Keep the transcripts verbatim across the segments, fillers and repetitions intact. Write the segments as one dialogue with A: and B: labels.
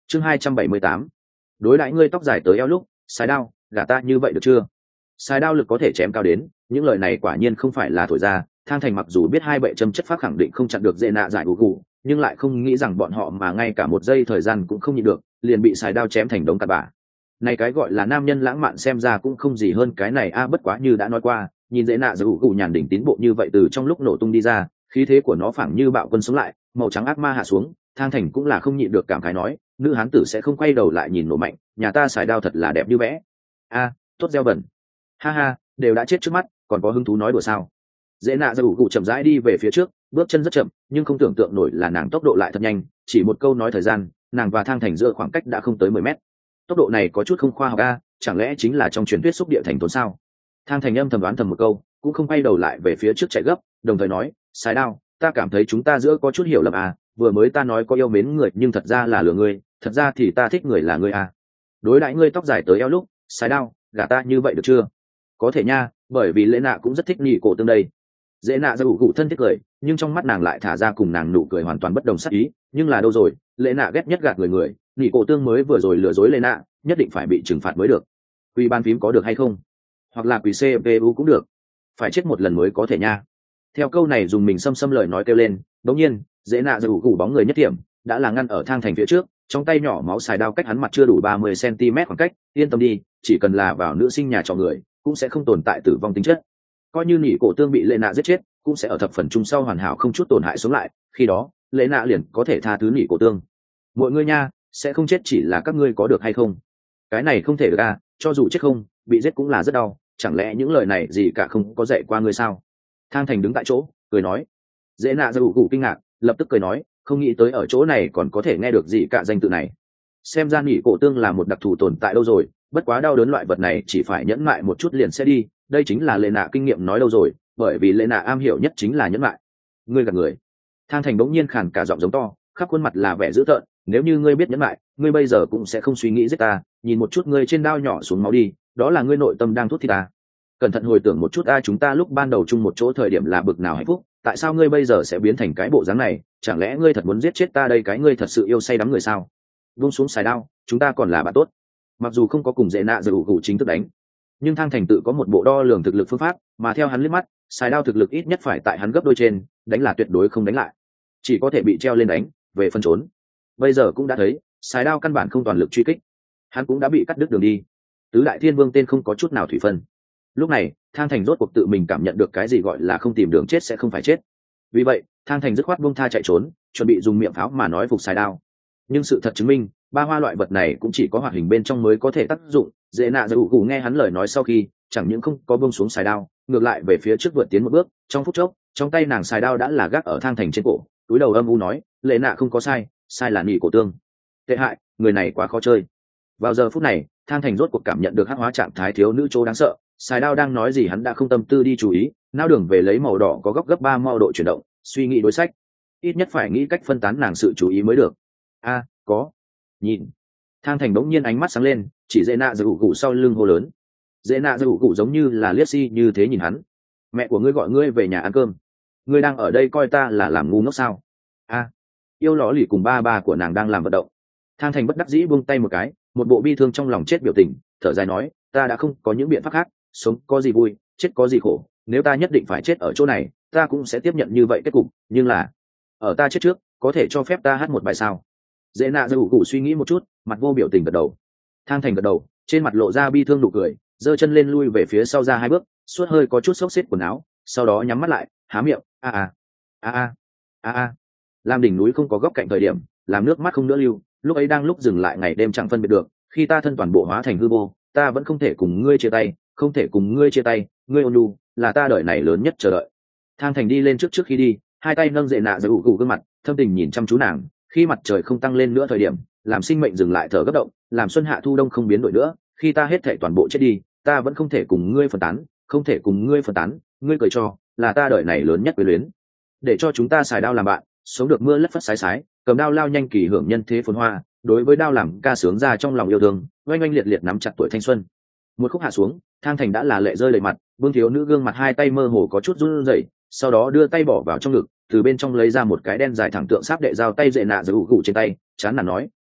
A: chương hai trăm bảy mươi tám, đối đãi ngươi tóc dài tới eo lúc, sài đao gả ta như vậy được chưa? Sài đao lực có thể chém cao đến, những lời này quả nhiên không phải là thổi ra. Thang Thành mặc dù biết hai bệ châm chất pháp khẳng định không chặn được dễ nạ giải ủ cụ, nhưng lại không nghĩ rằng bọn họ mà ngay cả một giây thời gian cũng không nhịn được, liền bị sài đao chém thành đống cặn bã. Này cái gọi là nam nhân lãng mạn xem ra cũng không gì hơn cái này a, bất quá như đã nói qua, nhìn dễ nạ giải ủ cụ nhàn đỉnh tín bộ như vậy từ trong lúc nổ tung đi ra, khí thế của nó phảng như bạo quân sống lại, màu trắng ác ma hạ xuống. Thang Thành cũng là không nhịn được cảm khái nói, nữ hán tử sẽ không quay đầu lại nhìn nổ mạnh, nhà ta sài đao thật là đẹp như vẽ. A, tốt gieo bẩn. Ha ha, đều đã chết trước mắt, còn có hứng thú nói đùa sao? Dễ nạ ra ủ cụ chậm rãi đi về phía trước, bước chân rất chậm, nhưng không tưởng tượng nổi là nàng tốc độ lại thật nhanh, chỉ một câu nói thời gian, nàng và Thang Thành giữa khoảng cách đã không tới mười mét. Tốc độ này có chút không khoa học a, chẳng lẽ chính là trong truyền thuyết xúc địa thành thốn sao? Thang Thành âm thầm đoán thầm một câu, cũng không quay đầu lại về phía trước chạy gấp, đồng thời nói, sài đao, ta cảm thấy chúng ta giữa có chút hiểu lầm à, vừa mới ta nói có yêu mến người nhưng thật ra là lừa ngươi, thật ra thì ta thích người là ngươi à. Đối đãi ngươi tóc dài tới eo lúc, sài đao, gả ta như vậy được chưa? Có thể nha, bởi vì lễ nạ cũng rất thích nhị cổ tương đây. Dễ nạ ra ủ cụ thân thiết cười, nhưng trong mắt nàng lại thả ra cùng nàng nụ cười hoàn toàn bất đồng sắc ý. Nhưng là đâu rồi, lễ nạ ghét nhất gạt người người, nhị cổ tương mới vừa rồi lừa dối lễ nạ, nhất định phải bị trừng phạt mới được. Quy ban phím có được hay không? Hoặc là quỳ xê pê u cũng được, phải chết một lần mới có thể nha. Theo câu này dùng mình xâm xâm lời nói kêu lên, đống nhiên dễ nạ ra ủ cụ bóng người nhất điểm đã là ngăn ở Thang Thành phía trước, trong tay nhỏ máu xài đao cách hắn mặt chưa đủ ba mươi xăng-ti-mét khoảng cách. Yên tâm đi, chỉ cần là vào nữ sinh nhà trọ người cũng sẽ không tồn tại tử vong tính chất, coi như nỉ cổ tương bị lệ nạ giết chết cũng sẽ ở thập phần chung sau hoàn hảo không chút tổn hại sống lại, khi đó lệ nạ liền có thể tha thứ nỉ cổ tương. Mọi người nha, sẽ không chết chỉ là các ngươi có được hay không? Cái này không thể được à, cho dù chết không bị giết cũng là rất đau, chẳng lẽ những lời này gì cả không có dạy qua ngươi sao? Thang Thành đứng tại chỗ cười nói. Dễ nạ ra ủ cụ kinh ngạc, lập tức cười nói, không nghĩ tới ở chỗ này còn có thể nghe được gì cả danh tự này. Xem ra nỉ cổ tương là một đặc thù tồn tại đâu rồi, bất quá đau đớn loại vật này chỉ phải nhẫn mại một chút liền sẽ đi, đây chính là lệ nạ kinh nghiệm nói đâu rồi, bởi vì lệ nạ am hiểu nhất chính là nhẫn mại. Ngươi gạt người. Thang Thành bỗng nhiên khàn cả giọng giống to, khắp khuôn mặt là vẻ dữ tợn, nếu như ngươi biết nhẫn mại, ngươi bây giờ cũng sẽ không suy nghĩ giết ta, nhìn một chút ngươi trên đao nhỏ xuống máu đi, đó là ngươi nội tâm đang thút thít ta. Cẩn thận hồi tưởng một chút a, chúng ta lúc ban đầu chung một chỗ thời điểm là bực nào hạnh phúc, tại sao ngươi bây giờ sẽ biến thành cái bộ dáng này? Chẳng lẽ ngươi thật muốn giết chết ta đây cái ngươi thật sự yêu say đắm người sao? Vung xuống xài đao, chúng ta còn là bạn tốt. Mặc dù không có cùng dễ nạ giờ ủ cụ chính thức đánh, nhưng Thang Thành tự có một bộ đo lường thực lực phương pháp, mà theo hắn liếc mắt, xài đao thực lực ít nhất phải tại hắn gấp đôi trên, đánh là tuyệt đối không đánh lại, chỉ có thể bị treo lên đánh, về phân trốn. Bây giờ cũng đã thấy, xài đao căn bản không toàn lực truy kích, hắn cũng đã bị cắt đứt đường đi. Tứ đại thiên vương tên không có chút nào thủy phân. Lúc này, Thang Thành rốt cuộc tự mình cảm nhận được cái gì gọi là không tìm đường chết sẽ không phải chết. Vì vậy, Thang Thành dứt khoát buông tha chạy trốn, chuẩn bị dùng miệng pháo mà nói phục xài đao. Nhưng sự thật chứng minh, ba hoa loại vật này cũng chỉ có hoạt hình bên trong mới có thể tác dụng. Dễ nạ giờ ủ cụ nghe hắn lời nói sau khi, chẳng những không có buông xuống xài đao, ngược lại về phía trước vượt tiến một bước. Trong phút chốc, trong tay nàng xài đao đã là gác ở Thang Thành trên cổ, túi đầu âm u nói, lệ nạ không có sai, sai là nỉ cổ tương. Tệ hại, người này quá khó chơi. Vào giờ phút này, Thang Thành rốt cuộc cảm nhận được hắc hóa trạng thái thiếu nữ chỗ đáng sợ. Xài đao đang nói gì hắn đã không tâm tư đi chú ý, nao đường về lấy màu đỏ có góc gấp ba mau độ chuyển động, suy nghĩ đối sách, ít nhất phải nghĩ cách phân tán nàng sự chú ý mới được. A, có. Nhìn. Thang Thành bỗng nhiên ánh mắt sáng lên, chỉ dễ nạ giờ ủ cụ sau lưng hô lớn. Dễ nạ giờ ủ cụ giống như là liếc si như thế nhìn hắn. Mẹ của ngươi gọi ngươi về nhà ăn cơm, ngươi đang ở đây coi ta là làm ngu ngốc sao? A, yêu ló lì cùng ba ba của nàng đang làm vận động. Thang Thành bất đắc dĩ buông tay một cái, một bộ bi thương trong lòng chết biểu tình, thở dài nói, ta đã không có những biện pháp khác, sống có gì vui, chết có gì khổ, nếu ta nhất định phải chết ở chỗ này, ta cũng sẽ tiếp nhận như vậy kết cục, nhưng là ở ta chết trước, có thể cho phép ta hát một bài sao? Dễ nạ giờ ủ cụ suy nghĩ một chút, mặt vô biểu tình gật đầu. Thang Thành gật đầu, trên mặt lộ ra bi thương nụ cười, giơ chân lên lui về phía sau ra hai bước, suốt hơi có chút xốc xếp quần áo, sau đó nhắm mắt lại, há miệng, a a a a a a. Làm đỉnh núi không có góc cạnh thời điểm, làm nước mắt không nữa lưu, lúc ấy đang lúc dừng lại ngày đêm chẳng phân biệt được, khi ta thân toàn bộ hóa thành hư vô, ta vẫn không thể cùng ngươi chia tay, không thể cùng ngươi chia tay, ngươi ôn nhu là ta đời này lớn nhất chờ đợi. Thang Thành đi lên trước trước khi đi, hai tay nâng dễ nạ giờ ủ cụ gương mặt, thâm tình nhìn chăm chú nàng. Khi mặt trời không tăng lên nữa thời điểm, làm sinh mệnh dừng lại thở gấp động, làm xuân hạ thu đông không biến đổi nữa, khi ta hết thảy toàn bộ chết đi, ta vẫn không thể cùng ngươi phân tán, không thể cùng ngươi phân tán, ngươi cười cho là ta đời này lớn nhất quyến luyến. Để cho chúng ta xài đao làm bạn, sống được mưa lất phất sái sái, cầm đao lao nhanh kỳ hưởng nhân thế phồn hoa, đối với đao làm ca sướng ra trong lòng yêu thương, oanh oanh liệt liệt nắm chặt tuổi thanh xuân. Một khúc hạ xuống, Thang Thành đã là lệ rơi đầy mặt, vương thiếu nữ gương mặt hai tay mơ hồ có chút run rẩy, sau đó đưa tay bỏ vào trong ngực, từ bên trong lấy ra một cái đen dài thẳng tượng sáp đệ giao tay dễ nạ giữ ủ cụ trên tay, chán nản nói, đừng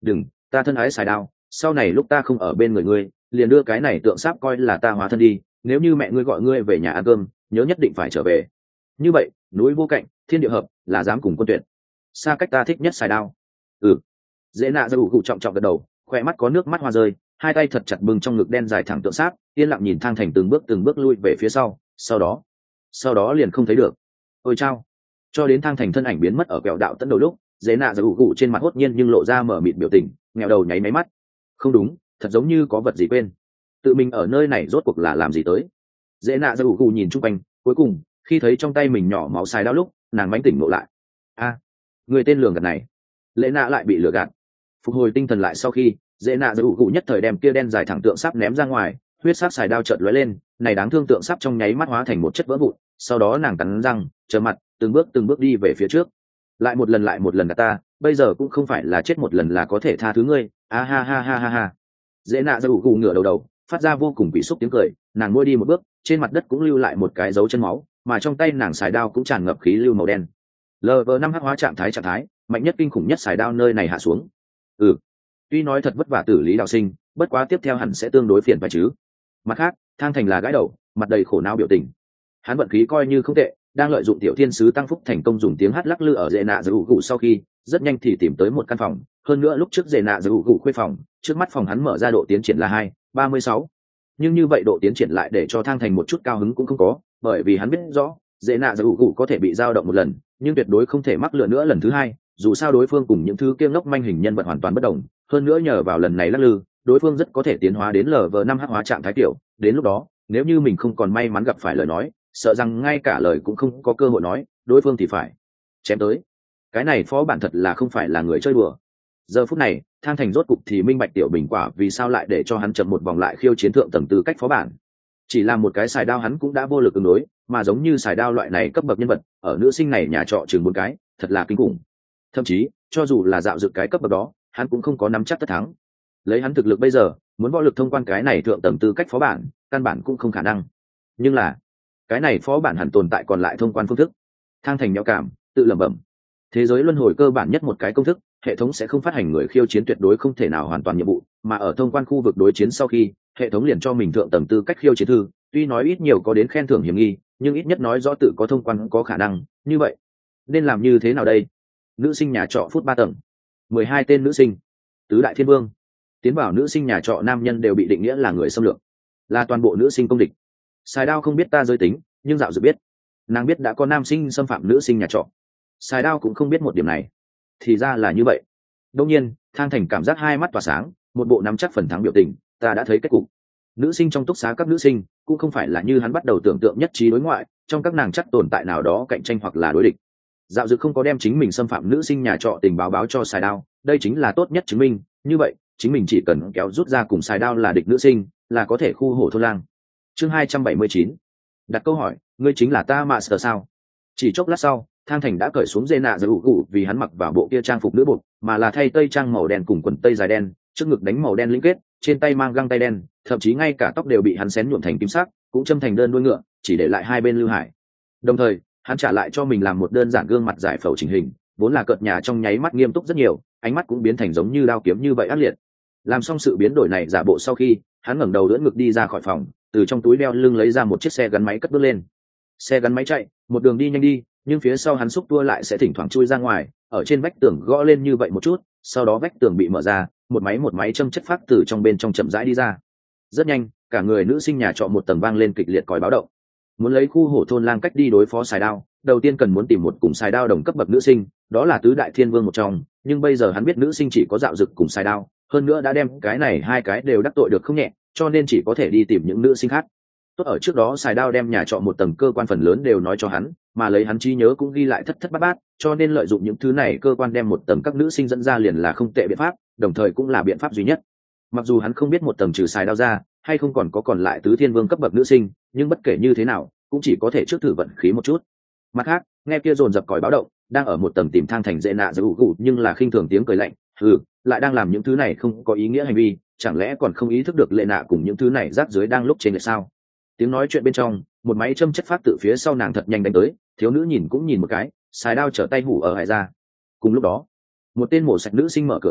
A: ta thân ái xài đao, sau này lúc ta không ở bên người ngươi, liền đưa cái này tượng sáp coi là ta hóa thân đi, nếu như mẹ ngươi gọi ngươi về nhà ăn cơm, nhớ nhất định phải trở về. Như vậy núi vô cạnh thiên địa hợp, là dám cùng quân tuyệt. Xa cách ta thích nhất xài đao. Ừ. Dễ nạ ra ủ cụ trọng trọng gật đầu, khoe mắt có nước mắt hoa rơi, hai tay thật chặt bưng trong ngực đen dài thẳng tượng sáp, yên lặng nhìn Thang Thành từng bước từng bước lui về phía sau, sau đó sau đó liền không thấy được. Ôi chao. Cho đến Thang Thành thân ảnh biến mất ở quẹo đạo tận đầu lúc, dễ nạ ra ủ cụ trên mặt hốt nhiên nhưng lộ ra mở mịt biểu tình, nghẹo đầu nháy máy mắt. Không đúng, thật giống như có vật gì quên. Tự mình ở nơi này rốt cuộc là làm gì tới? Dễ nạ ra ủ cụ nhìn chung quanh, cuối cùng khi thấy trong tay mình nhỏ máu xài đao lúc, nàng mánh tỉnh ngộ lại. A, người tên lường gạt này. Lệ nạ lại bị lừa gạt. Phục hồi tinh thần lại sau khi, dễ nạ ra ủ cụ nhất thời đem kia đen dài thẳng tượng sắp ném ra ngoài, huyết sắc xài đao chợt lóe lên, này đáng thương tượng sắp trong nháy mắt hóa thành một chất vỡ vụn, sau đó nàng cắn răng trơ mặt từng bước từng bước đi về phía trước. Lại một lần lại một lần gạt ta, bây giờ cũng không phải là chết một lần là có thể tha thứ ngươi. A ha ha ha ha ha. Dễ nạ ra ủ cụ ngửa đầu đầu, phát ra vô cùng bị xúc tiếng cười, nàng môi đi một bước, trên mặt đất cũng lưu lại một cái dấu chân máu, mà trong tay nàng xài đao cũng tràn ngập khí lưu màu đen. lv năm hắc hóa trạng thái trạng thái mạnh nhất kinh khủng nhất xài đao nơi này hạ xuống. Ừ, tuy nói thật vất vả tử lý đạo sinh, bất quá tiếp theo hẳn sẽ tương đối phiền phải chứ. Mặt khác, Thang Thành là gãi đầu, mặt đầy khổ não biểu tình. Hắn vận khí coi như không tệ, đang lợi dụng tiểu thiên sứ tăng phúc thành công dùng tiếng hát lắc lư ở dễ nạ giữ gụ sau khi rất nhanh thì tìm tới một căn phòng. Hơn nữa lúc trước dễ nạ giữ gụ khuê phòng, trước mắt phòng hắn mở ra độ tiến triển là hai ba mươi sáu, nhưng như vậy độ tiến triển lại để cho Thang Thành một chút cao hứng cũng không có, bởi vì hắn biết rõ dễ nạ giữ gụ có thể bị dao động một lần, nhưng tuyệt đối không thể mắc lừa nữa lần thứ hai. Dù sao đối phương cùng những thứ kia ngốc manh hình nhân vật hoàn toàn bất đồng, hơn nữa nhờ vào lần này lắc lư, đối phương rất có thể tiến hóa đến lv năm hắc hóa trạng thái tiểu. Đến lúc đó nếu như mình không còn may mắn gặp phải lời nói, sợ rằng ngay cả lời cũng không có cơ hội nói, đối phương thì phải chém tới. Cái này phó bản thật là không phải là người chơi đùa. Giờ phút này Thang Thành rốt cục thì minh bạch tiểu bình quả vì sao lại để cho hắn chậm một vòng lại khiêu chiến thượng tầng tư cách phó bản. Chỉ là một cái xài đao hắn cũng đã vô lực ứng đối, mà giống như xài đao loại này cấp bậc nhân vật ở nữ sinh này nhà trọ chừng một cái, thật là kinh khủng. Thậm chí cho dù là dạo dựng cái cấp bậc đó, hắn cũng không có nắm chắc tất thắng. Lấy hắn thực lực bây giờ, muốn võ lực thông quan cái này thượng tầng tư cách phó bản, căn bản cũng không khả năng. Nhưng là cái này phó bản hẳn tồn tại còn lại thông quan phương thức. Thang Thành nhạo cảm tự lẩm bẩm, thế giới luân hồi cơ bản nhất một cái công thức, hệ thống sẽ không phát hành người khiêu chiến tuyệt đối không thể nào hoàn toàn nhiệm vụ, mà ở thông quan khu vực đối chiến sau khi hệ thống liền cho mình thượng tầng tư cách khiêu chiến thư, tuy nói ít nhiều có đến khen thưởng hiểm nghi, nhưng ít nhất nói rõ tự có thông quan có khả năng. Như vậy nên làm như thế nào đây? Nữ sinh nhà trọ phút ba tầng, mười hai tên nữ sinh, tứ đại thiên vương. Tiến vào nữ sinh nhà trọ nam nhân đều bị định nghĩa là người xâm lược, là toàn bộ nữ sinh công địch. Xài đao không biết ta giới tính, nhưng dạo dự biết, nàng biết đã có nam sinh xâm phạm nữ sinh nhà trọ. Xài đao cũng không biết một điểm này. Thì ra là như vậy. Đông nhiên Thang Thành cảm giác hai mắt tỏa sáng, một bộ nắm chắc phần thắng biểu tình. Ta đã thấy kết cục. Nữ sinh trong túc xá các nữ sinh cũng không phải là như hắn bắt đầu tưởng tượng nhất trí đối ngoại, trong các nàng chắc tồn tại nào đó cạnh tranh hoặc là đối địch. Dạo dự không có đem chính mình xâm phạm nữ sinh nhà trọ tình báo báo cho xài đao, đây chính là tốt nhất chứng minh. Như vậy chính mình chỉ cần kéo rút ra cùng xài đao là địch nữ sinh, là có thể khu hổ thôn lang. Chương hai trăm bảy mươi chín, đặt câu hỏi, ngươi chính là ta Master sao? Chỉ chốc lát sau, Thang Thành đã cởi xuống dây nạ giữ gụ vì hắn mặc vào bộ kia trang phục nữ bột, mà là thay tây trang màu đen cùng quần tây dài đen, trước ngực đánh màu đen linh kết, trên tay mang găng tay đen, thậm chí ngay cả tóc đều bị hắn xén nhuộm thành kim sắc, cũng châm thành đơn đuôi ngựa, chỉ để lại hai bên lưu hải. Đồng thời, hắn trả lại cho mình làm một đơn giản gương mặt giải phẫu chỉnh hình, vốn là cợt nhà trong nháy mắt nghiêm túc rất nhiều, ánh mắt cũng biến thành giống như đao kiếm như vậy ác liệt. Làm xong sự biến đổi này giả bộ sau khi, hắn ngẩng đầu đỡ ngực đi ra khỏi phòng, từ trong túi đeo lưng lấy ra một chiếc xe gắn máy cất bước lên. Xe gắn máy chạy một đường đi nhanh đi, nhưng phía sau hắn xúc tua lại sẽ thỉnh thoảng chui ra ngoài, ở trên vách tường gõ lên như vậy một chút, sau đó vách tường bị mở ra, một máy một máy châm chất phát từ trong bên trong chậm rãi đi ra. Rất nhanh, cả người nữ sinh nhà trọ một tầng vang lên kịch liệt còi báo động. Muốn lấy khu hổ thôn lang cách đi đối phó xài đao, đầu tiên cần muốn tìm một cùng xài đao đồng cấp bậc nữ sinh, đó là tứ đại thiên vương một trong, nhưng bây giờ hắn biết nữ sinh chỉ có dạo dực cùng xài đao, hơn nữa đã đem cái này hai cái đều đắc tội được không nhẹ, cho nên chỉ có thể đi tìm những nữ sinh khác. Tốt ở trước đó xài đao đem nhà trọ một tầng cơ quan phần lớn đều nói cho hắn, mà lấy hắn trí nhớ cũng ghi lại thất thất bát bát, cho nên lợi dụng những thứ này cơ quan đem một tầng các nữ sinh dẫn ra liền là không tệ biện pháp, đồng thời cũng là biện pháp duy nhất. Mặc dù hắn không biết một tầng trừ xài đao ra hay không còn có còn lại tứ thiên vương cấp bậc nữ sinh, nhưng bất kể như thế nào cũng chỉ có thể trước thử vận khí một chút. Mặt khác, nghe kia dồn dập còi báo động, đang ở một tầng tìm Thang Thành dễ nạ giữ gụ nhưng là khinh thường tiếng cười lạnh, ừ, lại đang làm những thứ này không có ý nghĩa hành vi, chẳng lẽ còn không ý thức được lệ nạ cùng những thứ này rác dưới đang lúc trên lệ sao? Tiếng nói chuyện bên trong, một máy châm chất phát từ phía sau nàng thật nhanh đánh tới, thiếu nữ nhìn cũng nhìn một cái, xài đao trở tay hủ ở hải ra. Cùng lúc đó, một tên mổ sạch nữ sinh mở cửa phòng,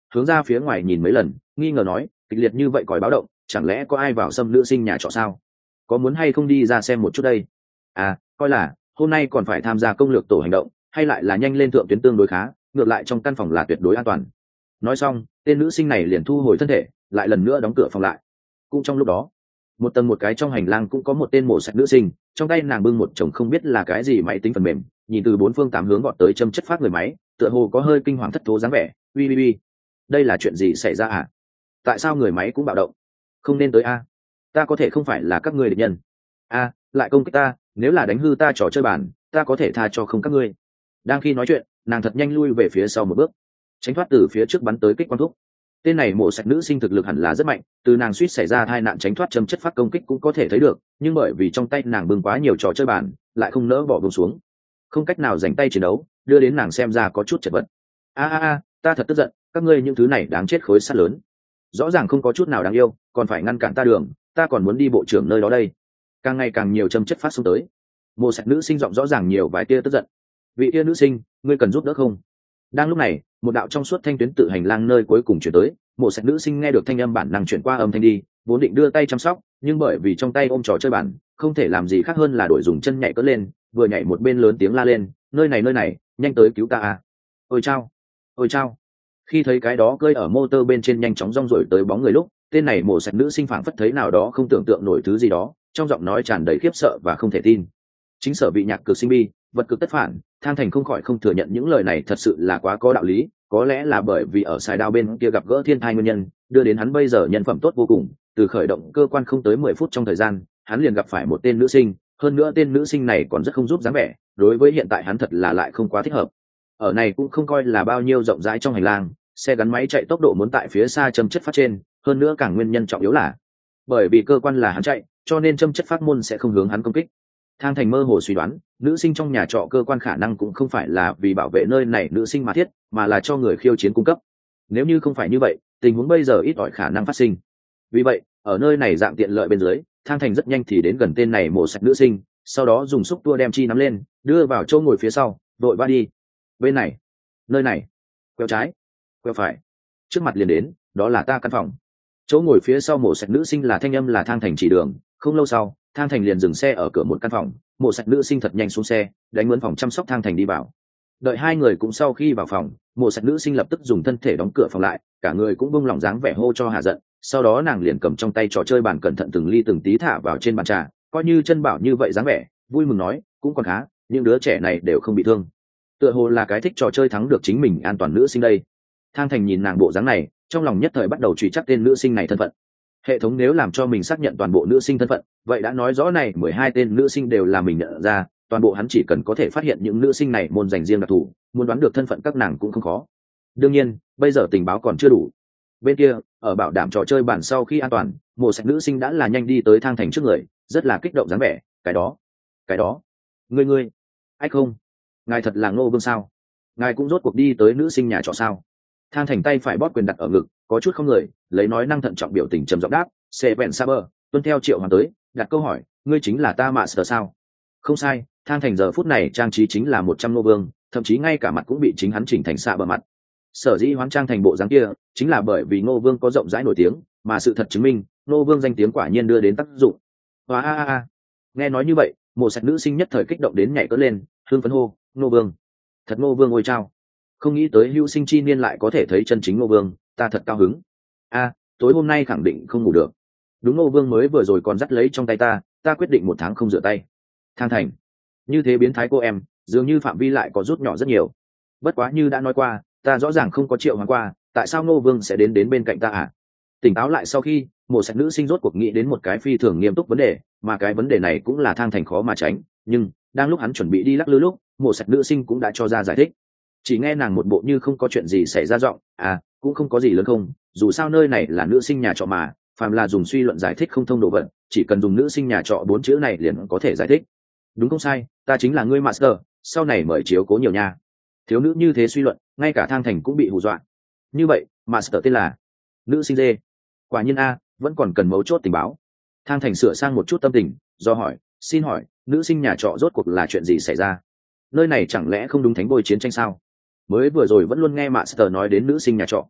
A: hướng ra phía ngoài nhìn mấy lần, nghi ngờ nói, kịch liệt như vậy còi báo động, chẳng lẽ có ai vào xâm nữ sinh nhà trọ sao? Có muốn hay không đi ra xem một chút đây? À, coi là hôm nay còn phải tham gia công lược tổ hành động, hay lại là nhanh lên thượng tuyến tương đối khá, ngược lại trong căn phòng là tuyệt đối an toàn. Nói xong, tên nữ sinh này liền thu hồi thân thể, lại lần nữa đóng cửa phòng lại. Cũng trong lúc đó, một tầng một cái trong hành lang cũng có một tên mổ sạch nữ sinh, trong tay nàng bưng một chồng không biết là cái gì máy tính phần mềm, nhìn từ bốn phương tám hướng gọn tới châm chất phát người máy, tựa hồ có hơi kinh hoàng thất thố dáng vẻ. Ui ui ui, đây là chuyện gì xảy ra à? Tại sao người máy cũng bạo động? Không nên tới a, ta có thể không phải là các ngươi địch nhân. A, lại công kích ta, nếu là đánh hư ta trò chơi bàn, ta có thể tha cho không các ngươi. Đang khi nói chuyện, nàng thật nhanh lui về phía sau một bước, tránh thoát từ phía trước bắn tới kích quang thúc. Tên này mổ sạch nữ sinh thực lực hẳn là rất mạnh, từ nàng suýt xảy ra tai nạn tránh thoát châm chất phát công kích cũng có thể thấy được, nhưng bởi vì trong tay nàng bưng quá nhiều trò chơi bàn, lại không nỡ bỏ buông xuống, không cách nào giành tay chiến đấu, đưa đến nàng xem ra có chút chật vật. A a a, ta thật tức giận, các ngươi những thứ này đáng chết khối sắt lớn, rõ ràng không có chút nào đáng yêu, còn phải ngăn cản ta đường, ta còn muốn đi bộ trưởng nơi đó đây. Càng ngày càng nhiều châm chất phát xông tới, mổ sạch nữ sinh giọng rõ ràng nhiều vài tia tức giận. Vị tia nữ sinh, ngươi cần giúp đỡ không? Đang lúc này, một đạo trong suốt thanh tuyến tự hành lang nơi cuối cùng chuyển tới, mổ sạch nữ sinh nghe được thanh âm bản năng chuyển qua âm thanh đi, vốn định đưa tay chăm sóc, nhưng bởi vì trong tay ôm trò chơi bản, không thể làm gì khác hơn là đổi dùng chân nhảy cất lên, vừa nhảy một bên lớn tiếng la lên, nơi này nơi này, nhanh tới cứu ta à! Ôi chao, ôi chao! Khi thấy cái đó cơi ở motor bên trên nhanh chóng rong ruổi tới bóng người lúc, tên này mổ sạch nữ sinh phảng phất thấy nào đó không tưởng tượng nổi thứ gì đó, trong giọng nói tràn đầy khiếp sợ và không thể tin. Chính sở bị nhạc cực sinh bi, vật cực tất phản, Thang Thành không khỏi không thừa nhận những lời này thật sự là quá có đạo lý, có lẽ là bởi vì ở sài đao bên kia gặp gỡ thiên thai nguyên nhân, đưa đến hắn bây giờ nhân phẩm tốt vô cùng, từ khởi động cơ quan không tới mười phút trong thời gian, hắn liền gặp phải một tên nữ sinh, hơn nữa tên nữ sinh này còn rất không giúp dáng vẻ, đối với hiện tại hắn thật là lại không quá thích hợp. Ở này cũng không coi là bao nhiêu rộng rãi trong hành lang, xe gắn máy chạy tốc độ muốn tại phía xa châm chất phát trên, hơn nữa càng nguyên nhân trọng yếu là bởi vì cơ quan là hắn chạy, cho nên châm chất phát môn sẽ không hướng hắn công kích. Thang Thành mơ hồ suy đoán, nữ sinh trong nhà trọ cơ quan khả năng cũng không phải là vì bảo vệ nơi này nữ sinh mà thiết, mà là cho người khiêu chiến cung cấp. Nếu như không phải như vậy, tình huống bây giờ ít ỏi khả năng phát sinh. Vì vậy, ở nơi này dạng tiện lợi bên dưới, Thang Thành rất nhanh thì đến gần tên này mổ sạch nữ sinh, sau đó dùng xúc tua đem chi nắm lên, đưa vào chỗ ngồi phía sau, đội ba đi. Bên này, nơi này, quẹo trái, quẹo phải, trước mặt liền đến, đó là ta căn phòng. Chỗ ngồi phía sau mổ sạch nữ sinh là thanh âm là Thang Thành chỉ đường, không lâu sau, Thang Thành liền dừng xe ở cửa một căn phòng, mổ sạch nữ sinh thật nhanh xuống xe, đánh mướn phòng chăm sóc Thang Thành đi vào. Đợi hai người cũng sau khi vào phòng, mổ sạch nữ sinh lập tức dùng thân thể đóng cửa phòng lại, cả người cũng bông lòng dáng vẻ hô cho hạ giận, sau đó nàng liền cầm trong tay trò chơi bàn cẩn thận từng ly từng tí thả vào trên bàn trà, coi như chân bảo như vậy dáng vẻ, vui mừng nói, cũng còn khá, những đứa trẻ này đều không bị thương. Tựa hồ là cái thích trò chơi thắng được chính mình an toàn nữ sinh đây. Thang Thành nhìn nàng bộ dáng này, trong lòng nhất thời bắt đầu truy chắc tên nữ sinh này thân phận. Hệ thống nếu làm cho mình xác nhận toàn bộ nữ sinh thân phận, vậy đã nói rõ này mười hai tên nữ sinh đều là mình nhận ra, toàn bộ hắn chỉ cần có thể phát hiện những nữ sinh này môn dành riêng đặc thù, muốn đoán được thân phận các nàng cũng không khó. Đương nhiên, bây giờ tình báo còn chưa đủ. Bên kia, ở bảo đảm trò chơi bản sau khi an toàn, mổ sạch nữ sinh đã là nhanh đi tới Thang Thành trước người, rất là kích động dáng vẻ, cái đó, cái đó, ngươi ngươi, ách không, ngài thật là Ngô Vương sao? Ngài cũng rốt cuộc đi tới nữ sinh nhà trọ sao? Thang Thành tay phải bóp quyền đặt ở ngực, có chút không người, lấy nói năng thận trọng biểu tình trầm giọng đáp, "Sẽ vẹn Saber, tuân theo Triệu Hoàng tới, đặt câu hỏi, ngươi chính là ta Master sao?" Không sai, Thang Thành giờ phút này trang trí chính là một trăm Ngô Vương, thậm chí ngay cả mặt cũng bị chính hắn chỉnh thành xạ bờ mặt. Sở dĩ hoán trang thành bộ dáng kia, chính là bởi vì Ngô Vương có rộng rãi nổi tiếng, mà sự thật chứng minh, Ngô Vương danh tiếng quả nhiên đưa đến tác dụng. Hoa a a a. Nghe nói như vậy, mộ sạch nữ sinh nhất thời kích động đến nhảy cất lên, hương phấn hô, "Ngô Vương, thật Ngô Vương ôi chao. Không nghĩ tới hữu sinh chi niên lại có thể thấy chân chính Ngô Vương, ta thật cao hứng. A, tối hôm nay khẳng định không ngủ được. Đúng, Ngô Vương mới vừa rồi còn dắt lấy trong tay ta, ta quyết định một tháng không rửa tay." Thang Thành, như thế biến thái cô em, dường như phạm vi lại có rút nhỏ rất nhiều. Bất quá như đã nói qua, ta rõ ràng không có Triệu Hoàng qua, tại sao Ngô Vương sẽ đến đến bên cạnh ta à? Tỉnh táo lại sau khi, mộ sạch nữ sinh rốt cuộc nghĩ đến một cái phi thường nghiêm túc vấn đề, mà cái vấn đề này cũng là Thang Thành khó mà tránh, nhưng đang lúc hắn chuẩn bị đi lắc lư lúc, mộ sạch nữ sinh cũng đã cho ra giải thích. Chỉ nghe nàng một bộ như không có chuyện gì xảy ra giọng, "À, cũng không có gì lớn không, dù sao nơi này là nữ sinh nhà trọ mà, phàm là dùng suy luận giải thích không thông đồ vật, chỉ cần dùng nữ sinh nhà trọ bốn chữ này liền có thể giải thích. Đúng không sai, ta chính là ngươi Master, sau này mời chiếu cố nhiều nha." Thiếu nữ như thế suy luận, ngay cả Thang Thành cũng bị hù dọa. Như vậy, Master tên là nữ sinh dê. Quả nhiên a, vẫn còn cần mấu chốt tình báo. Thang Thành sửa sang một chút tâm tình, do hỏi, "Xin hỏi, nữ sinh nhà trọ rốt cuộc là chuyện gì xảy ra? Nơi này chẳng lẽ không đúng thánh bôi chiến tranh sao? Mới vừa rồi vẫn luôn nghe Master nói đến nữ sinh nhà trọ."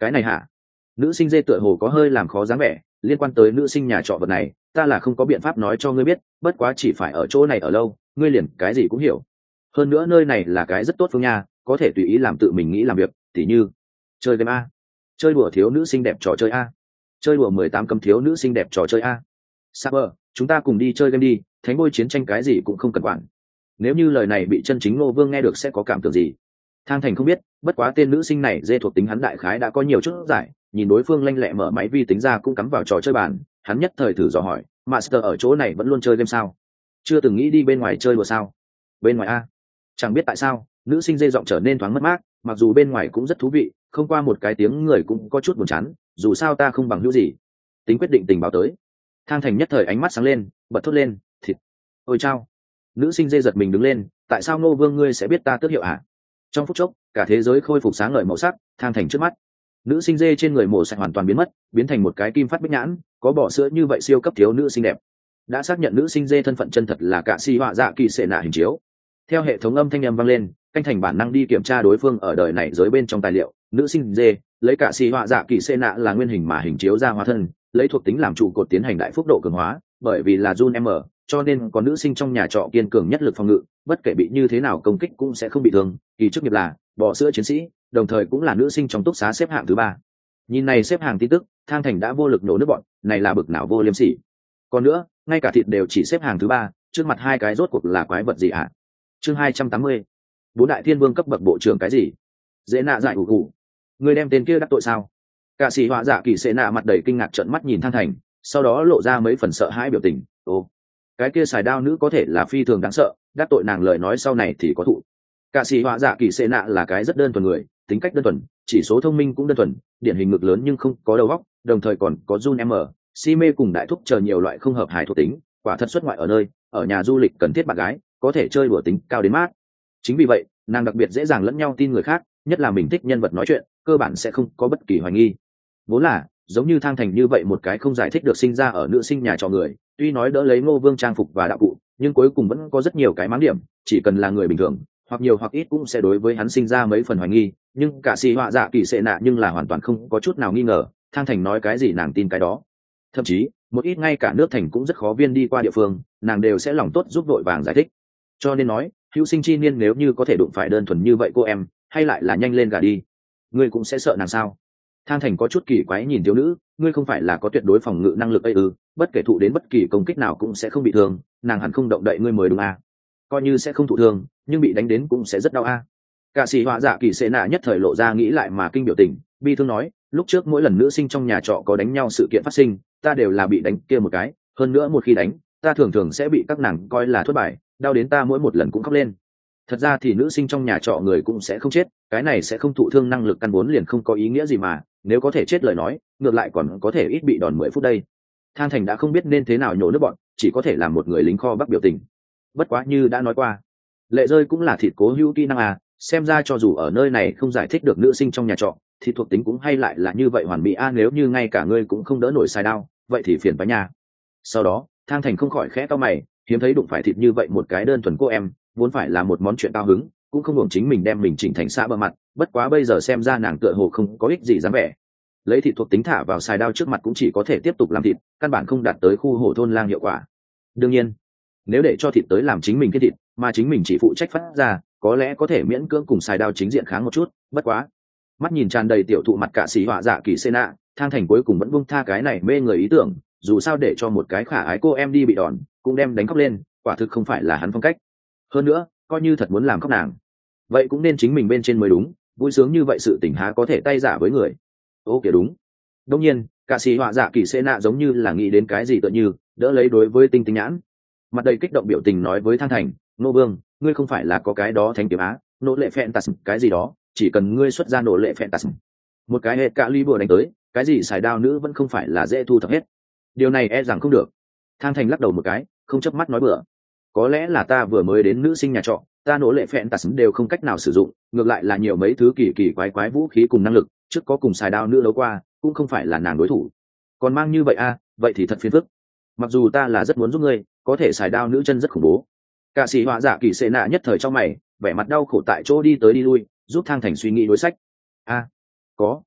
A: cái này hả? Nữ sinh dê tựa hồ có hơi làm khó dáng vẻ, liên quan tới nữ sinh nhà trọ vật này ta là không có biện pháp nói cho ngươi biết, bất quá chỉ phải ở chỗ này ở lâu ngươi liền cái gì cũng hiểu. Hơn nữa nơi này là cái rất tốt phương nha, có thể tùy ý làm tự mình nghĩ làm việc, tỉ như chơi game a, chơi đùa thiếu nữ xinh đẹp trò chơi a, chơi đùa mười tám cấm thiếu nữ xinh đẹp trò chơi a. Saber, chúng ta cùng đi chơi game đi, thánh bôi chiến tranh cái gì cũng không cần quản. Nếu như lời này bị chân chính Ngô Vương nghe được sẽ có cảm tưởng gì? Thang Thành không biết, bất quá tên nữ sinh này dê thuộc tính hắn đại khái đã có nhiều chút giải, nhìn đối phương lanh lẹ mở máy vi tính ra cũng cắm vào trò chơi bàn, hắn nhất thời thử dò hỏi, Master ở chỗ này vẫn luôn chơi game sao? Chưa từng nghĩ đi bên ngoài chơi đùa sao? Bên ngoài a? Chẳng biết tại sao, nữ sinh dê giọng trở nên thoáng mất mát, mặc dù bên ngoài cũng rất thú vị, không qua một cái tiếng người cũng có chút buồn chán, dù sao ta không bằng hữu gì. Tính quyết định tình báo tới. Thang Thành nhất thời ánh mắt sáng lên, bật thốt lên, thịt. Ôi chao. Nữ sinh dê giật mình đứng lên, tại sao Ngô Vương ngươi sẽ biết ta tước hiệu hả? Trong phút chốc, cả thế giới khôi phục sáng ngời màu sắc, Thang Thành trước mắt. Nữ sinh dê trên người mổ sạch hoàn toàn biến mất, biến thành một cái kim phát bích nhãn, có bỏ sữa như vậy siêu cấp thiếu nữ xinh đẹp. Đã xác nhận nữ sinh dê thân phận chân thật là cả si họa dạ kỳ sệ nạ hình chiếu. Theo hệ thống âm thanh âm vang lên, canh thành bản năng đi kiểm tra đối phương ở đời này giới bên trong tài liệu. Nữ sinh dê lấy cả si họa dạ kỳ sệ nạ là nguyên hình mà hình chiếu ra hóa thân, lấy thuộc tính làm trụ cột tiến hành đại phúc độ cường hóa, bởi vì là Jun M, cho nên có nữ sinh trong nhà trọ kiên cường nhất lực phòng ngự, bất kể bị như thế nào công kích cũng sẽ không bị thương. Kỳ chức nghiệp là bò sữa chiến sĩ, đồng thời cũng là nữ sinh trong túc xá xếp hạng thứ ba. Nhìn này xếp hàng tin tức, Thang Thành đã vô lực nổ nước bọn, này là bực nào vô liêm sỉ. Còn nữa, ngay cả thịt đều chỉ xếp hàng thứ ba, trước mặt hai cái rốt cuộc là quái vật gì ạ? Chương hai trăm tám mươi, bốn đại thiên vương cấp bậc bộ trưởng cái gì? Dễ nạ dại ủ ủ. Người đem tên kia đắc tội sao? Cả sĩ họa dạ kỳ sệ nạ mặt đầy kinh ngạc trợn mắt nhìn Thang Thành, sau đó lộ ra mấy phần sợ hãi biểu tình. Ồ, cái kia xài đao nữ có thể là phi thường đáng sợ, đắc tội nàng lời nói sau này thì có thụ. Cả sĩ họa dạ kỳ sệ nạ là cái rất đơn thuần người, tính cách đơn thuần, chỉ số thông minh cũng đơn thuần, điển hình ngực lớn nhưng không có đầu óc, đồng thời còn có Jun M, si mê cùng đại thúc chờ nhiều loại không hợp hài thuộc tính, quả thật xuất ngoại ở nơi, ở nhà du lịch cần thiết bạn gái, có thể chơi đùa tính cao đến mát. Chính vì vậy, nàng đặc biệt dễ dàng lẫn nhau tin người khác, nhất là mình thích nhân vật nói chuyện, cơ bản sẽ không có bất kỳ hoài nghi. Vốn là, giống như Thang Thành như vậy một cái không giải thích được sinh ra ở nữ sinh nhà trọ người, tuy nói đỡ lấy Ngô Vương trang phục và đạo cụ, nhưng cuối cùng vẫn có rất nhiều cái máng điểm, chỉ cần là người bình thường, hoặc nhiều hoặc ít cũng sẽ đối với hắn sinh ra mấy phần hoài nghi, nhưng cả sĩ họa dạ kỳ sệ nạ nhưng là hoàn toàn không có chút nào nghi ngờ, Thang Thành nói cái gì nàng tin cái đó. Thậm chí, một ít ngay cả nước thành cũng rất khó viên đi qua địa phương, nàng đều sẽ lòng tốt giúp đội vàng giải thích. Cho nên nói, hữu sinh chi niên nếu như có thể đụng phải đơn thuần như vậy cô em, hay lại là nhanh lên gà đi. Ngươi cũng sẽ sợ nàng sao? Thang Thành có chút kỳ quái nhìn thiếu nữ, ngươi không phải là có tuyệt đối phòng ngự năng lực ấy ư? Bất kể thụ đến bất kỳ công kích nào cũng sẽ không bị thương, nàng hẳn không động đậy ngươi mới đúng à? Coi như sẽ không thụ thương, nhưng bị đánh đến cũng sẽ rất đau a. À. Cả sĩ họa dạ kỳ sệ nạ nhất thời lộ ra nghĩ lại mà kinh biểu tình, bi thương nói, lúc trước mỗi lần nữ sinh trong nhà trọ có đánh nhau sự kiện phát sinh, ta đều là bị đánh kia một cái, hơn nữa một khi đánh, ta thường thường sẽ bị các nàng coi là thất bại, đau đến ta mỗi một lần cũng khóc lên. Thật ra thì nữ sinh trong nhà trọ người cũng sẽ không chết, cái này sẽ không thụ thương năng lực căn vốn liền không có ý nghĩa gì mà, nếu có thể chết lời nói, ngược lại còn có thể ít bị đòn mười phút đây. Thang Thành đã không biết nên thế nào nhổ nước bọn, chỉ có thể làm một người lính kho bắc biểu tình. Bất quá như đã nói qua, lệ rơi cũng là thịt cố hữu kỹ năng à, xem ra cho dù ở nơi này không giải thích được nữ sinh trong nhà trọ, thì thuộc tính cũng hay lại là như vậy hoàn mỹ a, à, nếu như ngay cả ngươi cũng không đỡ nổi xài đao, vậy thì phiền phải nha. Sau đó, Thang Thành không khỏi khẽ cau mày, hiếm thấy đụng phải thịt như vậy một cái đơn thuần cô em, vốn phải là một món chuyện cao hứng, cũng không hưởng chính mình đem mình chỉnh thành xa bờ mặt, bất quá bây giờ xem ra nàng tựa hồ không có ích gì dám vẻ. Lấy thịt thuộc tính thả vào xài đao trước mặt cũng chỉ có thể tiếp tục làm thịt, căn bản không đạt tới khu hổ thôn lang hiệu quả. Đương nhiên, nếu để cho thịt tới làm chính mình cái thịt, mà chính mình chỉ phụ trách phát ra, có lẽ có thể miễn cưỡng cùng xài đao chính diện kháng một chút, bất quá. Mắt nhìn tràn đầy tiểu thụ mặt cả sĩ họa dạ kỳ sê nạ, Thang Thành cuối cùng vẫn buông tha cái này mê người ý tưởng, dù sao để cho một cái khả ái cô em đi bị đòn, cũng đem đánh khóc lên, quả thực không phải là hắn phong cách. Hơn nữa, coi như thật muốn làm khóc nàng, vậy cũng nên chính mình bên trên mới đúng, vui sướng như vậy sự tình há có thể tay giả với người. Ô kìa đúng. Đương nhiên, cả sĩ họa dạ kỳ sê nạ giống như là nghĩ đến cái gì tựa như, đỡ lấy đối với Tinh Tinh nhãn. Mặt đầy kích động biểu tình nói với Thang Thành, Nô Vương, ngươi không phải là có cái đó thánh kiếm á, nỗ lệ phẹn tạt cái gì đó, chỉ cần ngươi xuất ra nỗ lệ phẹn tạt, một cái hệ cả ly bừa đánh tới, cái gì xài đao nữ vẫn không phải là dễ thu thập hết. Điều này e rằng không được. Thang Thành lắc đầu một cái, không chớp mắt nói bừa. Có lẽ là ta vừa mới đến nữ sinh nhà trọ, ta nỗ lệ phẹn tạt đều không cách nào sử dụng, ngược lại là nhiều mấy thứ kỳ kỳ quái quái vũ khí cùng năng lực, trước có cùng xài đao nữ đấu qua, cũng không phải là nàng đối thủ. Còn mang như vậy a, vậy thì thật phiền phức. Mặc dù ta là rất muốn giúp ngươi, có thể xài đao nữ chân rất khủng bố. Cả sĩ họa dạ kỳ sệ nạ nhất thời trong mày, vẻ mặt đau khổ tại chỗ đi tới đi lui, giúp Thang Thành suy nghĩ đối sách. A, có.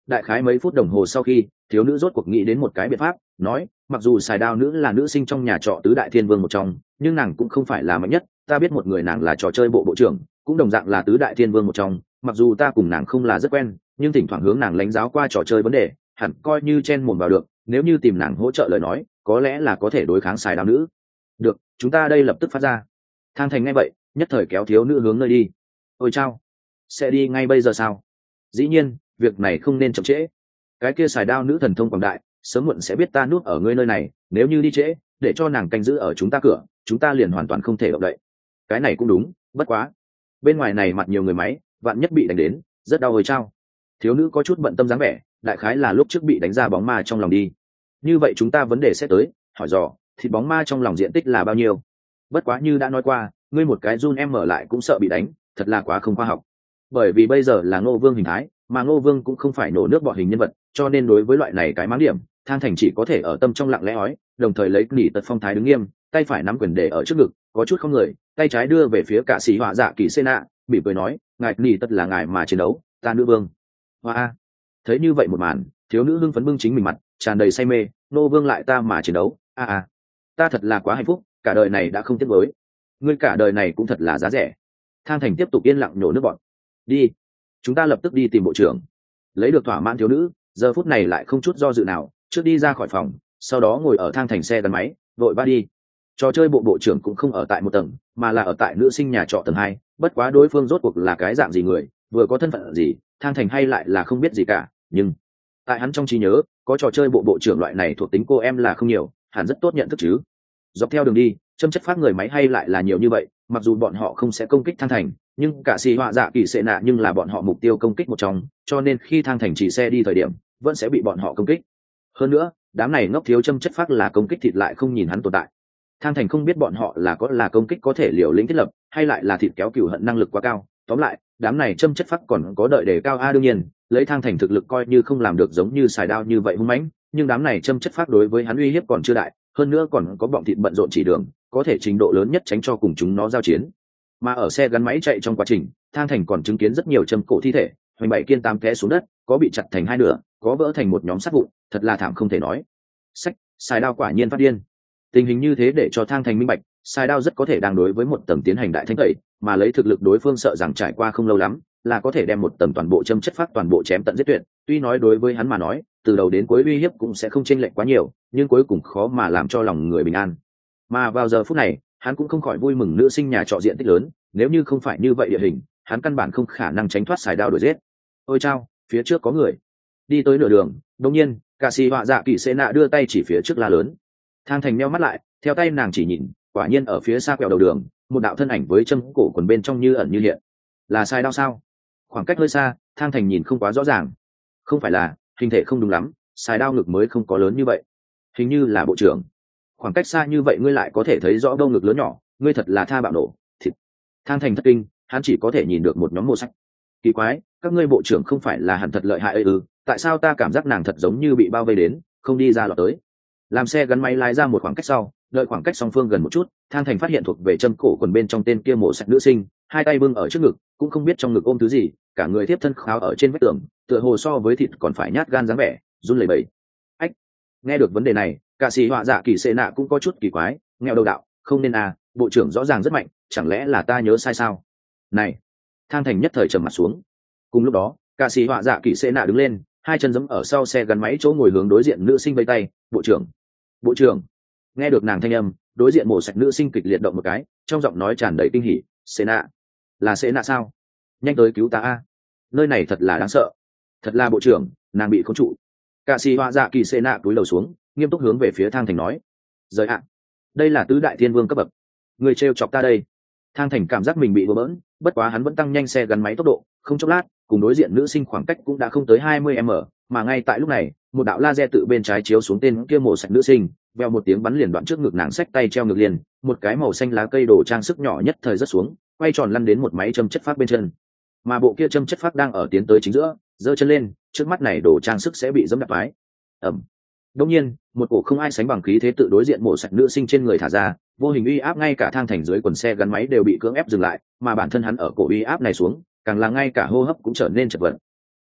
A: đại khái mấy phút đồng hồ sau khi thiếu nữ rốt cuộc nghĩ đến một cái biện pháp, nói mặc dù xài đao nữ là nữ sinh trong nhà trọ tứ đại thiên vương một trong, nhưng nàng cũng không phải là mạnh nhất. Ta biết một người nàng là trò chơi bộ bộ trưởng, cũng đồng dạng là tứ đại thiên vương một trong, mặc dù ta cùng nàng không là rất quen, nhưng thỉnh thoảng hướng nàng lãnh giáo qua trò chơi vấn đề, hẳn coi như chen mồm vào được. Nếu như tìm nàng hỗ trợ lời nói, có lẽ là có thể đối kháng xài đao nữ. Được, chúng ta đây lập tức phát ra. Thang Thành nghe vậy nhất thời kéo thiếu nữ hướng nơi đi. Ôi chao, sẽ đi ngay bây giờ sao? Dĩ nhiên, việc này không nên chậm trễ. Cái kia xài đao nữ thần thông quảng đại, sớm muộn sẽ biết ta núp ở ngươi nơi này, nếu như đi trễ, để cho nàng canh giữ ở chúng ta cửa, chúng ta liền hoàn toàn không thể động đậy. Cái này cũng đúng, bất quá bên ngoài này mặt nhiều người máy, vạn nhất bị đánh đến, rất đau. Ôi chao. Thiếu nữ có chút bận tâm dáng vẻ, đại khái là lúc trước bị đánh ra bóng ma trong lòng đi. Như vậy chúng ta vấn đề sẽ tới, hỏi dò thịt bóng ma trong lòng diện tích là bao nhiêu? Bất quá như đã nói qua, ngươi một cái run em mở lại cũng sợ bị đánh, thật là quá không khoa học. Bởi vì bây giờ là Ngô Vương hình thái, mà Ngô Vương cũng không phải nổ nước bọt hình nhân vật, cho nên đối với loại này cái máng điểm, Thang Thành chỉ có thể ở tâm trong lặng lẽ ói, đồng thời lấy nỉ tật phong thái đứng nghiêm, tay phải nắm quyền để ở trước ngực, có chút không người, tay trái đưa về phía cả sĩ họa dạ kỳ xê nạ, bị cười nói, ngài nỉ tật là ngài mà chiến đấu, ta nữ vương. Hoa. Thấy như vậy một màn, thiếu nữ hưng phấn bưng chính mình mặt, tràn đầy say mê. Ngô Vương lại ta mà chiến đấu, a à, a, ta thật là quá hạnh phúc, cả đời này đã không tiếc với. Ngươi cả đời này cũng thật là giá rẻ. Thang Thành tiếp tục yên lặng nhổ nước bọt. Đi, chúng ta lập tức đi tìm bộ trưởng. Lấy được thỏa mãn thiếu nữ, giờ phút này lại không chút do dự nào, trước đi ra khỏi phòng, sau đó ngồi ở Thang Thành xe gắn máy, vội ba đi. Trò chơi bộ bộ trưởng cũng không ở tại một tầng, mà là ở tại nữ sinh nhà trọ tầng hai. Bất quá đối phương rốt cuộc là cái dạng gì người, vừa có thân phận gì, Thang Thành hay lại là không biết gì cả. Nhưng tại hắn trong trí nhớ, có trò chơi bộ bộ trưởng loại này thuộc tính cô em là không nhiều, hẳn rất tốt nhận thức chứ. Dọc theo đường đi, châm chất phát người máy hay lại là nhiều như vậy, mặc dù bọn họ không sẽ công kích Thang Thành, nhưng cả xì họa dạ kỳ sệ nạ nhưng là bọn họ mục tiêu công kích một trong, cho nên khi Thang Thành chỉ xe đi thời điểm vẫn sẽ bị bọn họ công kích. Hơn nữa, đám này ngốc thiếu châm chất phát là công kích thịt lại không nhìn hắn tồn tại. Thang Thành không biết bọn họ là có là công kích có thể liều lĩnh thiết lập, hay lại là thịt kéo cừu hận năng lực quá cao. Tóm lại, đám này châm chất phát còn có đợi đề cao a đương nhiên, lấy Thang Thành thực lực coi như không làm được giống như xài đao như vậy hung mãnh, nhưng đám này châm chất phát đối với hắn uy hiếp còn chưa đại, hơn nữa còn có bọn thịt bận rộn chỉ đường, có thể trình độ lớn nhất tránh cho cùng chúng nó giao chiến. Mà ở xe gắn máy chạy trong quá trình, Thang Thành còn chứng kiến rất nhiều châm cổ thi thể, hoành bảy kiên tám té xuống đất, có bị chặt thành hai nửa, có vỡ thành một nhóm sắt vụn, thật là thảm không thể nói. Sách, xài đao quả nhiên phát điên. Tình hình như thế để cho Thang Thành minh bạch, xài đao rất có thể đang đối với một tầng tiến hành đại thanh tẩy, mà lấy thực lực đối phương sợ rằng trải qua không lâu lắm, là có thể đem một tầng toàn bộ châm chất phát toàn bộ chém tận giết tuyệt. Tuy nói đối với hắn mà nói, từ đầu đến cuối uy hiếp cũng sẽ không chênh lệch quá nhiều, nhưng cuối cùng khó mà làm cho lòng người bình an. Mà vào giờ phút này, hắn cũng không khỏi vui mừng nữ sinh nhà trọ diện tích lớn, nếu như không phải như vậy địa hình, hắn căn bản không khả năng tránh thoát xài đao đuổi giết. Ôi chao, phía trước có người. Đi tới nửa đường, đột nhiên, cả xì họa dạ kỳ xê nạ đưa tay chỉ phía trước la lớn. Thang Thành meo mắt lại, theo tay nàng chỉ nhìn, quả nhiên ở phía xa quẹo đầu đường, một đạo thân ảnh với châm cổ quần bên trong như ẩn như hiện. Là xài đao sao? Khoảng cách hơi xa, Thang Thành nhìn không quá rõ ràng. Không phải là, hình thể không đúng lắm, xài đao ngực mới không có lớn như vậy. Hình như là bộ trưởng. Khoảng cách xa như vậy ngươi lại có thể thấy rõ đâu ngực lớn nhỏ, ngươi thật là tha bạo nổ thịt. Thang Thành thất kinh, hắn chỉ có thể nhìn được một nhóm mô sách. Kỳ quái, các ngươi bộ trưởng không phải là hẳn thật lợi hại ư? Ừ, tại sao ta cảm giác nàng thật giống như bị bao vây đến, không đi ra lọt tới. Làm xe gắn máy lái ra một khoảng cách sau, đợi khoảng cách song phương gần một chút, Thang Thành phát hiện thuộc về châm cổ quần bên trong tên kia mổ sạch nữ sinh, hai tay bưng ở trước ngực, cũng không biết trong ngực ôm thứ gì, cả người tiếp thân kháo ở trên vách tường, tựa hồ so với thịt còn phải nhát gan dáng vẻ, run lẩy bẩy. Ách, nghe được vấn đề này, cả sĩ họa dạ kỳ xê nạ cũng có chút kỳ quái, nghèo đầu đạo, không nên à, bộ trưởng rõ ràng rất mạnh, chẳng lẽ là ta nhớ sai sao? Này, Thang Thành nhất thời trầm mặt xuống. Cùng lúc đó, cả sĩ họa dạ kỳ xê nạ đứng lên, hai chân giẫm ở sau xe gắn máy chỗ ngồi hướng đối diện nữ sinh vây tay, bộ trưởng, bộ trưởng. Nghe được nàng thanh âm, đối diện mổ sạch nữ sinh kịch liệt động một cái, trong giọng nói tràn đầy kinh hỉ, xê nạ, là xê nạ sao? Nhanh tới cứu ta a, nơi này thật là đáng sợ, thật là bộ trưởng, nàng bị khống trụ. Cả sĩ họa dạ kỳ xê nạ cúi đầu xuống, nghiêm túc hướng về phía Thang Thành nói, rời ạ, đây là tứ đại thiên vương cấp bậc, người trêu chọc ta đây. Thang Thành cảm giác mình bị bừa bỡn, bất quá hắn vẫn tăng nhanh xe gắn máy tốc độ, không chốc lát, cùng đối diện nữ sinh khoảng cách cũng đã không tới hai mươi mét, mà ngay tại lúc này, một đạo laser tự bên trái chiếu xuống tên kia mổ sạch nữ sinh, veo một tiếng bắn liền đoạn trước ngực nàng, xách tay treo ngực liền, một cái màu xanh lá cây đồ trang sức nhỏ nhất thời rớt xuống, quay tròn lăn đến một máy châm chất phát bên chân. Mà bộ kia châm chất phát đang ở tiến tới chính giữa, giơ chân lên, trước mắt này đồ trang sức sẽ bị giẫm đạp mái. Ầm. Đương nhiên, một cổ không ai sánh bằng khí thế tự đối diện mổ sạch nữ sinh trên người thả ra, vô hình uy áp ngay cả Thang Thành dưới quần xe gắn máy đều bị cưỡng ép dừng lại, mà bản thân hắn ở cổ uy áp này xuống, càng là ngay cả hô hấp cũng trở nên chật vật.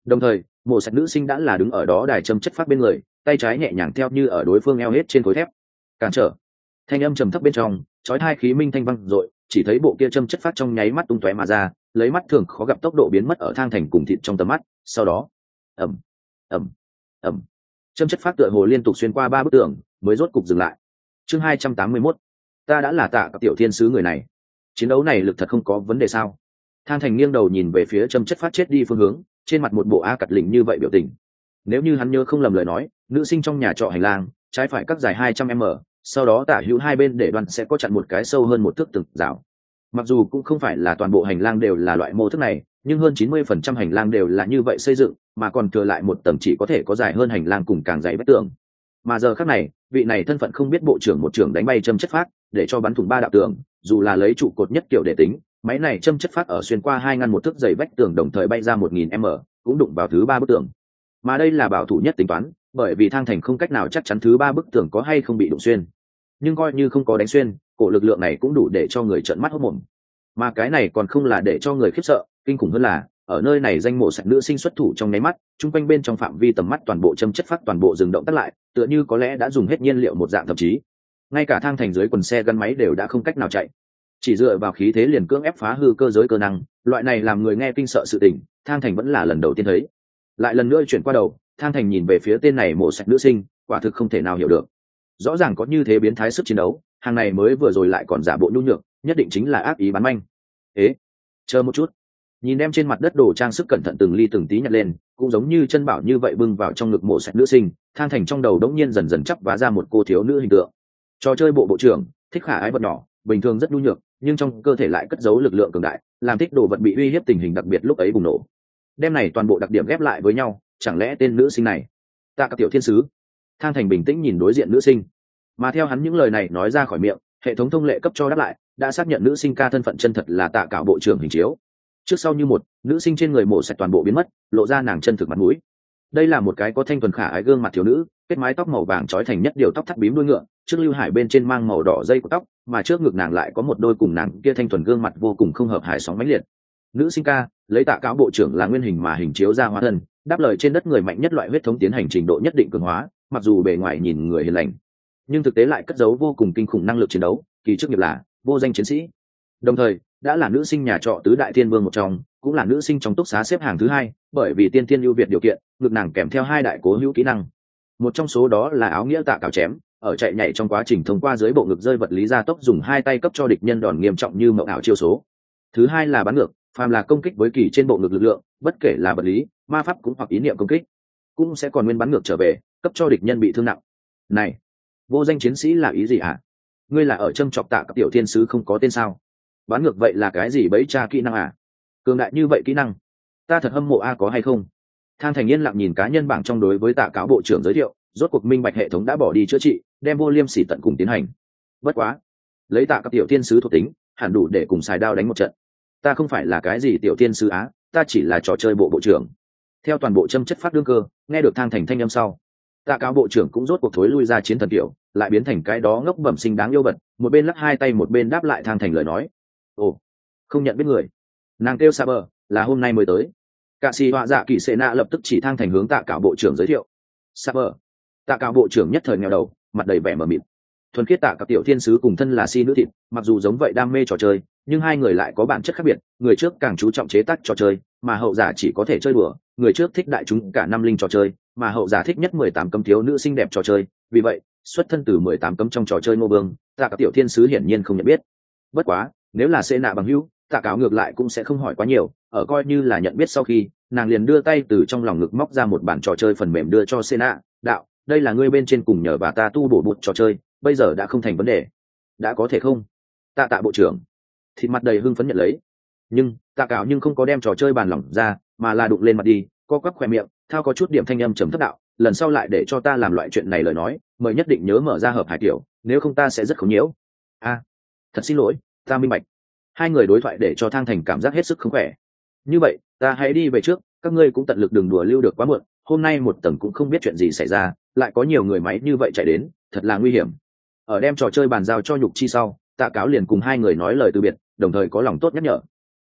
A: Đồng thời mộ sạch nữ sinh đã là đứng ở đó đài châm chất phát bên người, tay trái nhẹ nhàng theo như ở đối phương eo hết trên khối thép cản trở. Thanh âm trầm thấp bên trong chói hai khí minh thanh văng dội, chỉ thấy bộ kia châm chất phát trong nháy mắt tung tóe mà ra, lấy mắt thường khó gặp tốc độ biến mất ở thang thành cùng thịt trong tầm mắt. Sau đó ẩm ẩm ẩm, châm chất phát tựa hồ liên tục xuyên qua ba bức tường mới rốt cục dừng lại. Chương hai trăm tám mươi mốt, ta đã là Tạ Cả tiểu thiên sứ người này, chiến đấu này lực thật không có vấn đề sao? Thang thành nghiêng đầu nhìn về phía châm chất phát chết đi phương hướng, trên mặt một bộ a cặt lỉnh như vậy biểu tình. Nếu như hắn nhớ không lầm lời nói, nữ sinh trong nhà trọ hành lang trái phải cắt dài hai trăm m, sau đó tả hữu hai bên để đoàn sẽ có chặn một cái sâu hơn một thước từng rào. Mặc dù cũng không phải là toàn bộ hành lang đều là loại mô thức này, nhưng hơn chín mươi phần trăm hành lang đều là như vậy xây dựng, mà còn thừa lại một tầng chỉ có thể có dài hơn hành lang cùng càng dày vách tường. Mà giờ khắc này, vị này thân phận không biết bộ trưởng một trưởng đánh bay châm chất phát, để cho bắn thủng ba đạo tường, dù là lấy trụ cột nhất kiểu để tính, máy này châm chất phát ở xuyên qua hai ngăn một thước dày vách tường đồng thời bay ra một nghìn m, cũng đụng vào thứ ba bức tường. Mà đây là bảo thủ nhất tính toán, bởi vì thang thành không cách nào chắc chắn thứ ba bức tường có hay không bị đụng xuyên. Nhưng coi như không có đánh xuyên, cổ lực lượng này cũng đủ để cho người trợn mắt hốt mồm. Mà cái này còn không là để cho người khiếp sợ, kinh khủng hơn là ở nơi này danh mộ sạch nữ sinh xuất thủ trong nháy mắt, chung quanh bên trong phạm vi tầm mắt toàn bộ châm chất phát toàn bộ dừng động tắt lại, tựa như có lẽ đã dùng hết nhiên liệu một dạng, thậm chí ngay cả thang thành dưới quần xe gắn máy đều đã không cách nào chạy. Chỉ dựa vào khí thế liền cưỡng ép phá hư cơ giới cơ năng, loại này làm người nghe kinh sợ sự tình, thang thành vẫn là lần đầu tiên thấy. Lại lần nữa chuyển qua đầu, thang thành nhìn về phía tên này mộ sạch nữ sinh, quả thực không thể nào hiểu được. Rõ ràng có như thế biến thái sức chiến đấu, hàng này mới vừa rồi lại còn giả bộ nhu nhược, nhất định chính là ác ý bán manh. Ế, chờ một chút. Nhìn đem trên mặt đất đồ trang sức cẩn thận từng ly từng tí nhặt lên, cũng giống như chân bảo như vậy bưng vào trong ngực mộ sạch nữ sinh, thang thành trong đầu đống nhiên dần dần chắp vá ra một cô thiếu nữ hình tượng. Trò chơi bộ bộ trưởng thích khả ái vật nhỏ, bình thường rất nhu nhược, nhưng trong cơ thể lại cất giấu lực lượng cường đại, làm thích đồ vật bị uy hiếp tình hình đặc biệt lúc ấy bùng nổ. Đem này toàn bộ đặc điểm ghép lại với nhau, chẳng lẽ tên nữ sinh này Tạ Cả tiểu thiên sứ? Thang thành bình tĩnh nhìn đối diện nữ sinh, mà theo hắn những lời này nói ra khỏi miệng, hệ thống thông lệ cấp cho đáp lại đã xác nhận nữ sinh ca thân phận chân thật là Tạ Cả bộ trưởng hình chiếu. Trước sau như một, nữ sinh trên người mổ sạch toàn bộ biến mất, lộ ra nàng chân thực mặt mũi. Đây là một cái có thanh thuần khả ái gương mặt thiếu nữ, kết mái tóc màu vàng trói thành nhất điều tóc thắt bím đuôi ngựa, trước lưu hải bên trên mang màu đỏ dây của tóc, mà trước ngực nàng lại có một đôi cùng nàng kia thanh thuần gương mặt vô cùng không hợp hải sóng mãnh liệt. Nữ sinh ca lấy Tạ Cả bộ trưởng là nguyên hình mà hình chiếu ra hóa thân, đáp lời trên đất người mạnh nhất loại huyết thống tiến hành trình độ nhất định cường hóa, mặc dù bề ngoài nhìn người hiền lành, nhưng thực tế lại cất giấu vô cùng kinh khủng năng lực chiến đấu, kỳ chức nghiệp là vô danh chiến sĩ. Đồng thời đã là nữ sinh nhà trọ tứ đại thiên vương một trong, cũng là nữ sinh trong túc xá xếp hàng thứ hai, bởi vì tiên thiên ưu việt điều kiện, ngực nàng kèm theo hai đại cố hữu kỹ năng. Một trong số đó là áo nghĩa tạ cào chém, ở chạy nhảy trong quá trình thông qua dưới bộ ngực rơi vật lý gia tốc dùng hai tay cấp cho địch nhân đòn nghiêm trọng như mộng ảo chiêu số. Thứ hai là bắn ngược, phàm là công kích với kỳ trên bộ ngực lực lượng, bất kể là vật lý, ma pháp cũng hoặc ý niệm công kích, cũng sẽ còn nguyên bắn ngược trở về, cấp cho địch nhân bị thương nặng. Này, vô danh chiến sĩ là ý gì hả? Ngươi là ở châm chọc Tạ Cả tiểu thiên sứ không có tên sao? Bắn ngược vậy là cái gì bấy cha kỹ năng à? Cường đại như vậy kỹ năng, ta thật hâm mộ a, có hay không? Thang thành yên lặng nhìn cá nhân bảng trong đối với Tạ Cả bộ trưởng giới thiệu, rốt cuộc minh bạch hệ thống đã bỏ đi chữa trị, đem vô liêm sỉ tận cùng tiến hành. Bất quá, lấy Tạ Cả tiểu thiên sứ thuộc tính, hẳn đủ để cùng xài đao đánh một trận. Ta không phải là cái gì tiểu thiên sứ á, ta chỉ là trò chơi bộ bộ trưởng. Theo toàn bộ châm chất phát đương cơ, nghe được thang thành thanh âm sau, Tạ Cả bộ trưởng cũng rốt cuộc thối lui ra chiến thần tiểu, lại biến thành cái đó ngốc bẩm sinh đáng yêu bật, một bên lắc hai tay một bên đáp lại thang thành lời nói. Ồ, không nhận biết người. Nàng kêu Saber, là hôm nay mới tới. Cả sĩ họa dạ kỳ sệ nạ lập tức chỉ thang thành hướng Tạ Cả bộ trưởng giới thiệu. Saber. Tạ Cả bộ trưởng nhất thời nghèo đầu, mặt đầy vẻ mờ mịt. Thuần khiết Tạ Cả tiểu thiên sứ cùng thân là si nữ thịt, mặc dù giống vậy đam mê trò chơi, nhưng hai người lại có bản chất khác biệt. Người trước càng chú trọng chế tác trò chơi, mà hậu giả chỉ có thể chơi đùa. Người trước thích đại chúng cả năm linh trò chơi, mà hậu giả thích nhất mười tám cấm thiếu nữ xinh đẹp trò chơi. Vì vậy, xuất thân từ mười tám cấm trong trò chơi Ngô Vương, Tạ Cả tiểu thiên sứ hiển nhiên không nhận biết. Bất quá, nếu là xê nạ bằng hữu, Tạ Cả ngược lại cũng sẽ không hỏi quá nhiều, ở coi như là nhận biết sau khi, nàng liền đưa tay từ trong lòng ngực móc ra một bản trò chơi phần mềm đưa cho xê nạ. Đạo, đây là ngươi bên trên cùng nhờ bà ta tu bổ bụt trò chơi, bây giờ đã không thành vấn đề. Đã có thể không? Tạ Tạ bộ trưởng thịt mặt đầy hưng phấn nhận lấy, nhưng Tạ Cả nhưng không có đem trò chơi bàn lỏng ra, mà là đụng lên mặt đi, co quắp khoe miệng, thao có chút điểm thanh âm trầm thấp đạo, lần sau lại để cho ta làm loại chuyện này lời nói, mời nhất định nhớ mở ra hợp hải tiểu, nếu không ta sẽ rất khốn nhiễu. A, thật xin lỗi, ta minh bạch. Hai người đối thoại để cho thang thành cảm giác hết sức không khỏe. Như vậy, ta hãy đi về trước, các ngươi cũng tận lực đừng đùa lưu được quá muộn, hôm nay một tầng cũng không biết chuyện gì xảy ra, lại có nhiều người máy như vậy chạy đến, thật là nguy hiểm. Ở đem trò chơi bàn giao cho Nhục Chi sau, Tạ Cáo liền cùng hai người nói lời từ biệt, đồng thời có lòng tốt nhắc nhở.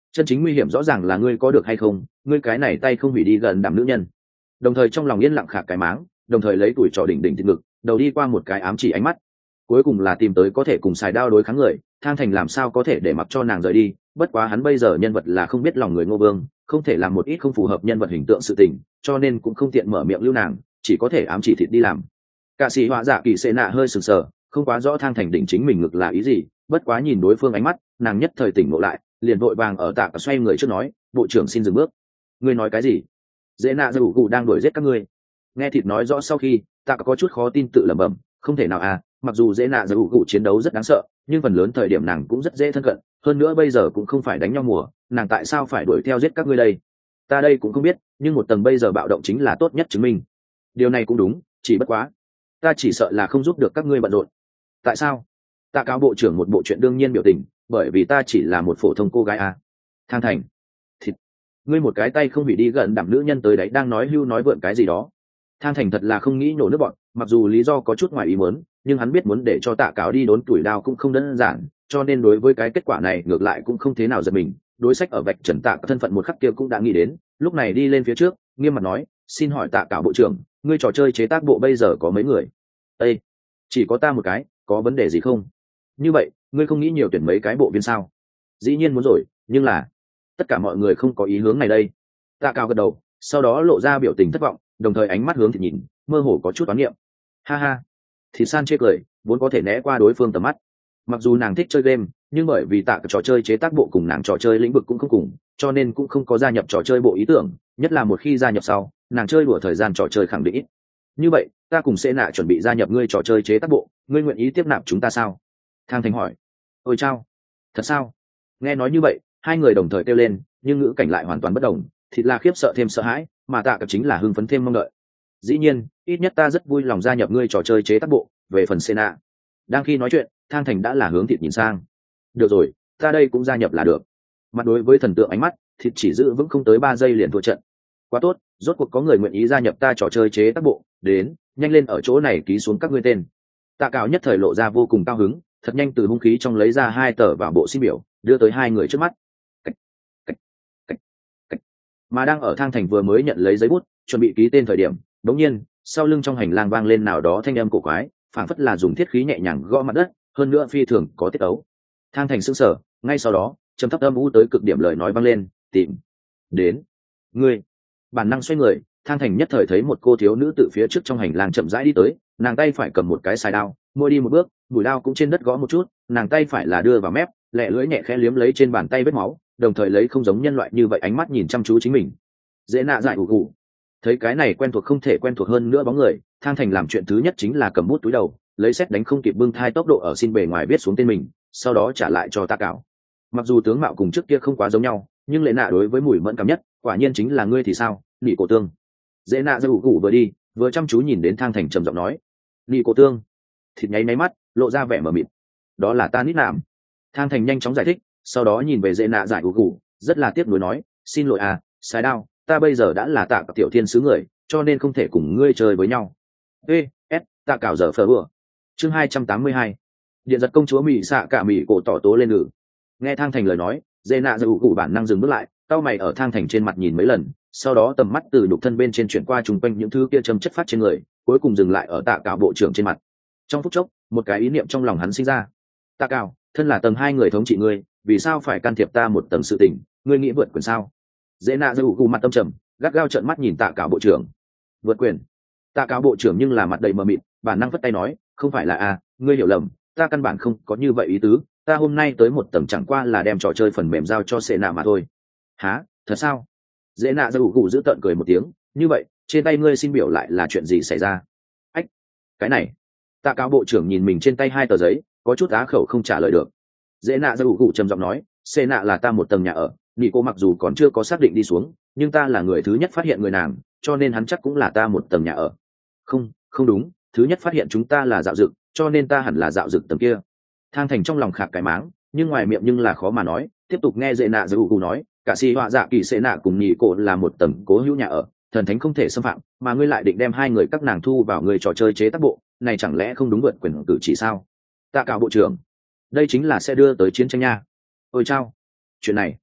A: chân chính nguy hiểm rõ ràng là ngươi có được hay không, ngươi cái này tay không hủy đi gần đảm nữ nhân. Đồng thời trong lòng yên lặng khạc cái máng, đồng thời lấy tuổi trò đỉnh đỉnh thịt ngực, đầu đi qua một cái ám chỉ ánh mắt, cuối cùng là tìm tới có thể cùng xài đao đối kháng người. Thang Thành làm sao có thể để mặc cho nàng rời đi, bất quá hắn bây giờ nhân vật là không biết lòng người Ngô Vương, không thể làm một ít không phù hợp nhân vật hình tượng sự tình, cho nên cũng không tiện mở miệng lưu nàng, chỉ có thể ám chỉ thịt đi làm. Cả sĩ họa dạ kỳ xê nạ hơi sừng sờ, không quá rõ Thang Thành đỉnh chính mình ngực là ý gì, bất quá nhìn đối phương ánh mắt, nàng nhất thời tỉnh ngộ lại, liền vội vàng ở tạ cả xoay người trước nói, bộ trưởng xin dừng bước. Ngươi nói cái gì? Dễ nạ dư cụ đang đuổi giết các ngươi. Nghe thịt nói rõ sau khi, tạ cả có chút khó tin tự lẩm bẩm, không thể nào à, mặc dù dễ nạ dư cụ chiến đấu rất đáng sợ, nhưng phần lớn thời điểm nàng cũng rất dễ thân cận, hơn nữa bây giờ cũng không phải đánh nhau mùa, nàng tại sao phải đuổi theo giết các ngươi đây? Ta đây cũng không biết, nhưng một tầng bây giờ bạo động chính là tốt nhất chứng minh. Điều này cũng đúng, chỉ bất quá, ta chỉ sợ là không giúp được các ngươi bận rộn. Tại sao? Tạ cáo bộ trưởng một bộ chuyện đương nhiên biểu tình, bởi vì ta chỉ là một phổ thông cô gái à. Thang Thành, thịt, ngươi một cái tay không bị đi gần đảm nữ nhân tới đấy đang nói hưu nói vượn cái gì đó. Thang Thành thật là không nghĩ nổ nước bọn, mặc dù lý do có chút ngoài ý muốn, nhưng hắn biết muốn để cho tạ cáo đi đốn tuổi đao cũng không đơn giản, cho nên đối với cái kết quả này ngược lại cũng không thế nào giật mình. Đối sách ở vạch trần tạ thân phận một khắc kia cũng đã nghĩ đến, lúc này đi lên phía trước, nghiêm mặt nói, xin hỏi tạ cáo bộ trưởng, ngươi trò chơi chế tác bộ bây giờ có mấy người? Ê, chỉ có ta một cái, có vấn đề gì không? Như vậy, ngươi không nghĩ nhiều tuyển mấy cái bộ viên sao? Dĩ nhiên muốn rồi, nhưng là tất cả mọi người không có ý hướng này đây. Tạ cao gật đầu, sau đó lộ ra biểu tình thất vọng, đồng thời ánh mắt hướng thịt nhìn, mơ hồ có chút toán niệm. Ha ha, thịt san chê cười, vốn có thể né qua đối phương tầm mắt. Mặc dù nàng thích chơi game, nhưng bởi vì tạ trò chơi chế tác bộ cùng nàng trò chơi lĩnh vực cũng không cùng, cho nên cũng không có gia nhập trò chơi bộ ý tưởng, nhất là một khi gia nhập sau, nàng chơi đùa thời gian trò chơi khẳng định ít. Như vậy, ta cùng sẽ nạ chuẩn bị gia nhập ngươi trò chơi chế tác bộ, ngươi nguyện ý tiếp nạp chúng ta sao? Thang Thành hỏi. Ôi chao, thật sao? Nghe nói như vậy, hai người đồng thời kêu lên, nhưng ngữ cảnh lại hoàn toàn bất đồng, thịt là khiếp sợ thêm sợ hãi, mà tạ cập chính là hưng phấn thêm mong đợi. Dĩ nhiên, ít nhất ta rất vui lòng gia nhập ngươi trò chơi chế tác bộ. Về phần Sena, đang khi nói chuyện, Thang Thành đã là hướng thịt nhìn sang. Được rồi, ta đây cũng gia nhập là được. Mặt đối với thần tượng ánh mắt, thịt chỉ giữ vững không tới ba giây liền thua trận. Quá tốt, rốt cuộc có người nguyện ý gia nhập ta trò chơi chế tác bộ, đến, nhanh lên ở chỗ này ký xuống các ngươi tên. Tạ Cảo nhất thời lộ ra vô cùng cao hứng, thật nhanh từ hung khí trong lấy ra hai tờ vào bộ xin biểu, đưa tới hai người trước mắt. Cách, cách, cách, cách. Mà đang ở Thang Thành vừa mới nhận lấy giấy bút, chuẩn bị ký tên thời điểm, đột nhiên, sau lưng trong hành lang vang lên nào đó thanh âm cổ quái, phảng phất là dùng thiết khí nhẹ nhàng gõ mặt đất, hơn nữa phi thường có tiết ấu. Thang Thành sững sờ, ngay sau đó, trầm thấp âm u tới cực điểm lời nói vang lên, tìm đến ngươi. Bản năng xoay người, Thang Thành nhất thời thấy một cô thiếu nữ từ phía trước trong hành lang chậm rãi đi tới, nàng tay phải cầm một cái xài đao, môi đi một bước, mũi đao cũng trên đất gõ một chút, nàng tay phải là đưa vào mép, lẹ lưỡi nhẹ khẽ liếm lấy trên bàn tay vết máu, đồng thời lấy không giống nhân loại như vậy ánh mắt nhìn chăm chú chính mình. Dễ nạ dại ủ ủ. Thấy cái này quen thuộc không thể quen thuộc hơn nữa bóng người, Thang Thành làm chuyện thứ nhất chính là cầm bút túi đầu, lấy xét đánh không kịp bưng thai tốc độ ở xin bề ngoài viết xuống tên mình, sau đó trả lại cho Tạ Cảo. Mặc dù tướng mạo cùng trước kia không quá giống nhau, nhưng lệ nạ đối với mùi mẫn cảm nhất, quả nhiên chính là ngươi thì sao, nị cổ tương. Dễ nạ ra ủ ủ vừa đi, vừa chăm chú nhìn đến Thang Thành trầm giọng nói, nị cổ tương. Thịt nháy máy mắt, lộ ra vẻ mờ mịt. Đó là ta nít nạm. Thang Thành nhanh chóng giải thích, sau đó nhìn về dễ nạ giải ủ ủ, rất là tiếc nuối nói, xin lỗi à, sai đao, ta bây giờ đã là Tạ Tiểu thiên sứ người, cho nên không thể cùng ngươi chơi với nhau. Ê, S, Tạ Cảo giờ phở bừa. Chương hai trăm tám mươi hai. Điện giật công chúa Mỹ xạ cả Mỹ cổ tỏ tố lên ngự. Nghe Thang Thành lời nói, dễ nạ dầu cụ bản năng dừng bước lại, cau mày ở Thang Thành trên mặt nhìn mấy lần, sau đó tầm mắt từ đục thân bên trên chuyển qua chung quanh những thứ kia châm chất phát trên người, cuối cùng dừng lại ở Tạ Cảo bộ trưởng trên mặt. Trong phút chốc, một cái ý niệm trong lòng hắn sinh ra. Tạ Cảo, thân là tầng hai người thống trị ngươi, vì sao phải can thiệp ta một tầng sự tình, ngươi nghĩ vượt quyền sao? Dễ nạ dầu cụ mặt tâm trầm, gắt gao trợn mắt nhìn Tạ Cảo bộ trưởng. Vượt quyền? Tạ Cảo bộ trưởng nhưng là mặt đầy mờ mịt, bản năng vất tay nói, không phải là a, ngươi hiểu lầm, ta căn bản không có như vậy ý tứ, ta hôm nay tới một tầng chẳng qua là đem trò chơi phần mềm giao cho sệ nạ mà thôi. Hả, thật sao? Dễ nạ ra ủ cụ giữ tợn cười một tiếng, như vậy trên tay ngươi xin biểu lại là chuyện gì xảy ra? Ách, cái này. Tạ Cáo bộ trưởng nhìn mình trên tay hai tờ giấy, có chút á khẩu không trả lời được. Dễ nạ ra ủ cụ trầm giọng nói, sệ nạ là ta một tầng nhà ở, nị cô mặc dù còn chưa có xác định đi xuống, nhưng ta là người thứ nhất phát hiện người nàng, cho nên hắn chắc cũng là ta một tầng nhà ở. Không, không đúng, thứ nhất phát hiện chúng ta là dạo dực, cho nên ta hẳn là dạo dực tầng kia. Thang Thành trong lòng khạc cái máng, nhưng ngoài miệng nhưng là khó mà nói, tiếp tục nghe dễ nạ dư cụ nói, cả si họa dạ kỳ sẽ nạ cùng nhị cổ là một tầng cố hữu nhà ở, thần thánh không thể xâm phạm, mà ngươi lại định đem hai người các nàng thu vào người trò chơi chế tác bộ, này chẳng lẽ không đúng vượt quyền cử chỉ sao? Tạ Cáo bộ trưởng, đây chính là sẽ đưa tới chiến tranh nha. Ôi chao, chuyện này,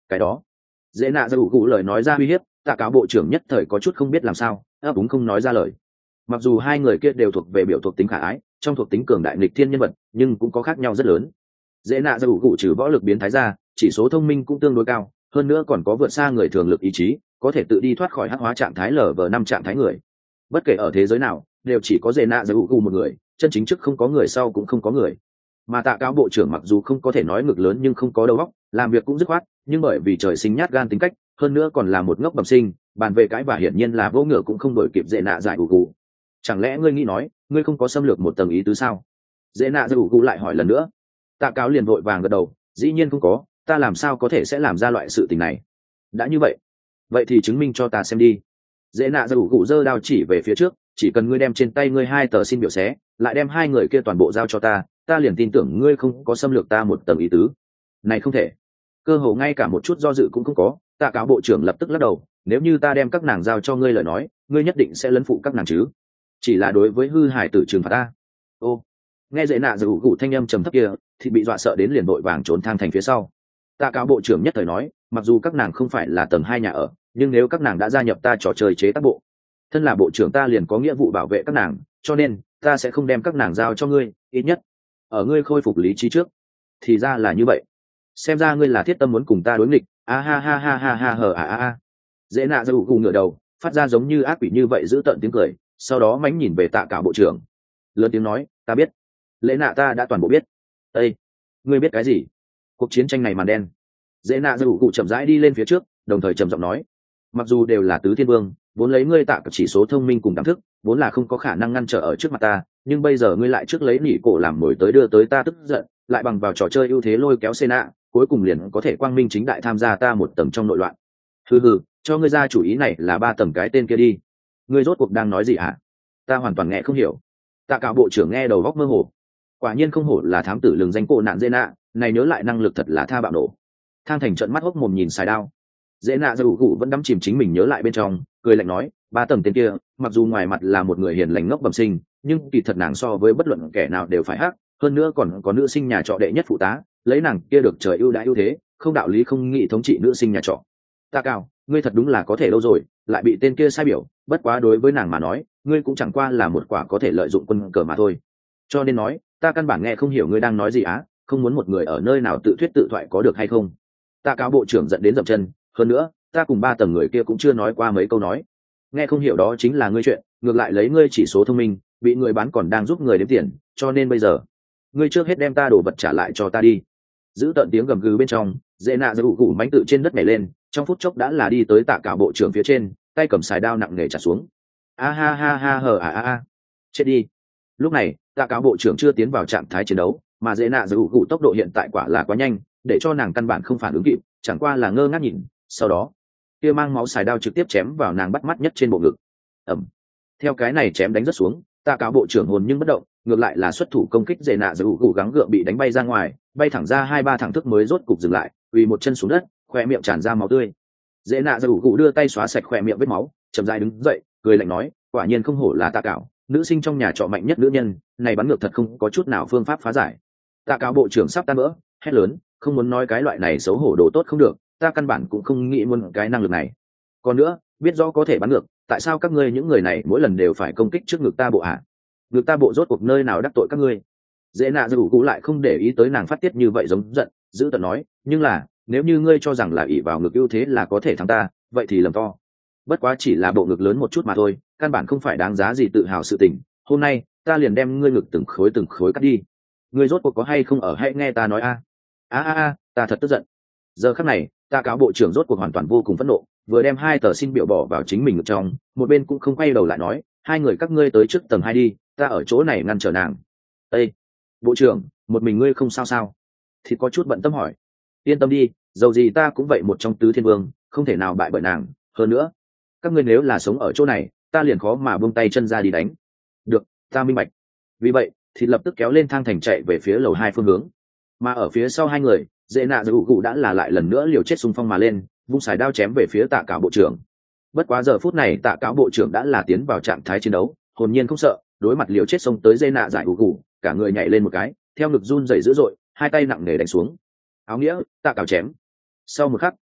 A: cái đó dễ nạ ra ủ cụ lời nói ra uy hiếp, tạ cáo bộ trưởng nhất thời có chút không biết làm sao, ấp úng không nói ra lời. Mặc dù hai người kia đều thuộc về biểu thuộc tính khả ái, trong thuộc tính cường đại nghịch thiên nhân vật, nhưng cũng có khác nhau rất lớn. Dễ nạ ra ủ cụ trừ võ lực biến thái ra, chỉ số thông minh cũng tương đối cao, hơn nữa còn có vượt xa người thường lực ý chí, có thể tự đi thoát khỏi hắc hóa trạng thái lở vờ năm trạng thái người. Bất kể ở thế giới nào, đều chỉ có dễ nạ ra ủ cụ một người, chân chính trước không có người sau cũng không có người. Mà tạ cáo bộ trưởng mặc dù không có thể nói ngực lớn nhưng không có đầu óc, làm việc cũng dứt khoát, nhưng bởi vì trời sinh nhát gan tính cách, hơn nữa còn là một ngốc bẩm sinh, bàn về cái và hiển nhiên là vô ngựa cũng không đổi kịp dễ nạ giải ủ cụ. Chẳng lẽ ngươi nghĩ nói ngươi không có xâm lược một tầng ý tứ sao? Dễ nạ giải ủ cụ lại hỏi lần nữa. Tạ cáo liền vội vàng gật đầu, dĩ nhiên không có, ta làm sao có thể sẽ làm ra loại sự tình này. Đã như vậy vậy thì chứng minh cho ta xem đi. Dễ nạ giải ủ cụ giơ đao chỉ về phía trước, chỉ cần ngươi đem trên tay ngươi hai tờ xin biểu xé, lại đem hai người kia toàn bộ giao cho ta, ta liền tin tưởng ngươi không có xâm lược ta một tầng ý tứ. Này không thể. Cơ hồ ngay cả một chút do dự cũng không có, tạ cáo bộ trưởng lập tức lắc đầu, nếu như ta đem các nàng giao cho ngươi lời nói, ngươi nhất định sẽ lấn phụ các nàng chứ. Chỉ là đối với hư hải tử trừng phạt ta. Ô, nghe dễ nạ dù gủ thanh âm trầm thấp kia, thì bị dọa sợ đến liền vội vàng trốn thang thành phía sau. Tạ cáo bộ trưởng nhất thời nói, mặc dù các nàng không phải là tầng hai nhà ở, nhưng nếu các nàng đã gia nhập ta trò chơi chế tác bộ, thân là bộ trưởng ta liền có nghĩa vụ bảo vệ các nàng, cho nên ta sẽ không đem các nàng giao cho ngươi, ít nhất ở ngươi khôi phục lý trí trước. Thì ra là như vậy, xem ra ngươi là thiết tâm muốn cùng ta đối nghịch. A ha ha ha ha ha hờ à a a. Dễ nạ ra gù ngửa đầu, phát ra giống như ác quỷ như vậy giữ tận tiếng cười, sau đó mánh nhìn về tạ cả bộ trưởng, lớn tiếng nói, ta biết, lễ nạ ta đã toàn bộ biết. Ê, ngươi biết cái gì? Cuộc chiến tranh này màn đen. Dễ nạ ra gù chậm rãi đi lên phía trước, đồng thời trầm giọng nói, mặc dù đều là tứ thiên vương, vốn lấy ngươi tạ cả chỉ số thông minh cùng cảm thức, vốn là không có khả năng ngăn trở ở trước mặt ta, nhưng bây giờ ngươi lại trước lấy nỉ cổ làm mồi tới đưa tới ta tức giận, lại bằng vào trò chơi ưu thế lôi kéo Sena, cuối cùng liền có thể quang minh chính đại tham gia ta một tầng trong nội loạn. Hừ hừ, cho ngươi ra chủ ý này là ba tầng cái tên kia đi. Ngươi rốt cuộc đang nói gì hả? Ta hoàn toàn nghe không hiểu. Tạ cả bộ trưởng nghe đầu góc mơ hồ. Quả nhiên không hổ là thám tử lừng danh cổ nạn Sena, này nhớ lại năng lực thật là tha bạo nổ. Thang thành trợn mắt hốc mồm nhìn xài đao. Dễ nạ ra ủ cụ vẫn đắm chìm chính mình nhớ lại bên trong, cười lạnh nói, ba tầng tên kia, mặc dù ngoài mặt là một người hiền lành ngốc bẩm sinh, nhưng kỳ thật nàng so với bất luận kẻ nào đều phải hắc, hơn nữa còn có nữ sinh nhà trọ đệ nhất phụ tá, lấy nàng kia được trời ưu đãi ưu thế, không đạo lý không nghĩ thống trị nữ sinh nhà trọ. Ta cao, ngươi thật đúng là có thể lâu rồi, lại bị tên kia sai biểu, bất quá đối với nàng mà nói, ngươi cũng chẳng qua là một quả có thể lợi dụng quân cờ mà thôi. Cho nên nói, ta căn bản nghe không hiểu ngươi đang nói gì á, không muốn một người ở nơi nào tự thuyết tự thoại có được hay không? Ta cáo bộ trưởng giận đến dậm chân, hơn nữa, ta cùng ba tầng người kia cũng chưa nói qua mấy câu nói. Nghe không hiểu đó chính là ngươi chuyện, ngược lại lấy ngươi chỉ số thông minh, bị người bán còn đang giúp người đếm tiền, cho nên bây giờ, ngươi trước hết đem ta đồ vật trả lại cho ta đi. Giữ tận tiếng gầm gừ bên trong, dễ nạ giơ ủ gù mánh tự trên đất nhảy lên, trong phút chốc đã là đi tới tạ cả bộ trưởng phía trên, tay cầm xài đao nặng nề trả xuống. A ha ha ha hờ à a a, chết đi. Lúc này, tạ cả bộ trưởng chưa tiến vào trạng thái chiến đấu, mà dễ nạ giơ ủ gù tốc độ hiện tại quả là quá nhanh, để cho nàng căn bản không phản ứng kịp, chẳng qua là ngơ ngác nhìn. Sau đó, kia mang máu xài đao trực tiếp chém vào nàng bắt mắt nhất trên bộ ngực. Ẩm. Theo cái này chém đánh rất xuống, tạ cáo bộ trưởng hồn nhưng bất động, ngược lại là xuất thủ công kích dễ nạ giơ ủ gù gắng gượng bị đánh bay ra ngoài, bay thẳng ra hai ba thẳng thức mới rốt cục dừng lại, quỳ một chân xuống đất, khoe miệng tràn ra máu tươi. Dễ nạ giơ ủ gù đưa tay xóa sạch khoe miệng vết máu, chậm rãi đứng dậy, cười lạnh nói, quả nhiên không hổ là tạ cảo, nữ sinh trong nhà trọ mạnh nhất nữ nhân, này bắn ngược thật không có chút nào phương pháp phá giải. Tạ cáo bộ trưởng sắp tan vỡ, hét lớn, không muốn nói cái loại này xấu hổ đồ tốt không được, ta căn bản cũng không nghĩ muốn cái năng lực này. Còn nữa, biết rõ có thể bắn ngược, tại sao các ngươi những người này mỗi lần đều phải công kích trước ngực ta bộ hạ? Ngực ta bộ rốt cuộc nơi nào đắc tội các ngươi? Dễ nạ giơ ủ cụ lại không để ý tới nàng phát tiết như vậy giống giận, giữ tợn nói, nhưng là nếu như ngươi cho rằng là ỷ vào ngực ưu thế là có thể thắng ta, vậy thì lầm to. Bất quá chỉ là bộ ngực lớn một chút mà thôi, căn bản không phải đáng giá gì tự hào sự tình. Hôm nay ta liền đem ngươi ngực từng khối từng khối cắt đi. Ngươi rốt cuộc có hay không ở hãy nghe ta nói a. A a a, ta thật tức giận. Giờ khắc này, ta cáo bộ trưởng rốt cuộc hoàn toàn vô cùng phẫn nộ, vừa đem hai tờ xin biểu bỏ vào chính mình ngực trong, một bên cũng không quay đầu lại nói, hai người các ngươi tới trước tầng hai đi, ta ở chỗ này ngăn trở nàng. Ê, bộ trưởng, một mình ngươi không sao sao? Thì có chút bận tâm hỏi. Yên tâm đi, dầu gì ta cũng vậy một trong tứ thiên vương, không thể nào bại bởi nàng. Hơn nữa, các ngươi nếu là sống ở chỗ này, ta liền khó mà buông tay chân ra đi đánh. Được, ta minh bạch. Vì vậy, thì lập tức kéo lên thang thành chạy về phía lầu hai phương hướng. Mà ở phía sau hai người, dễ nạ giơ ủ gù đã là lại lần nữa liều chết xung phong mà lên, vung xài đao chém về phía tạ cáo bộ trưởng. Bất quá giờ phút này tạ cáo bộ trưởng đã là tiến vào trạng thái chiến đấu, hồn nhiên không sợ, đối mặt liều chết xông tới dễ nạ giải ủ gù, cả người nhảy lên một cái, theo ngực run rẩy dữ dội, hai tay nặng nề đánh xuống. Áo nghĩa, tạ cáo chém. Sau một khắc,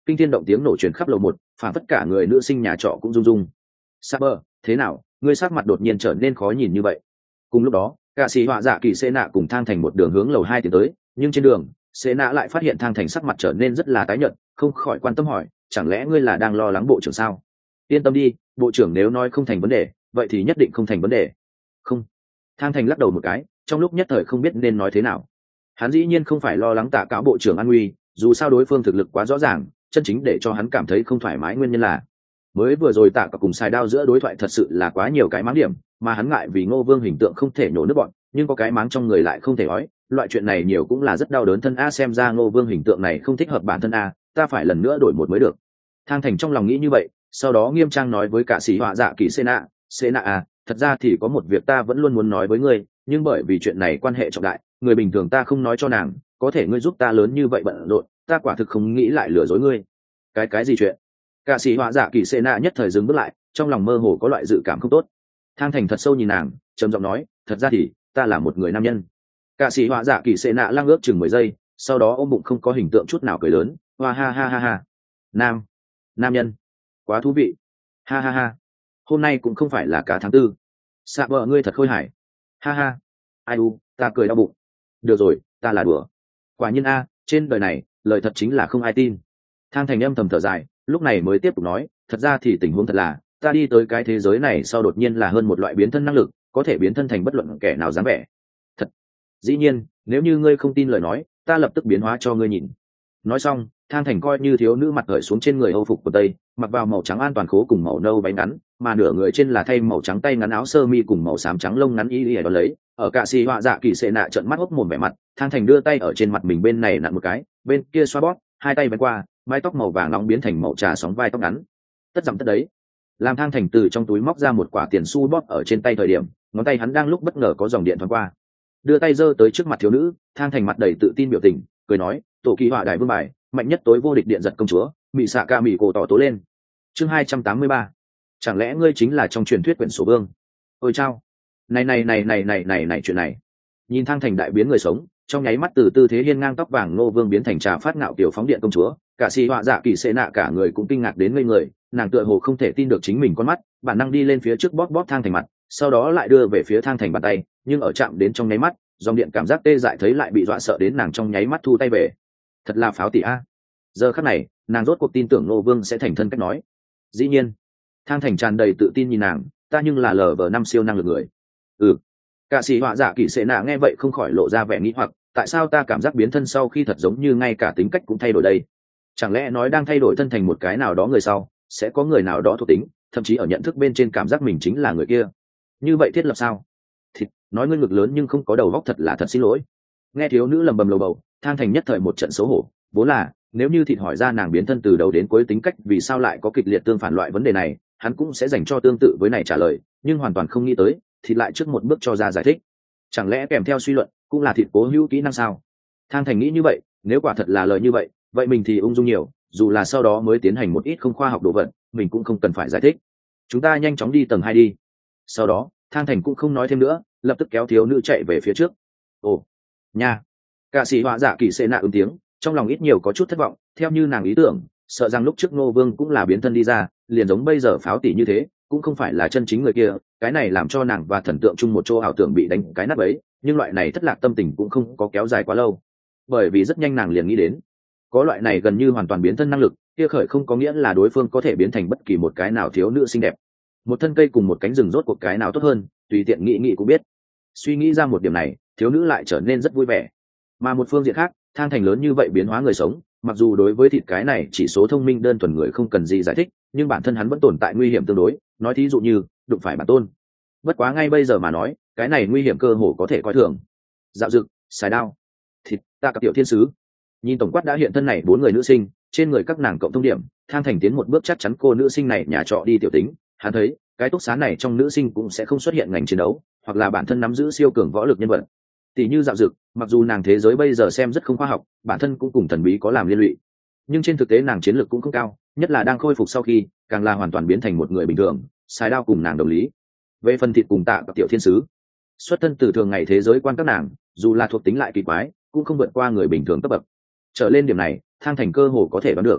A: kinh thiên động tiếng nổ truyền khắp lầu một, phản tất cả người nữ sinh nhà trọ cũng rung rung. Saber, thế nào, ngươi sắc mặt đột nhiên trở nên khó nhìn như vậy? Cùng lúc đó, cả sĩ họa dạ kỳ xê nạ cùng thang thành một đường hướng lầu hai tiến tới, nhưng trên đường xê nạ lại phát hiện thang thành sắc mặt trở nên rất là tái nhợt, không khỏi quan tâm hỏi, chẳng lẽ ngươi là đang lo lắng bộ trưởng sao? Yên tâm đi, bộ trưởng nếu nói không thành vấn đề, vậy thì nhất định không thành vấn đề. Không. Thang thành lắc đầu một cái, trong lúc nhất thời không biết nên nói thế nào. Hắn dĩ nhiên không phải lo lắng tạ cáo bộ trưởng an nguy, dù sao đối phương thực lực quá rõ ràng, chân chính để cho hắn cảm thấy không thoải mái nguyên nhân là mới vừa rồi tạ cả cùng xài đao giữa đối thoại thật sự là quá nhiều cái máng điểm, mà hắn ngại vì Ngô Vương hình tượng không thể nhổ nước bọn, nhưng có cái máng trong người lại không thể nói, loại chuyện này nhiều cũng là rất đau đớn thân a, xem ra Ngô Vương hình tượng này không thích hợp bản thân a, ta phải lần nữa đổi một mới được. Thang thành trong lòng nghĩ như vậy, sau đó nghiêm trang nói với cả sĩ họa dạ kỳ Sena, Sena a, thật ra thì có một việc ta vẫn luôn muốn nói với ngươi, nhưng bởi vì chuyện này quan hệ trọng đại, người bình thường ta không nói cho nàng, có thể ngươi giúp ta lớn như vậy bận rộn, ta quả thực không nghĩ lại lừa dối ngươi. Cái cái gì chuyện? Cả sĩ họa dạ kỳ Sena nhất thời dừng bước lại, trong lòng mơ hồ có loại dự cảm không tốt. Thang thành thật sâu nhìn nàng, trầm giọng nói, thật ra thì ta là một người nam nhân. Cả sĩ họa dạ kỳ Sena lăng ước chừng mười giây, sau đó ôm bụng không có hình tượng chút nào cười lớn, hoa ha ha ha ha. Nam, nam nhân, quá thú vị, ha ha ha. Hôm nay cũng không phải là cả tháng tư. Xạ vợ ngươi thật khôi hài, ha ha. Ai u, ta cười đau bụng. Được rồi, ta là đùa. Quả nhiên a, trên đời này lời thật chính là không ai tin. Thang thành âm thầm thở dài, lúc này mới tiếp tục nói, thật ra thì tình huống thật là ta đi tới cái thế giới này sau đột nhiên là hơn một loại biến thân năng lực, có thể biến thân thành bất luận kẻ nào dám vẻ. Thật. Dĩ nhiên, nếu như ngươi không tin lời nói, ta lập tức biến hóa cho ngươi nhìn. Nói xong, Thang thành coi như thiếu nữ mặt cởi xuống trên người âu phục của tây, mặc vào màu trắng an toàn khố cùng màu nâu váy ngắn, mà nửa người trên là thay màu trắng tay ngắn áo sơ mi cùng màu xám trắng lông ngắn y y đó lấy. Ở cạ xì họa dạ kỳ sệ nạ trợn mắt hốc mồm vẻ mặt, Thang thành đưa tay ở trên mặt mình bên này nặn một cái, bên kia xoa bóp, hai tay vén qua, mái tóc màu vàng nóng biến thành màu trà sóng vai tóc ngắn. Tất dặm tất đấy. Làm Thang thành từ trong túi móc ra một quả tiền xu bóp ở trên tay thời điểm, ngón tay hắn đang lúc bất ngờ có dòng điện thoáng qua. Đưa tay giơ tới trước mặt thiếu nữ, Thang thành mặt đầy tự tin biểu tình, cười nói, tổ kỳ họa đại vương bài, mạnh nhất tối vô địch điện giật công chúa, mị xạ ca mị cổ tỏ tố lên. Chương hai trăm tám mươi ba. Chẳng lẽ ngươi chính là trong truyền thuyết quyển sổ vương? Ôi chao, này này này này này này này chuyện này. Nhìn Thang thành đại biến người sống, trong nháy mắt từ tư thế hiên ngang tóc vàng nô vương biến thành trà phát ngạo tiểu phóng điện công chúa, cả xì họa dạ kỳ sệ nạ cả người cũng kinh ngạc đến ngây người, nàng tựa hồ không thể tin được chính mình con mắt, bản năng đi lên phía trước bóp bóp Thang thành mặt, sau đó lại đưa về phía Thang thành bàn tay, nhưng ở chạm đến trong nháy mắt, dòng điện cảm giác tê dại thấy lại bị dọa sợ đến nàng trong nháy mắt thu tay về. Thật là pháo tỷ a. Giờ khắc này, nàng rốt cuộc tin tưởng nô vương sẽ thành thân cách nói. Dĩ nhiên. Thang thành tràn đầy tự tin nhìn nàng, ta nhưng là lờ vờ năm siêu năng lực người. Ừ. Cả sĩ họa dạ kỳ sệ nạ nghe vậy không khỏi lộ ra vẻ nghĩ hoặc, tại sao ta cảm giác biến thân sau khi thật giống như ngay cả tính cách cũng thay đổi đây? Chẳng lẽ nói đang thay đổi thân thành một cái nào đó người sau, sẽ có người nào đó thuộc tính, thậm chí ở nhận thức bên trên cảm giác mình chính là người kia. Như vậy thiết lập sao? Thịt, nói ngươi ngực lớn nhưng không có đầu óc thật là thật xin lỗi. Nghe thiếu nữ lầm bầm lầu bầu, Thang thành nhất thời một trận xấu hổ, vốn là nếu như thịt hỏi ra nàng biến thân từ đầu đến cuối tính cách vì sao lại có kịch liệt tương phản loại vấn đề này, hắn cũng sẽ dành cho tương tự với này trả lời, nhưng hoàn toàn không nghĩ tới thịt lại trước một bước cho ra giải thích. Chẳng lẽ kèm theo suy luận cũng là thịt cố hữu kỹ năng sao? Thang thành nghĩ như vậy, nếu quả thật là lời như vậy, vậy mình thì ung dung nhiều, dù là sau đó mới tiến hành một ít không khoa học đồ vật, mình cũng không cần phải giải thích. Chúng ta nhanh chóng đi tầng hai đi. Sau đó, Thang thành cũng không nói thêm nữa, lập tức kéo thiếu nữ chạy về phía trước. Ồ, nha. Cả sĩ họa dạ kỳ sệ nạ ứng tiếng, trong lòng ít nhiều có chút thất vọng, theo như nàng ý tưởng, sợ rằng lúc trước Ngô Vương cũng là biến thân đi ra, liền giống bây giờ pháo tỷ như thế, cũng không phải là chân chính người kia, cái này làm cho nàng và thần tượng chung một chỗ ảo tưởng bị đánh cái nát ấy, nhưng loại này thất lạc tâm tình cũng không có kéo dài quá lâu, bởi vì rất nhanh nàng liền nghĩ đến, có loại này gần như hoàn toàn biến thân năng lực, kia khởi không có nghĩa là đối phương có thể biến thành bất kỳ một cái nào thiếu nữ xinh đẹp, một thân cây cùng một cánh rừng rốt cuộc cái nào tốt hơn, tùy tiện nghĩ nghĩ cũng biết. Suy nghĩ ra một điểm này, thiếu nữ lại trở nên rất vui vẻ. Mà một phương diện khác, Thang thành lớn như vậy biến hóa người sống, mặc dù đối với thịt cái này chỉ số thông minh đơn thuần người không cần gì giải thích, nhưng bản thân hắn vẫn tồn tại nguy hiểm tương đối, nói thí dụ như đụng phải bản tôn. Bất quá ngay bây giờ mà nói, cái này nguy hiểm cơ hồ có thể coi thường. Dạo dực, xài đao, thịt, ta cặp tiểu thiên sứ. Nhìn tổng quát đã hiện thân này bốn người nữ sinh, trên người các nàng cộng thông điểm, Thang thành tiến một bước chắc chắn cô nữ sinh này nhà trọ đi tiểu tính, hắn thấy cái túc xá này trong nữ sinh cũng sẽ không xuất hiện ngành chiến đấu, hoặc là bản thân nắm giữ siêu cường võ lực nhân vật. Tỷ như dạo dực, mặc dù nàng thế giới bây giờ xem rất không khoa học, bản thân cũng cùng thần bí có làm liên lụy, nhưng trên thực tế nàng chiến lược cũng không cao, nhất là đang khôi phục sau khi, càng là hoàn toàn biến thành một người bình thường. Xài đao cùng nàng đồng lý. Về phần thịt cùng tạ các tiểu thiên sứ, xuất thân từ thường ngày thế giới quan các nàng, dù là thuộc tính lại kỳ quái, cũng không vượt qua người bình thường cấp bậc. Trở lên điểm này, Thang thành cơ hồ có thể đoán được.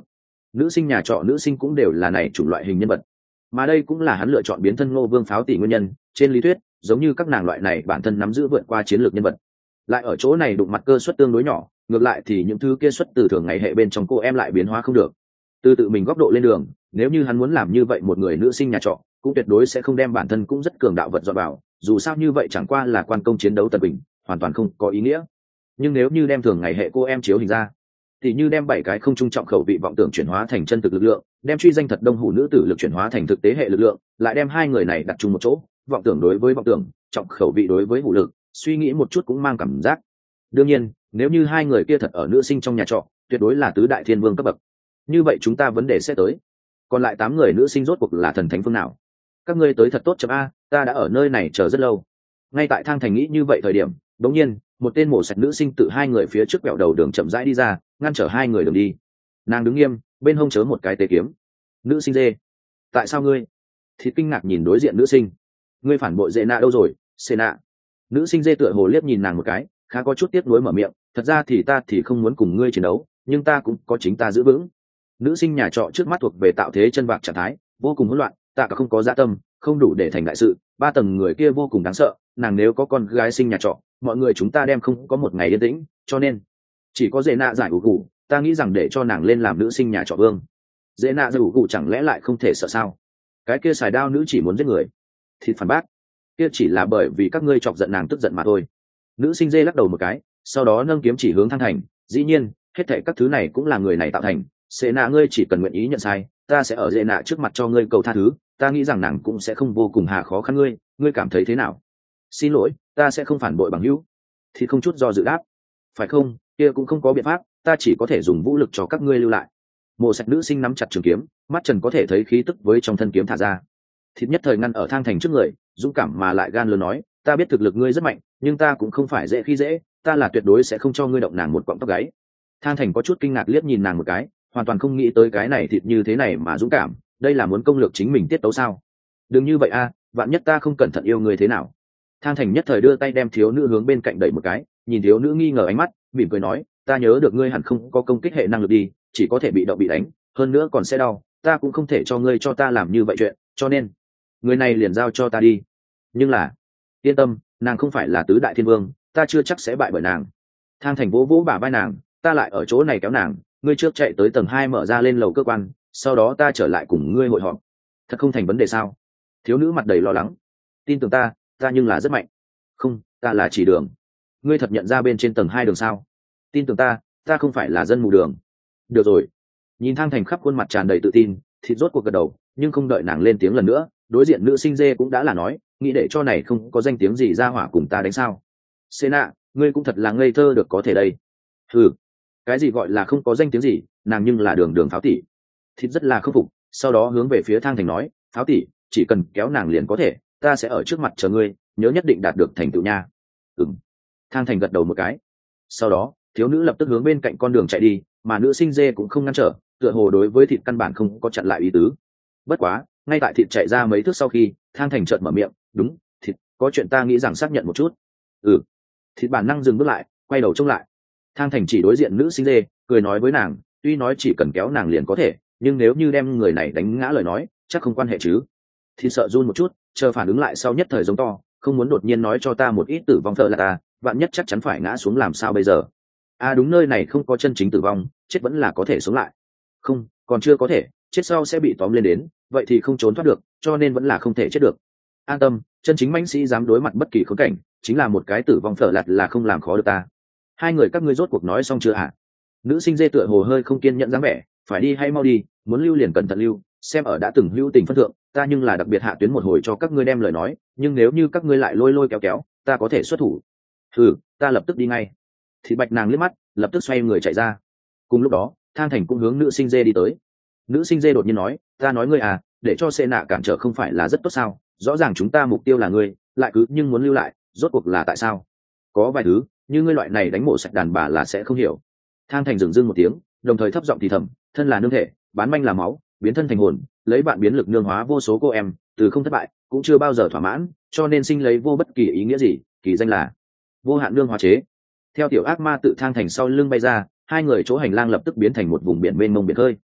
A: nữ sinh nhà trọ nữ sinh cũng đều là này chủng loại hình nhân vật, mà đây cũng là hắn lựa chọn biến thân Ngô Vương Pháo tỷ nguyên nhân. Trên lý thuyết giống như các nàng loại này bản thân nắm giữ vượt qua chiến lược nhân vật, lại ở chỗ này đụng mặt cơ suất tương đối nhỏ, ngược lại thì những thứ kia xuất từ thường ngày hệ bên trong cô em lại biến hóa không được. Từ tự mình góc độ lên đường, nếu như hắn muốn làm như vậy một người nữ sinh nhà trọ, cũng tuyệt đối sẽ không đem bản thân cũng rất cường đạo vật dọn vào, dù sao như vậy chẳng qua là quan công chiến đấu tần bình, hoàn toàn không có ý nghĩa. Nhưng nếu như đem thường ngày hệ cô em chiếu hình ra, thì như đem bảy cái không trung trọng khẩu vị vọng tưởng chuyển hóa thành chân thực lực lượng, đem truy danh thật đông hủ nữ tử lực chuyển hóa thành thực tế hệ lực lượng, lại đem hai người này đặt chung một chỗ, vọng tưởng đối với vọng tưởng, trọng khẩu vị đối với hủ lực, suy nghĩ một chút cũng mang cảm giác. Đương nhiên, nếu như hai người kia thật ở nữ sinh trong nhà trọ, tuyệt đối là tứ đại thiên vương cấp bậc. Như vậy chúng ta vấn đề sẽ tới, còn lại tám người nữ sinh rốt cuộc là thần thánh phương nào? Các ngươi tới thật tốt chấm a, ta đã ở nơi này chờ rất lâu. Ngay tại Thang Thành nghĩ như vậy thời điểm, đột nhiên một tên mổ sạch nữ sinh tự hai người phía trước quẹo đầu đường chậm rãi đi ra, ngăn trở hai người đường đi. Nàng đứng nghiêm, bên hông chớ một cái tế kiếm. Nữ sinh dê, tại sao ngươi? Thịt kinh ngạc nhìn đối diện nữ sinh. Ngươi phản bội dê nạ đâu rồi, xê nạ? Nữ sinh dê tựa hồ liếc nhìn nàng một cái, khá có chút tiếc nuối mở miệng. Thật ra thì ta thì không muốn cùng ngươi chiến đấu, nhưng ta cũng có chính ta giữ vững. Nữ sinh nhà trọ trước mắt thuộc về tạo thế chân bạc trạng thái, vô cùng hỗn loạn, ta cả không có dạ tâm, không đủ để thành đại sự. Ba tầng người kia vô cùng đáng sợ, nàng nếu có con gái sinh nhà trọ, mọi người chúng ta đem không có một ngày yên tĩnh, cho nên chỉ có dễ nạ giải ủ cụ, ta nghĩ rằng để cho nàng lên làm nữ sinh nhà trọ vương. Dễ nạ giải ủ cụ chẳng lẽ lại không thể sợ sao? Cái kia xài đao nữ chỉ muốn giết người. Thịt phản bác, kia chỉ là bởi vì các ngươi chọc giận nàng tức giận mà thôi. Nữ sinh dê lắc đầu một cái, sau đó nâng kiếm chỉ hướng Thang Thành. Dĩ nhiên, hết thảy các thứ này cũng là người này tạo thành. Sẽ nạ ngươi chỉ cần nguyện ý nhận sai, ta sẽ ở dễ nạ trước mặt cho ngươi cầu tha thứ. Ta nghĩ rằng nàng cũng sẽ không vô cùng hà khó khăn ngươi, ngươi cảm thấy thế nào? Xin lỗi, ta sẽ không phản bội bằng hữu. Thì không chút do dự đáp. Phải không, kia cũng không có biện pháp, ta chỉ có thể dùng vũ lực cho các ngươi lưu lại. Mộ sạch nữ sinh nắm chặt trường kiếm, mắt trần có thể thấy khí tức với trong thân kiếm thả ra. Thịt nhất thời ngăn ở Thang Thành trước người, dũng cảm mà lại gan lớn nói, ta biết thực lực ngươi rất mạnh, nhưng ta cũng không phải dễ khi dễ, ta là tuyệt đối sẽ không cho ngươi động nàng một cọng tóc gáy. Thang Thành có chút kinh ngạc liếc nhìn nàng một cái, hoàn toàn không nghĩ tới cái này thịt như thế này mà dũng cảm, đây là muốn công lược chính mình tiết tấu sao? Đừng như vậy a, vạn nhất ta không cẩn thận yêu ngươi thế nào? Thang Thành nhất thời đưa tay đem thiếu nữ hướng bên cạnh đẩy một cái, nhìn thiếu nữ nghi ngờ ánh mắt, mỉm cười nói, ta nhớ được ngươi hẳn không có công kích hệ năng lực đi, chỉ có thể bị động bị đánh, hơn nữa còn sẽ đau, ta cũng không thể cho ngươi cho ta làm như vậy chuyện, cho nên người này liền giao cho ta đi. Nhưng là, yên tâm, nàng không phải là tứ đại thiên vương, ta chưa chắc sẽ bại bởi nàng. Thang Thành vỗ vỗ bả vai nàng, ta lại ở chỗ này kéo nàng, ngươi trước chạy tới tầng hai mở ra lên lầu cơ quan, sau đó ta trở lại cùng ngươi hội họp. Thật không thành vấn đề sao? Thiếu nữ mặt đầy lo lắng. Tin tưởng ta, ta nhưng là rất mạnh. Không, ta là chỉ đường. Ngươi thật nhận ra bên trên tầng hai đường sao? Tin tưởng ta, ta không phải là dân mù đường. Được rồi. Nhìn Thang Thành khắp khuôn mặt tràn đầy tự tin, thịt rốt cuộc gật đầu, nhưng không đợi nàng lên tiếng lần nữa, đối diện nữ sinh dê cũng đã là nói, nghĩ để cho này không có danh tiếng gì ra hỏa cùng ta đánh sao? Sena, ngươi cũng thật là ngây thơ được có thể đây. Ừ, cái gì gọi là không có danh tiếng gì, nàng nhưng là đường đường Pháo tỷ. Thịt rất là khâm phục, sau đó hướng về phía Thang Thành nói, Pháo tỷ, chỉ cần kéo nàng liền có thể, ta sẽ ở trước mặt chờ ngươi, nhớ nhất định đạt được thành tựu nha. Ừm. Thang Thành gật đầu một cái. Sau đó, thiếu nữ lập tức hướng bên cạnh con đường chạy đi, mà nữ sinh dê cũng không ngăn trở, tựa hồ đối với thịt căn bản không có chặn lại ý tứ. Bất quá, ngay tại thịt chạy ra mấy thước sau khi, Thang Thành chợt mở miệng, đúng, thịt, có chuyện ta nghĩ rằng xác nhận một chút. Ừ. Thịt bản năng dừng bước lại, quay đầu trông lại. Thang Thành chỉ đối diện nữ sinh dê, cười nói với nàng, tuy nói chỉ cần kéo nàng liền có thể, nhưng nếu như đem người này đánh ngã lời nói, chắc không quan hệ chứ. Thì sợ run một chút, chờ phản ứng lại sau nhất thời giống to, không muốn đột nhiên nói cho ta một ít tử vong thợ là ta, vạn nhất chắc chắn phải ngã xuống làm sao bây giờ. À đúng, nơi này không có chân chính tử vong, chết vẫn là có thể sống lại. Không, còn chưa có thể, chết sau sẽ bị tóm lên đến, vậy thì không trốn thoát được, cho nên vẫn là không thể chết được. An tâm, chân chính mãnh sĩ dám đối mặt bất kỳ khốn cảnh, chính là một cái tử vong thợ lặt là không làm khó được ta. Hai người các ngươi rốt cuộc nói xong chưa hả? Nữ sinh dê tựa hồ hơi không kiên nhẫn dáng vẻ, phải đi hay mau đi, muốn lưu liền cẩn thận lưu, xem ở đã từng hữu tình phân thượng, ta nhưng là đặc biệt hạ tuyến một hồi cho các ngươi đem lời nói, nhưng nếu như các ngươi lại lôi lôi kéo kéo, ta có thể xuất thủ. Ừ, ta lập tức đi ngay. Thịt bạch nàng liếc mắt, lập tức xoay người chạy ra. Cùng lúc đó, Thang Thành cũng hướng nữ sinh dê đi tới. Nữ sinh dê đột nhiên nói, ta nói ngươi à, để cho xe nạ cản trở không phải là rất tốt sao? Rõ ràng chúng ta mục tiêu là ngươi, lại cứ nhưng muốn lưu lại, rốt cuộc là tại sao? Có vài thứ, như ngươi loại này đánh mổ sạch đàn bà là sẽ không hiểu. Thang Thành dừng dưng một tiếng, đồng thời thấp giọng thì thầm, thân là nương thể, bán manh là máu, biến thân thành hồn, lấy bạn biến lực nương hóa vô số cô em, từ không thất bại, cũng chưa bao giờ thỏa mãn, cho nên sinh lấy vô bất kỳ ý nghĩa gì, kỳ danh là vô hạn nương hóa chế. Theo tiểu ác ma tự Thang Thành sau lưng bay ra, hai người chỗ hành lang lập tức biến thành một vùng biển mênh mông biển khơi.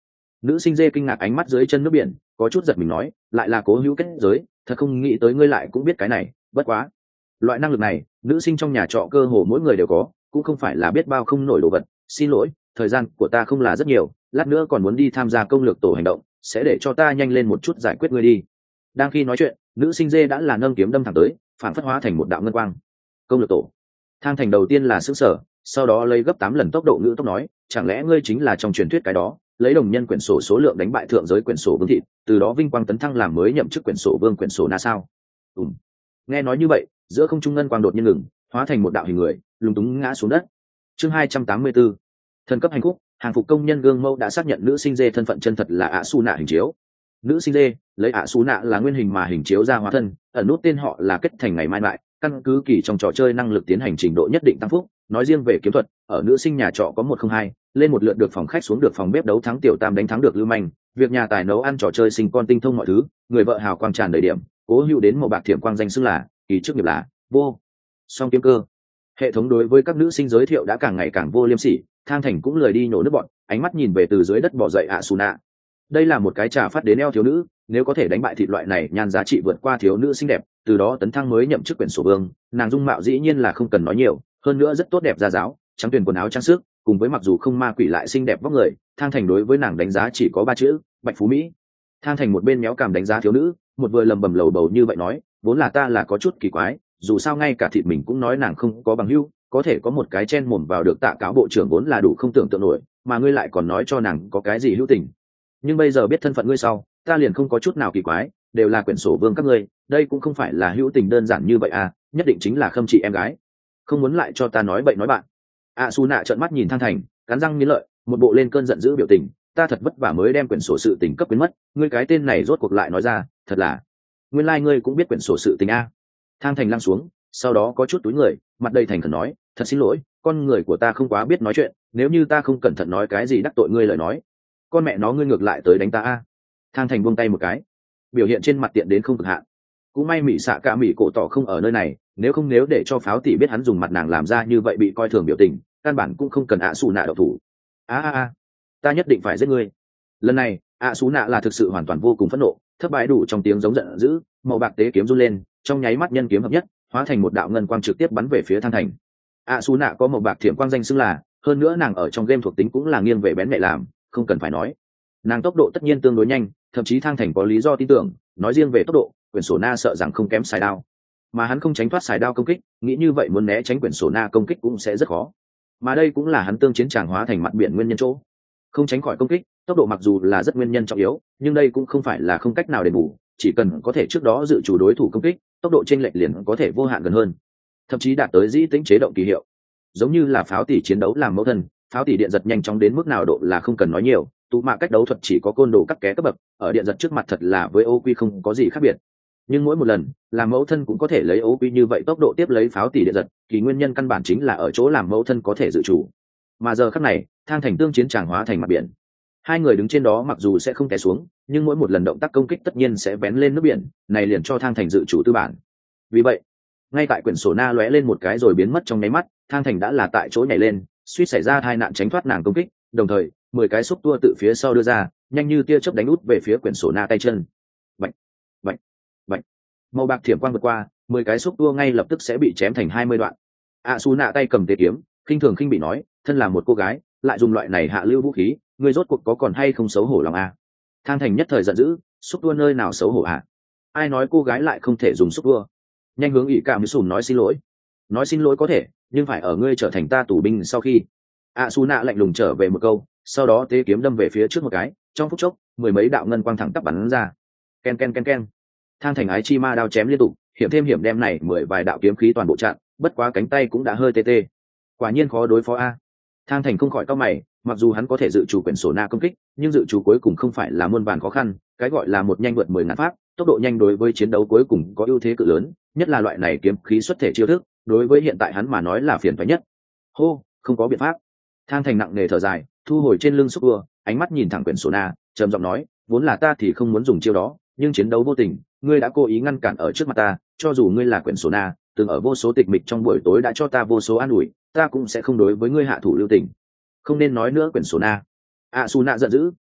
A: Nữ sinh dê kinh ngạc ánh mắt dưới chân nước biển, có chút giật mình nói, lại là cố hữu kết giới, thật không nghĩ tới ngươi lại cũng biết cái này, bất quá loại năng lực này nữ sinh trong nhà trọ cơ hồ mỗi người đều có, cũng không phải là biết bao không nổi đồ vật. Xin lỗi, thời gian của ta không là rất nhiều, lát nữa còn muốn đi tham gia công lược tổ hành động, sẽ để cho ta nhanh lên một chút giải quyết ngươi đi. Đang khi nói chuyện, nữ sinh dê đã là nâng kiếm đâm thẳng tới, phản phất hóa thành một đạo ngân quang. Công lược tổ. Thang Thành đầu tiên là sững sờ, sau đó lấy gấp tám lần tốc độ ngữ tốc nói, chẳng lẽ ngươi chính là trong truyền thuyết cái đó lấy đồng nhân quyển sổ số lượng đánh bại thượng giới quyển sổ vương thị, từ đó vinh quang tấn thăng làm mới nhậm chức quyển sổ vương quyển sổ na sao? Ừm. Nghe nói như vậy, giữa không trung ngân quang đột nhiên ngừng, hóa thành một đạo hình người, lúng túng ngã xuống đất. Chương hai trăm tám mươi tư. Thần cấp hành khúc, hàng phục công nhân gương mẫu đã xác nhận nữ sinh dê thân phận chân thật là ạ su nạ hình chiếu. Nữ sinh dê lấy ạ su nạ là nguyên hình mà hình chiếu ra hóa thân, ẩn nút tên họ là kết thành ngày mai lại, căn cứ kỳ trong trò chơi năng lực tiến hành trình độ nhất định tăng phúc. Nói riêng về kiếm thuật, ở nữ sinh nhà trọ có một không hai, lên một lượt được phòng khách xuống được phòng bếp đấu thắng tiểu tam đánh thắng được lưu manh, việc nhà tài nấu ăn trò chơi sinh con tinh thông mọi thứ, người vợ hào quang tràn đầy điểm, cố hữu đến màu bạc thiểm quang danh xưng là kỳ trước nghiệp là vô song kiếm cơ. Hệ thống đối với các nữ sinh giới thiệu đã càng ngày càng vô liêm sỉ, Thang Thành cũng lười đi nhổ nước bọn, ánh mắt nhìn về từ dưới đất bò dậy ạ su nạ. Đây là một cái trà phát đến eo thiếu nữ, nếu có thể đánh bại thịt loại này nhan giá trị vượt qua thiếu nữ xinh đẹp, từ đó tấn thăng mới nhậm chức quyển sổ vương, nàng dung mạo dĩ nhiên là không cần nói nhiều, hơn nữa rất tốt đẹp ra giáo, trắng tuyền quần áo trang sức, cùng với mặc dù không ma quỷ lại xinh đẹp vóc người, Thang Thành đối với nàng đánh giá chỉ có ba chữ, bạch phú mỹ. Thang Thành một bên méo cằm đánh giá thiếu nữ, một vừa lầm bầm lầu bầu như vậy nói, vốn là ta là có chút kỳ quái, dù sao ngay cả thịt mình cũng nói nàng không có bằng hữu, có thể có một cái chen mồm vào được tạ cáo bộ trưởng vốn là đủ không tưởng tượng nổi, mà ngươi lại còn nói cho nàng có cái gì hữu tình. Nhưng bây giờ biết thân phận ngươi sau, ta liền không có chút nào kỳ quái, đều là quyển sổ vương các ngươi, đây cũng không phải là hữu tình đơn giản như vậy à, nhất định chính là khâm trị em gái. Không muốn lại cho ta nói bậy nói bạn. A Su nạ trợn mắt nhìn Thang Thành, cắn răng nghiến lợi, một bộ lên cơn giận dữ biểu tình, ta thật vất vả mới đem quyển sổ sự tình cấp biến mất, ngươi cái tên này rốt cuộc lại nói ra, thật là, nguyên lai like ngươi cũng biết quyển sổ sự tình a. Thang Thành lăng xuống, sau đó có chút túi người, mặt đầy thành khẩn nói, thật xin lỗi, con người của ta không quá biết nói chuyện, nếu như ta không cẩn thận nói cái gì đắc tội ngươi lời nói, con mẹ nó ngươi ngược lại tới đánh ta a. Thang Thành buông tay một cái, biểu hiện trên mặt tiện đến không cực hạn. Cũng may mỹ xạ cả mỹ cổ tỏ không ở nơi này, nếu không nếu để cho pháo tỷ biết hắn dùng mặt nàng làm ra như vậy bị coi thường biểu tình, căn bản cũng không cần ạ xù nạ độc thủ. a a a ta nhất định phải giết ngươi. Lần này ạ xù nạ là thực sự hoàn toàn vô cùng phẫn nộ, thất bại đủ trong tiếng giống giận dữ, màu bạc tế kiếm run lên, trong nháy mắt nhân kiếm hợp nhất, hóa thành một đạo ngân quang trực tiếp bắn về phía Thang Thành. ạ xù nạ có màu bạc thiểm quang danh xưng là, hơn nữa nàng ở trong game thuộc tính cũng là nghiêng về bén mẹ làm, không cần phải nói, nàng tốc độ tất nhiên tương đối nhanh, thậm chí Thang Thành có lý do tin tưởng, nói riêng về tốc độ, quyển sổ na sợ rằng không kém xài đao, mà hắn không tránh thoát xài đao công kích, nghĩ như vậy muốn né tránh quyển sổ na công kích cũng sẽ rất khó, mà đây cũng là hắn tương chiến tràng hóa thành mặt biển nguyên nhân chỗ, không tránh khỏi công kích, tốc độ mặc dù là rất nguyên nhân trọng yếu, nhưng đây cũng không phải là không cách nào đền bù, chỉ cần có thể trước đó dự chủ đối thủ công kích, tốc độ chênh lệch liền có thể vô hạn gần hơn, thậm chí đạt tới dĩ tính chế động kỳ hiệu. Giống như là pháo tỷ chiến đấu làm mẫu thân, pháo tỷ điện giật nhanh chóng đến mức nào độ là không cần nói nhiều, tụ mạ cách đấu thuật chỉ có côn đồ cắt ké cấp bậc, ở điện giật trước mặt thật là với ô quy không có gì khác biệt. Nhưng mỗi một lần làm mẫu thân cũng có thể lấy ô quy như vậy tốc độ tiếp lấy pháo tỷ điện giật, thì nguyên nhân căn bản chính là ở chỗ làm mẫu thân có thể dự chủ. Mà giờ khắc này Thang Thành tương chiến tràng hóa thành mặt biển, hai người đứng trên đó mặc dù sẽ không té xuống, nhưng mỗi một lần động tác công kích tất nhiên sẽ vén lên nước biển, này liền cho Thang Thành dự chủ tư bản. Vì vậy ngay tại quyển sổ na lóe lên một cái rồi biến mất trong nháy mắt, Thang Thành đã là tại chỗ nhảy lên, suýt xảy ra tai nạn tránh thoát nàng công kích, đồng thời mười cái xúc tua từ phía sau đưa ra, nhanh như tia chớp đánh út về phía quyển sổ na tay chân. Bạch, bạch, bạch. Màu bạc thiểm quang vượt qua, mười cái xúc tua ngay lập tức sẽ bị chém thành hai mươi đoạn. A Su nạ tay cầm tế kiếm, khinh thường khinh bị nói, thân là một cô gái, lại dùng loại này hạ lưu vũ khí, ngươi rốt cuộc có còn hay không xấu hổ lòng a? Thang Thành nhất thời giận dữ, xúc tua nơi nào xấu hổ à? Ai nói cô gái lại không thể dùng xúc tua? Nhanh hướng ỷ cả mới sùn nói xin lỗi. Nói xin lỗi có thể, nhưng phải ở ngươi trở thành ta tù binh sau khi. A Su nạ lạnh lùng trở về một câu, sau đó tế kiếm đâm về phía trước một cái, trong phút chốc mười mấy đạo ngân quang thẳng tắp bắn ra. Ken ken ken ken. Thang Thành ái chi ma đao chém liên tục, hiểm thêm hiểm đem này mười vài đạo kiếm khí toàn bộ chặn, bất quá cánh tay cũng đã hơi tê tê. Quả nhiên khó đối phó a. Thang Thành không khỏi cau mày, mặc dù hắn có thể dự chủ quyển sổ na công kích, nhưng dự chủ cuối cùng không phải là muôn vàn khó khăn, cái gọi là một nhanh vượt mười ngàn pháp, tốc độ nhanh đối với chiến đấu cuối cùng có ưu thế cự lớn, nhất là loại này kiếm khí xuất thể chiêu thức, đối với hiện tại hắn mà nói là phiền toái nhất. Hô, không có biện pháp. Thang Thành nặng nề thở dài, thu hồi trên lưng xúc tua, ánh mắt nhìn thẳng quyển sổ na, trầm giọng nói, vốn là ta thì không muốn dùng chiêu đó, nhưng chiến đấu vô tình, ngươi đã cố ý ngăn cản ở trước mặt ta, cho dù ngươi là quyển sổ na, từng ở vô số tịch mịch trong buổi tối đã cho ta vô số an ủi, ta cũng sẽ không đối với ngươi hạ thủ lưu tình. Không nên nói nữa quyển sổ na. A Su nạ giận dữ,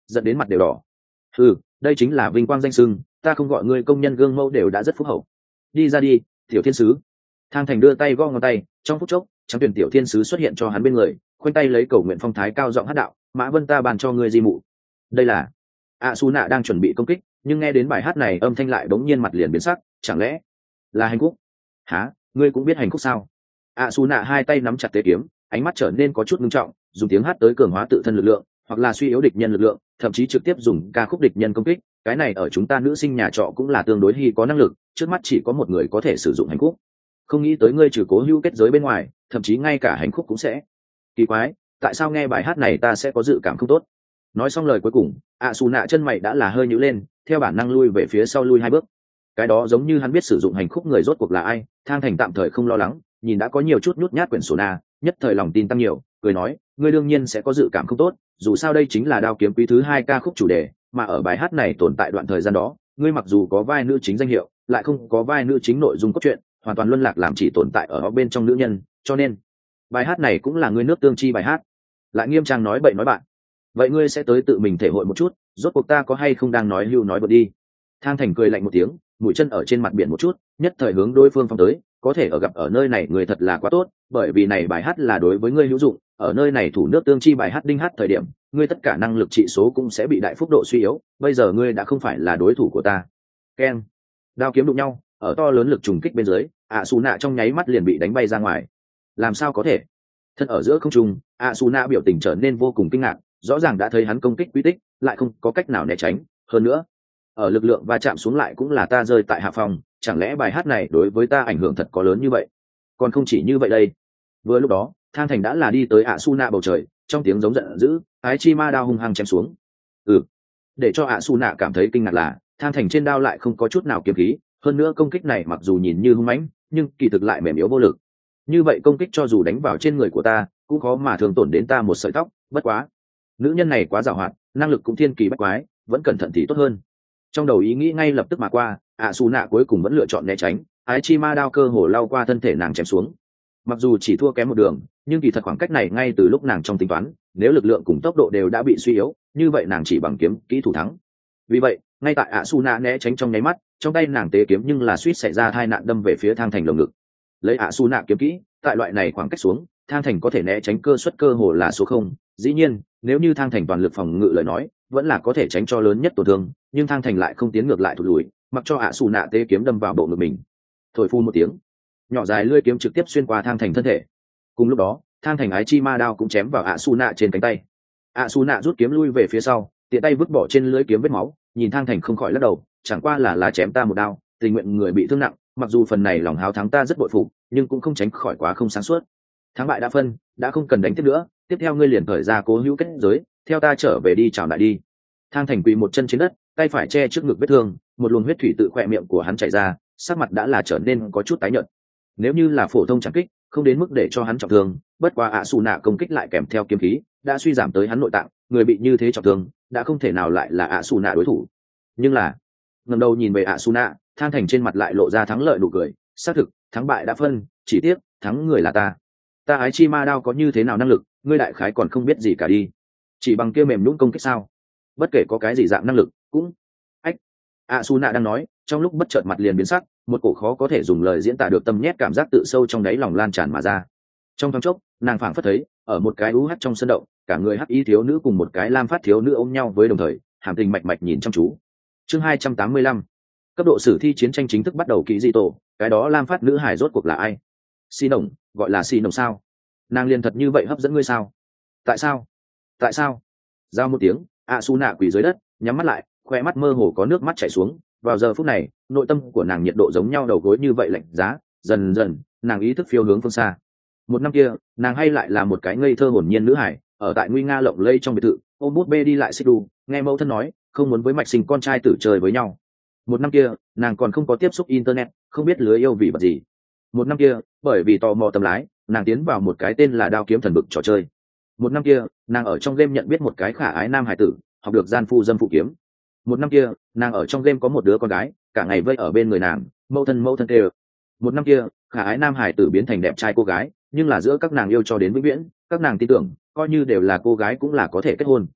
A: dẫn đến mặt đều đỏ. Ừ, đây chính là vinh quang danh sưng, ta không gọi ngươi công nhân gương mẫu đều đã rất phúc hậu. Đi ra đi, tiểu thiên sứ. Thang Thành đưa tay gõ ngón tay, trong phút chốc trắng tuyển tiểu thiên sứ xuất hiện cho hắn bên người, khoanh tay lấy cầu nguyện phong thái cao giọng hát đạo: Mã Vân ta bàn cho ngươi di mụ. Đây là ạ su nạ đang chuẩn bị công kích, nhưng nghe đến bài hát này âm thanh lại bỗng nhiên mặt liền biến sắc. Chẳng lẽ là hành khúc? Hả, ngươi cũng biết hành khúc sao? ạ su nạ hai tay nắm chặt tế kiếm, ánh mắt trở nên có chút ngưng trọng, dùng tiếng hát tới cường hóa tự thân lực lượng, hoặc là suy yếu địch nhân lực lượng, thậm chí trực tiếp dùng ca khúc địch nhân công kích. Cái này ở chúng ta nữ sinh nhà trọ cũng là tương đối hy có năng lực, trước mắt chỉ có một người có thể sử dụng hành khúc. Không nghĩ tới ngươi trừ cố hữu kết giới bên ngoài, thậm chí ngay cả hành khúc cũng sẽ. Kỳ quái, tại sao nghe bài hát này ta sẽ có dự cảm không tốt? Nói xong lời cuối cùng, ạ xù nạ chân mày đã là hơi nhíu lên, theo bản năng lui về phía sau lui hai bước. Cái đó giống như hắn biết sử dụng hành khúc người rốt cuộc là ai. Thang Thành tạm thời không lo lắng, nhìn đã có nhiều chút nhút nhát quyển sổ na, nhất thời lòng tin tăng nhiều, cười nói: ngươi đương nhiên sẽ có dự cảm không tốt, dù sao đây chính là đao kiếm quý thứ hai ca khúc chủ đề, mà ở bài hát này tồn tại đoạn thời gian đó, ngươi mặc dù có vai nữ chính danh hiệu, lại không có vai nữ chính nội dung cốt truyện, hoàn toàn luân lạc làm chỉ tồn tại ở bên trong nữ nhân, cho nên bài hát này cũng là ngươi nước tương chi bài hát. Lại nghiêm trang nói bậy nói bạn, vậy ngươi sẽ tới tự mình thể hội một chút, rốt cuộc ta có hay không đang nói hưu nói bật đi. Thang Thành cười lạnh một tiếng, mũi chân ở trên mặt biển một chút, nhất thời hướng đối phương phong tới. Có thể ở gặp ở nơi này người thật là quá tốt, bởi vì này bài hát là đối với ngươi hữu dụng. Ở nơi này thủ nước tương chi bài hát đinh hát thời điểm, ngươi tất cả năng lực trị số cũng sẽ bị đại phúc độ suy yếu. Bây giờ ngươi đã không phải là đối thủ của ta. Keng, đao kiếm đụng nhau, ở to lớn lực trùng kích bên dưới, ạ xù nạ trong nháy mắt liền bị đánh bay ra ngoài. Làm sao có thể? Thân ở giữa không trung, ạ xù nạ biểu tình trở nên vô cùng kinh ngạc, rõ ràng đã thấy hắn công kích quy tích, lại không có cách nào né tránh. Hơn nữa, ở lực lượng va chạm xuống lại cũng là ta rơi tại hạ phòng, chẳng lẽ bài hát này đối với ta ảnh hưởng thật có lớn như vậy? Còn không chỉ như vậy đây. Vừa lúc đó, Thang Thành đã là đi tới ạ su nạ bầu trời, trong tiếng giống giận dữ, ái chi ma đao hung hăng chém xuống. Ừ, để cho ạ su nạ cảm thấy kinh ngạc là Thang Thành trên đao lại không có chút nào kiếm khí, hơn nữa công kích này mặc dù nhìn như hung mãnh, nhưng kỳ thực lại mềm yếu vô lực. Như vậy công kích cho dù đánh vào trên người của ta, cũng khó mà thường tổn đến ta một sợi tóc. Bất quá, nữ nhân này quá giàu hoạt, năng lực cũng thiên kỳ bách quái, vẫn cẩn thận thì tốt hơn. Trong đầu ý nghĩ ngay lập tức mà qua, ạ su nạ cuối cùng vẫn lựa chọn né tránh, ái chi ma đao cơ hồ lao qua thân thể nàng chém xuống. Mặc dù chỉ thua kém một đường, nhưng kỳ thật khoảng cách này ngay từ lúc nàng trong tính toán, nếu lực lượng cùng tốc độ đều đã bị suy yếu, như vậy nàng chỉ bằng kiếm kỹ thủ thắng. Vì vậy, ngay tại ạ su nạ né tránh trong nháy mắt, trong tay nàng tế kiếm nhưng là suýt xảy ra tai nạn đâm về phía Thang Thành lồng ngực. Lấy ạ su nạ kiếm kỹ, tại loại này khoảng cách xuống, Thang Thành có thể né tránh cơ suất cơ hồ là số không. Dĩ nhiên, nếu như Thang Thành toàn lực phòng ngự lời nói, vẫn là có thể tránh cho lớn nhất tổn thương, nhưng Thang Thành lại không tiến ngược lại thụt lùi, mặc cho ạ su nạ tế kiếm đâm vào bộ ngực mình. Thổi phun một tiếng, nhỏ dài lưỡi kiếm trực tiếp xuyên qua Thang Thành thân thể. Cùng lúc đó, Thang Thành ái chi ma đao cũng chém vào ạ su nạ trên cánh tay. ạ su nạ rút kiếm lui về phía sau, tiện tay vứt bỏ trên lưỡi kiếm vết máu, nhìn Thang Thành không khỏi lắc đầu, chẳng qua là lá chém ta một đao, tình nguyện người bị thương nặng, mặc dù phần này lòng háo thắng ta rất bội phục, nhưng cũng không tránh khỏi quá không sáng suốt. Thắng bại đã phân, đã không cần đánh tiếp nữa, tiếp theo ngươi liền khởi ra cố hữu kết giới, theo ta trở về đi chào đại đi. Thang Thành quỳ một chân trên đất, tay phải che trước ngực vết thương, một luồng huyết thủy tự khỏe miệng của hắn chảy ra, sắc mặt đã là trở nên có chút tái nhợt. Nếu như là phổ thông chẳng kích, không đến mức để cho hắn trọng thương, bất quá ạ su nạ công kích lại kèm theo kiếm khí, đã suy giảm tới hắn nội tạng, người bị như thế trọng thương, đã không thể nào lại là ạ su nạ đối thủ. Nhưng là, ngẩng đầu nhìn về ạ su nạ, Thang Thành trên mặt lại lộ ra thắng lợi nụ cười, xác thực, thắng bại đã phân, chỉ tiếc, thắng người là ta. Ta ái chi ma đao có như thế nào năng lực, ngươi đại khái còn không biết gì cả đi. Chỉ bằng kia mềm nhũn công kích sao? Bất kể có cái gì dạng năng lực, cũng ách. ạ su nạ đang nói, trong lúc bất chợt mặt liền biến sắc, một cổ khó có thể dùng lời diễn tả được tâm nhét cảm giác tự sâu trong đáy lòng lan tràn mà ra. Trong thoáng chốc, nàng phảng phất thấy, ở một cái u hắt trong sân động, cả người hắc y thiếu nữ cùng một cái lam phát thiếu nữ ôm nhau với đồng thời, hàm tình mạch mạch nhìn chăm chú. Chương hai trăm tám mươi lăm, cấp độ sử thi chiến tranh chính thức bắt đầu. Kỹ dị tổ, cái đó lam phát nữ hải rốt cuộc là ai? Xi Nồng, gọi là Xi Nồng sao? Nàng liền thật như vậy hấp dẫn ngươi sao? Tại sao? Tại sao? Giao một tiếng, ạ su nạ quỳ dưới đất, nhắm mắt lại, khoe mắt mơ hồ có nước mắt chảy xuống. Vào giờ phút này, nội tâm của nàng nhiệt độ giống nhau đầu gối như vậy lạnh giá, dần dần, nàng ý thức phiêu hướng phương xa. Một năm kia, nàng hay lại là một cái ngây thơ hồn nhiên nữ hải, ở tại nguy nga lộng lây trong biệt thự, ôm bút bê đi lại xích đu, nghe mẫu thân nói, không muốn với mạch sinh con trai tử chơi với nhau. Một năm kia, nàng còn không có tiếp xúc internet, không biết lưới yêu vì vật gì. Một năm kia, bởi vì tò mò tầm lái, nàng tiến vào một cái tên là đao kiếm thần bực trò chơi. Một năm kia, nàng ở trong game nhận biết một cái khả ái nam hải tử, học được gian phu dâm phụ kiếm. Một năm kia, nàng ở trong game có một đứa con gái, cả ngày vây ở bên người nàng, mẫu thân mẫu thân tê. Một năm kia, khả ái nam hải tử biến thành đẹp trai cô gái, nhưng là giữa các nàng yêu cho đến vĩnh viễn, các nàng tin tưởng, coi như đều là cô gái cũng là có thể kết hôn.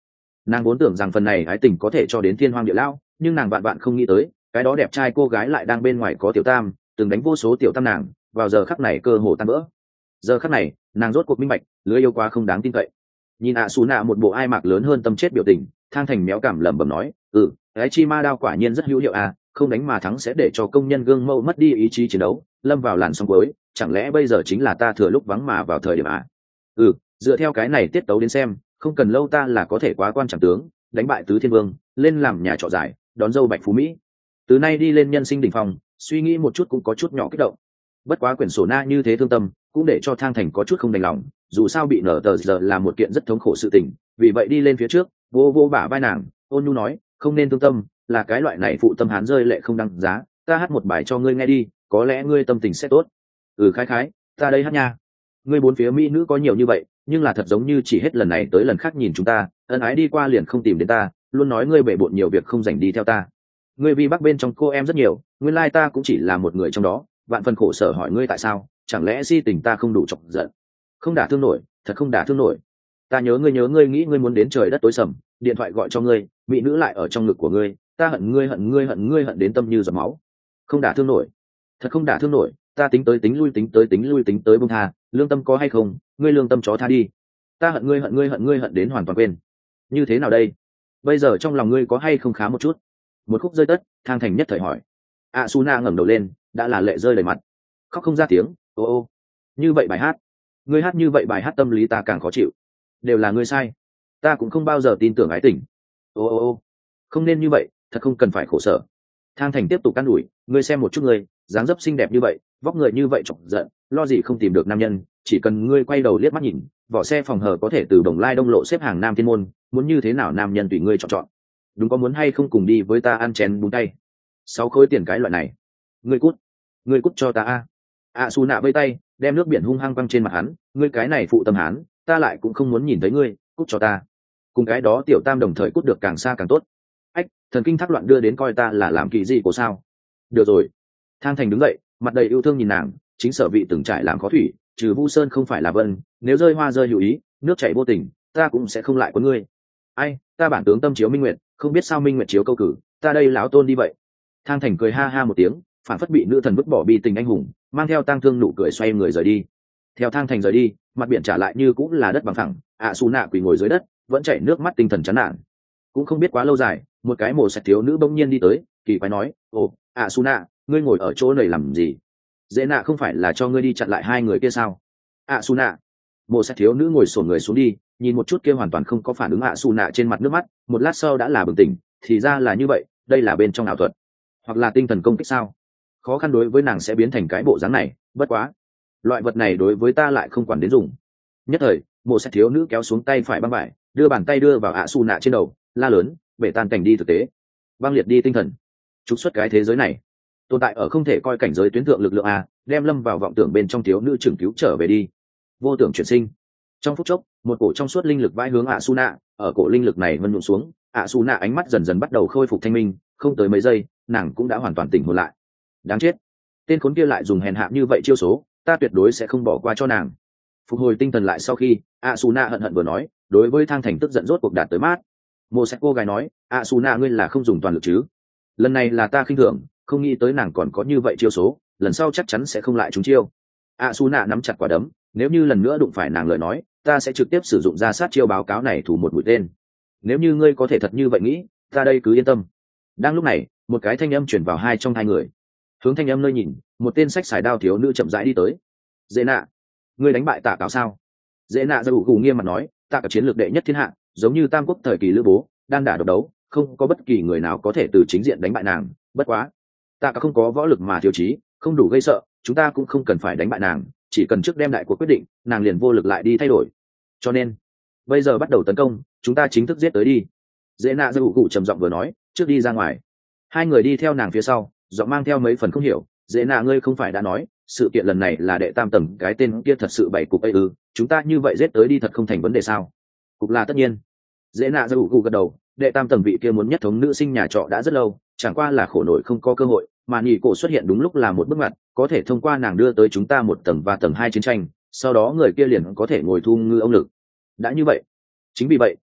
A: Nàng vốn tưởng rằng phần này ái tình có thể cho đến thiên hoang địa lao, nhưng nàng vạn vạn không nghĩ tới cái đó đẹp trai cô gái lại đang bên ngoài có tiểu tam, từng đánh vô số tiểu tam nàng, vào giờ khắc này cơ hồ tan vỡ. Giờ khắc này nàng rốt cuộc minh bạch, lưới yêu quá không đáng tin cậy. Nhìn ạ xù nạ một bộ ai mạc lớn hơn tâm chết biểu tình, Thang Thành méo cảm lẩm bẩm nói, ừ cái chi ma đao quả nhiên rất hữu hiệu à, không đánh mà thắng sẽ để cho công nhân gương mẫu mất đi ý chí chiến đấu, lâm vào làn sóng cuối, chẳng lẽ bây giờ chính là ta thừa lúc vắng mà vào thời điểm à? Ừ, dựa theo cái này tiết tấu đến xem, không cần lâu ta là có thể quá quan trọng tướng, đánh bại tứ thiên vương, lên làm nhà trọ giải, đón dâu bạch phú mỹ. Từ nay đi lên nhân sinh đỉnh phong, suy nghĩ một chút cũng có chút nhỏ kích động. Bất quá quyển sổ na như thế thương tâm, cũng để cho Thang Thành có chút không đành lòng, dù sao bị nở tờ giờ là một kiện rất thống khổ sự tình, vì vậy đi lên phía trước, vô vô bả vai nàng, ôn nhu nói, không nên thương tâm, là cái loại này phụ tâm hán rơi lệ không đăng giá, ta hát một bài cho ngươi nghe đi, có lẽ ngươi tâm tình sẽ tốt. Ừ khái khái, ta đây hát nha. Ngươi bốn phía mỹ nữ có nhiều như vậy, nhưng là thật giống như chỉ hết lần này tới lần khác nhìn chúng ta, ân ái đi qua liền không tìm đến ta, luôn nói ngươi bể bộn nhiều việc không dành đi theo ta. Ngươi vì bắc bên trong cô em rất nhiều, nguyên lai ta cũng chỉ là một người trong đó, vạn phần khổ sở hỏi ngươi tại sao, chẳng lẽ si tình ta không đủ chọc giận, không đả thương nổi, thật không đả thương nổi. Ta nhớ ngươi nhớ ngươi nghĩ ngươi muốn đến trời đất tối sầm, điện thoại gọi cho ngươi, mỹ nữ lại ở trong ngực của ngươi, ta hận ngươi hận ngươi hận ngươi hận đến tâm như giọt máu. Không đả thương nổi, thật không đả thương nổi, ta tính tới tính lui tính tới tính lui tính tới bông tha, lương tâm có hay không, ngươi lương tâm chó tha đi. Ta hận ngươi hận ngươi hận ngươi hận đến hoàn toàn quên. Như thế nào đây? Bây giờ trong lòng ngươi có hay không khá một chút? Một khúc rơi tất, Thang Thành nhất thời hỏi. A Suna ngẩng đầu lên, đã là lệ rơi đầy mặt, khóc không ra tiếng. Ô ô, như vậy bài hát, ngươi hát như vậy bài hát tâm lý ta càng khó chịu. Đều là ngươi sai, ta cũng không bao giờ tin tưởng ái tình. Ô ô ô, không nên như vậy, thật không cần phải khổ sở. Thang Thành tiếp tục can đuổi, ngươi xem một chút ngươi, dáng dấp xinh đẹp như vậy, vóc người như vậy chọc giận, lo gì không tìm được nam nhân, chỉ cần ngươi quay đầu liếc mắt nhìn, vỏ xe phòng hờ có thể từ Đồng Lai Đông lộ xếp hàng nam thiên môn, muốn như thế nào nam nhân tùy ngươi chọn chọn. Đúng, có muốn hay không cùng đi với ta ăn chén bún tay? Sáu khối tiền cái loại này. Ngươi cút, ngươi cút cho ta a. A Su nạ vây tay, đem nước biển hung hăng quăng trên mặt hắn, ngươi cái này phụ tâm hán, ta lại cũng không muốn nhìn thấy ngươi, cút cho ta. Cùng cái đó tiểu tam đồng thời cút được càng xa càng tốt. Ách, thần kinh thác loạn đưa đến coi ta là làm kỳ gì của sao? Được rồi. Thang Thành đứng dậy, mặt đầy yêu thương nhìn nàng, chính sở vị từng trải làm khó thủy, trừ Vu Sơn không phải là vân, nếu rơi hoa rơi hữu ý, nước chảy vô tình, ta cũng sẽ không lại có ngươi. Ai, ta bản tướng tâm chiếu minh nguyệt, không biết sao minh nguyệt chiếu câu cử, ta đây lão tôn đi vậy. Thang Thành cười ha ha một tiếng, phản phất bị nữ thần vứt bỏ bi tình anh hùng, mang theo tang thương nụ cười xoay người rời đi. Theo Thang Thành rời đi, mặt biển trả lại như cũng là đất bằng phẳng, ạ Su nạ quỳ ngồi dưới đất, vẫn chảy nước mắt tinh thần chán nản. Cũng không biết quá lâu dài, một cái mồ sạch thiếu nữ bỗng nhiên đi tới, kỳ quái nói, ồ, ạ Su nạ, ngươi ngồi ở chỗ này làm gì? Dễ nạ không phải là cho ngươi đi chặn lại hai người kia sao? ạ Su nạ. Mồ sạch thiếu nữ ngồi xổm người xuống đi, nhìn một chút kia hoàn toàn không có phản ứng ạ Su nạ trên mặt nước mắt, một lát sau đã là bừng tỉnh, thì ra là như vậy, đây là bên trong ảo thuật, hoặc là tinh thần công kích sao? Khó khăn đối với nàng sẽ biến thành cái bộ dáng này, bất quá, loại vật này đối với ta lại không quản đến dùng. Nhất thời, mồ sạch thiếu nữ kéo xuống tay phải băng vải, đưa bàn tay đưa vào ạ Su nạ trên đầu, la lớn, bể tan cảnh đi thực tế, băng liệt đi tinh thần, trục xuất cái thế giới này tồn tại ở không thể coi cảnh giới tuyến thượng lực lượng a, đem lâm vào vọng tưởng bên trong thiếu nữ trưởng cứu trở về đi. Vô tưởng chuyển sinh. Trong phút chốc, một cổ trong suốt linh lực vãi hướng ạ Su nạ, ở cổ linh lực này vân nhụn xuống, ạ Su nạ ánh mắt dần dần bắt đầu khôi phục thanh minh, không tới mấy giây, nàng cũng đã hoàn toàn tỉnh hồn lại. Đáng chết, tên khốn kia lại dùng hèn hạ như vậy chiêu số, ta tuyệt đối sẽ không bỏ qua cho nàng. Phục hồi tinh thần lại sau khi, ạ Su nạ hận hận vừa nói, đối với Thang Thành tức giận rốt cuộc đạt tới mát. Mô sẽ cô gái nói, ạ Su nạ ngươi là không dùng toàn lực chứ? Lần này là ta khinh thường, không nghĩ tới nàng còn có như vậy chiêu số, lần sau chắc chắn sẽ không lại trúng chiêu. A Su nạ nắm chặt quả đấm, nếu như lần nữa đụng phải nàng lời nói, ta sẽ trực tiếp sử dụng ra sát chiêu báo cáo này thủ một mũi tên. Nếu như ngươi có thể thật như vậy nghĩ, ta đây cứ yên tâm. Đang lúc này, một cái thanh âm truyền vào hai trong hai người. Hướng thanh âm nơi nhìn, một tên sách xài đao thiếu nữ chậm rãi đi tới. Dễ nạ, ngươi đánh bại Tạ Cáo sao? Dễ nạ giơ gù nghiêm mặt nói, Tạ Cáo chiến lược đệ nhất thiên hạ, giống như Tam Quốc thời kỳ lữ bố, đan đả độc đấu, không có bất kỳ người nào có thể từ chính diện đánh bại nàng. Bất quá, Tạ Cáo không có võ lực mà thiếu trí, không đủ gây sợ, chúng ta cũng không cần phải đánh bại nàng, chỉ cần trước đem đại cuộc quyết định, nàng liền vô lực lại đi thay đổi. Cho nên, bây giờ bắt đầu tấn công, chúng ta chính thức giết tới đi. Dễ nạ giơ gù trầm giọng vừa nói, trước đi ra ngoài. Hai người đi theo nàng phía sau, giọng mang theo mấy phần không hiểu. Dễ nạ ngươi không phải đã nói sự kiện lần này là đệ tam tầng cái tên kia thật sự bảy cục ấy ư? Chúng ta như vậy giết tới đi thật không thành vấn đề sao? Cục là tất nhiên. Dễ nạ giơ gù gật đầu, đệ tam tầng vị kia muốn nhất thống nữ sinh nhà trọ đã rất lâu, chẳng qua là khổ nổi không có cơ hội, mà nhị cổ xuất hiện đúng lúc là một bước ngoặt, có thể thông qua nàng đưa tới chúng ta một tầng và tầng hai chiến tranh, sau đó người kia liền có thể ngồi thu ngư ông lực. Đã như vậy, chính vì vậy,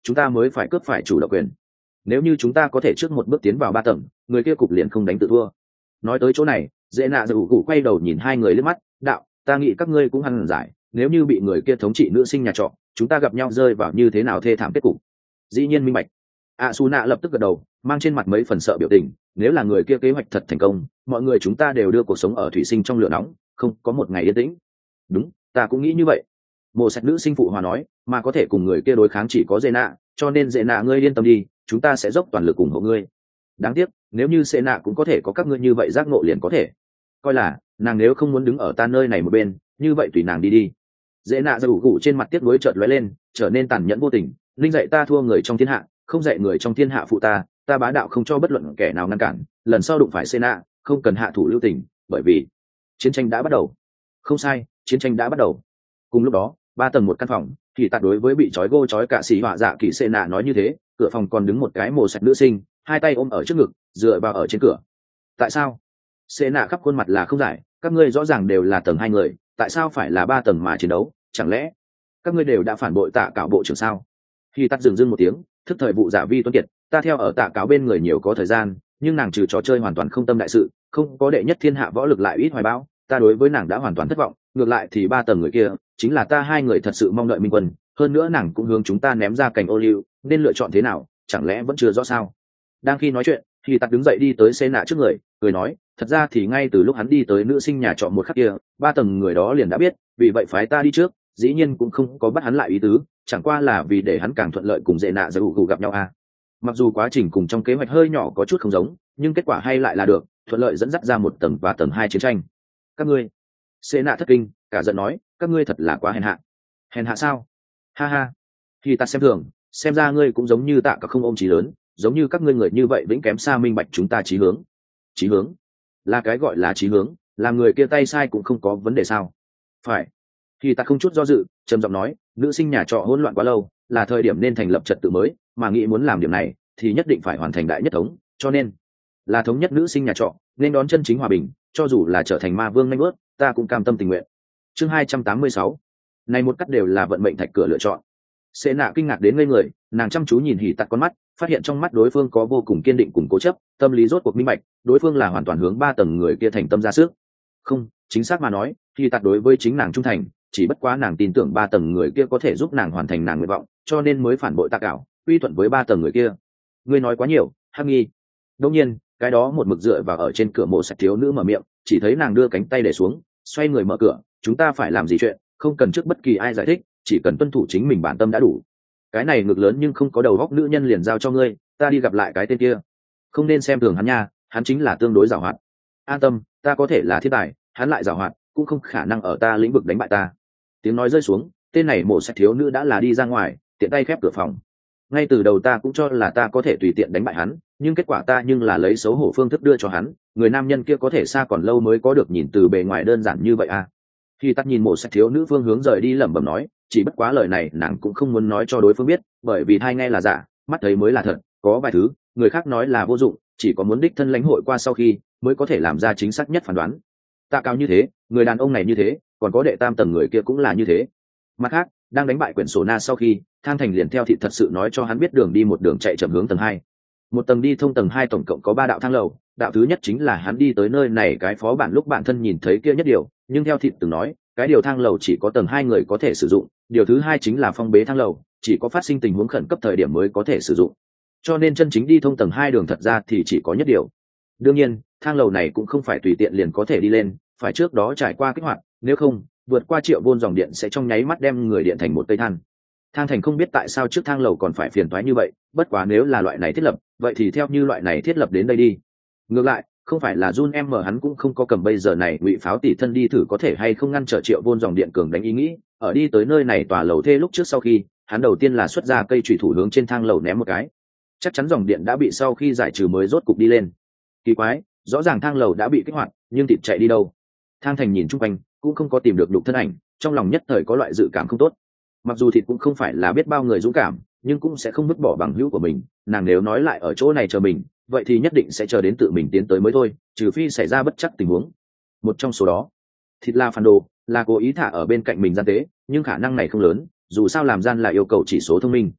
A: chúng ta mới phải cướp phải chủ động quyền. Nếu như chúng ta có thể trước một bước tiến vào ba tầng, người kia cục liền không đánh tự thua. Nói tới chỗ này, dễ nạ dầu cụ quay đầu nhìn hai người liếc mắt, đạo, ta nghĩ các ngươi cũng hẳn giải, nếu như bị người kia thống trị nữ sinh nhà trọ, chúng ta gặp nhau rơi vào như thế nào thê thảm kết cục. Dĩ nhiên minh bạch. A Su nạ lập tức gật đầu, mang trên mặt mấy phần sợ biểu tình, nếu là người kia kế hoạch thật thành công, mọi người chúng ta đều đưa cuộc sống ở thủy sinh trong lửa nóng, không có một ngày yên tĩnh. Đúng, ta cũng nghĩ như vậy. Mộ sạch nữ sinh phụ hòa nói, mà có thể cùng người kia đối kháng chỉ có dễ nạ, cho nên dễ nạ ngươi yên tâm đi, chúng ta sẽ dốc toàn lực ủng hộ ngươi. Đáng tiếc, nếu như dễ nạ cũng có thể có các ngươi như vậy giác ngộ liền có thể. Coi là, nàng nếu không muốn đứng ở ta nơi này một bên, như vậy tùy nàng đi đi. Dễ nạ giật gù trên mặt tiếc nuối chợt lóe lên, trở nên tàn nhẫn vô tình, linh dạy ta thua người trong thiên hạ, không dạy người trong thiên hạ phụ ta, ta bá đạo không cho bất luận kẻ nào ngăn cản, lần sau đụng phải Sena, không cần hạ thủ lưu tình, bởi vì chiến tranh đã bắt đầu. Không sai, chiến tranh đã bắt đầu. Cùng lúc đó, ba tầng một căn phòng, thì tạt đối với bị trói gô trói cả sĩ họa dạ kỳ Sena nói như thế, cửa phòng còn đứng một cái mồ sạch nữ sinh, hai tay ôm ở trước ngực, dựa vào ở trên cửa. Tại sao? Sena khắp khuôn mặt là không giải, các ngươi rõ ràng đều là tầng hai người, tại sao phải là ba tầng mà chiến đấu? Chẳng lẽ các ngươi đều đã phản bội tạ cảo bộ trưởng sao? Khi tắt dừng dưng một tiếng, thức thời vụ giả vi tuấn kiệt, ta theo ở tạ cáo bên người nhiều có thời gian, nhưng nàng trừ trò chơi hoàn toàn không tâm đại sự, không có đệ nhất thiên hạ võ lực lại ít hoài bão, ta đối với nàng đã hoàn toàn thất vọng. Ngược lại thì ba tầng người kia chính là ta hai người thật sự mong đợi minh quân, hơn nữa nàng cũng hướng chúng ta ném ra cành ô liu, nên lựa chọn thế nào, chẳng lẽ vẫn chưa rõ sao? Đang khi nói chuyện, thì tắt đứng dậy đi tới xe nạ trước người, cười nói, thật ra thì ngay từ lúc hắn đi tới nữ sinh nhà trọ một khắc kia, ba tầng người đó liền đã biết, vì vậy phái ta đi trước, dĩ nhiên cũng không có bắt hắn lại ý tứ, chẳng qua là vì để hắn càng thuận lợi cùng dễ nạ giải ủ gặp nhau à. Mặc dù quá trình cùng trong kế hoạch hơi nhỏ có chút không giống, nhưng kết quả hay lại là được, thuận lợi dẫn dắt ra một tầng và tầng hai chiến tranh. Các ngươi, xê nạ thất kinh, cả giận nói, các ngươi thật là quá hèn hạ. Hèn hạ sao? Ha ha. Khi ta xem thường, xem ra ngươi cũng giống như tạ cả không ôm chí lớn, giống như các ngươi người như vậy vĩnh kém xa minh bạch chúng ta chí hướng. Chí hướng? Là cái gọi là chí hướng, làm người kia tay sai cũng không có vấn đề sao? Phải. Khi ta không chút do dự, trầm giọng nói, nữ sinh nhà trọ hỗn loạn quá lâu, là thời điểm nên thành lập trật tự mới, mà nghĩ muốn làm điểm này thì nhất định phải hoàn thành đại nhất thống, cho nên là thống nhất nữ sinh nhà trọ, nên đón chân chính hòa bình, cho dù là trở thành ma vương nhanh bước, ta cũng cam tâm tình nguyện. Chương hai trăm tám mươi sáu, này một cắt đều là vận mệnh thạch cửa lựa chọn. Sệ nạ kinh ngạc đến ngây người, nàng chăm chú nhìn Hỉ Tạt con mắt, phát hiện trong mắt đối phương có vô cùng kiên định cùng cố chấp, tâm lý rốt cuộc minh bạch, đối phương là hoàn toàn hướng ba tầng người kia thành tâm ra sức. Không, chính xác mà nói, Hỉ Tạt đối với chính nàng trung thành, chỉ bất quá nàng tin tưởng ba tầng người kia có thể giúp nàng hoàn thành nàng nguyện vọng, cho nên mới phản bội Tạ Cảo, uy thuận với ba tầng người kia. Ngươi nói quá nhiều, Hắc Nghi. Đương nhiên, cái đó một mực dựa vào ở trên cửa mộ sạch thiếu nữ mở miệng, chỉ thấy nàng đưa cánh tay để xuống, xoay người mở cửa, chúng ta phải làm gì chuyện, không cần trước bất kỳ ai giải thích, chỉ cần tuân thủ chính mình bản tâm đã đủ. Cái này ngực lớn nhưng không có đầu góc nữ nhân liền giao cho ngươi, ta đi gặp lại cái tên kia. Không nên xem thường hắn nha, hắn chính là tương đối giàu hoạt. An tâm, ta có thể là thiên tài, hắn lại giàu hoạt, cũng không khả năng ở ta lĩnh vực đánh bại ta. Tiếng nói rơi xuống, tên này mộ sạch thiếu nữ đã là đi ra ngoài, tiện tay khép cửa phòng. Ngay từ đầu ta cũng cho là ta có thể tùy tiện đánh bại hắn, nhưng kết quả ta nhưng là lấy xấu hổ phương thức đưa cho hắn, người nam nhân kia có thể xa còn lâu mới có được nhìn từ bề ngoài đơn giản như vậy à. Khi tắt nhìn mộ sạch thiếu nữ phương hướng rời đi lẩm bẩm nói, chỉ bất quá lời này nàng cũng không muốn nói cho đối phương biết, bởi vì thai nghe là giả, mắt thấy mới là thật, có vài thứ người khác nói là vô dụng, chỉ có muốn đích thân lãnh hội qua sau khi mới có thể làm ra chính xác nhất phán đoán. Tạ Cao như thế, người đàn ông này như thế, còn có đệ tam tầng người kia cũng là như thế. Mặt khác, đang đánh bại quyển sổ na sau khi, Thang Thành liền theo thị thật sự nói cho hắn biết đường đi một đường chạy chậm hướng tầng hai. Một tầng đi thông tầng hai tổng cộng có ba đạo thang lầu, đạo thứ nhất chính là hắn đi tới nơi này cái phó bản lúc bản thân nhìn thấy kia nhất điều, nhưng theo thị từng nói, cái điều thang lầu chỉ có tầng hai người có thể sử dụng, điều thứ hai chính là phong bế thang lầu, chỉ có phát sinh tình huống khẩn cấp thời điểm mới có thể sử dụng. Cho nên chân chính đi thông tầng hai đường thật ra thì chỉ có nhất điều. Đương nhiên, thang lầu này cũng không phải tùy tiện liền có thể đi lên, phải trước đó trải qua kích hoạt, nếu không, vượt qua triệu vôn dòng điện sẽ trong nháy mắt đem người điện thành một cây than. Thang Thành không biết tại sao trước thang lầu còn phải phiền toái như vậy, bất quá nếu là loại này thiết lập, vậy thì theo như loại này thiết lập đến đây đi. Ngược lại, không phải là Jun em mở hắn cũng không có cầm bây giờ này ngụy pháo tỷ thân đi thử có thể hay không ngăn trở triệu vôn dòng điện cường đánh ý nghĩ, ở đi tới nơi này tòa lầu thê lúc trước sau khi, hắn đầu tiên là xuất ra cây chủy thủ hướng trên thang lầu ném một cái. Chắc chắn dòng điện đã bị sau khi giải trừ mới rốt cục đi lên. Kỳ quái, rõ ràng thang lầu đã bị kích hoạt, nhưng thịt chạy đi đâu? Thang Thành nhìn chung quanh, cũng không có tìm được đục thân ảnh, trong lòng nhất thời có loại dự cảm không tốt. Mặc dù thịt cũng không phải là biết bao người dũng cảm, nhưng cũng sẽ không vứt bỏ bằng hữu của mình, nàng nếu nói lại ở chỗ này chờ mình, vậy thì nhất định sẽ chờ đến tự mình tiến tới mới thôi, trừ phi xảy ra bất chắc tình huống. Một trong số đó, thịt là phản đồ, là cố ý thả ở bên cạnh mình gian tế, nhưng khả năng này không lớn, dù sao làm gian là yêu cầu chỉ số thông minh.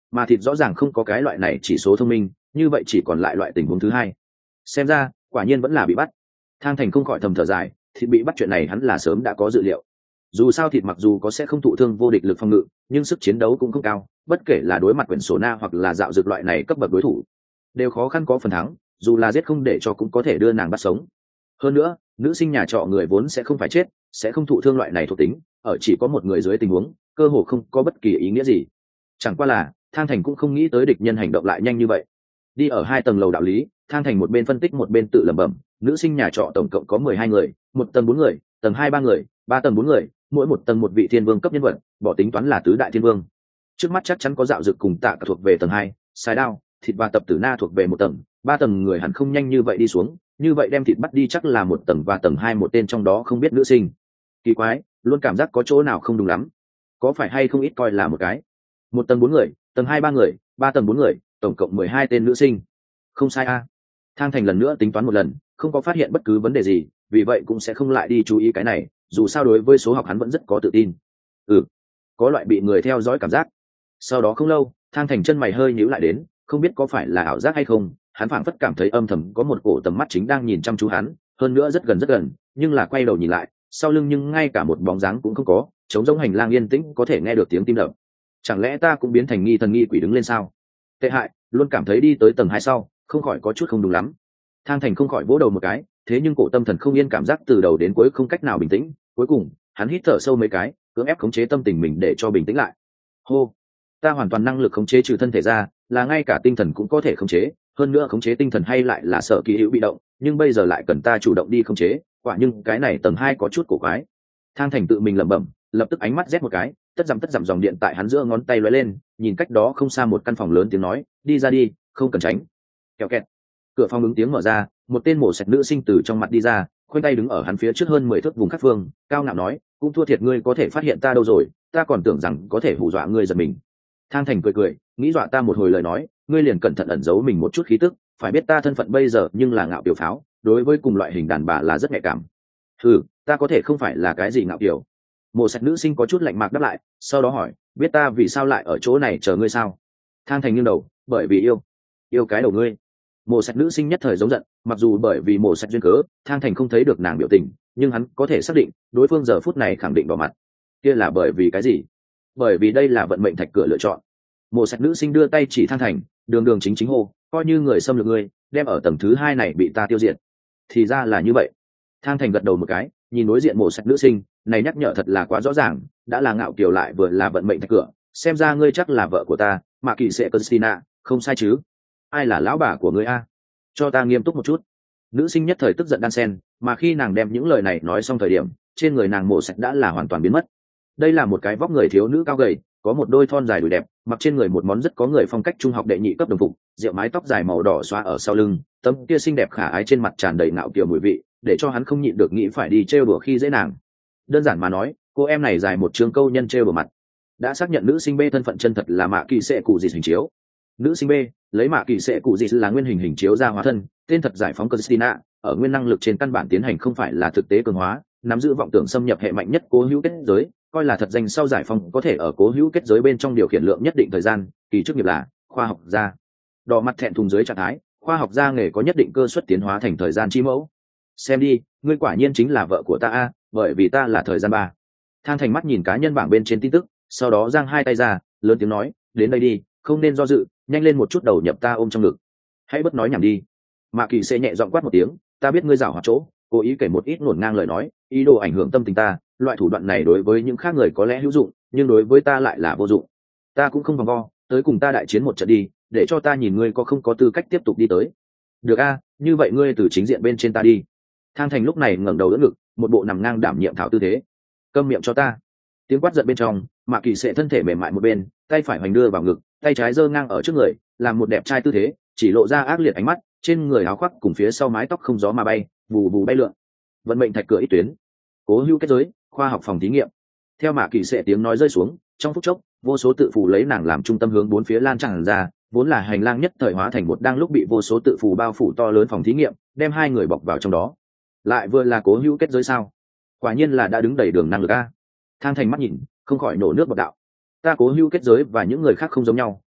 A: mà thịt rõ ràng không có cái loại này chỉ số thông minh, như vậy chỉ còn lại loại tình huống thứ hai. Xem ra quả nhiên vẫn là bị bắt. Thang Thành không khỏi thầm thở dài, thịt bị bắt chuyện này hắn là sớm đã có dự liệu. Dù sao thịt mặc dù có sẽ không thụ thương vô địch lực phòng ngự, nhưng sức chiến đấu cũng không cao, bất kể là đối mặt quyển sổ na hoặc là dạo dược loại này cấp bậc đối thủ, đều khó khăn có phần thắng, dù là giết không để cho cũng có thể đưa nàng bắt sống. Hơn nữa, nữ sinh nhà trọ người vốn sẽ không phải chết, sẽ không thụ thương loại này thuộc tính, ở chỉ có một người dưới tình huống, cơ hồ không có bất kỳ ý nghĩa gì. Chẳng qua là, Thang Thành cũng không nghĩ tới địch nhân hành động lại nhanh như vậy. Đi ở hai tầng lầu đạo lý, Thang Thành một bên phân tích một bên tự lẩm bẩm, nữ sinh nhà trọ tổng cộng có mười hai người, một tầng bốn người, tầng hai ba người, ba tầng bốn người, mỗi một tầng một vị thiên vương cấp nhân vật, bỏ tính toán là tứ đại thiên vương. Trước mắt chắc chắn có dạo dực cùng tạ cả thuộc về tầng hai, xài đao, thịt và tập tử na thuộc về một tầng, ba tầng người hẳn không nhanh như vậy đi xuống, như vậy đem thịt bắt đi chắc là một tầng và tầng hai một tên trong đó không biết nữ sinh. Kỳ quái, luôn cảm giác có chỗ nào không đúng lắm. Có phải hay không ít coi là một cái. Một tầng bốn người, tầng hai ba người, ba tầng bốn người, tổng cộng mười hai tên nữ sinh. Không sai a. Thang Thành lần nữa tính toán một lần, không có phát hiện bất cứ vấn đề gì, vì vậy cũng sẽ không lại đi chú ý cái này, dù sao đối với số học hắn vẫn rất có tự tin. Ừ, có loại bị người theo dõi cảm giác. Sau đó không lâu, Thang Thành chân mày hơi nhíu lại đến, không biết có phải là ảo giác hay không, hắn phảng phất cảm thấy âm thầm có một cổ tầm mắt chính đang nhìn chăm chú hắn, hơn nữa rất gần rất gần, nhưng là quay đầu nhìn lại, sau lưng nhưng ngay cả một bóng dáng cũng không có, trống rỗng hành lang yên tĩnh có thể nghe được tiếng tim đập. Chẳng lẽ ta cũng biến thành nghi thần nghi quỷ đứng lên sao? Tệ hại, luôn cảm thấy đi tới tầng hai sau, không khỏi có chút không đúng lắm. Thang Thành không khỏi vỗ đầu một cái, thế nhưng cổ tâm thần không yên cảm giác từ đầu đến cuối không cách nào bình tĩnh, cuối cùng, hắn hít thở sâu mấy cái, cưỡng ép khống chế tâm tình mình để cho bình tĩnh lại. Hô, ta hoàn toàn năng lực khống chế trừ thân thể ra, là ngay cả tinh thần cũng có thể khống chế, hơn nữa khống chế tinh thần hay lại là sợ kỳ hữu bị động, nhưng bây giờ lại cần ta chủ động đi khống chế, quả nhưng cái này tầng hai có chút cổ quái. Thang Thành tự mình lẩm bẩm, lập tức ánh mắt rét một cái, tất dằm tất dằm dòng điện tại hắn giữa ngón tay lóe lên, nhìn cách đó không xa một căn phòng lớn tiếng nói, đi ra đi, không cần tránh. Kẹo kẹt. Cửa phòng ứng tiếng mở ra, một tên mổ sạch nữ sinh từ trong mặt đi ra, khoanh tay đứng ở hắn phía trước hơn mười thước vùng khắc phương, cao ngạo nói, cũng thua thiệt ngươi có thể phát hiện ta đâu rồi, ta còn tưởng rằng có thể hù dọa ngươi giật mình. Thang Thành cười cười, nghĩ dọa ta một hồi lời nói, ngươi liền cẩn thận ẩn giấu mình một chút khí tức, phải biết ta thân phận bây giờ nhưng là ngạo tiểu pháo, đối với cùng loại hình đàn bà là rất nhạy cảm. Ừ, ta có thể không phải là cái gì ngạo tiểu. Mộ sạch nữ sinh có chút lạnh mạc đáp lại, sau đó hỏi, biết ta vì sao lại ở chỗ này chờ ngươi sao? Thang Thành nghiêng đầu, bởi vì yêu, yêu cái đầu ngươi. Mộ sạch nữ sinh nhất thời giống giận, mặc dù bởi vì mộ sạch duyên cớ, Thang Thành không thấy được nàng biểu tình, nhưng hắn có thể xác định, đối phương giờ phút này khẳng định bỏ mặt. Kia là bởi vì cái gì? Bởi vì đây là vận mệnh thạch cửa lựa chọn. Mộ sạch nữ sinh đưa tay chỉ Thang Thành, đường đường chính chính hô, coi như người xâm lược ngươi, đem ở tầng thứ hai này bị ta tiêu diệt. Thì ra là như vậy. Thang Thành gật đầu một cái, nhìn đối diện mộ sạch nữ sinh, này nhắc nhở thật là quá rõ ràng, đã là ngạo kiều lại vừa là vận mệnh thạch cửa, xem ra ngươi chắc là vợ của ta, Mạ Kỳ Sệ Christina, không sai chứ? Ai là lão bà của ngươi a? Cho ta nghiêm túc một chút. Nữ sinh nhất thời tức giận đan sen, mà khi nàng đem những lời này nói xong thời điểm, trên người nàng mộ sạch đã là hoàn toàn biến mất. Đây là một cái vóc người thiếu nữ cao gầy, có một đôi thon dài đùi đẹp, mặc trên người một món rất có người phong cách trung học đệ nhị cấp đồng phục, rượu mái tóc dài màu đỏ xóa ở sau lưng, tấm kia xinh đẹp khả ái trên mặt tràn đầy ngạo kiều mùi vị, để cho hắn không nhịn được nghĩ phải đi trêu đùa khi dễ nàng. Đơn giản mà nói, cô em này dài một chương câu nhân trêu đùa mặt. Đã xác nhận nữ sinh B thân phận chân thật là Mạ Kỳ Sệ cụ gì hình chiếu. Nữ sinh B, lấy Mạ Kỳ Sệ cụ gì là nguyên hình hình chiếu ra hóa thân, tên thật giải phóng Christina, ở nguyên năng lực trên căn bản tiến hành không phải là thực tế cường hóa, nắm giữ vọng tưởng xâm nhập hệ mạnh nhất cố hữu kết giới, coi là thật danh sau giải phóng có thể ở cố hữu kết giới bên trong điều khiển lượng nhất định thời gian, kỳ chức nghiệp là khoa học gia. Đỏ mặt thẹn thùng dưới trạng thái, khoa học gia nghề có nhất định cơ suất tiến hóa thành thời gian chi mẫu. Xem đi, ngươi quả nhiên chính là vợ của ta a, bởi vì ta là thời gian ba. Thang Thành mắt nhìn cá nhân bảng bên trên tin tức, sau đó giang hai tay ra, lớn tiếng nói, đến đây đi, không nên do dự, nhanh lên một chút đầu nhập ta ôm trong ngực. Hãy bất nói nhảm đi. Mạ Kỳ sẽ nhẹ giọng quát một tiếng, ta biết ngươi giảo hoạt chỗ, cố ý kể một ít ngổn ngang lời nói, ý đồ ảnh hưởng tâm tình ta, loại thủ đoạn này đối với những khác người có lẽ hữu dụng, nhưng đối với ta lại là vô dụng. Ta cũng không vòng vo, tới cùng ta đại chiến một trận đi, để cho ta nhìn ngươi có không có tư cách tiếp tục đi tới. Được a, như vậy ngươi từ chính diện bên trên ta đi. Thang Thành lúc này ngẩng đầu đỡ ngực, một bộ nằm ngang đảm nhiệm thảo tư thế. Câm miệng cho ta. Tiếng quát giận bên trong, Mạ Kỳ sẽ thân thể mềm mại một bên, tay phải hoành đưa vào ngực, tay trái giơ ngang ở trước người, làm một đẹp trai tư thế, chỉ lộ ra ác liệt ánh mắt, trên người áo khoác cùng phía sau mái tóc không gió mà bay, vù vù bay lượn. Vận mệnh thạch cửa ít tuyến, cố hữu kết giới, khoa học phòng thí nghiệm. Theo Mạ Kỳ sẽ tiếng nói rơi xuống, trong phút chốc, vô số tự phù lấy nàng làm trung tâm hướng bốn phía lan tràn ra, vốn là hành lang nhất thời hóa thành một đang lúc bị vô số tự phù bao phủ to lớn phòng thí nghiệm, đem hai người bọc vào trong đó. Lại vừa là cố hữu kết giới sao? Quả nhiên là đã đứng đầy đường năng lực a. Thang Thành mắt nhìn, không khỏi nổ nước bọt đạo. Ta cố hữu kết giới và những người khác không giống nhau,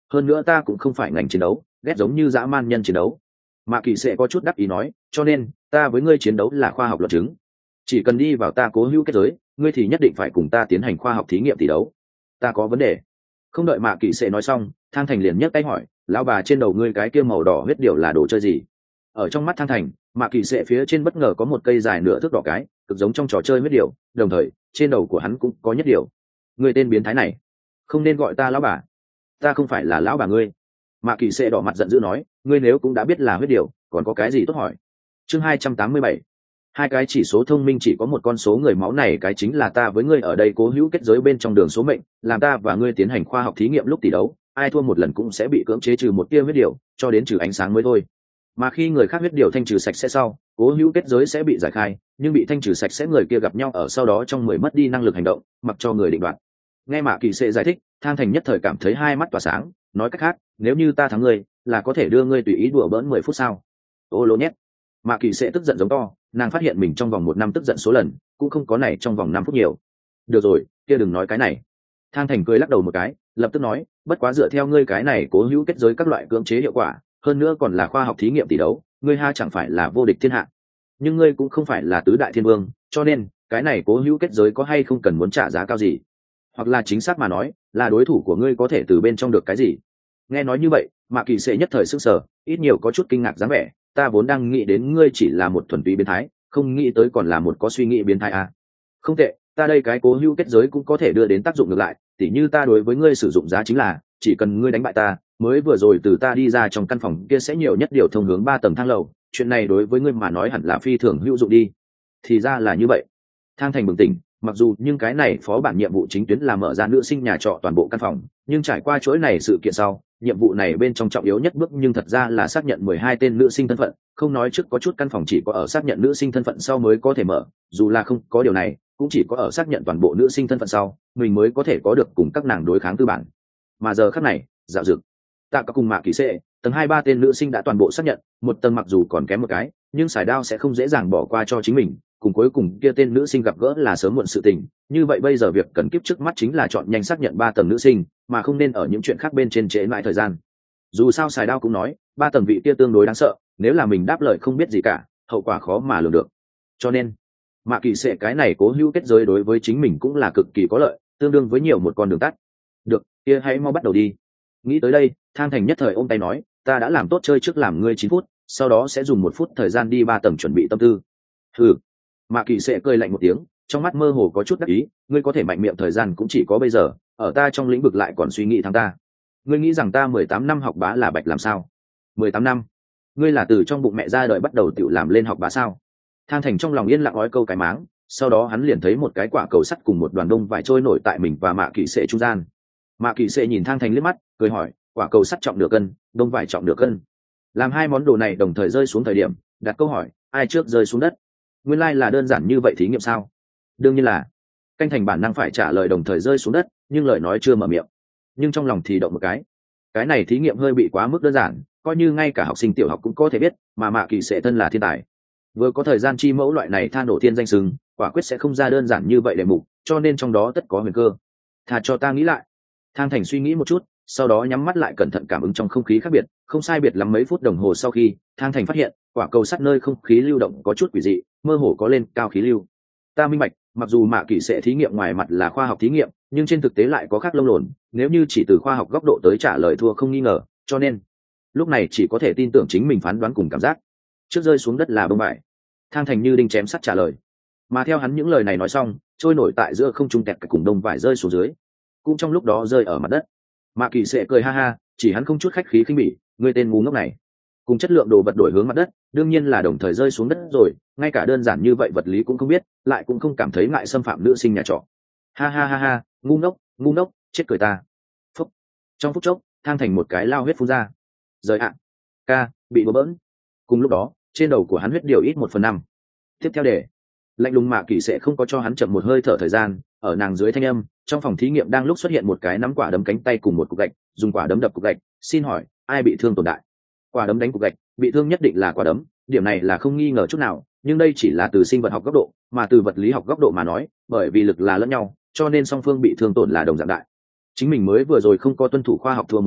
A: hơn nữa ta cũng không phải ngành chiến đấu, ghét giống như dã man nhân chiến đấu. Mạ Kỳ sẽ có chút đắc ý nói, cho nên ta với ngươi chiến đấu là khoa học luận chứng, chỉ cần đi vào ta cố hữu kết giới, ngươi thì nhất định phải cùng ta tiến hành khoa học thí nghiệm tỷ đấu. Ta có vấn đề. Không đợi Mạ Kỳ sẽ nói xong, Thang Thành liền nhấc tay hỏi, lão bà, trên đầu ngươi cái kia màu đỏ huyết điều là đồ chơi gì? Ở trong mắt Thang Thành, Mạ Kỳ sẽ phía trên bất ngờ có một cây dài nửa thước đỏ cái, cực giống trong trò chơi huyết điều, đồng thời trên đầu của hắn cũng có nhất điều. Ngươi tên biến thái này, không nên gọi ta lão bà. Ta không phải là lão bà ngươi. Mạ Kỳ sẽ đỏ mặt giận dữ nói, ngươi nếu cũng đã biết là huyết điều, còn có cái gì tốt hỏi? Chương hai trăm tám mươi bảy, hai cái chỉ số thông minh chỉ có một con số người máu này, cái chính là ta với ngươi ở đây cố hữu kết giới bên trong đường số mệnh, làm ta và ngươi tiến hành khoa học thí nghiệm lúc tỷ đấu, ai thua một lần cũng sẽ bị cưỡng chế trừ một tia huyết điều, cho đến trừ ánh sáng mới thôi. Mà khi người khác huyết điều thanh trừ sạch sẽ sau, cố hữu kết giới sẽ bị giải khai, nhưng bị thanh trừ sạch sẽ người kia gặp nhau ở sau đó trong mười mất đi năng lực hành động, mặc cho người định đoạt. Nghe Mạ Kỳ sẽ giải thích, Thang Thành nhất thời cảm thấy hai mắt tỏa sáng, nói cách khác, nếu như ta thắng ngươi, là có thể đưa ngươi tùy ý đùa bỡn mười phút sao? Ô lô nhét. Mạ Kỳ sẽ tức giận giống to, nàng phát hiện mình trong vòng một năm tức giận số lần cũng không có này trong vòng năm phút nhiều. Được rồi, kia đừng nói cái này. Thang Thành cười lắc đầu một cái, lập tức nói, bất quá dựa theo ngươi cái này cố hữu kết giới các loại cưỡng chế hiệu quả, hơn nữa còn là khoa học thí nghiệm tỷ đấu, ngươi ha chẳng phải là vô địch thiên hạ. Nhưng ngươi cũng không phải là tứ đại thiên vương, cho nên cái này cố hữu kết giới có hay không cần muốn trả giá cao gì, hoặc là chính xác mà nói là đối thủ của ngươi có thể từ bên trong được cái gì. Nghe nói như vậy, Mạ Kỳ sẽ nhất thời sững sờ, ít nhiều có chút kinh ngạc dáng vẻ, ta vốn đang nghĩ đến ngươi chỉ là một thuần túy biến thái, không nghĩ tới còn là một có suy nghĩ biến thái à. Không tệ, ta đây cái cố hữu kết giới cũng có thể đưa đến tác dụng ngược lại, tỉ như ta đối với ngươi sử dụng giá chính là chỉ cần ngươi đánh bại ta, mới vừa rồi từ ta đi ra trong căn phòng kia sẽ nhiều nhất điều thông hướng ba tầng thang lầu, chuyện này đối với ngươi mà nói hẳn là phi thường hữu dụng đi. Thì ra là như vậy. Thang Thành bừng tỉnh, mặc dù nhưng cái này phó bản nhiệm vụ chính tuyến là mở ra nữ sinh nhà trọ toàn bộ căn phòng, nhưng trải qua chuỗi này sự kiện sau, nhiệm vụ này bên trong trọng yếu nhất bước nhưng thật ra là xác nhận mười hai tên nữ sinh thân phận, không nói trước có chút căn phòng chỉ có ở xác nhận nữ sinh thân phận sau mới có thể mở, dù là không có điều này, cũng chỉ có ở xác nhận toàn bộ nữ sinh thân phận sau, mình mới có thể có được cùng các nàng đối kháng tư bản. Mà giờ khắc này, dạo dực, tạ cả cùng Mạ Kỳ Sệ, tầng hai ba tên nữ sinh đã toàn bộ xác nhận, một tầng mặc dù còn kém một cái, nhưng Sải Đao sẽ không dễ dàng bỏ qua cho chính mình, cùng cuối cùng kia tên nữ sinh gặp gỡ là sớm muộn sự tình, như vậy bây giờ việc cần kiếp trước mắt chính là chọn nhanh xác nhận ba tầng nữ sinh, mà không nên ở những chuyện khác bên trên trễ mãi thời gian. Dù sao Sải Đao cũng nói, ba tầng vị kia tương đối đáng sợ, nếu là mình đáp lời không biết gì cả, hậu quả khó mà lường được. Cho nên, Mạ Kỳ Sệ cái này cố hữu kết giới đối với chính mình cũng là cực kỳ có lợi, tương đương với nhiều một con đường tắt. Được, kia hãy mau bắt đầu đi. Nghĩ tới đây, Thang Thành nhất thời ôm tay nói, ta đã làm tốt chơi trước làm ngươi chín phút, sau đó sẽ dùng một phút thời gian đi ba tầng chuẩn bị tâm tư. Ừ. Mạ Kỳ sẽ cười lạnh một tiếng, trong mắt mơ hồ có chút đắc ý, ngươi có thể mạnh miệng thời gian cũng chỉ có bây giờ, ở ta trong lĩnh vực lại còn suy nghĩ thắng ta. Ngươi nghĩ rằng ta mười tám năm học bá là bạch làm sao? Mười tám năm? Ngươi là từ trong bụng mẹ ra đời bắt đầu tự làm lên học bá sao? Thang Thành trong lòng yên lặng ói câu cái máng, sau đó hắn liền thấy một cái quả cầu sắt cùng một đoàn đông vải trôi nổi tại mình và Mạ Kỳ sẽ trung gian. Mạ Kỳ sẽ nhìn Thang Thành liếc mắt, cười hỏi, quả cầu sắt trọng nửa cân, đông vải trọng nửa cân. Làm hai món đồ này đồng thời rơi xuống thời điểm, đặt câu hỏi, ai trước rơi xuống đất? Nguyên lai like là đơn giản như vậy thí nghiệm sao? Đương nhiên là. Canh Thành bản năng phải trả lời đồng thời rơi xuống đất, nhưng lời nói chưa mở miệng. Nhưng trong lòng thì động một cái. Cái này thí nghiệm hơi bị quá mức đơn giản, coi như ngay cả học sinh tiểu học cũng có thể biết, mà Mạ Kỳ sẽ thân là thiên tài. Vừa có thời gian chi mẫu loại này tha nổ thiên danh sừng, quả quyết sẽ không ra đơn giản như vậy để mục, cho nên trong đó tất có huyền cơ. Thà cho ta nghĩ lại. Thang Thành suy nghĩ một chút, sau đó nhắm mắt lại cẩn thận cảm ứng trong không khí khác biệt, không sai biệt lắm mấy phút đồng hồ sau khi, Thang Thành phát hiện, quả cầu sắt nơi không khí lưu động có chút quỷ dị, mơ hồ có lên cao khí lưu. Ta minh bạch, mặc dù Mạ Kỳ sẽ thí nghiệm ngoài mặt là khoa học thí nghiệm, nhưng trên thực tế lại có khác lông lồn, nếu như chỉ từ khoa học góc độ tới trả lời thua không nghi ngờ, cho nên lúc này chỉ có thể tin tưởng chính mình phán đoán cùng cảm giác. Trước rơi xuống đất là bông vải. Thang Thành như đinh chém sắt trả lời. Mà theo hắn những lời này nói xong, trôi nổi tại giữa không trung kẹt cái cùng đông vải rơi xuống dưới, cũng trong lúc đó rơi ở mặt đất. Mạ Kỳ sẽ cười ha ha, chỉ hắn không chút khách khí khinh bỉ, ngươi tên ngu ngốc này. Cùng chất lượng đồ vật đổi hướng mặt đất, đương nhiên là đồng thời rơi xuống đất rồi, ngay cả đơn giản như vậy vật lý cũng không biết, lại cũng không cảm thấy ngại xâm phạm nữ sinh nhà trọ. Ha ha ha ha, ngu ngốc, ngu ngốc, chết cười ta. Phúc. Trong phút chốc, Thang Thành một cái lao huyết phun ra. Rời ạ. Ca, bị bỡ bỡn. Cùng lúc đó, trên đầu của hắn huyết điều ít một phần năm. Tiếp theo đề. Lạnh lùng Mạ Kỳ sẽ không có cho hắn chậm một hơi thở thời gian, ở nàng dưới thanh âm, trong phòng thí nghiệm đang lúc xuất hiện một cái nắm quả đấm cánh tay cùng một cục gạch, dùng quả đấm đập cục gạch, xin hỏi, ai bị thương tổn đại? Quả đấm đánh cục gạch, bị thương nhất định là quả đấm, điểm này là không nghi ngờ chút nào, nhưng đây chỉ là từ sinh vật học góc độ, mà từ vật lý học góc độ mà nói, bởi vì lực là lẫn nhau, cho nên song phương bị thương tổn là đồng dạng đại. Chính mình mới vừa rồi không có tuân thủ khoa học thua một ván,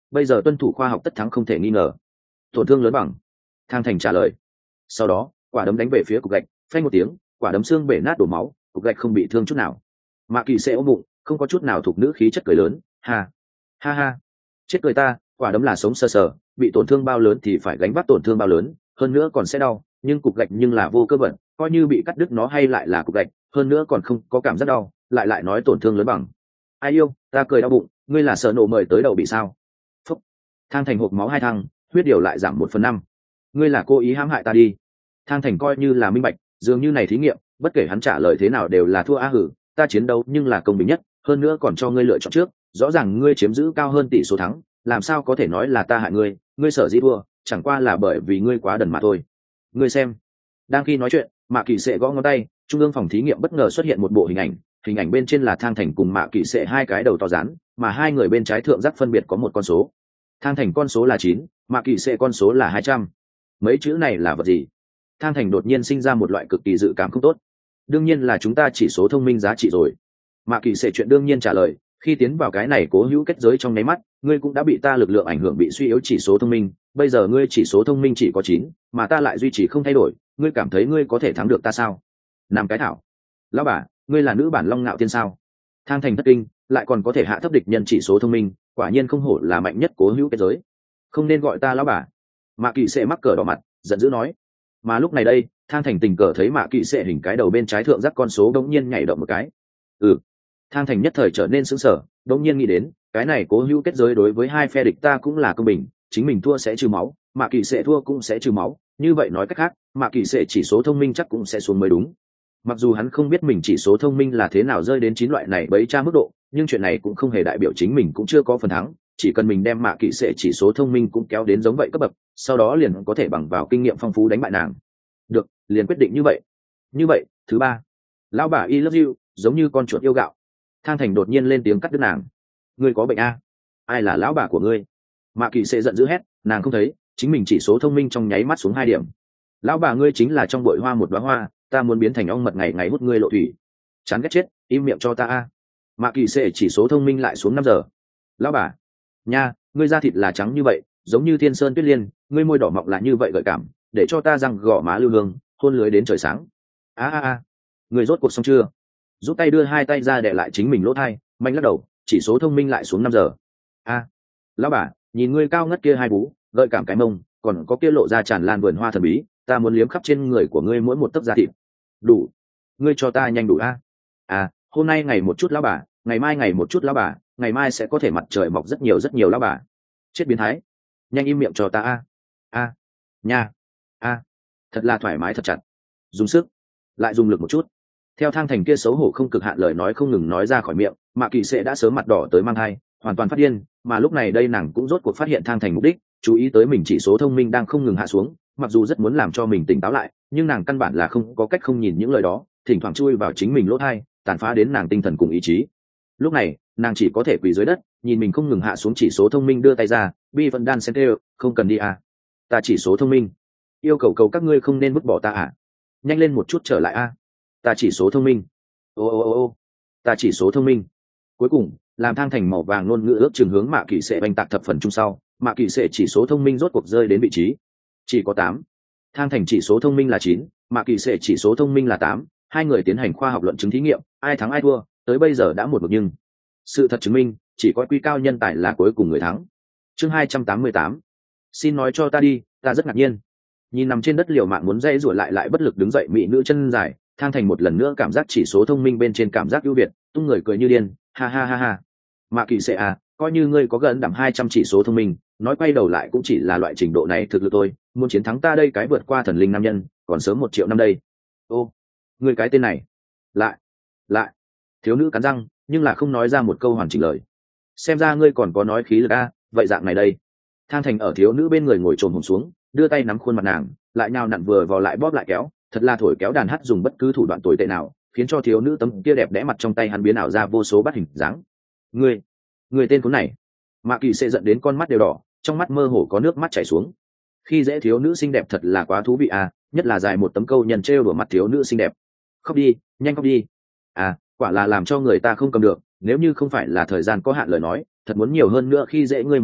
A: bây giờ tuân thủ khoa học tất thắng không thể nghi ngờ. Tổn thương lớn bằng. Thang Thành trả lời. Sau đó quả đấm đánh về phía cục gạch, phanh một tiếng, quả đấm xương bể nát đổ máu, cục gạch không bị thương chút nào. Mạ Kỳ sẽ ôm bụng, không có chút nào thuộc nữ khí chất cười lớn, ha ha ha, chết cười ta, quả đấm là sống sờ sờ, bị tổn thương bao lớn thì phải gánh vác tổn thương bao lớn, hơn nữa còn sẽ đau, nhưng cục gạch nhưng là vô cơ bản, coi như bị cắt đứt nó hay lại là cục gạch, hơn nữa còn không có cảm giác đau, lại lại nói tổn thương lớn bằng. Ai yêu, ta cười đau bụng, ngươi là sợ nổ mời tới đầu bị sao? Phúc. Thang Thành hộp máu hai thăng, huyết điều lại giảm một phần năm. Ngươi là cố ý hãm hại ta đi. Thang Thành coi như là minh bạch, dường như này thí nghiệm, bất kể hắn trả lời thế nào đều là thua. A hử, ta chiến đấu nhưng là công bình nhất, hơn nữa còn cho ngươi lựa chọn trước, rõ ràng ngươi chiếm giữ cao hơn tỷ số thắng, làm sao có thể nói là ta hại ngươi, ngươi sở dĩ thua, chẳng qua là bởi vì ngươi quá đần mà thôi. Ngươi xem. Đang khi nói chuyện, Mạ Kỳ Sệ gõ ngón tay, trung ương phòng thí nghiệm bất ngờ xuất hiện một bộ hình ảnh, hình ảnh bên trên là Thang Thành cùng Mạ Kỳ Sệ hai cái đầu to rắn, mà hai người bên trái thượng giác phân biệt có một con số. Thang Thành con số là chín, Mạ Kỳ Sệ con số là hai trăm. Mấy chữ này là vật gì? Thang Thành đột nhiên sinh ra một loại cực kỳ dự cảm không tốt. Đương nhiên là chúng ta chỉ số thông minh giá trị rồi. Mạ Kỳ Sệ chuyện đương nhiên trả lời, khi tiến vào cái này cố hữu kết giới trong nháy mắt, ngươi cũng đã bị ta lực lượng ảnh hưởng bị suy yếu chỉ số thông minh, bây giờ ngươi chỉ số thông minh chỉ có chín, mà ta lại duy trì không thay đổi, ngươi cảm thấy ngươi có thể thắng được ta sao? Nam cái thảo. Lão bà, ngươi là nữ bản Long Ngạo Thiên sao? Thang Thành thất kinh, lại còn có thể hạ thấp địch nhân chỉ số thông minh, quả nhiên không hổ là mạnh nhất cố hữu kết giới. Không nên gọi ta lão bà. Mạ Kỳ Sệ mắc cờ đỏ mặt, giận dữ nói. Mà lúc này đây, Thang Thành tình cờ thấy Mạ Kỳ Sệ hình cái đầu bên trái thượng giác con số đống nhiên nhảy động một cái. Ừ. Thang Thành nhất thời trở nên sững sờ, đống nhiên nghĩ đến, cái này cố hữu kết giới đối với hai phe địch ta cũng là công bình, chính mình thua sẽ trừ máu, Mạ Kỳ Sệ thua cũng sẽ trừ máu, như vậy nói cách khác, Mạ Kỳ Sệ chỉ số thông minh chắc cũng sẽ xuống mới đúng. Mặc dù hắn không biết mình chỉ số thông minh là thế nào rơi đến chín loại này bấy tra mức độ, nhưng chuyện này cũng không hề đại biểu chính mình cũng chưa có phần thắng, chỉ cần mình đem Mạ Kỳ Sệ chỉ số thông minh cũng kéo đến giống vậy cấp bậc, sau đó liền có thể bằng vào kinh nghiệm phong phú đánh bại nàng. Được, liền quyết định như vậy. Như vậy, thứ ba, lão bà I love you, giống như con chuột yêu gạo. Thang Thành đột nhiên lên tiếng cắt đứt nàng. Ngươi có bệnh a? Ai là lão bà của ngươi? Mạ Kỳ Sệ giận dữ hét, nàng không thấy, chính mình chỉ số thông minh trong nháy mắt xuống hai điểm. Lão bà ngươi chính là trong bụi hoa một đóa hoa, ta muốn biến thành ong mật ngày ngày hút ngươi lộ thủy. Chán ghét chết, im miệng cho ta a. Mạ Kỳ Sệ chỉ số thông minh lại xuống năm giờ. Lão bà, nha, ngươi da thịt là trắng như vậy, giống như thiên sơn tuyết liên, ngươi môi đỏ mọng là như vậy gợi cảm, để cho ta răng gõ má lưu hương, hôn lưới đến trời sáng. A a a, ngươi rốt cuộc xong chưa? Rút tay đưa hai tay ra để lại chính mình lỗ thai, mạnh lắc đầu, chỉ số thông minh lại xuống năm giờ. A, lão bà, nhìn ngươi cao ngất kia hai bú, gợi cảm cái mông, còn có kia lộ ra tràn lan vườn hoa thần bí, ta muốn liếm khắp trên người của ngươi mỗi một tấc da thịt. Đủ, ngươi cho ta nhanh đủ a. À, hôm nay ngày một chút lão bà, ngày mai ngày một chút lão bà, ngày mai sẽ có thể mặt trời mọc rất nhiều rất nhiều lão bà. Chết biến thái, nhanh im miệng cho ta a. A, nha, a, thật là thoải mái thật chặt. Dùng sức, lại dùng lực một chút. Theo Thang Thành kia xấu hổ không cực hạn lời nói không ngừng nói ra khỏi miệng, Mạ Kỳ Sệ đã sớm mặt đỏ tới mang hai, hoàn toàn phát điên, mà lúc này đây nàng cũng rốt cuộc phát hiện Thang Thành mục đích, chú ý tới mình chỉ số thông minh đang không ngừng hạ xuống, mặc dù rất muốn làm cho mình tỉnh táo lại, nhưng nàng căn bản là không có cách không nhìn những lời đó, thỉnh thoảng chui vào chính mình lỗ tai, tàn phá đến nàng tinh thần cùng ý chí. Lúc này, nàng chỉ có thể quỳ dưới đất, nhìn mình không ngừng hạ xuống chỉ số thông minh đưa tay ra, bi vẫn đan sen têu, không cần đi à? Ta chỉ số thông minh, yêu cầu cầu các ngươi không nên vứt bỏ ta à? Nhanh lên một chút trở lại a. À? Ta chỉ số thông minh, ô ô ô ô, ta chỉ số thông minh. Cuối cùng, làm Thang Thành màu vàng ngôn ngữ ước chừng hướng Mạ Kỳ Sệ bành tạc thập phần chung sau, Mạ Kỳ Sệ chỉ số thông minh rốt cuộc rơi đến vị trí chỉ có tám. Thang Thành chỉ số thông minh là chín, Mạ Kỳ Sệ chỉ số thông minh là tám, hai người tiến hành khoa học luận chứng thí nghiệm, ai thắng ai thua, tới bây giờ đã một một nhưng sự thật chứng minh, chỉ có quy cao nhân tài là cuối cùng người thắng. Chương hai trăm tám mươi tám. Xin nói cho ta đi, ta rất ngạc nhiên. Nhìn nằm trên đất liều mạng muốn dãy rủa lại lại bất lực đứng dậy mỹ nữ chân dài, Thang Thành một lần nữa cảm giác chỉ số thông minh bên trên cảm giác ưu việt, tung người cười như điên, ha ha ha ha. Mạ Kỳ Sệ à, coi như ngươi có gần đảm hai trăm chỉ số thông minh, nói quay đầu lại cũng chỉ là loại trình độ này thực lực thôi, muốn chiến thắng ta đây cái vượt qua thần linh nam nhân, còn sớm một triệu năm đây. Ô, ngươi cái tên này. Lại, lại. Thiếu nữ cắn răng, nhưng là không nói ra một câu hoàn chỉnh lời. Xem ra ngươi còn có nói khí lực a, vậy dạng này đây. Thang Thành ở thiếu nữ bên người ngồi trồm hổm xuống, đưa tay nắm khuôn mặt nàng, lại nhào nặn vừa vào lại bóp lại kéo, thật là thổi kéo đàn hát dùng bất cứ thủ đoạn tồi tệ nào, khiến cho thiếu nữ tấm kia đẹp đẽ mặt trong tay hắn biến ảo ra vô số bát hình dáng. Ngươi, ngươi tên khốn này. Mạ Kỳ Sệ giận đến con mắt đều đỏ, trong mắt mơ hồ có nước mắt chảy xuống. Khi dễ thiếu nữ xinh đẹp thật là quá thú vị à, nhất là dài một tấm câu nhân trêu đùa mặt thiếu nữ xinh đẹp. Khóc đi, nhanh khóc đi. À, quả là làm cho người ta không cầm được, nếu như không phải là thời gian có hạn lời nói, thật muốn nhiều hơn nữa khi dễ ngươi một hồi,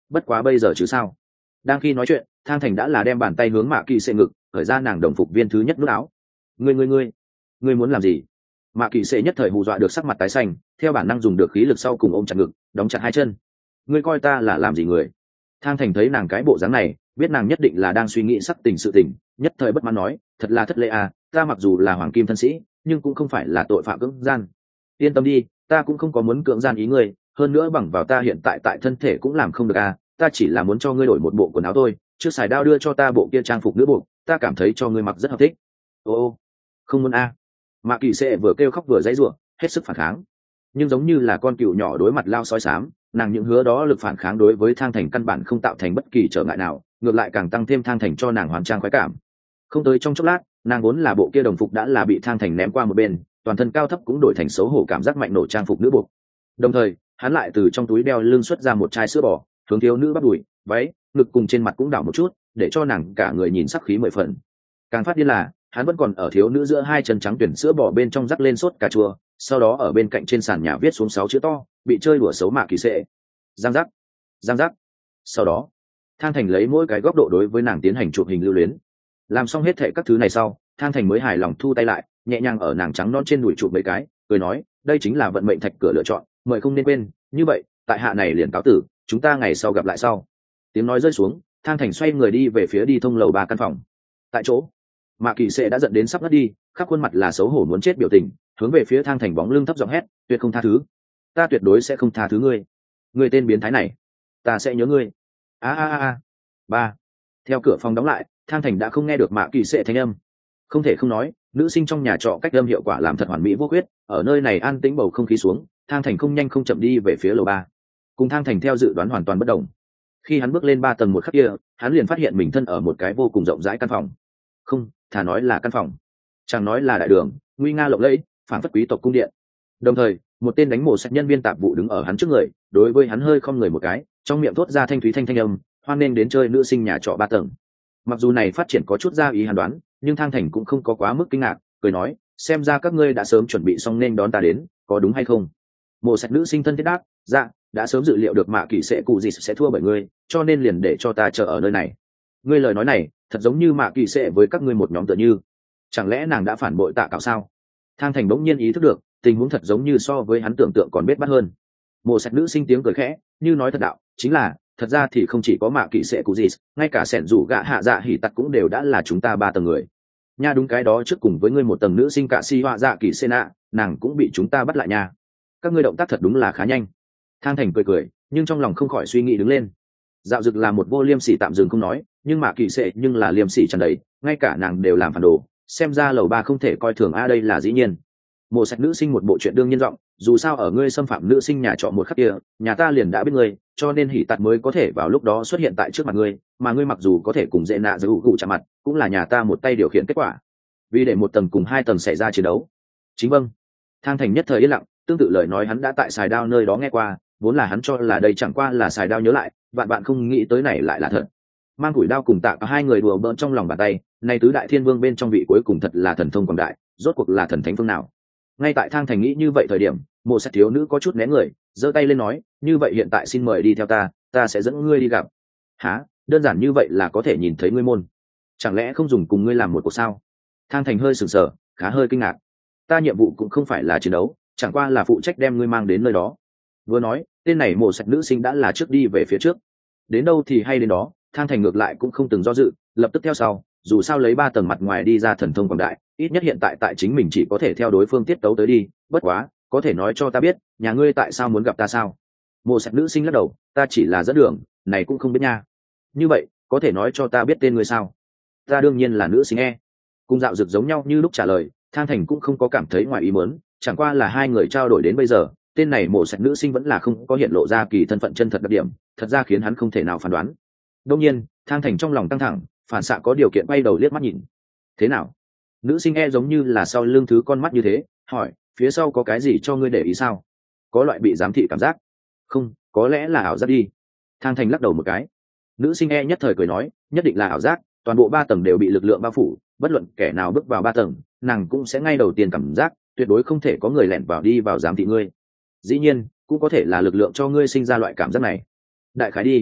A: bất quá bây giờ chứ sao. Đang khi nói chuyện, Thang Thành đã là đem bàn tay hướng Mạ Kỳ Sệ ngực, khởi ra nàng đồng phục viên thứ nhất nút áo. Ngươi ngươi ngươi, ngươi muốn làm gì? Mạ Kỳ Sệ nhất thời hù dọa được sắc mặt tái xanh, theo bản năng dùng được khí lực sau cùng ôm chặt ngực, đóng chặt hai chân. Ngươi coi ta là làm gì người? Thang Thành thấy nàng cái bộ dáng này, biết nàng nhất định là đang suy nghĩ sắc tình sự tình, nhất thời bất mãn nói, thật là thất lễ à, ta mặc dù là hoàng kim thân sĩ, nhưng cũng không phải là tội phạm cưỡng gian. Yên tâm đi, ta cũng không có muốn cưỡng gian ý ngươi, hơn nữa bằng vào ta hiện tại tại thân thể cũng làm không được à, ta chỉ là muốn cho ngươi đổi một bộ quần áo thôi, trước xài đao đưa cho ta bộ kia trang phục nữ bộ, ta cảm thấy cho ngươi mặc rất hợp thích. Ô ô, không muốn à. Mạ Kỳ Sệ vừa kêu khóc vừa dãy rủa, hết sức phản kháng, nhưng giống như là con cừu nhỏ đối mặt lao sói xám, nàng những hứa đó lực phản kháng đối với Thang Thành căn bản không tạo thành bất kỳ trở ngại nào, ngược lại càng tăng thêm Thang Thành cho nàng hoàn trang khoái cảm. Không tới trong chốc lát, nàng vốn là bộ kia đồng phục đã là bị Thang Thành ném qua một bên, toàn thân cao thấp cũng đổi thành xấu hổ cảm giác mạnh nổ trang phục nữ buộc. Đồng thời, hắn lại từ trong túi đeo lưng xuất ra một chai sữa bò, hướng thiếu nữ bắt đùi, váy, ngực cùng trên mặt cũng đảo một chút, để cho nàng cả người nhìn sắc khí mười phần. Càng phát điên là, hắn vẫn còn ở thiếu nữ giữa hai chân trắng tuyển sữa bò bên trong rắc lên sốt cà chua, sau đó ở bên cạnh trên sàn nhà viết xuống sáu chữ to, bị chơi đùa xấu Mạ Kỳ Sệ. Giang giác, giang giác. Sau đó, Thang Thành lấy mỗi cái góc độ đối với nàng tiến hành chụp hình lưu luyến. Làm xong hết thệ các thứ này sau, Thang Thành mới hài lòng thu tay lại, nhẹ nhàng ở nàng trắng non trên đùi chụp mấy cái, cười nói, đây chính là vận mệnh thạch cửa lựa chọn, mời không nên quên, như vậy, tại hạ này liền cáo tử, chúng ta ngày sau gặp lại sau. Tiếng nói rơi xuống, Thang Thành xoay người đi về phía đi thông lầu ba căn phòng. Tại chỗ, Mạ Kỳ Sệ đã giận đến sắp ngất đi, khắp khuôn mặt là xấu hổ muốn chết biểu tình, hướng về phía Thang Thành bóng lưng thấp giọng hét, tuyệt không tha thứ, ta tuyệt đối sẽ không tha thứ ngươi, ngươi tên biến thái này, ta sẽ nhớ ngươi. A a a. Ba. Theo cửa phòng đóng lại, Thang Thành đã không nghe được Mạ Kỳ Sệ thanh âm. Không thể không nói, nữ sinh trong nhà trọ cách âm hiệu quả làm thật hoàn mỹ vô khuyết, ở nơi này an tĩnh bầu không khí xuống, Thang Thành không nhanh không chậm đi về phía lầu ba. Cùng Thang Thành theo dự đoán hoàn toàn bất đồng. Khi hắn bước lên ba tầng một khắc kia, hắn liền phát hiện mình thân ở một cái vô cùng rộng rãi căn phòng. Không, thà nói là căn phòng, chẳng nói là đại đường, nguy nga lộng lẫy, phản phất quý tộc cung điện. Đồng thời, một tên đánh mổ sạch nhân viên tạp vụ đứng ở hắn trước người, đối với hắn hơi không người một cái, trong miệng thốt ra thanh thúy thanh thanh âm, hoan nên đến chơi nữ sinh nhà trọ ba tầng. Mặc dù này phát triển có chút ra ý hắn đoán, nhưng Thang Thành cũng không có quá mức kinh ngạc, cười nói, xem ra các ngươi đã sớm chuẩn bị xong nên đón ta đến, có đúng hay không? Mổ sạch nữ sinh thân thiết đáp, dạ, đã sớm dự liệu được Mạ Kỳ Sệ cụ gì sẽ thua bởi ngươi, cho nên liền để cho ta chờ ở nơi này. Ngươi lời nói này, thật giống như Mạ Kỳ Sệ với các ngươi một nhóm tựa như, chẳng lẽ nàng đã phản bội Tạ Cảo sao? Thang Thành bỗng nhiên ý thức được, tình huống thật giống như so với hắn tưởng tượng còn bết bát hơn. Mộ sạch nữ sinh tiếng cười khẽ, như nói thật đạo, chính là, thật ra thì không chỉ có Mạ Kỳ Sệ cụ gì, ngay cả sẻn rủ gạ hạ dạ hỉ tặc cũng đều đã là chúng ta ba tầng người. Nha đúng cái đó trước cùng với ngươi một tầng nữ sinh cả si họa dạ kỳ sê nạ, nàng cũng bị chúng ta bắt lại nha. Các ngươi động tác thật đúng là khá nhanh. Thang Thành cười cười, nhưng trong lòng không khỏi suy nghĩ đứng lên. Dạo dực là một vô liêm sỉ tạm dừng không nói, nhưng Mạ Kỳ Sệ nhưng là liêm sỉ tràn đầy, ngay cả nàng đều làm phản đồ, xem ra lầu ba không thể coi thường a đây là dĩ nhiên. Mộ sạch nữ sinh một bộ chuyện đương nhiên giọng, dù sao ở ngươi xâm phạm nữ sinh nhà trọ một khắc kia, nhà ta liền đã biết ngươi, cho nên hỉ tạt mới có thể vào lúc đó xuất hiện tại trước mặt ngươi, mà ngươi mặc dù có thể cùng dễ nạ giữ cụ chạm mặt, cũng là nhà ta một tay điều khiển kết quả, vì để một tầng cùng hai tầng xảy ra chiến đấu. Chính vâng. Thang Thành nhất thời yên lặng, tương tự lời nói hắn đã tại xài đao nơi đó nghe qua, vốn là hắn cho là đây chẳng qua là xài đao nhớ lại, vạn bạn không nghĩ tới này lại là thật. Mang củi đao cùng Tạ cả hai người đùa bỡn trong lòng bàn tay, này tứ đại thiên vương bên trong vị cuối cùng thật là thần thông quảng đại, rốt cuộc là thần thánh phương nào? Ngay tại Thang Thành nghĩ như vậy thời điểm, một sát thiếu nữ có chút né người, giơ tay lên nói, như vậy hiện tại xin mời đi theo ta, ta sẽ dẫn ngươi đi gặp. Hả? Đơn giản như vậy là có thể nhìn thấy ngươi môn? Chẳng lẽ không dùng cùng ngươi làm một cuộc sao? Thang Thành hơi sừng sờ, khá hơi kinh ngạc. Ta nhiệm vụ cũng không phải là chiến đấu, chẳng qua là phụ trách đem ngươi mang đến nơi đó. Vừa nói, tên này mổ sạch nữ sinh đã là trước đi về phía trước. Đến đâu thì hay đến đó, Thang Thành ngược lại cũng không từng do dự, lập tức theo sau, dù sao lấy ba tầng mặt ngoài đi ra thần thông quảng đại, ít nhất hiện tại tại chính mình chỉ có thể theo đối phương tiết tấu tới đi, bất quá, có thể nói cho ta biết, nhà ngươi tại sao muốn gặp ta sao? Mộ sạch nữ sinh lắc đầu, ta chỉ là dẫn đường, này cũng không biết nha. Như vậy, có thể nói cho ta biết tên ngươi sao? Ta đương nhiên là nữ sinh e. Cùng dạo dực giống nhau như lúc trả lời, Thang Thành cũng không có cảm thấy ngoài ý muốn, chẳng qua là hai người trao đổi đến bây giờ, tên này mộ sạch nữ sinh vẫn là không có hiện lộ ra kỳ thân phận chân thật đặc điểm, thật ra khiến hắn không thể nào phán đoán. Đương nhiên, Thang Thành trong lòng căng thẳng, phản xạ có điều kiện bay đầu liếc mắt nhìn. Thế nào? Nữ sinh e giống như là sau lưng thứ con mắt như thế, hỏi, phía sau có cái gì cho ngươi để ý sao? Có loại bị giám thị cảm giác? Không, có lẽ là ảo giác đi. Thang Thành lắc đầu một cái. Nữ sinh e nhất thời cười nói, nhất định là ảo giác, toàn bộ ba tầng đều bị lực lượng bao phủ, bất luận kẻ nào bước vào ba tầng, nàng cũng sẽ ngay đầu tiên cảm giác, tuyệt đối không thể có người lẻn vào đi vào giám thị ngươi. Dĩ nhiên, cũng có thể là lực lượng cho ngươi sinh ra loại cảm giác này. Đại khái đi.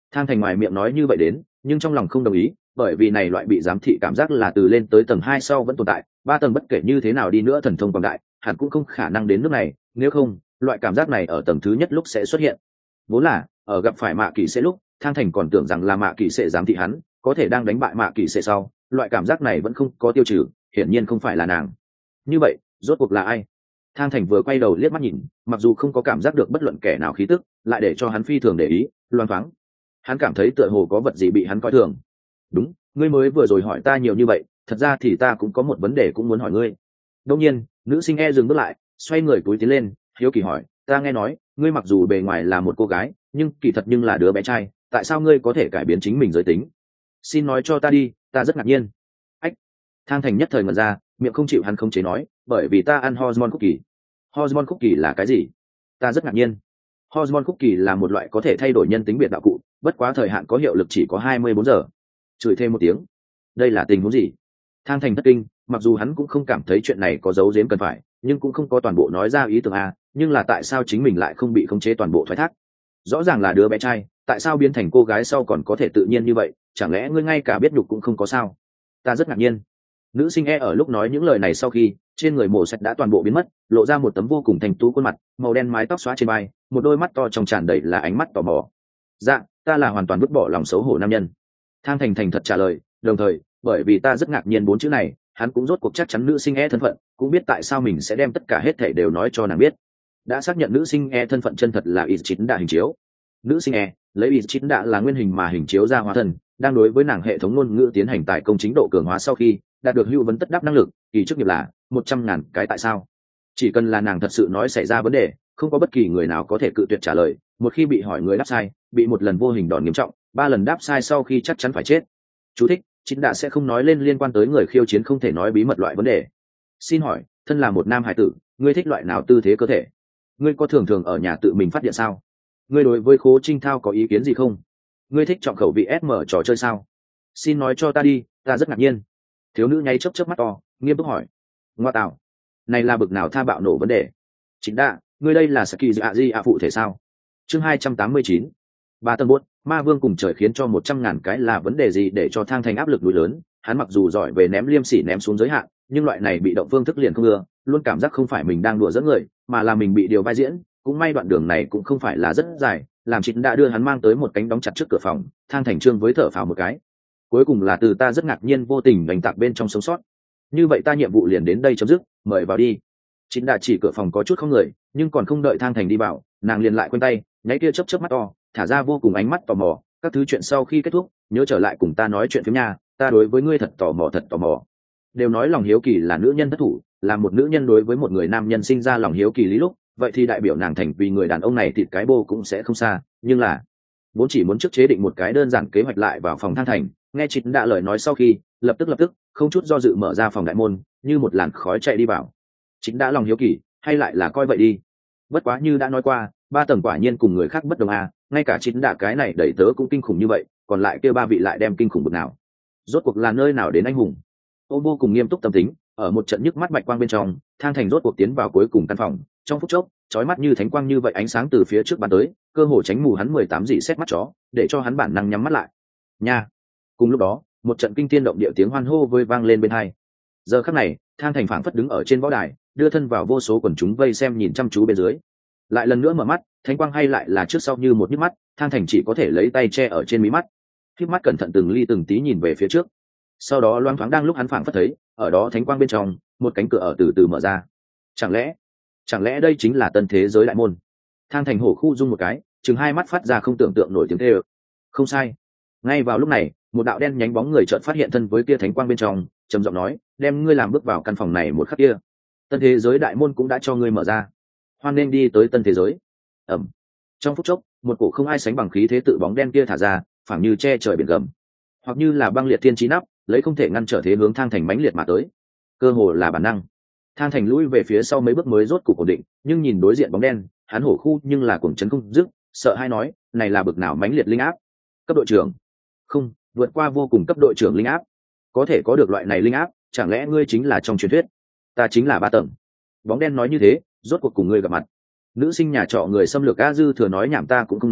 A: Thang Thành ngoài miệng nói như vậy đến, nhưng trong lòng không đồng ý, bởi vì này loại bị giám thị cảm giác là từ lên tới tầng hai sau vẫn tồn tại, ba tầng bất kể như thế nào đi nữa thần thông quảng đại, hẳn cũng không khả năng đến nước này, nếu không, loại cảm giác này ở tầng thứ nhất lúc sẽ xuất hiện. Vốn là, ở gặp phải Mạ Kỳ sẽ lúc, Thang Thành còn tưởng rằng là Mạ Kỳ sẽ giám thị hắn, có thể đang đánh bại Mạ Kỳ sẽ sau, loại cảm giác này vẫn không có tiêu trừ, hiển nhiên không phải là nàng. Như vậy, rốt cuộc là ai? Thang Thành vừa quay đầu liếc mắt nhìn, mặc dù không có cảm giác được bất luận kẻ nào khí tức, lại để cho hắn phi thường để ý, loang thoáng. Hắn cảm thấy tựa hồ có vật gì bị hắn coi thường. Đúng, ngươi mới vừa rồi hỏi ta nhiều như vậy, thật ra thì ta cũng có một vấn đề cũng muốn hỏi ngươi. Đương nhiên, nữ sinh e dừng bước lại, xoay người túi tiến lên, hiếu kỳ hỏi, ta nghe nói, ngươi mặc dù bề ngoài là một cô gái, nhưng kỳ thật nhưng là đứa bé trai, tại sao ngươi có thể cải biến chính mình giới tính? Xin nói cho ta đi, ta rất ngạc nhiên. Ách. Thang Thành nhất thời ngẩn ra, miệng không chịu hắn không chế nói, bởi vì ta ăn hormone cookie. Hormone cookie là cái gì? Ta rất ngạc nhiên. Hormone cookie là một loại có thể thay đổi nhân tính biệt đạo cụ, bất quá thời hạn có hiệu lực chỉ có hai mươi bốn giờ. Chửi thêm một tiếng. Đây là tình huống gì? Thang Thành thất kinh, mặc dù hắn cũng không cảm thấy chuyện này có dấu giếm cần phải, nhưng cũng không có toàn bộ nói ra ý tưởng a, nhưng là tại sao chính mình lại không bị khống chế toàn bộ thoái thác? Rõ ràng là đứa bé trai, tại sao biến thành cô gái sau còn có thể tự nhiên như vậy, chẳng lẽ ngươi ngay cả biết nhục cũng không có sao? Ta rất ngạc nhiên. Nữ sinh e ở lúc nói những lời này sau khi, trên người mổ sạch đã toàn bộ biến mất, lộ ra một tấm vô cùng thành tú khuôn mặt, màu đen mái tóc xóa trên vai, một đôi mắt to trong tràn đầy là ánh mắt tò mò. Dạ, ta là hoàn toàn vứt bỏ lòng xấu hổ nam nhân. Thang Thành thành thật trả lời, đồng thời, bởi vì ta rất ngạc nhiên bốn chữ này, hắn cũng rốt cuộc chắc chắn nữ sinh e thân phận, cũng biết tại sao mình sẽ đem tất cả hết thảy đều nói cho nàng biết. Đã xác nhận nữ sinh e thân phận chân thật là y chín đạ hình chiếu. Nữ sinh e lấy y chín đạ là nguyên hình mà hình chiếu ra hóa thân, đang đối với nàng hệ thống ngôn ngữ tiến hành tài công chính độ cường hóa sau khi đạt được hữu vấn tất đáp năng lực, kỳ chức nghiệp là một trăm ngàn cái tại sao. Chỉ cần là nàng thật sự nói xảy ra vấn đề, không có bất kỳ người nào có thể cự tuyệt trả lời, một khi bị hỏi người đáp sai, bị một lần vô hình đòn nghiêm trọng, ba lần đáp sai sau khi chắc chắn phải chết. Chú thích: Chính đạ sẽ không nói lên liên quan tới người khiêu chiến không thể nói bí mật loại vấn đề. Xin hỏi, thân là một nam hải tử, ngươi thích loại nào tư thế cơ thể? Ngươi có thường thường ở nhà tự mình phát điện sao? Ngươi đối với khố trinh thao có ý kiến gì không? Ngươi thích chọn khẩu vị ép em trò chơi sao? Xin nói cho ta đi, ta rất ngạc nhiên. Thiếu nữ nháy chớp chớp mắt to, nghiêm túc hỏi. Ngoa tạo, này là bực nào tha bạo nổ vấn đề? Chính đạ, ngươi đây là Saki Di a phụ thể sao? Chương hai trăm tám mươi chín. Ba tầng buốt, ma vương cùng trời khiến cho một trăm ngàn cái là vấn đề gì để cho Thang Thành áp lực núi lớn, hắn mặc dù giỏi về ném liêm sỉ ném xuống giới hạn, nhưng loại này bị động phương thức liền không ưa, luôn cảm giác không phải mình đang đùa dẫn người, mà là mình bị điều vai diễn, cũng may đoạn đường này cũng không phải là rất dài, làm chính đã đưa hắn mang tới một cánh đóng chặt trước cửa phòng. Thang Thành trương với thở phào một cái. Cuối cùng là từ ta rất ngạc nhiên vô tình đánh tạc bên trong sống sót. Như vậy ta nhiệm vụ liền đến đây chấm dứt, mời vào đi. Chính đã chỉ cửa phòng có chút không người, nhưng còn không đợi Thang Thành đi vào, nàng liền lại quên tay, nháy kia chớp chớp mắt to, thả ra vô cùng ánh mắt tò mò. Các thứ chuyện sau khi kết thúc, nhớ trở lại cùng ta nói chuyện phiếm nha, ta đối với ngươi thật tò mò thật tò mò. Đều nói lòng hiếu kỳ là nữ nhân thất thủ, là một nữ nhân đối với một người nam nhân sinh ra lòng hiếu kỳ lý lúc, vậy thì đại biểu nàng thành vì người đàn ông này thịt cái bô cũng sẽ không xa, nhưng là vốn chỉ muốn trước chế định một cái đơn giản kế hoạch lại vào phòng Thang Thành, nghe Trịnh đã lời nói sau khi, lập tức lập tức không chút do dự mở ra phòng đại môn, như một làn khói chạy đi vào. Chính đã lòng hiếu kỳ, hay lại là coi vậy đi. Bất quá như đã nói qua, ba tầng quả nhiên cùng người khác bất đồng à, ngay cả chính đã cái này đẩy tớ cũng kinh khủng như vậy, còn lại kia ba vị lại đem kinh khủng bực nào? Rốt cuộc là nơi nào đến anh hùng? Ô vô cùng nghiêm túc tâm tính, ở một trận nhức mắt bạch quang bên trong, Thang Thành rốt cuộc tiến vào cuối cùng căn phòng, trong phút chốc, chói mắt như thánh quang như vậy ánh sáng từ phía trước bắn tới, cơ hồ tránh mù hắn mười tám dị xét mắt chó, để cho hắn bản năng nhắm mắt lại. Nha. Cùng lúc đó, một trận kinh thiên động địa tiếng hoan hô vơi vang lên bên hai. Giờ khắc này, Thang Thành phảng phất đứng ở trên võ đài, đưa thân vào vô số quần chúng vây xem nhìn chăm chú bên dưới. Lại lần nữa mở mắt, thánh quang hay lại là trước sau như một nhức mắt, Thang Thành chỉ có thể lấy tay che ở trên mí mắt, khép mắt cẩn thận từng ly từng tí nhìn về phía trước. Sau đó loáng thoáng đang lúc hắn phảng phất thấy, ở đó thánh quang bên trong, một cánh cửa ở từ từ mở ra. Chẳng lẽ, chẳng lẽ đây chính là tân thế giới đại môn? Thang Thành hổ khu rung một cái, chừng hai mắt phát ra không tưởng tượng nổi tiếng thê ơ. Không sai. Ngay vào lúc này, một đạo đen nhánh bóng người chợt phát hiện thân với kia thánh quang bên trong, trầm giọng nói, đem ngươi làm bước vào căn phòng này một khắc kia, tân thế giới đại môn cũng đã cho ngươi mở ra, hoan nên đi tới tân thế giới. Ẩm. Trong phút chốc, một cổ không ai sánh bằng khí thế tự bóng đen kia thả ra, phảng như che trời biển gầm, hoặc như là băng liệt thiên chí nắp, lấy không thể ngăn trở thế hướng Thang Thành mãnh liệt mà tới. Cơ hồ là bản năng, Thang Thành lùi về phía sau mấy bước mới rốt cục ổn định, nhưng nhìn đối diện bóng đen, hắn hổ khu nhưng là cuồng chấn không dứt, sợ hai nói, này là bực nào mãnh liệt linh áp? Cấp đội trưởng? Không, vượt qua vô cùng cấp đội trưởng linh áp. Có thể có được loại này linh áp, chẳng lẽ ngươi chính là trong truyền thuyết? Ta chính là ba tầng. Bóng đen nói như thế, rốt cuộc cùng ngươi gặp mặt. Nữ sinh nhà trọ người xâm lược A Dư thừa nói nhảm ta cũng không nói,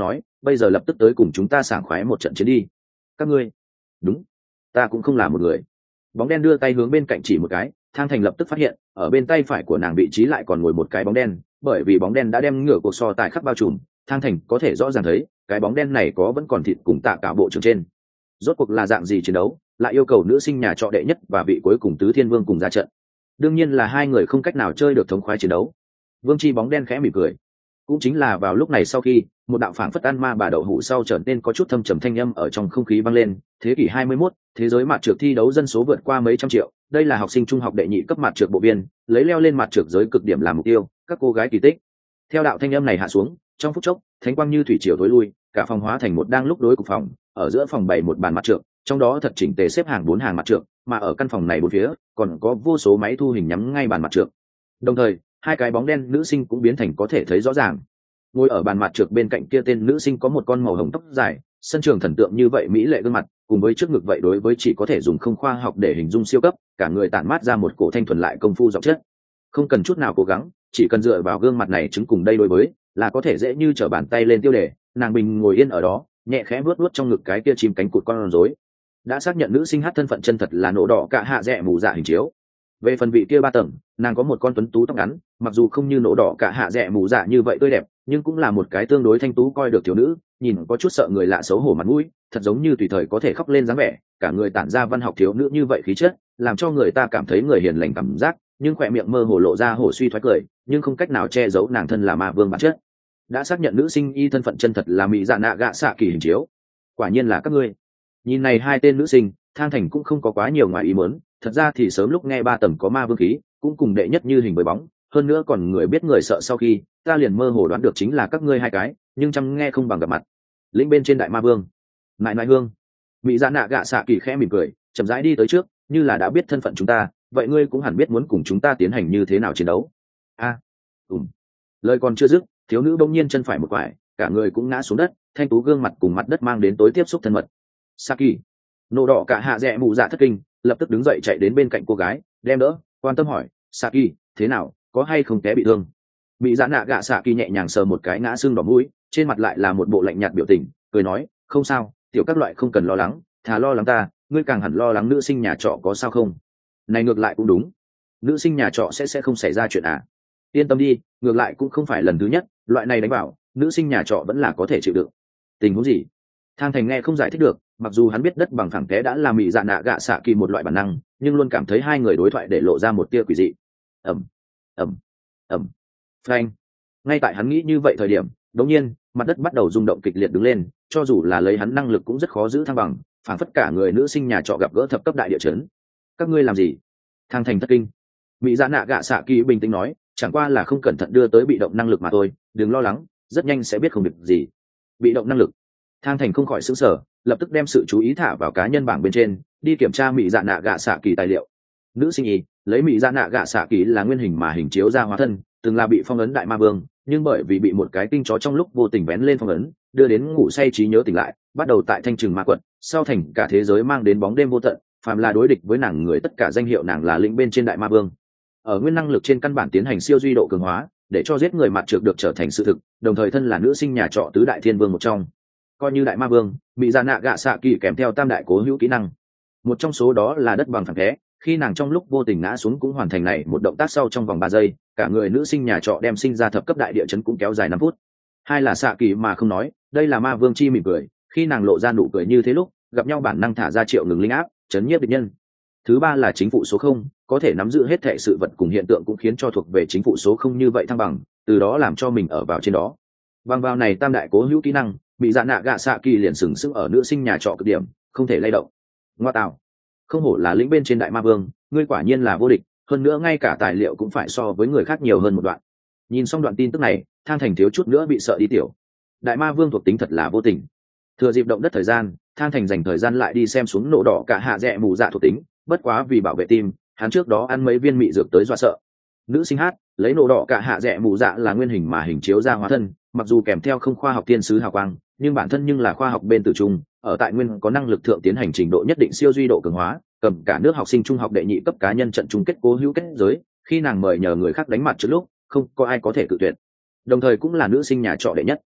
A: bây giờ lập tức tới cùng chúng ta sảng khoái một trận chiến đi. Các ngươi? Đúng, ta cũng không là một người. Bóng đen đưa tay hướng bên cạnh chỉ một cái, Thang Thành lập tức phát hiện ở bên tay phải của nàng vị trí lại còn ngồi một cái bóng đen, bởi vì bóng đen đã đem ngửa cuộc so tài khắc bao trùm. Thang Thành có thể rõ ràng thấy cái bóng đen này có vẫn còn thịt cùng tạ cả bộ trường trên. Rốt cuộc là dạng gì chiến đấu lại yêu cầu nữ sinh nhà trọ đệ nhất và vị cuối cùng tứ thiên vương cùng ra trận? Đương nhiên là hai người không cách nào chơi được thống khoái chiến đấu. Vương Chi bóng đen khẽ mỉm cười. Cũng chính là vào lúc này, sau khi một đạo phảng phất ăn ma bà đậu hũ sau trở nên có chút thâm trầm thanh âm ở trong không khí vang lên. Thế kỷ hai mươi mốt, thế giới mạt trược thi đấu dân số vượt qua mấy trăm triệu, đây là học sinh trung học đệ nhị cấp mạt trược bộ viên, lấy leo lên mạt trược giới cực điểm làm mục tiêu, các cô gái kỳ tích. Theo đạo thanh âm này hạ xuống, trong phút chốc, thánh quang như thủy triều tối lui, cả phòng hóa thành một đang lúc đối cục phòng, ở giữa phòng bày một bàn mạt trược, trong đó thật chỉnh tề xếp hàng bốn hàng mạt trược, mà ở căn phòng này bốn phía còn có vô số máy thu hình nhắm ngay bàn mạt trược. Đồng thời, hai cái bóng đen nữ sinh cũng biến thành có thể thấy rõ ràng. Ngồi ở bàn mạt trược bên cạnh kia tên nữ sinh có một con màu hồng tóc dài, sân trường thần tượng như vậy mỹ lệ gương mặt, cùng với trước ngực vậy đối với chỉ có thể dùng không khoa học để hình dung siêu cấp, cả người tản mát ra một cổ thanh thuần lại công phu giọng chất. Không cần chút nào cố gắng, chỉ cần dựa vào gương mặt này chứng cùng đây đối với, là có thể dễ như trở bàn tay lên tiêu đề. Nàng bình ngồi yên ở đó, nhẹ khẽ vuốt vuốt trong ngực cái kia chim cánh cụt con rối. Đã xác nhận nữ sinh hát thân phận chân thật là nổ đỏ cả hạ rẻ mù dạ hình chiếu. Về phần vị kia ba tầng, nàng có một con tuấn tú tóc ngắn, mặc dù không như nổ đỏ cả hạ rẻ mù dạ như vậy tươi đẹp, nhưng cũng là một cái tương đối thanh tú coi được thiếu nữ, nhìn có chút sợ người lạ xấu hổ mặt mũi, thật giống như tùy thời có thể khóc lên dáng vẻ, cả người tản ra văn học thiếu nữ như vậy khí chất, làm cho người ta cảm thấy người hiền lành cảm giác, nhưng khỏe miệng mơ hồ lộ ra hổ suy thoái cười, nhưng không cách nào che giấu nàng thân là ma vương bản chất. Đã xác nhận nữ sinh y thân phận chân thật là mỹ dạ nạ gạ xạ kỳ hình chiếu. Quả nhiên là các ngươi. Nhìn này hai tên nữ sinh, Thang Thành cũng không có quá nhiều ngoài ý muốn, thật ra thì sớm lúc nghe ba tầng có ma vương khí, cũng cùng đệ nhất như hình với bóng, hơn nữa còn người biết người sợ, sau khi ta liền mơ hồ đoán được chính là các ngươi hai cái, nhưng chăm nghe không bằng gặp mặt. Lĩnh bên trên đại ma vương, mại mại hương. Mỹ dạ nạ gạ xạ kỳ khẽ mỉm cười, chậm rãi đi tới trước, như là đã biết thân phận chúng ta, vậy ngươi cũng hẳn biết muốn cùng chúng ta tiến hành như thế nào chiến đấu. A, à, ừm. Lời còn chưa dứt, thiếu nữ bỗng nhiên chân phải một quải, cả người cũng ngã xuống đất, thanh tú gương mặt cùng mặt đất mang đến tối tiếp xúc thân mật. Saki, nổ đỏ cả hạ rẽ mụ dạ thất kinh, lập tức đứng dậy chạy đến bên cạnh cô gái, đem đỡ, quan tâm hỏi, Saki, thế nào, có hay không té bị thương? Mỹ dạ nạ gạ Saki nhẹ nhàng sờ một cái ngã xương đỏ mũi, trên mặt lại là một bộ lạnh nhạt biểu tình, cười nói, không sao, tiểu các loại không cần lo lắng, thà lo lắng ta, ngươi càng hẳn lo lắng nữ sinh nhà trọ có sao không? Này ngược lại cũng đúng, nữ sinh nhà trọ sẽ sẽ không xảy ra chuyện à? Yên tâm đi, ngược lại cũng không phải lần thứ nhất, loại này đánh bảo, nữ sinh nhà trọ vẫn là có thể chịu đựng. Tình huống gì? Thang Thành nghe không giải thích được, mặc dù hắn biết đất bằng phẳng té đã là mỹ dạ nạ gạ xạ kỳ một loại bản năng, nhưng luôn cảm thấy hai người đối thoại để lộ ra một tia quỷ dị. Ẩm, ẩm, ẩm, phanh. Ngay tại hắn nghĩ như vậy thời điểm, đột nhiên mặt đất bắt đầu rung động kịch liệt đứng lên, cho dù là lấy hắn năng lực cũng rất khó giữ thăng bằng, phảng phất cả người nữ sinh nhà trọ gặp gỡ thập cấp đại địa chấn. Các ngươi làm gì? Thang Thành thất kinh. Mỹ dạ nạ gạ xạ kỳ bình tĩnh nói, chẳng qua là không cẩn thận đưa tới bị động năng lực mà thôi, đừng lo lắng, rất nhanh sẽ biết không việc gì. Bị động năng lực? Thang Thành không khỏi sững sờ, lập tức đem sự chú ý thả vào cá nhân bảng bên trên, đi kiểm tra mỹ dạ nạ gạ xạ kỳ tài liệu. Nữ sinh y lấy mỹ dạ nạ gạ xạ kỳ là nguyên hình mà hình chiếu ra hóa thân, từng là bị phong ấn đại ma vương, nhưng bởi vì bị một cái kinh chó trong lúc vô tình vén lên phong ấn, đưa đến ngủ say trí nhớ tỉnh lại, bắt đầu tại thanh trừng ma quật, sau thành cả thế giới mang đến bóng đêm vô tận, phàm là đối địch với nàng người tất cả danh hiệu nàng là lĩnh bên trên đại ma vương. Ở nguyên năng lực trên căn bản tiến hành siêu duy độ cường hóa, để cho giết người mặt trược được trở thành sự thực, đồng thời thân là nữ sinh nhà trọ tứ đại thiên vương một trong, coi như đại ma vương, mỹ dạ nạ gạ xạ kỳ kèm theo tam đại cố hữu kỹ năng, một trong số đó là đất bằng phẳng té, khi nàng trong lúc vô tình ngã xuống cũng hoàn thành này một động tác sau trong vòng ba giây, cả người nữ sinh nhà trọ đem sinh ra thập cấp đại địa chấn cũng kéo dài năm phút. Hai là xạ kỳ mà không nói, đây là ma vương chi mỉm cười, khi nàng lộ ra nụ cười như thế lúc gặp nhau bản năng thả ra triệu ngừng linh áp, chấn nhiếp địch nhân. Thứ ba là chính phủ số không, có thể nắm giữ hết thảy sự vật cùng hiện tượng cũng khiến cho thuộc về chính phủ số không như vậy thăng bằng, từ đó làm cho mình ở vào trên đó. Bằng vào này tam đại cố hữu kỹ năng, mỹ dạ nạ gạ xạ kỳ liền sừng sững ở nữ sinh nhà trọ cực điểm, không thể lay động. Ngoa tạo, không hổ là lĩnh bên trên đại ma vương, ngươi quả nhiên là vô địch, hơn nữa ngay cả tài liệu cũng phải so với người khác nhiều hơn một đoạn. Nhìn xong đoạn tin tức này, Thang Thành thiếu chút nữa bị sợ đi tiểu. Đại ma vương thuộc tính thật là vô tình. Thừa dịp động đất thời gian, Thang Thành dành thời gian lại đi xem xuống nổ đỏ cả hạ rẽ mù dạ thuộc tính, bất quá vì bảo vệ tim, hắn trước đó ăn mấy viên mị dược tới dọa sợ. Nữ sinh hát lấy nổ đỏ cả hạ rẽ mù dạ là nguyên hình mà hình chiếu ra hóa thân, mặc dù kèm theo không khoa học thiên sứ hào quang, nhưng bản thân nhưng là khoa học bên từ trung, ở tại nguyên có năng lực thượng tiến hành trình độ nhất định siêu duy độ cường hóa, cầm cả nước học sinh trung học đệ nhị cấp cá nhân trận chung kết cố hữu kết giới, khi nàng mời nhờ người khác đánh mặt trước lúc không có ai có thể cự tuyệt, đồng thời cũng là nữ sinh nhà trọ đệ nhất.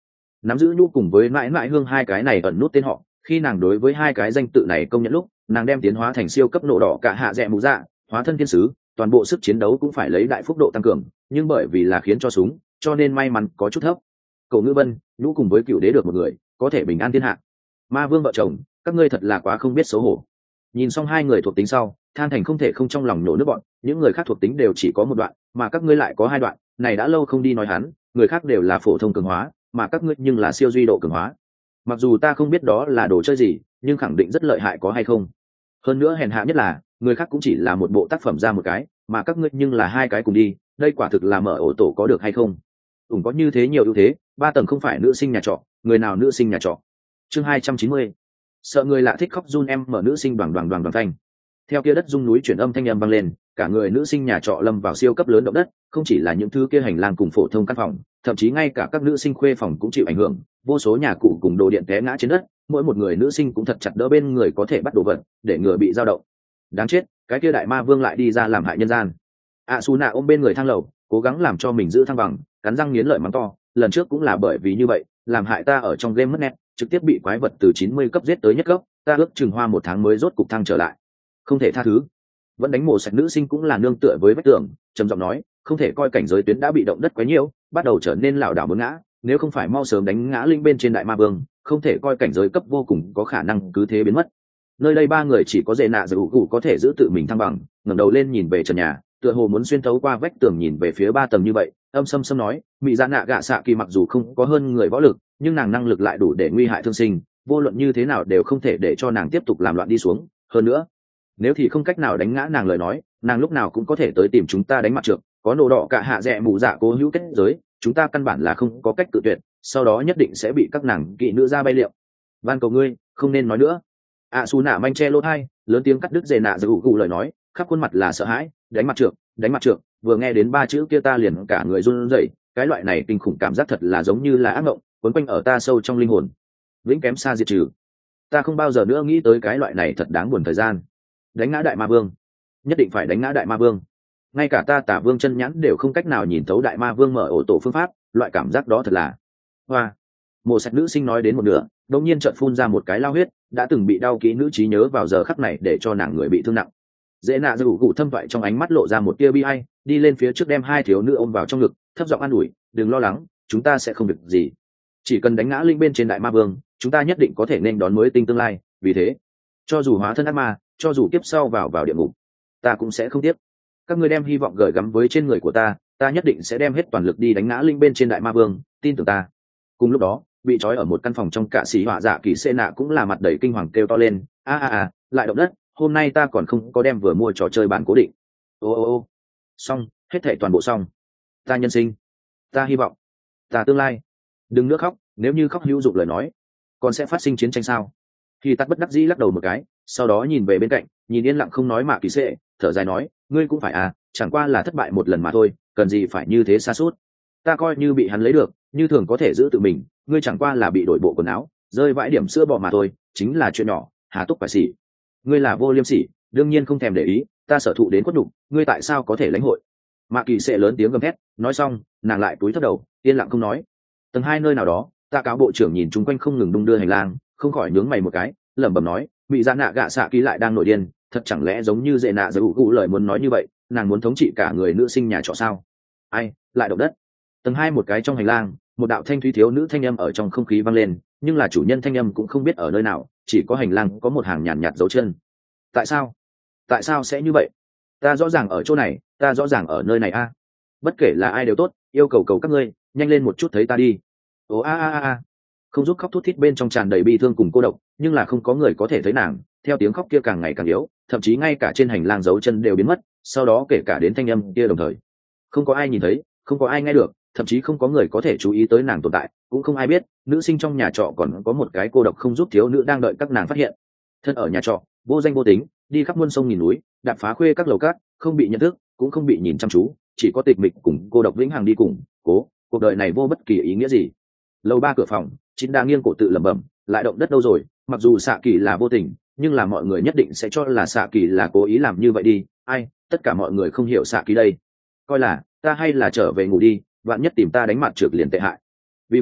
A: nắm giữ nhu cùng với mãi mãi hương hai cái này ẩn nút tên họ. Khi nàng đối với hai cái danh tự này công nhận lúc, nàng đem tiến hóa thành siêu cấp nổ đỏ cả hạ dẹ mũ dạ, hóa thân thiên sứ, toàn bộ sức chiến đấu cũng phải lấy đại phúc độ tăng cường, nhưng bởi vì là khiến cho súng, cho nên may mắn có chút thấp. Cậu Ngư Vân, nhu cùng với cựu đế được một người, có thể bình an thiên hạ. Ma Vương vợ chồng, các ngươi thật là quá không biết xấu hổ. Nhìn xong hai người thuộc tính sau, Than Thành không thể không trong lòng nổ nước bọn, những người khác thuộc tính đều chỉ có một đoạn, mà các ngươi lại có hai đoạn, này đã lâu không đi nói hắn, người khác đều là phổ thông cường hóa, mà các ngươi nhưng là siêu duy độ cường hóa. Mặc dù ta không biết đó là đồ chơi gì, nhưng khẳng định rất lợi hại có hay không. Hơn nữa hèn hạ nhất là, người khác cũng chỉ là một bộ tác phẩm ra một cái, mà các ngươi nhưng là hai cái cùng đi, đây quả thực là mở ổ tổ có được hay không? Ủng có như thế nhiều ưu thế, ba tầng không phải nữ sinh nhà trọ, người nào nữ sinh nhà trọ. Chương hai trăm chín mươi. Sợ người lạ thích khóc run em mở nữ sinh đoàn đoàn đoàn đoàn thanh. Theo kia đất rung núi chuyển âm thanh âm vang lên, cả người nữ sinh nhà trọ lâm vào siêu cấp lớn động đất, không chỉ là những thứ kia hành lang cùng phổ thông căn phòng, thậm chí ngay cả các nữ sinh khuê phòng cũng chịu ảnh hưởng, vô số nhà cụ cùng đồ điện té ngã trên đất, mỗi một người nữ sinh cũng thật chặt đỡ bên người có thể bắt đồ vật, để ngừa bị dao động. Đáng chết, cái kia đại ma vương lại đi ra làm hại nhân gian. Asuna ôm bên người thang lầu, cố gắng làm cho mình giữ thăng bằng, cắn răng nghiến lợi mắng to, lần trước cũng là bởi vì như vậy, làm hại ta ở trong game mất nét, trực tiếp bị quái vật từ chín mươi cấp giết tới nhất cấp, ta ước chừng hoa một tháng mới rốt cục thăng trở lại. Không thể tha thứ. Vẫn đánh mổ sạch nữ sinh cũng là nương tựa với vách tường, trầm giọng nói, không thể coi cảnh giới tuyến đã bị động đất quá nhiều, bắt đầu trở nên lảo đảo muốn ngã, nếu không phải mau sớm đánh ngã linh bên trên đại ma vương, không thể coi cảnh giới cấp vô cùng có khả năng cứ thế biến mất. Nơi đây ba người chỉ có Dệ Nạ Dụ Cụ có thể giữ tự mình thăng bằng, ngẩng đầu lên nhìn về trần nhà, tựa hồ muốn xuyên thấu qua vách tường nhìn về phía ba tầng như vậy, âm sâm sâm nói, Mị Dạ Nạ Gạ Sạ Kỳ mặc dù không có hơn người võ lực, nhưng nàng năng lực lại đủ để nguy hại thương sinh, vô luận như thế nào đều không thể để cho nàng tiếp tục làm loạn đi xuống. Hơn nữa, nếu thì không cách nào đánh ngã nàng lời nói, nàng lúc nào cũng có thể tới tìm chúng ta đánh mặt trượt, có nổ đỏ cả hạ dẹ mù dạ cố hữu kết giới, chúng ta căn bản là không có cách tự tuyệt, sau đó nhất định sẽ bị các nàng kỵ nữ ra bay liệu. Van cầu ngươi, không nên nói nữa. À Su nạ manh che lỗ hai, lớn tiếng cắt đứt Dệ Nạ Dụ Cụ lời nói, khắp khuôn mặt là sợ hãi, đánh mặt trượt, đánh mặt trượt, vừa nghe đến ba chữ kia ta liền cả người run rẩy, cái loại này kinh khủng cảm giác thật là giống như là ác mộng, quấn quanh ở ta sâu trong linh hồn. Vĩnh kém xa diệt trừ. Ta không bao giờ nữa nghĩ tới cái loại này thật đáng buồn thời gian. Đánh ngã đại ma vương, nhất định phải đánh ngã đại ma vương. Ngay cả ta Tả Vương chân nhãn đều không cách nào nhìn thấu đại ma vương mở ổ tổ phương pháp, loại cảm giác đó thật là hoa. Mộ sạch nữ sinh nói đến một nửa, đột nhiên chợt phun ra một cái lao huyết, đã từng bị đau kỹ nữ trí nhớ vào giờ khắc này để cho nàng người bị thương nặng. Dễ nạ Dụ Cụ thâm thoại trong ánh mắt lộ ra một tia bi ai, đi lên phía trước đem hai thiếu nữ ôm vào trong ngực, thấp giọng an ủi, đừng lo lắng, chúng ta sẽ không việc gì, chỉ cần đánh ngã linh bên trên đại ma vương, chúng ta nhất định có thể nên đón mới tinh tương lai. Vì thế, cho dù hóa thân ác ma, cho dù kiếp sau vào vào địa ngục, ta cũng sẽ không tiếp. Các ngươi đem hy vọng gửi gắm với trên người của ta, ta nhất định sẽ đem hết toàn lực đi đánh ngã linh bên trên đại ma vương, tin tưởng ta. Cùng lúc đó, bị trói ở một căn phòng trong cạ sĩ họa dạ kỳ xê nạ cũng là mặt đầy kinh hoàng kêu to lên, a a a, lại động đất, hôm nay ta còn không có đem vừa mua trò chơi bản cố định. Ô ô ô, xong, hết thảy toàn bộ xong. Ta nhân sinh, ta hy vọng, ta tương lai. Đừng nữa khóc, nếu như khóc hữu dụng lời nói, còn sẽ phát sinh chiến tranh sao? Khi tắt bất đắc dĩ lắc đầu một cái, sau đó nhìn về bên cạnh, nhìn yên lặng không nói mạ kỳ xệ, thở dài nói, ngươi cũng phải à, chẳng qua là thất bại một lần mà thôi, cần gì phải như thế xa suốt. Ta coi như bị hắn lấy được, như thường có thể giữ tự mình, ngươi chẳng qua là bị đổi bộ quần áo, rơi vãi điểm sữa bò mà thôi, chính là chuyện nhỏ, hà túc phải xỉ. Ngươi là vô liêm sỉ, đương nhiên không thèm để ý, ta sở thụ đến quất đục, ngươi tại sao có thể lãnh hội? Mạ kỳ xệ lớn tiếng gầm thét, nói xong, nàng lại túi thấp đầu, yên lặng không nói. Tầng hai nơi nào đó, ta cáo bộ trưởng nhìn chung quanh không ngừng đung đưa hành lang, không khỏi nhướng mày một cái, lẩm bẩm nói, bị Dạ Nạ Gạ Sạ Kỳ lại đang nổi điên, thật chẳng lẽ giống như Dệ Nạ Dụ Cụ lời muốn nói như vậy, nàng muốn thống trị cả người nữ sinh nhà trọ sao? Ai, lại động đất. Tầng hai một cái trong hành lang, một đạo thanh thúy thiếu nữ thanh âm ở trong không khí vang lên, nhưng là chủ nhân thanh âm cũng không biết ở nơi nào, chỉ có hành lang có một hàng nhàn nhạt, nhạt dấu chân. Tại sao? Tại sao sẽ như vậy? Ta rõ ràng ở chỗ này, ta rõ ràng ở nơi này a. Bất kể là ai đều tốt, yêu cầu cầu các ngươi, nhanh lên một chút thấy ta đi. Ồ a a a. Không giúp khóc thút thít bên trong tràn đầy bi thương cùng cô độc, nhưng là không có người có thể thấy nàng, theo tiếng khóc kia càng ngày càng yếu, thậm chí ngay cả trên hành lang dấu chân đều biến mất, sau đó kể cả đến thanh âm kia đồng thời. Không có ai nhìn thấy, không có ai nghe được, thậm chí không có người có thể chú ý tới nàng tồn tại, cũng không ai biết, nữ sinh trong nhà trọ còn có một cái cô độc không giúp thiếu nữ đang đợi các nàng phát hiện. Thân ở nhà trọ, vô danh vô tính, đi khắp muôn sông nghìn núi, đạp phá khuê các lầu cát, không bị nhận thức, cũng không bị nhìn chăm chú, chỉ có tịch mịch cùng cô độc vĩnh hằng đi cùng, cố, cuộc đời này vô bất kỳ ý nghĩa gì. Lầu ba cửa phòng, chính đa nghiêng cổ tự lẩm bẩm, lại động đất đâu rồi, mặc dù xạ kỳ là vô tình, nhưng là mọi người nhất định sẽ cho là xạ kỳ là cố ý làm như vậy đi, ai, tất cả mọi người không hiểu xạ kỳ đây. Coi là, ta hay là trở về ngủ đi, vạn nhất tìm ta đánh mặt trượt liền tệ hại. Vì vậy,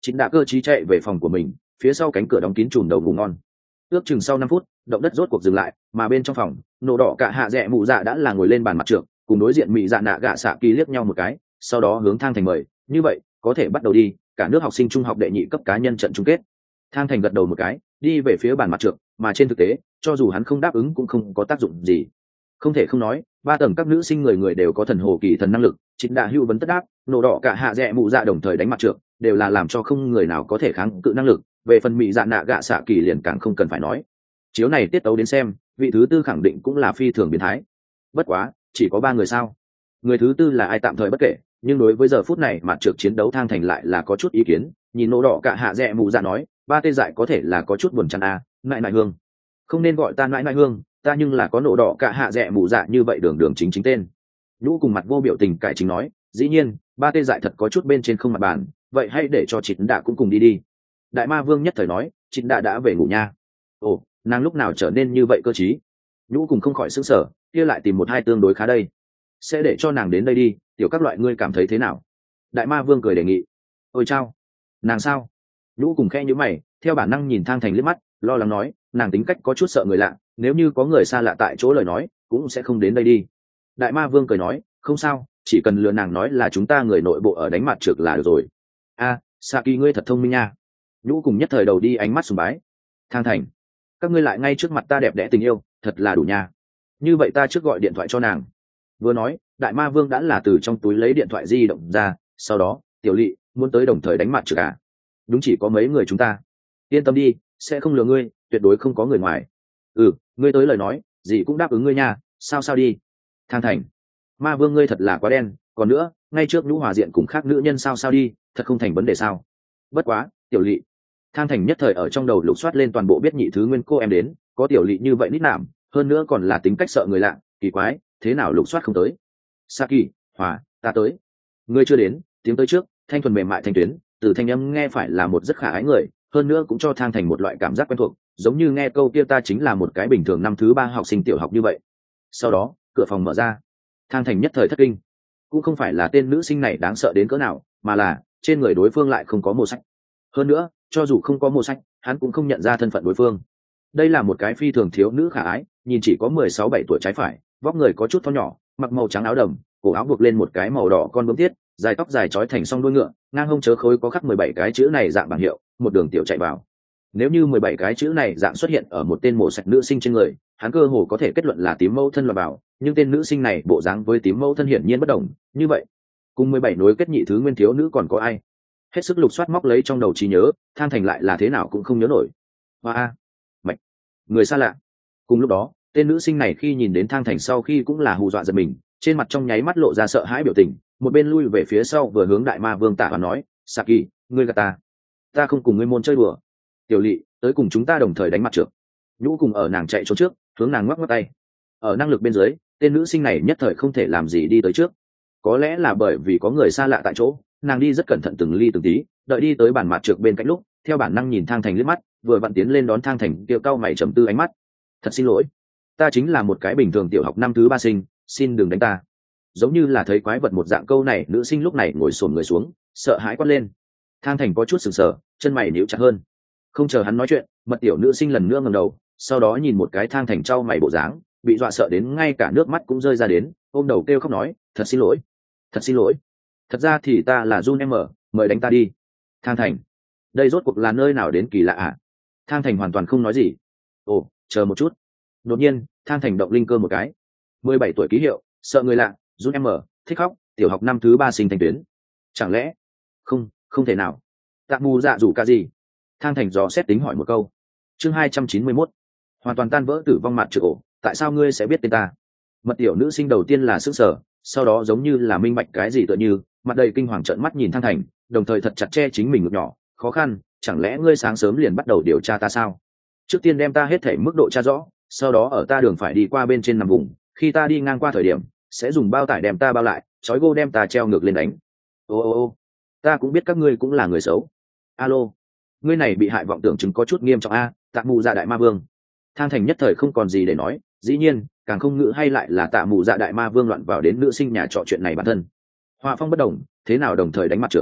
A: Chính đã cơ trí chạy về phòng của mình, phía sau cánh cửa đóng kín chùm đầu ngủ ngon. Ước chừng sau năm phút, động đất rốt cuộc dừng lại, mà bên trong phòng, nổ đỏ cả hạ rẽ mụ dạ đã là ngồi lên bàn mặt trượng, cùng đối diện mỹ dạ nạ gạ xạ kỳ liếc nhau một cái, sau đó hướng Thang Thành mời, như vậy có thể bắt đầu đi, cả nước học sinh trung học đệ nhị cấp cá nhân trận chung kết. Thang Thành gật đầu một cái, đi về phía bàn mặt trượng, mà trên thực tế, cho dù hắn không đáp ứng cũng không có tác dụng gì. Không thể không nói, ba tầng các nữ sinh người người đều có thần hồ kỳ thần năng lực, chính đã hưu vấn tất đáp, nổ đỏ cả hạ rẽ mụ dạ đồng thời đánh mặt trượng, đều là làm cho không người nào có thể kháng cự năng lực. Về phần mỹ dạ nạ gạ xạ kỳ liền càng không cần phải nói. Chiếu này tiết tấu đến xem, vị thứ tư khẳng định cũng là phi thường biến thái. Bất quá, chỉ có ba người sao? Người thứ tư là ai tạm thời bất kể, nhưng đối với giờ phút này mặt trượt chiến đấu Thang Thành lại là có chút ý kiến. Nhìn nổ đỏ cả hạ rẽ mù dạ nói, ba tê dại có thể là có chút buồn chán à, nại nại hương. Không nên gọi ta nại nại hương, ta nhưng là có nổ đỏ cả hạ rẽ mù dạ như vậy đường đường chính chính tên. Nhũ cùng mặt vô biểu tình cải chính nói, dĩ nhiên, ba tê dại thật có chút bên trên không mặt bàn, vậy hãy để cho chị đạ cũng cùng đi đi. Đại ma vương nhất thời nói, chị đạ đã về ngủ nha. Ồ, nàng lúc nào trở nên như vậy cơ chí? Nhũ cùng không khỏi sững sờ, kia lại tìm một hai tương đối khá đây. Sẽ để cho nàng đến đây đi, tiểu các loại ngươi cảm thấy thế nào? Đại ma vương cười đề nghị. Ôi chao, nàng sao? Nhũ cùng khẽ nhíu mày, theo bản năng nhìn Thang Thành liếc mắt, lo lắng nói, nàng tính cách có chút sợ người lạ, nếu như có người xa lạ tại chỗ lời nói, cũng sẽ không đến đây đi. Đại ma vương cười nói, không sao, chỉ cần lừa nàng nói là chúng ta người nội bộ ở đánh mặt trượt là được rồi. A, Saki ngươi thật thông minh nha. Nhũ cùng nhất thời đầu đi ánh mắt sùng bái. Thang Thành, các ngươi lại ngay trước mặt ta đẹp đẽ tình yêu, thật là đủ nha. Như vậy ta trước gọi điện thoại cho nàng. Vừa nói, đại ma vương đã là từ trong túi lấy điện thoại di động ra, sau đó, tiểu lỵ, muốn tới đồng thời đánh mặt trượt à? Đúng chỉ có mấy người chúng ta. Yên tâm đi, sẽ không lừa ngươi, tuyệt đối không có người ngoài. Ừ, ngươi tới lời nói, gì cũng đáp ứng ngươi nha, sao sao đi. Thang Thành, ma vương ngươi thật là quá đen, còn nữa, ngay trước Nhũ hòa diện cùng khác nữ nhân sao sao đi, thật không thành vấn đề sao? Bất quá, tiểu lỵ. Thang Thành nhất thời ở trong đầu lục soát lên toàn bộ biết nhị thứ nguyên cô em đến, có tiểu lỵ như vậy nít nạm, hơn nữa còn là tính cách sợ người lạ, kỳ quái, thế nào lục soát không tới? Saki, hòa, ta tới. Ngươi chưa đến, tiếng tới trước, thanh thuần mềm mại thanh tuyến, từ thanh âm nghe phải là một rất khả ái người, hơn nữa cũng cho Thang Thành một loại cảm giác quen thuộc, giống như nghe câu kia ta chính là một cái bình thường năm thứ ba học sinh tiểu học như vậy. Sau đó, cửa phòng mở ra. Thang Thành nhất thời thất kinh, cũng không phải là tên nữ sinh này đáng sợ đến cỡ nào, mà là trên người đối phương lại không có màu sách. Hơn nữa, cho dù không có màu sách, hắn cũng không nhận ra thân phận đối phương. Đây là một cái phi thường thiếu nữ khả ái, nhìn chỉ có mười sáu bảy tuổi trái phải, vóc người có chút thon nhỏ, mặc màu trắng áo đầm, cổ áo buộc lên một cái màu đỏ con bướm tiết, dài tóc dài trói thành song đuôi ngựa, ngang hông chớ khối có khắc mười bảy cái chữ này dạng bảng hiệu, một đường tiểu chạy vào. Nếu như mười bảy cái chữ này dạng xuất hiện ở một tên mổ sạch nữ sinh trên người, hắn cơ hồ có thể kết luận là tím mẫu thân lọt vào, nhưng tên nữ sinh này bộ dáng với tím mẫu thân hiển nhiên bất đồng, như vậy, cùng mười bảy nối kết nhị thứ nguyên thiếu nữ còn có ai? Hết sức lục soát móc lấy trong đầu trí nhớ, Thang Thành lại là thế nào cũng không nhớ nổi. Hoa a, mạch, người xa lạ. Cùng lúc đó, tên nữ sinh này khi nhìn đến Thang Thành sau khi cũng là hù dọa giật mình, trên mặt trong nháy mắt lộ ra sợ hãi biểu tình, một bên lui về phía sau vừa hướng đại ma vương tả và nói, Saki, ngươi gạt ta, ta không cùng ngươi môn chơi đùa. Tiểu lỵ, tới cùng chúng ta đồng thời đánh mặt trượt. Nhũ cùng ở nàng chạy trốn trước, hướng nàng ngoắc ngoắc tay. Ở năng lực bên dưới, tên nữ sinh này nhất thời không thể làm gì đi tới trước. Có lẽ là bởi vì có người xa lạ tại chỗ, nàng đi rất cẩn thận từng ly từng tí, đợi đi tới bàn mặt trượt bên cạnh lúc, theo bản năng nhìn Thang Thành liếc mắt, vừa vặn tiến lên đón Thang Thành, kêu cau mày trầm tư ánh mắt. Thật xin lỗi, ta chính là một cái bình thường tiểu học năm thứ ba sinh, xin đừng đánh ta. Giống như là thấy quái vật một dạng câu này, nữ sinh lúc này ngồi xổm người xuống, sợ hãi quát lên. Thang Thành có chút sừng sờ, chân mày nhíu chặt hơn. Không chờ hắn nói chuyện, mật tiểu nữ sinh lần nữa ngẩng đầu, sau đó nhìn một cái Thang Thành trao mày bộ dáng, bị dọa sợ đến ngay cả nước mắt cũng rơi ra đến, ôm đầu kêu khóc nói, thật xin lỗi, thật xin lỗi. Thật ra thì ta là Jun em ở, mời đánh ta đi. Thang Thành, đây rốt cuộc là nơi nào đến kỳ lạ ạ? À? Thang Thành hoàn toàn không nói gì. Ồ, chờ một chút. Đột nhiên, Thang Thành động linh cơ một cái. mười bảy tuổi ký hiệu, sợ người lạ, Jun em ở, thích khóc, tiểu học năm thứ ba sinh thành tuyến. Chẳng lẽ? Không, không thể nào. Tạ mù dạ rủ cả gì? Thang Thành dò xét tính hỏi một câu. Chương hai trăm chín mươi mốt, hoàn toàn tan vỡ tử vong mặt trực ổ. Tại sao ngươi sẽ biết tên ta? Mật tiểu nữ sinh đầu tiên là sững sờ, sau đó giống như là minh bạch cái gì tựa như, mặt đầy kinh hoàng trợn mắt nhìn Thang Thành, đồng thời thật chặt che chính mình ngực nhỏ, khó khăn, chẳng lẽ ngươi sáng sớm liền bắt đầu điều tra ta sao? Trước tiên đem ta hết thể mức độ tra rõ, sau đó ở ta đường phải đi qua bên trên nằm vùng, khi ta đi ngang qua thời điểm, sẽ dùng bao tải đem ta bao lại, trói gô đem ta treo ngược lên đánh. Ô ô ô, ta cũng biết các ngươi cũng là người xấu. Alo, ngươi này bị hại vọng tưởng chứng có chút nghiêm trọng a, Tạ Mù Dạ đại ma vương. Thang Thành nhất thời không còn gì để nói, dĩ nhiên, càng không ngữ hay lại là Tạ Mù Dạ đại ma vương loạn vào đến nữ sinh nhà trọ chuyện này bản thân. Họa phong bất đồng, thế nào đồng thời đánh mặt trượng?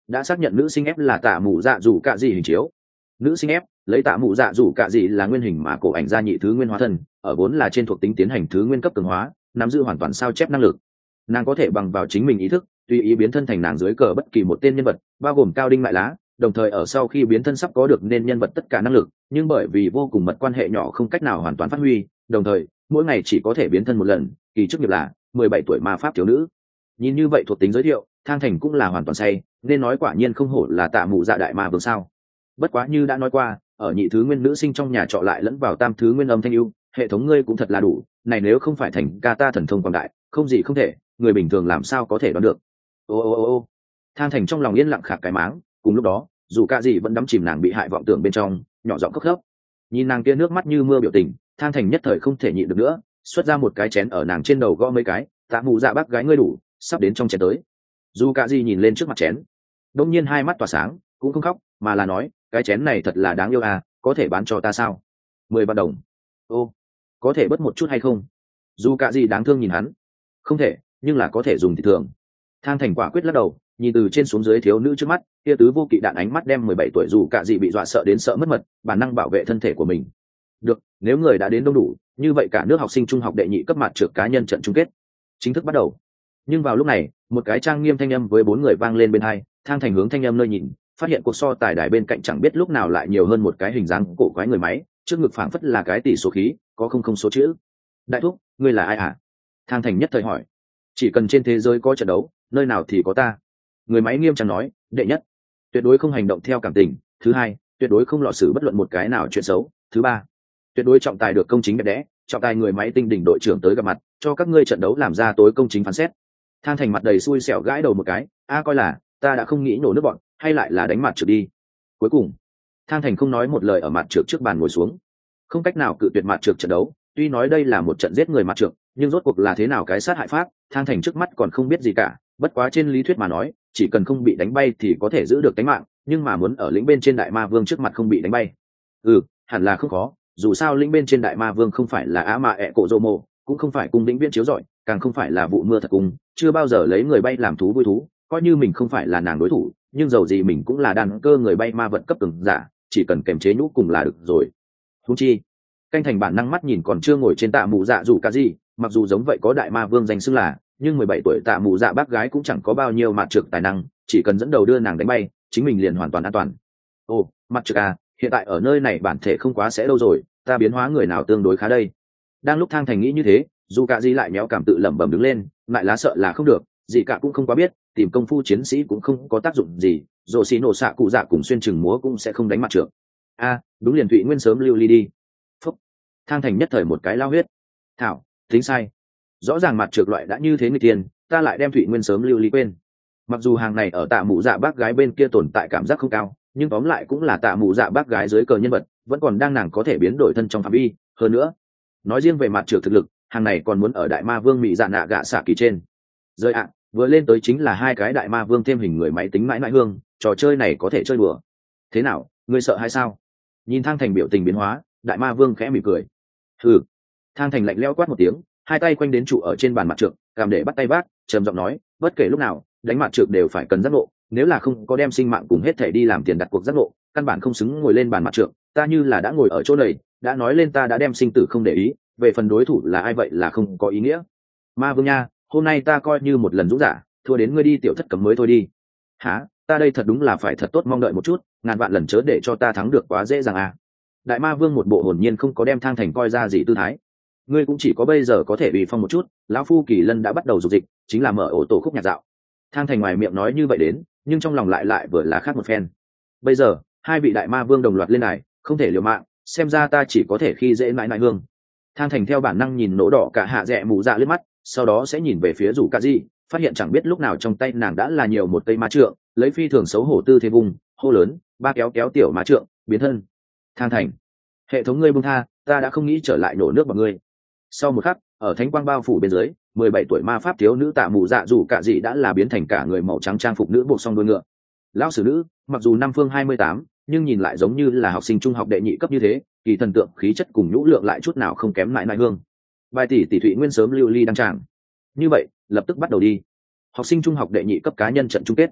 A: đã xác nhận nữ sinh ép là tạ mù dạ dù cạ dị hình chiếu. Nữ sinh ép lấy tạ mù dạ dù cạ dị là nguyên hình mà cổ ảnh ra nhị thứ nguyên hóa thân, ở vốn là trên thuộc tính tiến hành thứ nguyên cấp cường hóa, nắm giữ hoàn toàn sao chép năng lực. Nàng có thể bằng vào chính mình ý thức tùy ý biến thân thành nàng dưới cờ bất kỳ một tên nhân vật, bao gồm cao đinh mại lá, đồng thời ở sau khi biến thân sắp có được nên nhân vật tất cả năng lực, nhưng bởi vì vô cùng mật quan hệ nhỏ không cách nào hoàn toàn phát huy, đồng thời mỗi ngày chỉ có thể biến thân một lần, kỳ chức nghiệp là mười bảy tuổi ma pháp thiếu nữ. Nhìn như vậy thuộc tính giới thiệu, Thang Thành cũng là hoàn toàn say, nên nói quả nhiên không hổ là Tạ Mụ Dạ đại ma vương sao. Bất quá như đã nói qua, ở nhị thứ nguyên nữ sinh trong nhà trọ lại lẫn vào tam thứ nguyên âm thanh ưu, hệ thống ngươi cũng thật là đủ, này nếu không phải thành ca ta thần thông quảng đại, không gì không thể, người bình thường làm sao có thể đoán được. Ô ô ô ô. Thang Thành trong lòng yên lặng khạc cái máng, cùng lúc đó, dù cả gì vẫn đắm chìm nàng bị hại vọng tưởng bên trong, nhỏ giọng khóc khóc. Nhìn nàng kia nước mắt như mưa biểu tình, Thang Thành nhất thời không thể nhịn được nữa, xuất ra một cái chén ở nàng trên đầu gõ mấy cái, Tạ Mụ Dạ bác gái ngươi đủ, sắp đến trong chén tới. Dù cả gì nhìn lên trước mặt chén, đông nhiên hai mắt tỏa sáng, cũng không khóc, mà là nói, cái chén này thật là đáng yêu à, có thể bán cho ta sao? Mười vạn đồng. Ô, có thể bớt một chút hay không? Dù cả gì đáng thương nhìn hắn, không thể, nhưng là có thể dùng thì thường. Thang Thành quả quyết lắc đầu, nhìn từ trên xuống dưới thiếu nữ trước mắt, kia tứ vô kỵ đạn ánh mắt đem mười bảy tuổi dù cả gì bị dọa sợ đến sợ mất mật, bản năng bảo vệ thân thể của mình. Được, nếu người đã đến đông đủ, như vậy cả nước học sinh trung học đệ nhị cấp mặt trược cá nhân trận chung kết chính thức bắt đầu. Nhưng vào lúc này, một cái trang nghiêm thanh âm với bốn người vang lên bên hai, Thang Thành hướng thanh âm nơi nhìn, phát hiện cuộc so tài đài bên cạnh chẳng biết lúc nào lại nhiều hơn một cái hình dáng cổ quái người máy, trước ngực phảng phất là cái tỷ số khí, có không không số chữ. Đại thúc, ngươi là ai hả? Thang Thành nhất thời hỏi. Chỉ cần trên thế giới có trận đấu, nơi nào thì có ta. Người máy nghiêm trang nói, đệ nhất, tuyệt đối không hành động theo cảm tình, thứ hai, tuyệt đối không lọ xử bất luận một cái nào chuyện xấu, thứ ba, tuyệt đối trọng tài được công chính đẹp đẽ, trọng tài người máy tinh đỉnh đội trưởng tới gặp mặt, cho các ngươi trận đấu làm ra tối công chính phán xét. Thang Thành mặt đầy xui xẻo gãi đầu một cái, a coi là ta đã không nghĩ nổ nước bọn, hay lại là đánh mặt trượt đi. Cuối cùng, Thang Thành không nói một lời ở mặt trượt trước bàn ngồi xuống, không cách nào cự tuyệt mặt trượt trận đấu. Tuy nói đây là một trận giết người mặt trượt, nhưng rốt cuộc là thế nào cái sát hại pháp, Thang Thành trước mắt còn không biết gì cả. Bất quá trên lý thuyết mà nói, chỉ cần không bị đánh bay thì có thể giữ được tính mạng, nhưng mà muốn ở lĩnh bên trên đại ma vương trước mặt không bị đánh bay, ừ, hẳn là không khó. Dù sao lĩnh bên trên đại ma vương không phải là á mạ ẹ cổ rô mộ, cũng không phải cung lĩnh viễn chiếu giỏi, càng không phải là vụ mưa thật cung, chưa bao giờ lấy người bay làm thú vui thú. Coi như mình không phải là nàng đối thủ, nhưng dầu gì mình cũng là đàn cơ người bay ma vận cấp cường giả, chỉ cần kềm chế nhũ cùng là được rồi. Húng chi, Canh Thành bản năng mắt nhìn còn chưa ngồi trên Tạ Mụ Dạ dù cả gì, mặc dù giống vậy có đại ma vương danh xưng là, nhưng mười bảy tuổi Tạ Mụ Dạ bác gái cũng chẳng có bao nhiêu mặt trược tài năng, chỉ cần dẫn đầu đưa nàng đánh bay, chính mình liền hoàn toàn an toàn. Ồ, mặt trược à, hiện tại ở nơi này bản thể không quá sẽ đâu rồi, ta biến hóa người nào tương đối khá đây. Đang lúc Thang Thành nghĩ như thế, dù cả gì lại méo cảm tự lẩm bẩm đứng lên, lại lá sợ là không được, gì cả cũng không quá biết, tìm công phu chiến sĩ cũng không có tác dụng gì, rồ xì nổ xạ cụ dạ cùng xuyên chừng múa cũng sẽ không đánh mặt trược. A, đúng liền Thụy Nguyên sớm lưu ly đi. Phúc. Thang Thành nhất thời một cái lao huyết. Thảo, tính sai. Rõ ràng mặt trược loại đã như thế người tiền, ta lại đem Thụy Nguyên sớm lưu ly quên. Mặc dù hàng này ở Tạ Mụ Dạ bác gái bên kia tồn tại cảm giác không cao, nhưng tóm lại cũng là Tạ Mụ Dạ bác gái dưới cờ nhân vật, vẫn còn đang nàng có thể biến đổi thân trong phạm vi. Hơn nữa, nói riêng về mặt trược thực lực, hàng này còn muốn ở đại ma vương mỹ dạ nạ gạ xạ kỳ trên. Rơi ạ, vừa lên tới chính là hai cái đại ma vương thêm hình người máy tính mãi mãi hương, trò chơi này có thể chơi đùa. Thế nào, ngươi sợ hay sao? Nhìn Thang Thành biểu tình biến hóa, đại ma vương khẽ mỉm cười. Hừ. Thang Thành lạnh lẽo quát một tiếng, hai tay quanh đến trụ ở trên bàn mặt trược, cảm để bắt tay vác, trầm giọng nói, bất kể lúc nào, đánh mặt trược đều phải cần giác ngộ, nếu là không có đem sinh mạng cùng hết thể đi làm tiền đặt cuộc giác ngộ, căn bản không xứng ngồi lên bàn mặt trược. Ta như là đã ngồi ở chỗ này, đã nói lên ta đã đem sinh tử không để ý, về phần đối thủ là ai vậy là không có ý nghĩa. Ma vương nha, hôm nay ta coi như một lần dũng giả, thua đến ngươi đi tiểu thất cấm mới thôi đi. Hả, ta đây thật đúng là phải thật tốt mong đợi một chút, ngàn vạn lần chớ để cho ta thắng được quá dễ dàng à. Đại ma vương một bộ hồn nhiên không có đem Thang Thành coi ra gì tư thái. Ngươi cũng chỉ có bây giờ có thể bị phong một chút, lão phu Kỳ Lân đã bắt đầu dục dịch, chính là mở ổ tổ khúc nhạc dạo. Thang Thành ngoài miệng nói như vậy đến, nhưng trong lòng lại lại vừa là khác một phen. Bây giờ hai vị đại ma vương đồng loạt lên này, không thể liều mạng, xem ra ta chỉ có thể khi dễ mãi mãi hương. Thang Thành theo bản năng nhìn nổ đỏ cả hạ rẽ mù dạ liếc mắt, sau đó sẽ nhìn về phía rủ cả gì, phát hiện chẳng biết lúc nào trong tay nàng đã là nhiều một cây ma trượng, lấy phi thường xấu hổ tư thế vùng hô lớn, ba kéo kéo tiểu ma trượng biến thân. Thang Thành, hệ thống ngươi buông tha, ta đã không nghĩ trở lại nổ nước bằng ngươi. Sau một khắc, ở thánh quang bao phủ bên dưới, mười bảy tuổi ma pháp thiếu nữ Tạ Mụ Dạ rủ cả gì đã là biến thành cả người màu trắng trang phục nữ buộc song đuôi ngựa. Lão sử nữ, mặc dù năm phương hai mươi tám, nhưng nhìn lại giống như là học sinh trung học đệ nhị cấp như thế, kỳ thần tượng khí chất cùng nhũ lượng lại chút nào không kém lại nại hương. Bài tỷ tỷ Thụy Nguyên sớm lưu ly đăng tràng. Như vậy, lập tức bắt đầu đi. Học sinh trung học đệ nhị cấp cá nhân trận chung kết.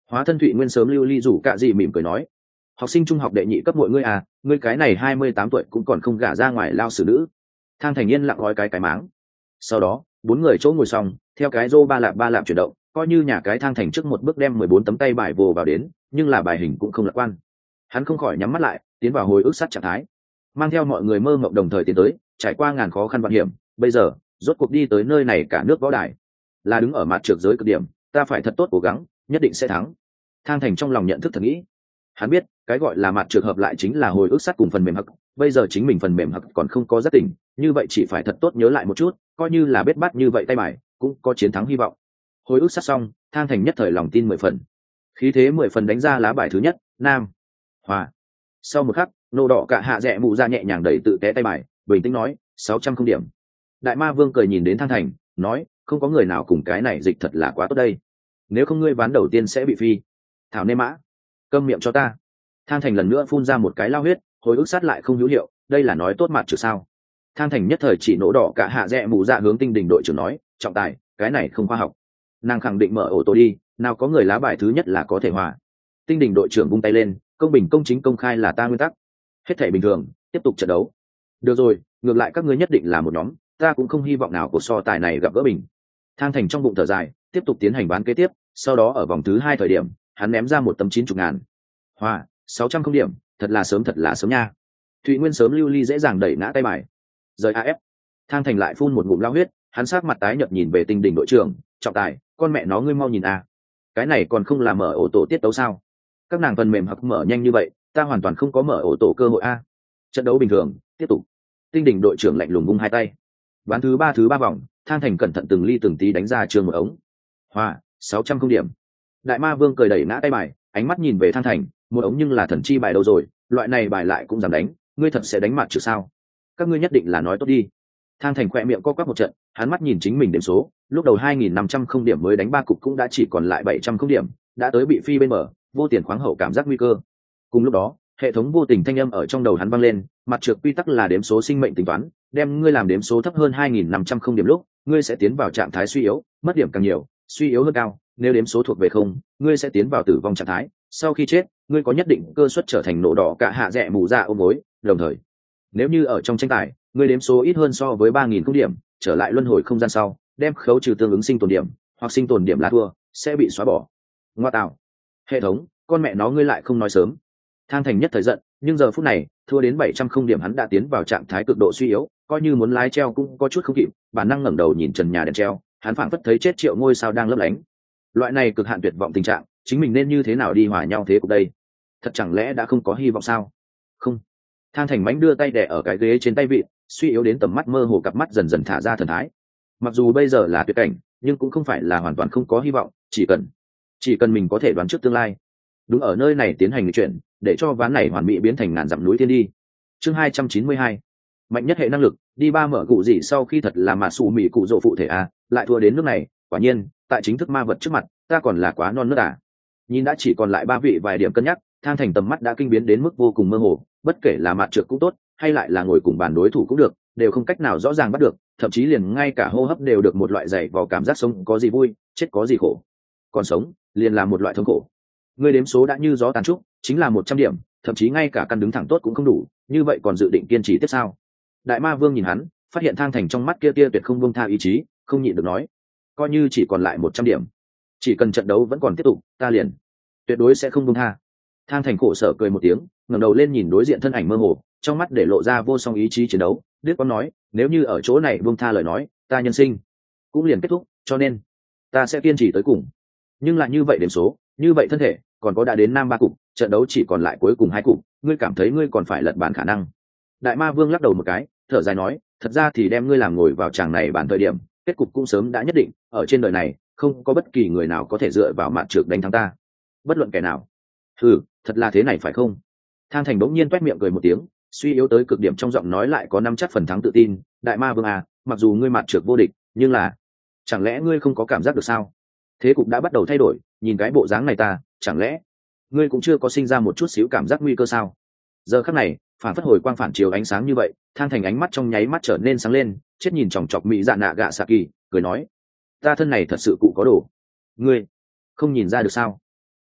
A: Hóa thân Thụy Nguyên sớm lưu ly rủ cạ dị mỉm cười nói, học sinh trung học đệ nhị cấp mọi ngươi à, ngươi cái này hai mươi tám tuổi cũng còn không gả ra ngoài lao xử nữ. Thang Thành Yên lặng gói cái cái máng. Sau đó bốn người chỗ ngồi xong, theo cái rô ba lạp ba lạp chuyển động, coi như nhà cái Thang Thành trước một bước đem mười bốn tấm tay bài vồ vào đến, nhưng là bài hình cũng không lạc quan. Hắn không khỏi nhắm mắt lại, tiến vào hồi ức sát trạng thái, mang theo mọi người mơ mộng đồng thời tiến tới, trải qua ngàn khó khăn vạn hiểm, bây giờ rốt cuộc đi tới nơi này cả nước võ đài, là đứng ở mặt trược giới cực điểm, ta phải thật tốt cố gắng, nhất định sẽ thắng. Thang Thành trong lòng nhận thức thật nghĩ, hắn biết cái gọi là mặt trược hợp lại chính là hồi ức sát cùng phần mềm hắc, bây giờ chính mình phần mềm hắc còn không có giác tỉnh, như vậy chỉ phải thật tốt nhớ lại một chút, coi như là bết bát như vậy tay bài cũng có chiến thắng hy vọng. Hồi ức sát xong, Thang Thành nhất thời lòng tin mười phần, khí thế mười phần đánh ra lá bài thứ nhất, nam hòa. Sau một khắc, nô đỏ cả hạ rẽ mụ ra nhẹ nhàng đẩy tự té tay bài, bình tĩnh nói, sáu trăm không điểm. Đại Ma Vương cười nhìn đến Thang Thành, nói, không có người nào cùng cái này dịch thật là quá tốt đây, nếu không ngươi ván đầu tiên sẽ bị phi. Thảo nê mã, câm miệng cho ta. Thang Thành lần nữa phun ra một cái lao huyết, hồi ức sát lại không hữu hiệu, đây là nói tốt mặt trừ sao? Thang Thành nhất thời chỉ nổ đỏ cả hạ rẽ mù dạ hướng Tinh Đình đội trưởng nói, trọng tài, cái này không khoa học. Nàng khẳng định mở ổ tổ đi, nào có người lá bài thứ nhất là có thể hòa. Tinh Đình đội trưởng vung tay lên, công bình công chính công khai là ta nguyên tắc. Hết thể bình thường, tiếp tục trận đấu. Được rồi, ngược lại các ngươi nhất định là một nhóm, ta cũng không hy vọng nào cuộc so tài này gặp gỡ bình. Thang Thành trong bụng thở dài, tiếp tục tiến hành bán kế tiếp, sau đó ở vòng thứ hai thời điểm, hắn ném ra một tấm chín chục ngàn. Hòa, sáu trăm không điểm, thật là sớm thật là sớm nha. Thụy Nguyên sớm lưu ly dễ dàng đẩy ngã tay bài. Rời a ép. Thang Thành lại phun một ngụm lao huyết, hắn sắc mặt tái nhợt nhìn về Tinh Đình đội trưởng, trọng tài, con mẹ nó ngươi mau nhìn a. Cái này còn không là mở ổ tổ tiết tấu sao? Các nàng phần mềm hặc mở nhanh như vậy, ta hoàn toàn không có mở ổ tổ cơ hội a. Trận đấu bình thường, tiếp tục. Tinh Đình đội trưởng lạnh lùng vung hai tay. Ván thứ ba thứ ba vòng, Thang Thành cẩn thận từng ly từng tí đánh ra trường một ống. Hòa, sáu trăm không điểm. Đại Ma Vương cười đẩy ngã tay bài, ánh mắt nhìn về Thang Thành, một ống nhưng là thần chi bài đâu rồi, loại này bài lại cũng dám đánh, ngươi thật sẽ đánh mặt trừ sao? Các ngươi nhất định là nói tốt đi. Thang Thành khỏe miệng co quắp một trận, hắn mắt nhìn chính mình điểm số, lúc đầu hai nghìn năm trăm không điểm mới đánh ba cục cũng đã chỉ còn lại bảy trăm không điểm, đã tới bị phi bên mở, vô tiền khoáng hậu cảm giác nguy cơ. Cùng lúc đó, hệ thống vô tình thanh âm ở trong đầu hắn vang lên, mặt trược quy tắc là đếm số sinh mệnh tính toán, đem ngươi làm đếm số thấp hơn hai nghìn năm trăm không điểm lúc, ngươi sẽ tiến vào trạng thái suy yếu, mất điểm càng nhiều, suy yếu hơn cao, nếu đếm số thuộc về không, ngươi sẽ tiến vào tử vong trạng thái, sau khi chết, ngươi có nhất định cơ suất trở thành nổ đỏ cả hạ rẽ mù dạ ôm gối, đồng thời, nếu như ở trong tranh tài, ngươi đếm số ít hơn so với ba nghìn không điểm, trở lại luân hồi không gian sau, đem khấu trừ tương ứng sinh tồn điểm, hoặc sinh tồn điểm là thua, sẽ bị xóa bỏ. Ngoa tạo. Hệ thống, con mẹ nó ngươi lại không nói sớm. Thang Thành nhất thời giận, nhưng giờ phút này, thua đến bảy trăm không điểm hắn đã tiến vào trạng thái cực độ suy yếu, coi như muốn lái treo cũng có chút không kịp, bản năng ngẩng đầu nhìn trần nhà đèn treo, hắn phảng phất thấy chết triệu ngôi sao đang lấp lánh. Loại này cực hạn tuyệt vọng tình trạng, chính mình nên như thế nào đi hòa nhau thế cục đây? Thật chẳng lẽ đã không có hy vọng sao? Không. Thang Thành mánh đưa tay đè ở cái ghế trên tay vịn, suy yếu đến tầm mắt mơ hồ, cặp mắt dần dần thả ra thần thái. Mặc dù bây giờ là tuyệt cảnh, nhưng cũng không phải là hoàn toàn không có hy vọng, chỉ cần chỉ cần mình có thể đoán trước tương lai. Đúng ở nơi này tiến hành lịch chuyển, để cho ván này hoàn mỹ biến thành ngàn dặm núi thiên đi. Chương hai trăm chín mươi hai, mạnh nhất hệ năng lực, đi ba mở cụ gì sau khi thật là mà sủ mỉ cụ rộ phụ thể a, lại thua đến nước này, quả nhiên, tại chính thức ma vật trước mặt, ta còn là quá non nớt à. Nhìn đã chỉ còn lại ba vị vài điểm cân nhắc, Thang Thành tầm mắt đã kinh biến đến mức vô cùng mơ hồ, bất kể là mặt trược cũng tốt, hay lại là ngồi cùng bàn đối thủ cũng được, đều không cách nào rõ ràng bắt được, thậm chí liền ngay cả hô hấp đều được một loại dày vào cảm giác sống có gì vui, chết có gì khổ. Còn sống, liền là một loại thống khổ. Người đếm số đã như gió tàn trúc, chính là một trăm điểm, thậm chí ngay cả căn đứng thẳng tốt cũng không đủ, như vậy còn dự định kiên trì tiếp sao? Đại Ma Vương nhìn hắn, phát hiện Thang Thành trong mắt kia kia tuyệt không buông tha ý chí, không nhịn được nói, coi như chỉ còn lại một trăm điểm, chỉ cần trận đấu vẫn còn tiếp tục, ta liền tuyệt đối sẽ không buông tha. Thang Thành khổ sở cười một tiếng, ngẩng đầu lên nhìn đối diện thân ảnh mơ hồ, trong mắt để lộ ra vô song ý chí chiến đấu, Đức có nói, nếu như ở chỗ này buông tha lời nói, ta nhân sinh cũng liền kết thúc, cho nên ta sẽ kiên trì tới cùng. Nhưng lại như vậy điểm số, như vậy thân thể, còn có đã đến nam ba cục, trận đấu chỉ còn lại cuối cùng hai cục, ngươi cảm thấy ngươi còn phải lật bàn khả năng? Đại Ma Vương lắc đầu một cái, thở dài nói, thật ra thì đem ngươi làm ngồi vào tràng này bàn thời điểm, kết cục cũng sớm đã nhất định, ở trên đời này, không có bất kỳ người nào có thể dựa vào mạn trược đánh thắng ta, bất luận kẻ nào. Ừ, thật là thế này phải không? Thang Thành bỗng nhiên toét miệng cười một tiếng, suy yếu tới cực điểm trong giọng nói lại có năm chắc phần thắng tự tin. Đại Ma Vương à, mặc dù ngươi mạn trược vô địch, nhưng là, chẳng lẽ ngươi không có cảm giác được sao? Thế cục đã bắt đầu thay đổi, nhìn cái bộ dáng này ta, chẳng lẽ ngươi cũng chưa có sinh ra một chút xíu cảm giác nguy cơ sao? Giờ khắc này, phản phất hồi quang phản chiếu ánh sáng như vậy, Thang Thành ánh mắt trong nháy mắt trở nên sáng lên, chết nhìn chòng chọc mỹ dạ nạ gạ xạ kỳ, cười nói, ta thân này thật sự cụ có đồ, ngươi không nhìn ra được sao?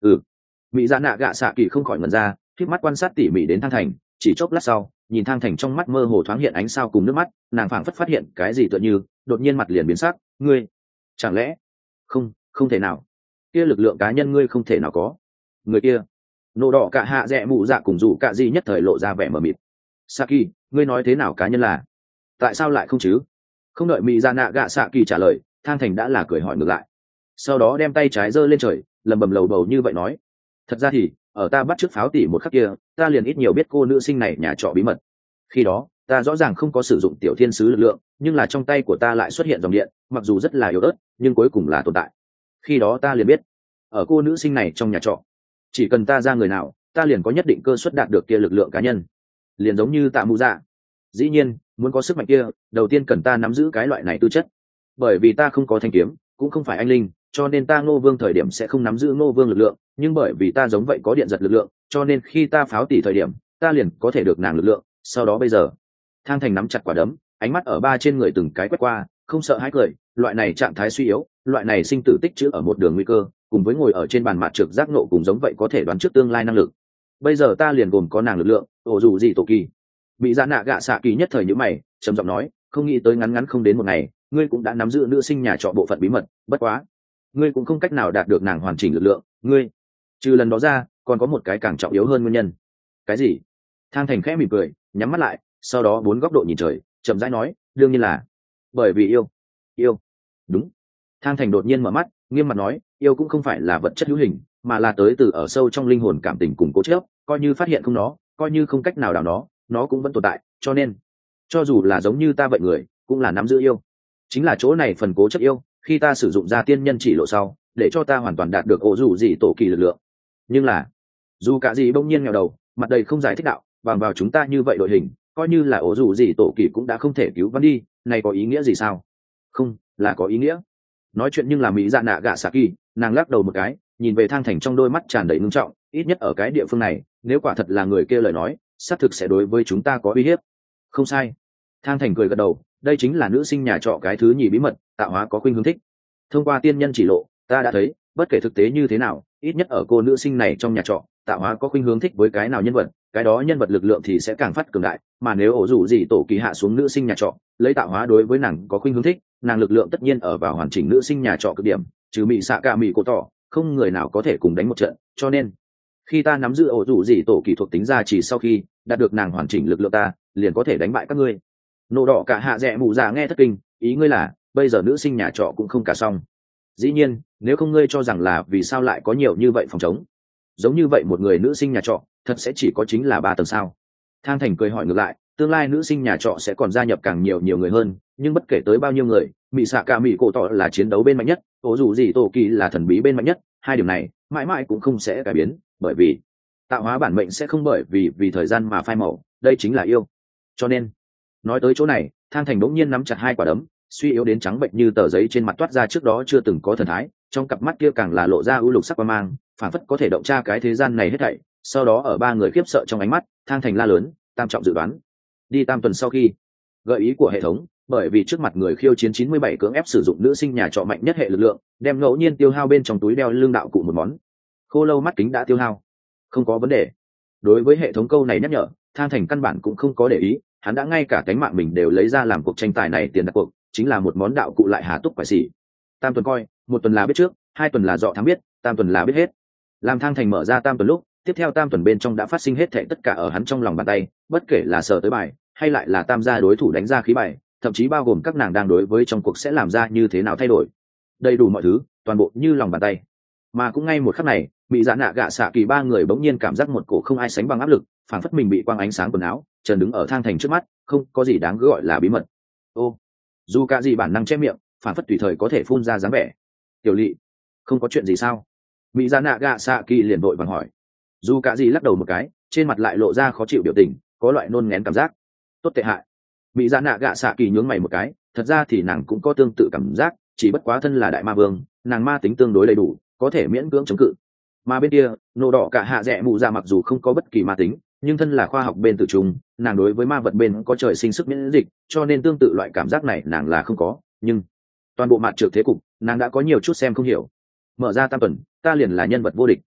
A: Ừ. Mỹ dạ nạ gạ xạ kỳ không khỏi ngẩn ra, khiếp mắt quan sát tỉ mỉ đến thang thành, chỉ chốc lát sau nhìn thang thành trong mắt mơ hồ thoáng hiện ánh sao cùng nước mắt, nàng phảng phất phát hiện cái gì tựa như đột nhiên mặt liền biến sắc. Ngươi chẳng lẽ không không thể nào, kia lực lượng cá nhân ngươi không thể nào có. Người kia nổ đỏ cả hạ rẽ mụ dạ cùng dù cả gì nhất thời lộ ra vẻ mờ mịt. Saki, ngươi nói thế nào cá nhân là tại sao lại không chứ? Không đợi mỹ dạ nạ gạ xạ kỳ trả lời, thang thành đã là cười hỏi ngược lại, sau đó đem tay trái giơ lên trời lầm bầm lầu bầu như vậy nói, thật ra thì ở ta bắt trước pháo tỉ một khắc kia ta liền ít nhiều biết cô nữ sinh này nhà trọ bí mật. Khi đó ta rõ ràng không có sử dụng tiểu thiên sứ lực lượng, nhưng là trong tay của ta lại xuất hiện dòng điện, mặc dù rất là yếu ớt nhưng cuối cùng là tồn tại. Khi đó ta liền biết ở cô nữ sinh này trong nhà trọ, chỉ cần ta ra người nào ta liền có nhất định cơ suất đạt được kia lực lượng cá nhân, liền giống như tạ mụ dạ. Dĩ nhiên muốn có sức mạnh kia đầu tiên cần ta nắm giữ cái loại này tư chất, bởi vì ta không có thanh kiếm cũng không phải anh linh, cho nên ta ngô vương thời điểm sẽ không nắm giữ ngô vương lực lượng, nhưng bởi vì ta giống vậy có điện giật lực lượng, cho nên khi ta pháo tỉ thời điểm ta liền có thể được nàng lực lượng. Sau đó bây giờ thang thành nắm chặt quả đấm, ánh mắt ở ba trên người từng cái quét qua, không sợ hãi cười, loại này trạng thái suy yếu, loại này sinh tử tích trữ ở một đường nguy cơ, cùng với ngồi ở trên bàn mạt trực giác nộ cùng giống vậy có thể đoán trước tương lai năng lực. Bây giờ ta liền gồm có nàng lực lượng, ổ dù gì tổ kỳ. Bị dạ nạ gạ xạ kỳ nhất thời nhữ mày trầm giọng nói, không nghĩ tới ngắn ngắn không đến một ngày ngươi cũng đã nắm giữ nữ sinh nhà trọ bộ phận bí mật, bất quá ngươi cũng không cách nào đạt được nàng hoàn chỉnh lực lượng. Ngươi trừ lần đó ra còn có một cái càng trọng yếu hơn nguyên nhân. Cái gì? Thang thành khẽ mỉm cười nhắm mắt lại, sau đó bốn góc độ nhìn trời chậm rãi nói, đương nhiên là bởi vì yêu. Yêu? Đúng. Thang thành đột nhiên mở mắt nghiêm mặt nói, yêu cũng không phải là vật chất hữu hình, mà là tới từ ở sâu trong linh hồn cảm tình cùng cố chấp, coi như phát hiện không nó, coi như không cách nào đào nó nó cũng vẫn tồn tại, cho nên cho dù là giống như ta vậy người cũng là nắm giữ yêu. Chính là chỗ này phần cố chấp yêu, khi ta sử dụng ra tiên nhân chỉ lộ sau để cho ta hoàn toàn đạt được ổ dù gì tổ kỳ lực lượng. Nhưng là dù cả gì bỗng nhiên nghèo đầu mặt đầy không giải thích đạo, bằng vào chúng ta như vậy đội hình coi như là ổ dù gì tổ kỳ cũng đã không thể cứu vãn đi, này có ý nghĩa gì sao? Không là có ý nghĩa. Nói chuyện nhưng là mỹ dạ nạ gạ xạ kỳ, nàng lắc đầu một cái nhìn về thang thành trong đôi mắt tràn đầy ngưng trọng, ít nhất ở cái địa phương này nếu quả thật là người kia lời nói xác thực sẽ đối với chúng ta có uy hiếp. Không sai. Thang thành cười gật đầu, đây chính là nữ sinh nhà trọ cái thứ nhì bí mật, tạo hóa có khuynh hướng thích. Thông qua tiên nhân chỉ lộ ta đã thấy bất kể thực tế như thế nào, ít nhất ở cô nữ sinh này trong nhà trọ tạo hóa có khuynh hướng thích với cái nào nhân vật, cái đó nhân vật lực lượng thì sẽ càng phát cường đại. Mà nếu ổ rủ gì tổ kỳ hạ xuống nữ sinh nhà trọ lấy tạo hóa đối với nàng có khuynh hướng thích, nàng lực lượng tất nhiên ở vào hoàn chỉnh nữ sinh nhà trọ cực điểm, trừ mị xạ cả mị cổ tỏ không người nào có thể cùng đánh một trận. Cho nên khi ta nắm giữ ổ rủ gì tổ kỳ thuộc tính ra chỉ sau khi đạt được nàng hoàn chỉnh lực lượng ta liền có thể đánh bại các ngươi. Nổ đỏ cả hạ rẽ mụ già nghe thất kinh, ý ngươi là bây giờ nữ sinh nhà trọ cũng không cả xong? Dĩ nhiên nếu không ngươi cho rằng là vì sao lại có nhiều như vậy phòng chống, giống như vậy một người nữ sinh nhà trọ thật sẽ chỉ có chính là ba tầng sao? Thang thành cười hỏi ngược lại, tương lai nữ sinh nhà trọ sẽ còn gia nhập càng nhiều nhiều người hơn, nhưng bất kể tới bao nhiêu người, mỹ xạ cả mỹ cổ tỏ là chiến đấu bên mạnh nhất, ổ dù gì tổ kỳ là thần bí bên mạnh nhất, hai điểm này mãi mãi cũng không sẽ cải biến, bởi vì tạo hóa bản mệnh sẽ không bởi vì vì thời gian mà phai màu, đây chính là yêu. Cho nên nói tới chỗ này thang thành đống nhiên nắm chặt hai quả đấm, suy yếu đến trắng bệnh như tờ giấy trên mặt toát ra trước đó chưa từng có thần thái, trong cặp mắt kia càng là lộ ra ưu lục sắc qua mang, phản phất có thể động tra cái thế gian này hết thảy. Sau đó ở ba người khiếp sợ trong ánh mắt thang thành la lớn, tam trọng dự đoán. Đi tam tuần sau khi gợi ý của hệ thống, bởi vì trước mặt người khiêu chiến chín mươi bảy cưỡng ép sử dụng nữ sinh nhà trọ mạnh nhất hệ lực lượng, đem ngẫu nhiên tiêu hao bên trong túi đeo lưng đạo cụ một món. Khô lâu mắt kính đã tiêu hao, không có vấn đề. Đối với hệ thống câu này nhắc nhở, thang thành căn bản cũng không có để ý, hắn đã ngay cả cánh mạng mình đều lấy ra làm cuộc tranh tài này tiền đặt cuộc, chính là một món đạo cụ lại hà túc phải xỉ. Tam tuần coi, một tuần là biết trước, hai tuần là dọ thám biết, tam tuần là biết hết. Làm thang thành mở ra tam tuần lúc, tiếp theo tam tuần bên trong đã phát sinh hết thảy tất cả ở hắn trong lòng bàn tay, bất kể là sở tới bài hay lại là tam gia đối thủ đánh ra khí bài, thậm chí bao gồm các nàng đang đối với trong cuộc sẽ làm ra như thế nào thay đổi, đầy đủ mọi thứ toàn bộ như lòng bàn tay. Mà cũng ngay một khắc này, bị dạ nạ gạ xạ kỳ ba người bỗng nhiên cảm giác một cổ không ai sánh bằng áp lực, phảng phất mình bị quang ánh sáng quần áo trần đứng ở thang thành trước mắt, không có gì đáng gọi là bí mật. Ô, dù cả gì bản năng che miệng, phảng phất tùy thời có thể phun ra dáng vẻ. Tiểu lỵ, không có chuyện gì sao? Bị dạ nạ gạ xạ kỳ liền vội vàng hỏi. Dù cả gì lắc đầu một cái, trên mặt lại lộ ra khó chịu biểu tình, có loại nôn ngén cảm giác. Tốt tệ hại. Bị dạ nạ gạ xạ kỳ nhướng mày một cái, thật ra thì nàng cũng có tương tự cảm giác, chỉ bất quá thân là đại ma vương, nàng ma tính tương đối đầy đủ, có thể miễn cưỡng chống cự. Mà bên kia nổ đỏ cả hạ rẽ mụ ra mặc dù không có bất kỳ ma tính, nhưng thân là khoa học bên tự trung, nàng đối với ma vật bên có trời sinh sức miễn dịch, cho nên tương tự loại cảm giác này nàng là không có. Nhưng toàn bộ mặt trược thế cục nàng đã có nhiều chút xem không hiểu. Mở ra tam tuần ta liền là nhân vật vô địch.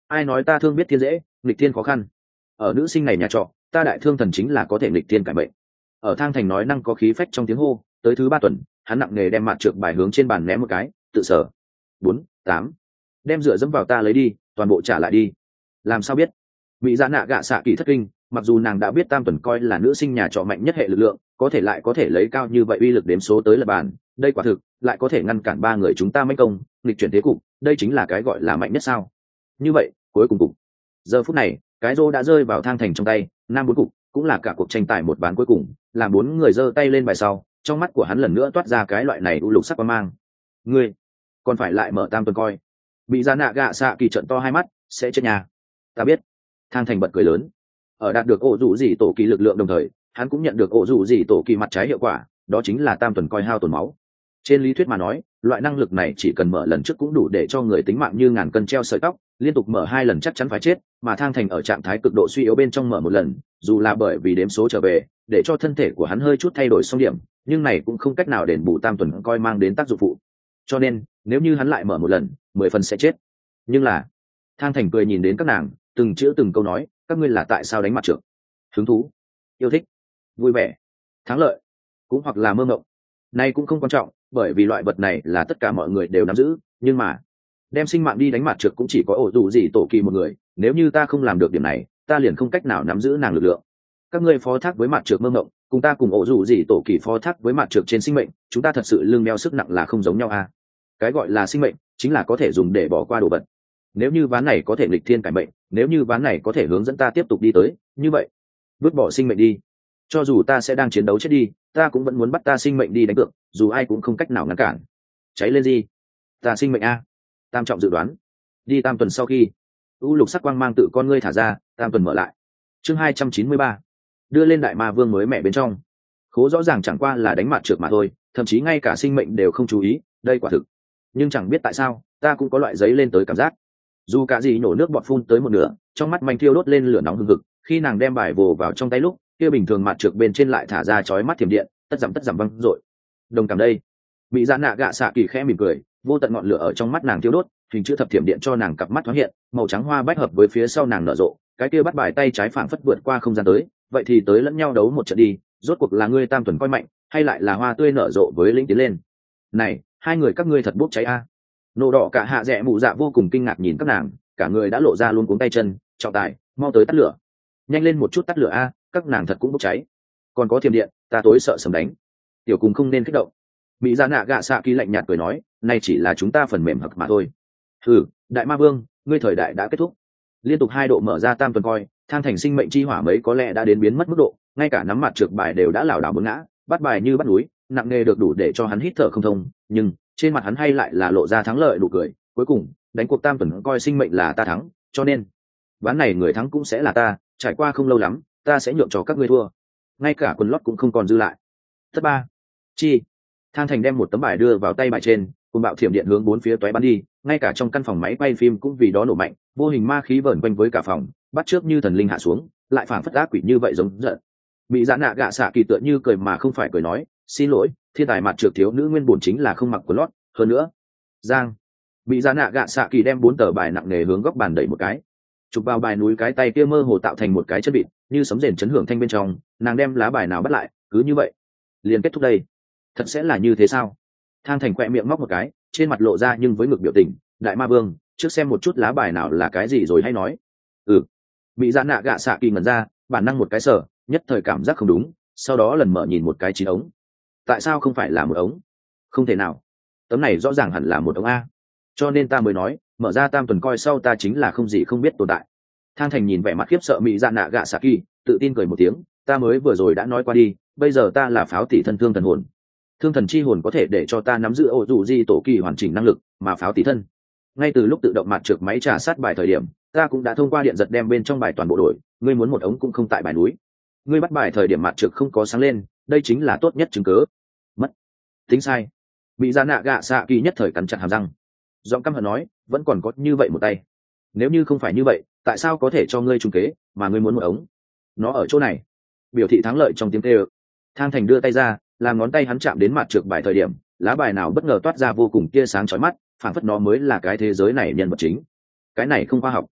A: ai nói ta thương biết thiên dễ nghịch thiên khó khăn. Ở nữ sinh này nhà trọ ta đại thương thần chính là có thể nghịch thiên cải bệnh. Ở Thang Thành nói năng có khí phách trong tiếng hô, tới thứ ba tuần hắn nặng nề đem mặt trượt bài hướng trên bàn ném một cái, tự sở. Bốn, tám, đem rửa dẫm vào ta lấy đi, toàn bộ trả lại đi. Làm sao biết? Mỹ Dạ Nạ Gạ Xạ Kỳ thất kinh, mặc dù nàng đã biết Tam Tuần coi là nữ sinh nhà trọ mạnh nhất hệ lực lượng, có thể lại có thể lấy cao như vậy uy lực đếm số tới lập bàn, đây quả thực lại có thể ngăn cản ba người chúng ta mãnh công, nghịch chuyển thế cục, đây chính là cái gọi là mạnh nhất sao? Như vậy, cuối cùng cục. Giờ phút này, cái rô đã rơi vào Thang Thành trong tay, nam bốn cục, cũng là cả cuộc tranh tài một ván cuối cùng, làm bốn người giơ tay lên bài sau, trong mắt của hắn lần nữa toát ra cái loại này u lục sắc quang mang. Ngươi, còn phải lại mở Tam Tuần coi. Bị Dạ Nạ Gạ Xạ Kỳ trận to hai mắt, sẽ chết nhà. Ta biết. Thang Thành bật cười lớn. Ở đạt được ổ rủ gì tổ kỳ lực lượng đồng thời, hắn cũng nhận được ổ rủ gì tổ kỳ mặt trái hiệu quả, đó chính là Tam Tuần coi hao tổn máu. Trên lý thuyết mà nói, loại năng lực này chỉ cần mở lần trước cũng đủ để cho người tính mạng như ngàn cân treo sợi tóc, liên tục mở hai lần chắc chắn phải chết, mà Thang Thành ở trạng thái cực độ suy yếu bên trong mở một lần, dù là bởi vì đếm số trở về, để cho thân thể của hắn hơi chút thay đổi xong điểm, nhưng này cũng không cách nào đền bù Tam Tuần coi mang đến tác dụng phụ. Cho nên, nếu như hắn lại mở một lần, mười phần sẽ chết. Nhưng là, Thang Thành cười nhìn đến các nàng, từng chữ từng câu nói, các ngươi là tại sao đánh mặt trượt? Hứng thú, yêu thích, vui vẻ, thắng lợi, cũng hoặc là mơ mộng. Nay cũng không quan trọng, bởi vì loại vật này là tất cả mọi người đều nắm giữ, nhưng mà đem sinh mạng đi đánh mặt trượt cũng chỉ có ổ dù gì tổ kỳ một người, nếu như ta không làm được điểm này, ta liền không cách nào nắm giữ nàng lực lượng. Các ngươi phó thác với mặt trượt mơ mộng, cùng ta cùng ổ dù gì tổ kỳ phó thác với mặt trượt trên sinh mệnh, chúng ta thật sự lương đeo sức nặng là không giống nhau à? Cái gọi là sinh mệnh chính là có thể dùng để bỏ qua đồ vật. Nếu như ván này có thể nghịch thiên cải mệnh, nếu như ván này có thể hướng dẫn ta tiếp tục đi tới, như vậy vứt bỏ sinh mệnh đi, cho dù ta sẽ đang chiến đấu chết đi, ta cũng vẫn muốn bắt ta sinh mệnh đi đánh cược, dù ai cũng không cách nào ngăn cản. Cháy lên gì? Ta sinh mệnh a. Tam trọng dự đoán. Đi Tam Tuần sau khi u lục sắc quang mang tự con ngươi thả ra, Tam Tuần mở lại. Chương hai trăm chín mươi ba, đưa lên đại ma vương mới mẹ bên trong. Khố rõ ràng chẳng qua là đánh mặt trượt mà thôi, thậm chí ngay cả sinh mệnh đều không chú ý, đây quả thực. Nhưng chẳng biết tại sao, ta cũng có loại giấy lên tới cảm giác. Dù cả gì nổ nước bọt phun tới một nửa, trong mắt manh thiêu đốt lên lửa nóng hừng hực, khi nàng đem bài vồ vào trong tay lúc, kia bình thường mặt trượt bên trên lại thả ra chói mắt thiểm điện, tất giảm tất giảm văng rội. Đồng cảm đây. Bị Dạ Nạ Gạ Xạ Kỳ khẽ mỉm cười, vô tận ngọn lửa ở trong mắt nàng thiêu đốt, hình chữ thập thiểm điện cho nàng cặp mắt thoáng hiện, màu trắng hoa bách hợp với phía sau nàng nở rộ, cái kia bắt bài tay trái phảng phất vượt qua không gian tới, vậy thì tới lẫn nhau đấu một trận đi, rốt cuộc là ngươi Tam Tuần coi mạnh, hay lại là hoa tươi nở rộ với lĩnh tiến lên. Này, hai người các ngươi thật bốc cháy a. Nổ đỏ cả hạ rẻ mụ dạ vô cùng kinh ngạc nhìn các nàng, cả người đã lộ ra luôn cuống tay chân, trọng tài, mau tới tắt lửa. Nhanh lên một chút tắt lửa a, các nàng thật cũng bốc cháy. Còn có thiểm điện, ta tối sợ sấm đánh. Tiểu cùng không nên kích động. Mỹ Dạ Nạ Gạ Xạ Kỳ lạnh nhạt cười nói, này chỉ là chúng ta phần mềm hặc mà thôi. Hừ, đại ma vương, ngươi thời đại đã kết thúc. Liên tục hai độ mở ra Tam Tuần coi, Thang Thành sinh mệnh chi hỏa mấy có lẽ đã đến biến mất mức độ, ngay cả nắm mặt trượt bài đều đã lảo đảo bướng ngã, bắt bài như bắt núi, nặng nề được đủ để cho hắn hít thở không thông, nhưng trên mặt hắn hay lại là lộ ra thắng lợi nụ cười. Cuối cùng, đánh cuộc Tam Tuần coi sinh mệnh là ta thắng, cho nên ván này người thắng cũng sẽ là ta. Trải qua không lâu lắm, ta sẽ nhượng cho các ngươi thua, ngay cả quần lót cũng không còn dư lại. Thất ba chi. Thang Thành đem một tấm bài đưa vào tay bài trên, cùng bạo thiểm điện hướng bốn phía toé bắn đi, ngay cả trong căn phòng máy quay phim cũng vì đó nổ mạnh, vô hình ma khí vờn quanh với cả phòng, bắt trước như thần linh hạ xuống, lại phảng phất ác quỷ như vậy giống giận. Bị Dạ Nạ Gạ Xạ Kỳ tựa như cười mà không phải cười nói, xin lỗi, thiên tài mặt trượt thiếu nữ nguyên bổn chính là không mặc quần lót, hơn nữa giang. Bị Dạ Nạ Gạ Xạ Kỳ đem bốn tờ bài nặng nề hướng góc bàn đẩy một cái, chụp vào bài núi, cái tay kia mơ hồ tạo thành một cái chân vịt, như sấm rền chấn hưởng thanh bên trong, nàng đem lá bài nào bắt lại, cứ như vậy liền kết thúc đây. Thật sẽ là như thế sao? Thang Thành quẹ miệng móc một cái, trên mặt lộ ra nhưng với ngực biểu tình, đại ma vương, trước xem một chút lá bài nào là cái gì rồi hay nói. Ừ. Bị Dạ Nạ Gạ Xạ Kỳ ngẩn ra, bản năng một cái sở, nhất thời cảm giác không đúng, sau đó lần mở nhìn một cái chín ống. Tại sao không phải là một ống? Không thể nào, tấm này rõ ràng hẳn là một ống a, cho nên ta mới nói mở ra Tam Tuần coi sau ta chính là không gì không biết tồn tại. Thang Thành nhìn vẻ mặt khiếp sợ Mỹ Dạ Nạ Gạ Xạ Kỳ, tự tin cười một tiếng, ta mới vừa rồi đã nói qua đi, bây giờ ta là pháo tỷ thân thương thần hồn, thương thần chi hồn có thể để cho ta nắm giữ ổ dù di tổ kỳ hoàn chỉnh năng lực, mà pháo tỷ thân ngay từ lúc tự động mặt trượt máy trà sát bài thời điểm, ta cũng đã thông qua điện giật đem bên trong bài toàn bộ đổi, ngươi muốn một ống cũng không tại bài núi, ngươi bắt bài thời điểm mặt trượt không có sáng lên, đây chính là tốt nhất chứng cớ. Mất tính sai. Mỹ Dạ Nạ Gạ Xạ Kỳ nhất thời cắn chặt hàm răng, giọng căm hận nói, vẫn còn có như vậy một tay, nếu như không phải như vậy, tại sao có thể cho ngươi trúng kế, mà ngươi muốn một ống? Nó ở chỗ này. Biểu thị thắng lợi trong tiếng kêu. Thang Thành đưa tay ra, làm ngón tay hắn chạm đến mặt trượt bài thời điểm, lá bài nào bất ngờ toát ra vô cùng tia sáng chói mắt, phảng phất nó mới là cái thế giới này nhân vật chính. Cái này không khoa học.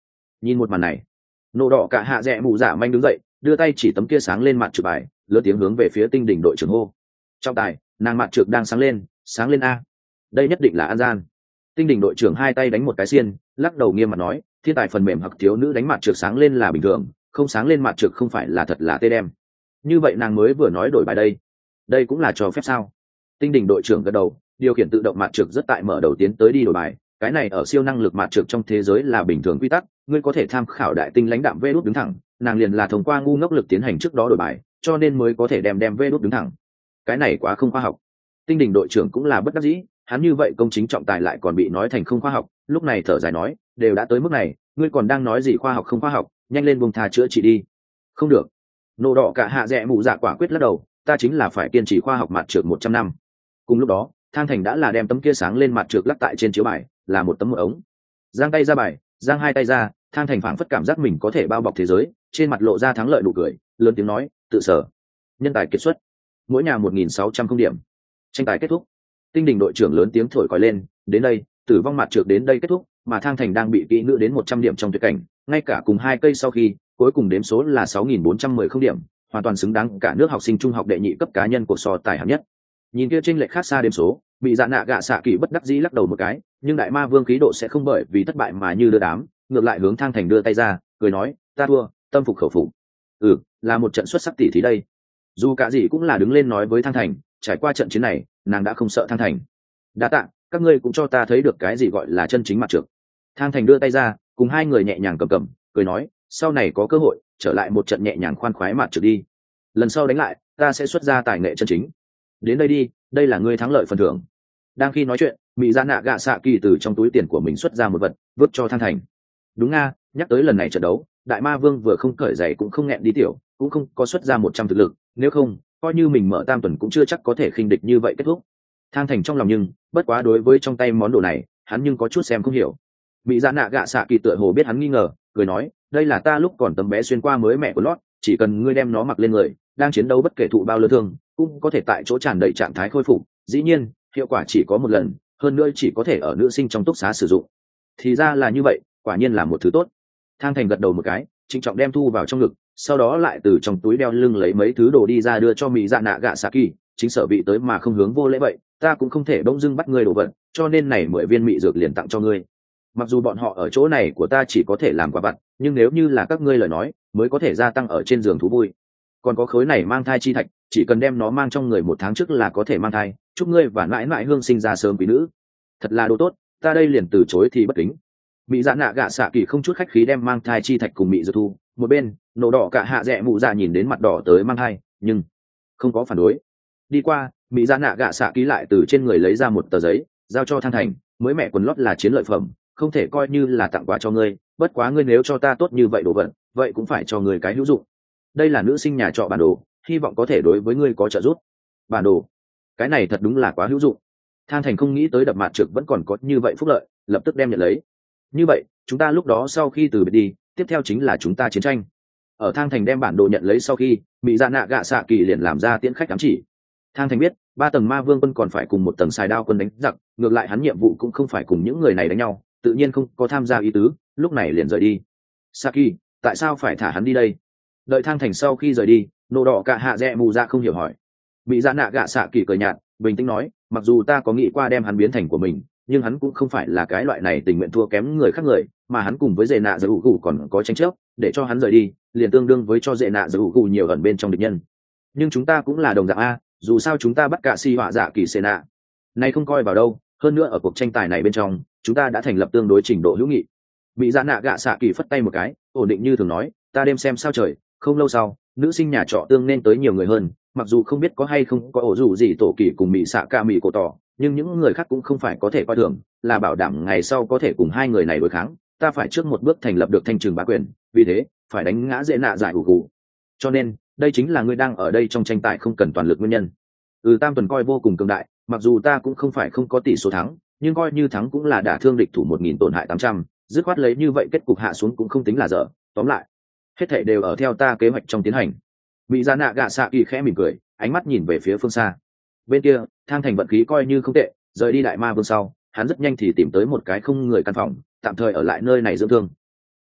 A: Nhìn một màn này, nổ đỏ cả hạ rẽ mù dạ manh đứng dậy, đưa tay chỉ tấm kia sáng lên mặt trượt bài, lớn tiếng hướng về phía tinh đỉnh đội trưởng hô. Trong tài, nàng mặt trượt đang sáng lên, sáng lên a. Đây nhất định là an gian. Tinh đỉnh đội trưởng hai tay đánh một cái xiên, lắc đầu nghiêm mặt nói, thiên tài phần mềm hoặc thiếu nữ đánh mặt trượt sáng lên là bình thường, không sáng lên mặt trượt không phải là thật là tê đem. Như vậy nàng mới vừa nói đổi bài đây, đây cũng là cho phép sao? Tinh đỉnh đội trưởng gật đầu, điều khiển tự động mặt trượt rất tại mở đầu tiến tới đi đổi bài, cái này ở siêu năng lực mặt trượt trong thế giới là bình thường quy tắc, ngươi có thể tham khảo đại tinh lãnh đạm vê đút đứng thẳng, nàng liền là thông qua ngu ngốc lực tiến hành trước đó đổi bài, cho nên mới có thể đem đem vê đút đứng thẳng. Cái này quá không khoa học. Tinh đỉnh đội trưởng cũng là bất đắc dĩ, hắn như vậy công chính trọng tài lại còn bị nói thành không khoa học, lúc này thở dài nói, đều đã tới mức này, ngươi còn đang nói gì khoa học không khoa học, nhanh lên buông tha chữa trị đi. Không được. Nô đỏ cả hạ rẽ mụ dạ quả quyết lắc đầu, ta chính là phải kiên trì khoa học mặt trượt một trăm năm. Cùng lúc đó, Thang Thành đã là đem tấm kia sáng lên mặt trượt lắc tại trên chiếu bài, là một tấm một ống. Giang tay ra bài, giang hai tay ra, Thang Thành phảng phất cảm giác mình có thể bao bọc thế giới, trên mặt lộ ra thắng lợi nụ cười, lớn tiếng nói, tự sở. Nhân tài kiệt xuất. Mỗi nhà một nghìn sáu trăm không điểm. Tranh tài kết thúc. Tinh đỉnh đội trưởng lớn tiếng thổi còi lên, đến đây, tử vong mặt trượt đến đây kết thúc, mà Thang Thành đang bị kỹ nữ đến một trăm điểm trong tuyệt cảnh, ngay cả cùng hai cây sau khi, cuối cùng đếm số là sáu nghìn bốn trăm mười không điểm, hoàn toàn xứng đáng cả nước học sinh trung học đệ nhị cấp cá nhân của so tài hạng nhất. Nhìn kia chênh lệch khác xa đếm số, bị dạ nạ gạ xạ kỳ bất đắc dĩ lắc đầu một cái, nhưng đại ma vương khí độ sẽ không bởi vì thất bại mà như đưa đám, ngược lại hướng Thang Thành đưa tay ra, cười nói, ta thua, tâm phục khẩu phục. Ừ, là một trận xuất sắc tỷ thí đây. Dù cả gì cũng là đứng lên nói với Thang Thành, trải qua trận chiến này, nàng đã không sợ Thang Thành. Đa tạ, các ngươi cũng cho ta thấy được cái gì gọi là chân chính mặt trượt. Thang Thành đưa tay ra, cùng hai người nhẹ nhàng cầm cầm, cười nói, sau này có cơ hội, trở lại một trận nhẹ nhàng khoan khoái mặt trượt đi. Lần sau đánh lại, ta sẽ xuất ra tài nghệ chân chính. Đến đây đi, đây là ngươi thắng lợi phần thưởng. Đang khi nói chuyện, mỹ dạ nạ gạ xạ kỳ từ trong túi tiền của mình xuất ra một vật, vứt cho Thang Thành. Đúng nga, nhắc tới lần này trận đấu, đại ma vương vừa không cởi giày cũng không nghẹn đi tiểu, cũng không có xuất ra một trăm thực lực, nếu không, coi như mình mở tam tuần cũng chưa chắc có thể khinh địch như vậy kết thúc. Thang Thành trong lòng nhưng, bất quá đối với trong tay món đồ này, hắn nhưng có chút xem không hiểu. Mỹ dạ nạ gạ xạ kỳ tựa hồ biết hắn nghi ngờ, cười nói, đây là ta lúc còn tấm bé xuyên qua mới mẹ của lót, chỉ cần ngươi đem nó mặc lên người, đang chiến đấu bất kể thụ bao lớn thương, cũng có thể tại chỗ tràn đầy trạng thái khôi phục. Dĩ nhiên, hiệu quả chỉ có một lần, hơn nữa chỉ có thể ở nữ sinh trong túc xá sử dụng. Thì ra là như vậy, quả nhiên là một thứ tốt. Thang Thành gật đầu một cái, trịnh trọng đem thu vào trong ngực, sau đó lại từ trong túi đeo lưng lấy mấy thứ đồ đi ra đưa cho mỹ dạ nạ gạ xạ kỳ, chính sở bị tới mà không hướng vô lễ vậy, ta cũng không thể bỗng dưng bắt ngươi đồ vật, cho nên này mười viên mị dược liền tặng cho ngươi. Mặc dù bọn họ ở chỗ này của ta chỉ có thể làm quà vặt, nhưng nếu như là các ngươi lời nói, mới có thể gia tăng ở trên giường thú vui. Còn có khối này mang thai chi thạch, chỉ cần đem nó mang trong người một tháng trước là có thể mang thai, chúc ngươi và mãi mãi hương sinh ra sớm quý nữ. Thật là đồ tốt, ta đây liền từ chối thì bất kính. Mỹ dạ nạ gạ xạ kỳ không chút khách khí đem mang thai chi thạch cùng mỹ dược thu. Một bên, nổ đỏ cả hạ rẽ mụ dạ nhìn đến mặt đỏ tới mang thai, nhưng không có phản đối. Đi qua, mỹ dạ nạ gạ xạ ký lại từ trên người lấy ra một tờ giấy, giao cho Thang Thành, mới mẹ quần lót là chiến lợi phẩm, không thể coi như là tặng quà cho ngươi, bất quá ngươi nếu cho ta tốt như vậy đồ vật, vậy cũng phải cho ngươi cái hữu dụng. Đây là nữ sinh nhà trọ bản đồ, hy vọng có thể đối với ngươi có trợ giúp. Bản đồ, cái này thật đúng là quá hữu dụng. Thang Thành không nghĩ tới đập mặt trực vẫn còn có như vậy phúc lợi, lập tức đem nhận lấy. Như vậy, chúng ta lúc đó sau khi từ biệt đi, tiếp theo chính là chúng ta chiến tranh. Ở Thang Thành đem bản đồ nhận lấy sau khi, mỹ dạ nạ gạ xạ kỳ liền làm ra tiễn khách ám chỉ. Thang Thành biết, ba tầng ma vương quân còn phải cùng một tầng xài đao quân đánh giặc, ngược lại hắn nhiệm vụ cũng không phải cùng những người này đánh nhau, tự nhiên không có tham gia ý tứ, lúc này liền rời đi. Saki, tại sao phải thả hắn đi đây? Đợi Thang Thành sau khi rời đi, nô đỏ cả hạ rẽ mù ra không hiểu hỏi. Mỹ dạ nạ gạ xạ kỳ cười nhạt, bình tĩnh nói, mặc dù ta có nghĩ qua đem hắn biến thành của mình, nhưng hắn cũng không phải là cái loại này tình nguyện thua kém người khác người, mà hắn cùng với dệ nạ giữ gù còn có tranh chấp, để cho hắn rời đi, liền tương đương với cho dệ nạ giữ gù nhiều ẩn bên trong địch nhân. Nhưng chúng ta cũng là đồng dạng a, dù sao chúng ta bắt cả si họa dạ kỳ xê nạ này không coi vào đâu, hơn nữa ở cuộc tranh tài này bên trong chúng ta đã thành lập tương đối trình độ hữu nghị. Bị dạ nạ gạ xạ kỳ phất tay một cái, ổn định như thường nói, ta đêm xem sao trời. Không lâu sau, nữ sinh nhà trọ tương nên tới nhiều người hơn, mặc dù không biết có hay không có ổ dù gì tổ kỳ cùng mỹ xạ ca mỹ cổ tỏ, nhưng những người khác cũng không phải có thể coi thường, là bảo đảm ngày sau có thể cùng hai người này đối kháng, ta phải trước một bước thành lập được thanh trường bá quyền, vì thế phải đánh ngã dễ nạ giải ủ cụ. Cho nên đây chính là ngươi đang ở đây trong tranh tài không cần toàn lực nguyên nhân. Ừ, tam tuần coi vô cùng cường đại, mặc dù ta cũng không phải không có tỷ số thắng, nhưng coi như thắng cũng là đả thương địch thủ một nghìn tổn hại tám trăm, dứt khoát lấy như vậy kết cục hạ xuống cũng không tính là dở. Tóm lại, hết thảy đều ở theo ta kế hoạch trong tiến hành. Mỹ Gia Nạ Gạ Sạ Kỳ khẽ mỉm cười, ánh mắt nhìn về phía phương xa. Bên kia, Thang Thành vận khí coi như không tệ, rời đi đại ma vương sau, hắn rất nhanh thì tìm tới một cái không người căn phòng, tạm thời ở lại nơi này dưỡng thương.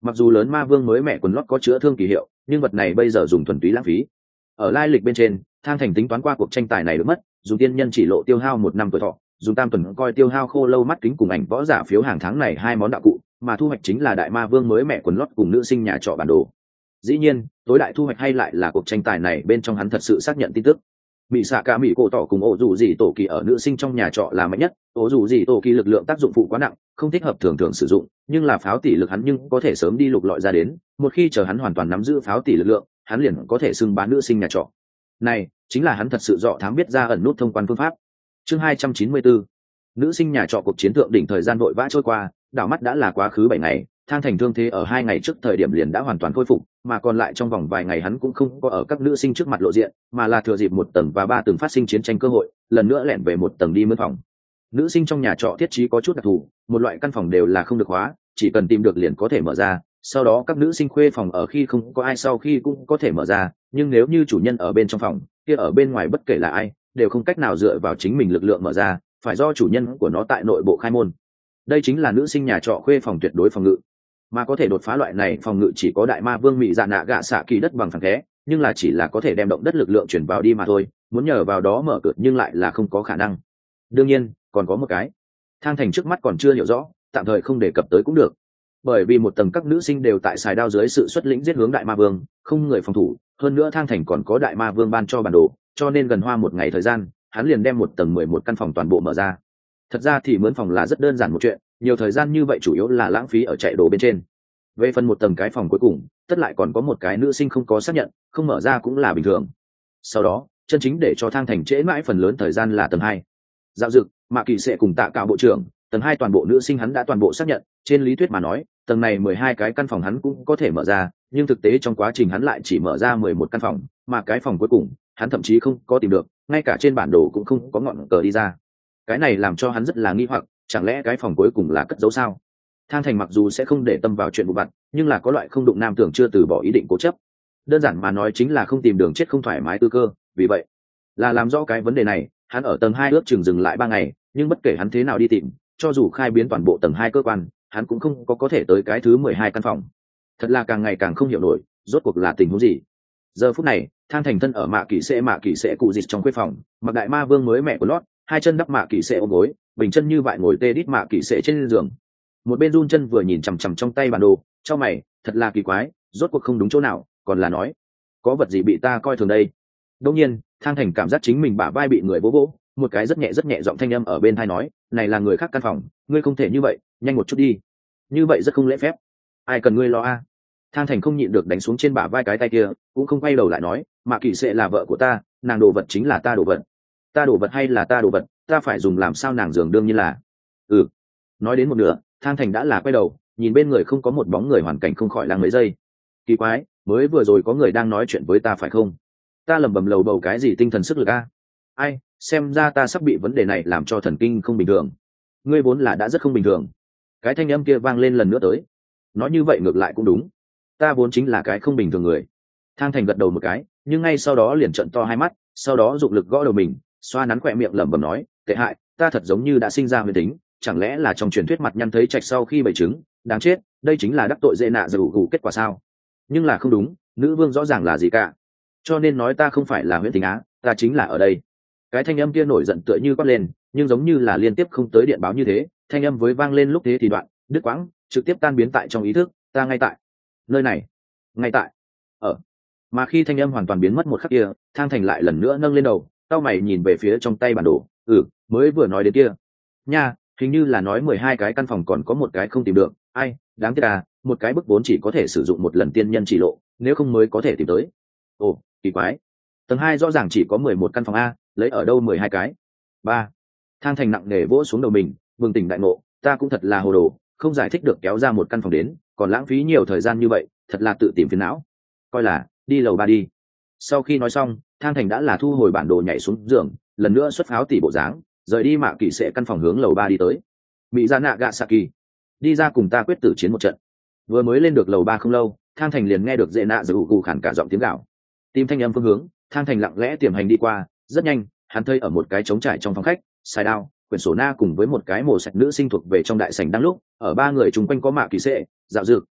A: Mặc dù lớn ma vương mới mẹ quần lót có chữa thương kỳ hiệu, nhưng vật này bây giờ dùng thuần túy lãng phí. Ở lai lịch bên trên, Thang Thành tính toán qua cuộc tranh tài này được mất, dùng tiên nhân chỉ lộ tiêu hao một năm tuổi thọ, dùng tam tuần coi tiêu hao khô lâu mắt kính cùng ảnh võ giả phiếu hàng tháng này hai món đạo cụ, mà thu hoạch chính là đại ma vương mới mẹ quần lót cùng nữ sinh nhà trọ bản đồ. Dĩ nhiên, tối đại thu hoạch hay lại là cuộc tranh tài này bên trong hắn thật sự xác nhận tin tức. Mỹ xạ cả mỹ cổ tỏ cùng ổ dù gì tổ kỳ ở nữ sinh trong nhà trọ là mạnh nhất, ổ dù gì tổ kỳ lực lượng tác dụng phụ quá nặng, không thích hợp thường thường sử dụng, nhưng là pháo tỷ lực hắn nhưng có thể sớm đi lục lọi ra đến, một khi chờ hắn hoàn toàn nắm giữ pháo tỷ lực lượng, hắn liền có thể xưng bán nữ sinh nhà trọ. Này, chính là hắn thật sự dọ thám biết ra ẩn nút thông quan phương pháp. Chương hai trăm chín mươi bốn. Nữ sinh nhà trọ cuộc chiến thượng đỉnh thời gian vội vã trôi qua, đảo mắt đã là quá khứ bảy ngày, Thang Thành thương thế ở hai ngày trước thời điểm liền đã hoàn toàn khôi phục, mà còn lại trong vòng vài ngày hắn cũng không có ở các nữ sinh trước mặt lộ diện, mà là thừa dịp một tầng và ba tầng phát sinh chiến tranh cơ hội, lần nữa lẻn về một tầng đi mướn phòng. Nữ sinh trong nhà trọ thiết trí có chút đặc thù, một loại căn phòng đều là không được khóa, chỉ cần tìm được liền có thể mở ra, sau đó các nữ sinh khuê phòng ở khi không có ai sau khi cũng có thể mở ra, nhưng nếu như chủ nhân ở bên trong phòng, kia ở bên ngoài bất kể là ai, đều không cách nào dựa vào chính mình lực lượng mở ra, phải do chủ nhân của nó tại nội bộ khai môn. Đây chính là nữ sinh nhà trọ khuê phòng tuyệt đối phòng ngự, mà có thể đột phá loại này phòng ngự chỉ có đại ma vương Mị Dạ Nạ Gạ xạ kỳ đất bằng phẳng thế, nhưng là chỉ là có thể đem động đất lực lượng chuyển vào đi mà thôi, muốn nhờ vào đó mở cửa nhưng lại là không có khả năng. Đương nhiên còn có một cái, Thang Thành trước mắt còn chưa hiểu rõ, tạm thời không đề cập tới cũng được, bởi vì một tầng các nữ sinh đều tại xài đao dưới sự xuất lĩnh giết hướng đại ma vương, không người phòng thủ, hơn nữa Thang Thành còn có đại ma vương ban cho bản đồ, cho nên gần hoa một ngày thời gian hắn liền đem một tầng mười một căn phòng toàn bộ mở ra. Thật ra thì mướn phòng là rất đơn giản một chuyện, nhiều thời gian như vậy chủ yếu là lãng phí ở chạy đồ bên trên. Về phần một tầng cái phòng cuối cùng, tất lại còn có một cái nữ sinh không có xác nhận, không mở ra cũng là bình thường. Sau đó chân chính để cho Thang Thành trễ mãi phần lớn thời gian là tầng hai. Dạo dực Mạ Kỳ sẽ cùng Tạ Cạo bộ trưởng, tầng hai toàn bộ nữ sinh hắn đã toàn bộ xác nhận, trên lý thuyết mà nói tầng này mười hai cái căn phòng hắn cũng có thể mở ra, nhưng thực tế trong quá trình hắn lại chỉ mở ra mười một căn phòng, mà cái phòng cuối cùng hắn thậm chí không có tìm được, ngay cả trên bản đồ cũng không có ngọn cờ đi ra. Cái này làm cho hắn rất là nghi hoặc, chẳng lẽ cái phòng cuối cùng là cất giấu sao? Thang Thành mặc dù sẽ không để tâm vào chuyện vụ vặt, nhưng là có loại không đụng nam tưởng chưa từ bỏ ý định cố chấp. Đơn giản mà nói chính là không tìm đường chết không thoải mái tư cơ, vì vậy là làm rõ cái vấn đề này, hắn ở tầng hai ước chừng dừng lại ba ngày, nhưng bất kể hắn thế nào đi tìm, cho dù khai biến toàn bộ tầng hai cơ quan, hắn cũng không có có thể tới cái thứ mười hai căn phòng. Thật là càng ngày càng không hiểu nổi, rốt cuộc là tình huống gì. Giờ phút này, Thang Thành thân ở Mạ Kỳ sẽ Mạ Kỳ sẽ cụ dịch trong khuê phòng, mặc đại ma vương mới mẹ của lót, hai chân đắp Mạ Kỳ sẽ ôm gối, bình chân như vậy ngồi tê đít Mạ Kỳ sẽ trên giường. Một bên run chân vừa nhìn chằm chằm trong tay bản đồ, cho mày, thật là kỳ quái, rốt cuộc không đúng chỗ nào, còn là nói có vật gì bị ta coi thường đây. Đương nhiên, Thang Thành cảm giác chính mình bả vai bị người vỗ vỗ, một cái rất nhẹ rất nhẹ giọng thanh âm ở bên tai nói, này là người khác căn phòng, ngươi không thể như vậy, nhanh một chút đi, như vậy rất không lễ phép, ai cần ngươi lo a. À. Thang Thành không nhịn được đánh xuống trên bả vai cái tay kia, cũng không quay đầu lại nói, Mạ Kỳ sẽ là vợ của ta, nàng đồ vật chính là ta đồ vật, ta đồ vật hay là ta đồ vật, ta phải dùng làm sao nàng giường đương nhiên là. Ừ. Nói đến một nửa, Thang Thành đã là quay đầu, nhìn bên người không có một bóng người, hoàn cảnh không khỏi lăng mấy giây. Kỳ quái, mới vừa rồi có người đang nói chuyện với ta phải không? Ta lẩm bẩm lầu bầu cái gì tinh thần sức lực a? Ai, xem ra ta sắp bị vấn đề này làm cho thần kinh không bình thường. Ngươi vốn là đã rất không bình thường. Cái thanh âm kia vang lên lần nữa tới. Nói như vậy ngược lại cũng đúng. Ta vốn chính là cái không bình thường người. Thang Thành gật đầu một cái, nhưng ngay sau đó liền trợn to hai mắt, sau đó dụng lực gõ đầu mình, xoa nắn khỏe miệng lẩm bẩm nói, tệ hại, ta thật giống như đã sinh ra huyền tính, chẳng lẽ là trong truyền thuyết mặt nhăn thấy trạch sau khi bày trứng, đáng chết, đây chính là đắc tội dễ nạ dù gù kết quả sao? Nhưng là không đúng, nữ vương rõ ràng là gì cả, cho nên nói ta không phải là huyền tính á, ta chính là ở đây. Cái thanh âm kia nổi giận tựa như quát lên, nhưng giống như là liên tiếp không tới điện báo như thế, thanh âm với vang lên lúc thế thì đoạn, đứt quãng, trực tiếp tan biến tại trong ý thức, ta ngay tại nơi này, ngay tại ở. Mà khi thanh âm hoàn toàn biến mất một khắc kia, Thang Thành lại lần nữa nâng lên đầu, tao mày nhìn về phía trong tay bản đồ, ừ, mới vừa nói đến kia nha, hình như là nói mười hai cái căn phòng còn có một cái không tìm được, ai, đáng tiếc à, một cái bức vốn chỉ có thể sử dụng một lần tiên nhân chỉ lộ, nếu không mới có thể tìm tới. Ồ, kỳ quái, tầng hai rõ ràng chỉ có mười một căn phòng a, lấy ở đâu mười hai cái? Ba. Thang Thành nặng nề vỗ xuống đầu mình, bừng tỉnh đại ngộ, ta cũng thật là hồ đồ, không giải thích được kéo ra một căn phòng đến, còn lãng phí nhiều thời gian như vậy, thật là tự tìm phiền não. Coi là đi lầu ba đi. Sau khi nói xong, Thang Thành đã là thu hồi bản đồ, nhảy xuống giường, lần nữa xuất pháo tỉ bộ dáng, rời đi Mạ Kỳ sẽ căn phòng hướng lầu ba đi tới. Mỹ Dạ Nạ Gạ xạ kỳ, đi ra cùng ta quyết tử chiến một trận. Vừa mới lên được lầu ba không lâu, Thang Thành liền nghe được dễ nạ giữ gù khản cả giọng tiếng gạo. Tìm thanh âm phương hướng, Thang Thành lặng lẽ tiềm hành đi qua, rất nhanh, hắn thấy ở một cái trống trải trong phòng khách, xài đao, quyển sổ na cùng với một cái mồ sạch nữ sinh thuộc về trong đại sảnh đang lúc, ở ba người chung quanh có Mạ Kỳ sẽ, dạo dược,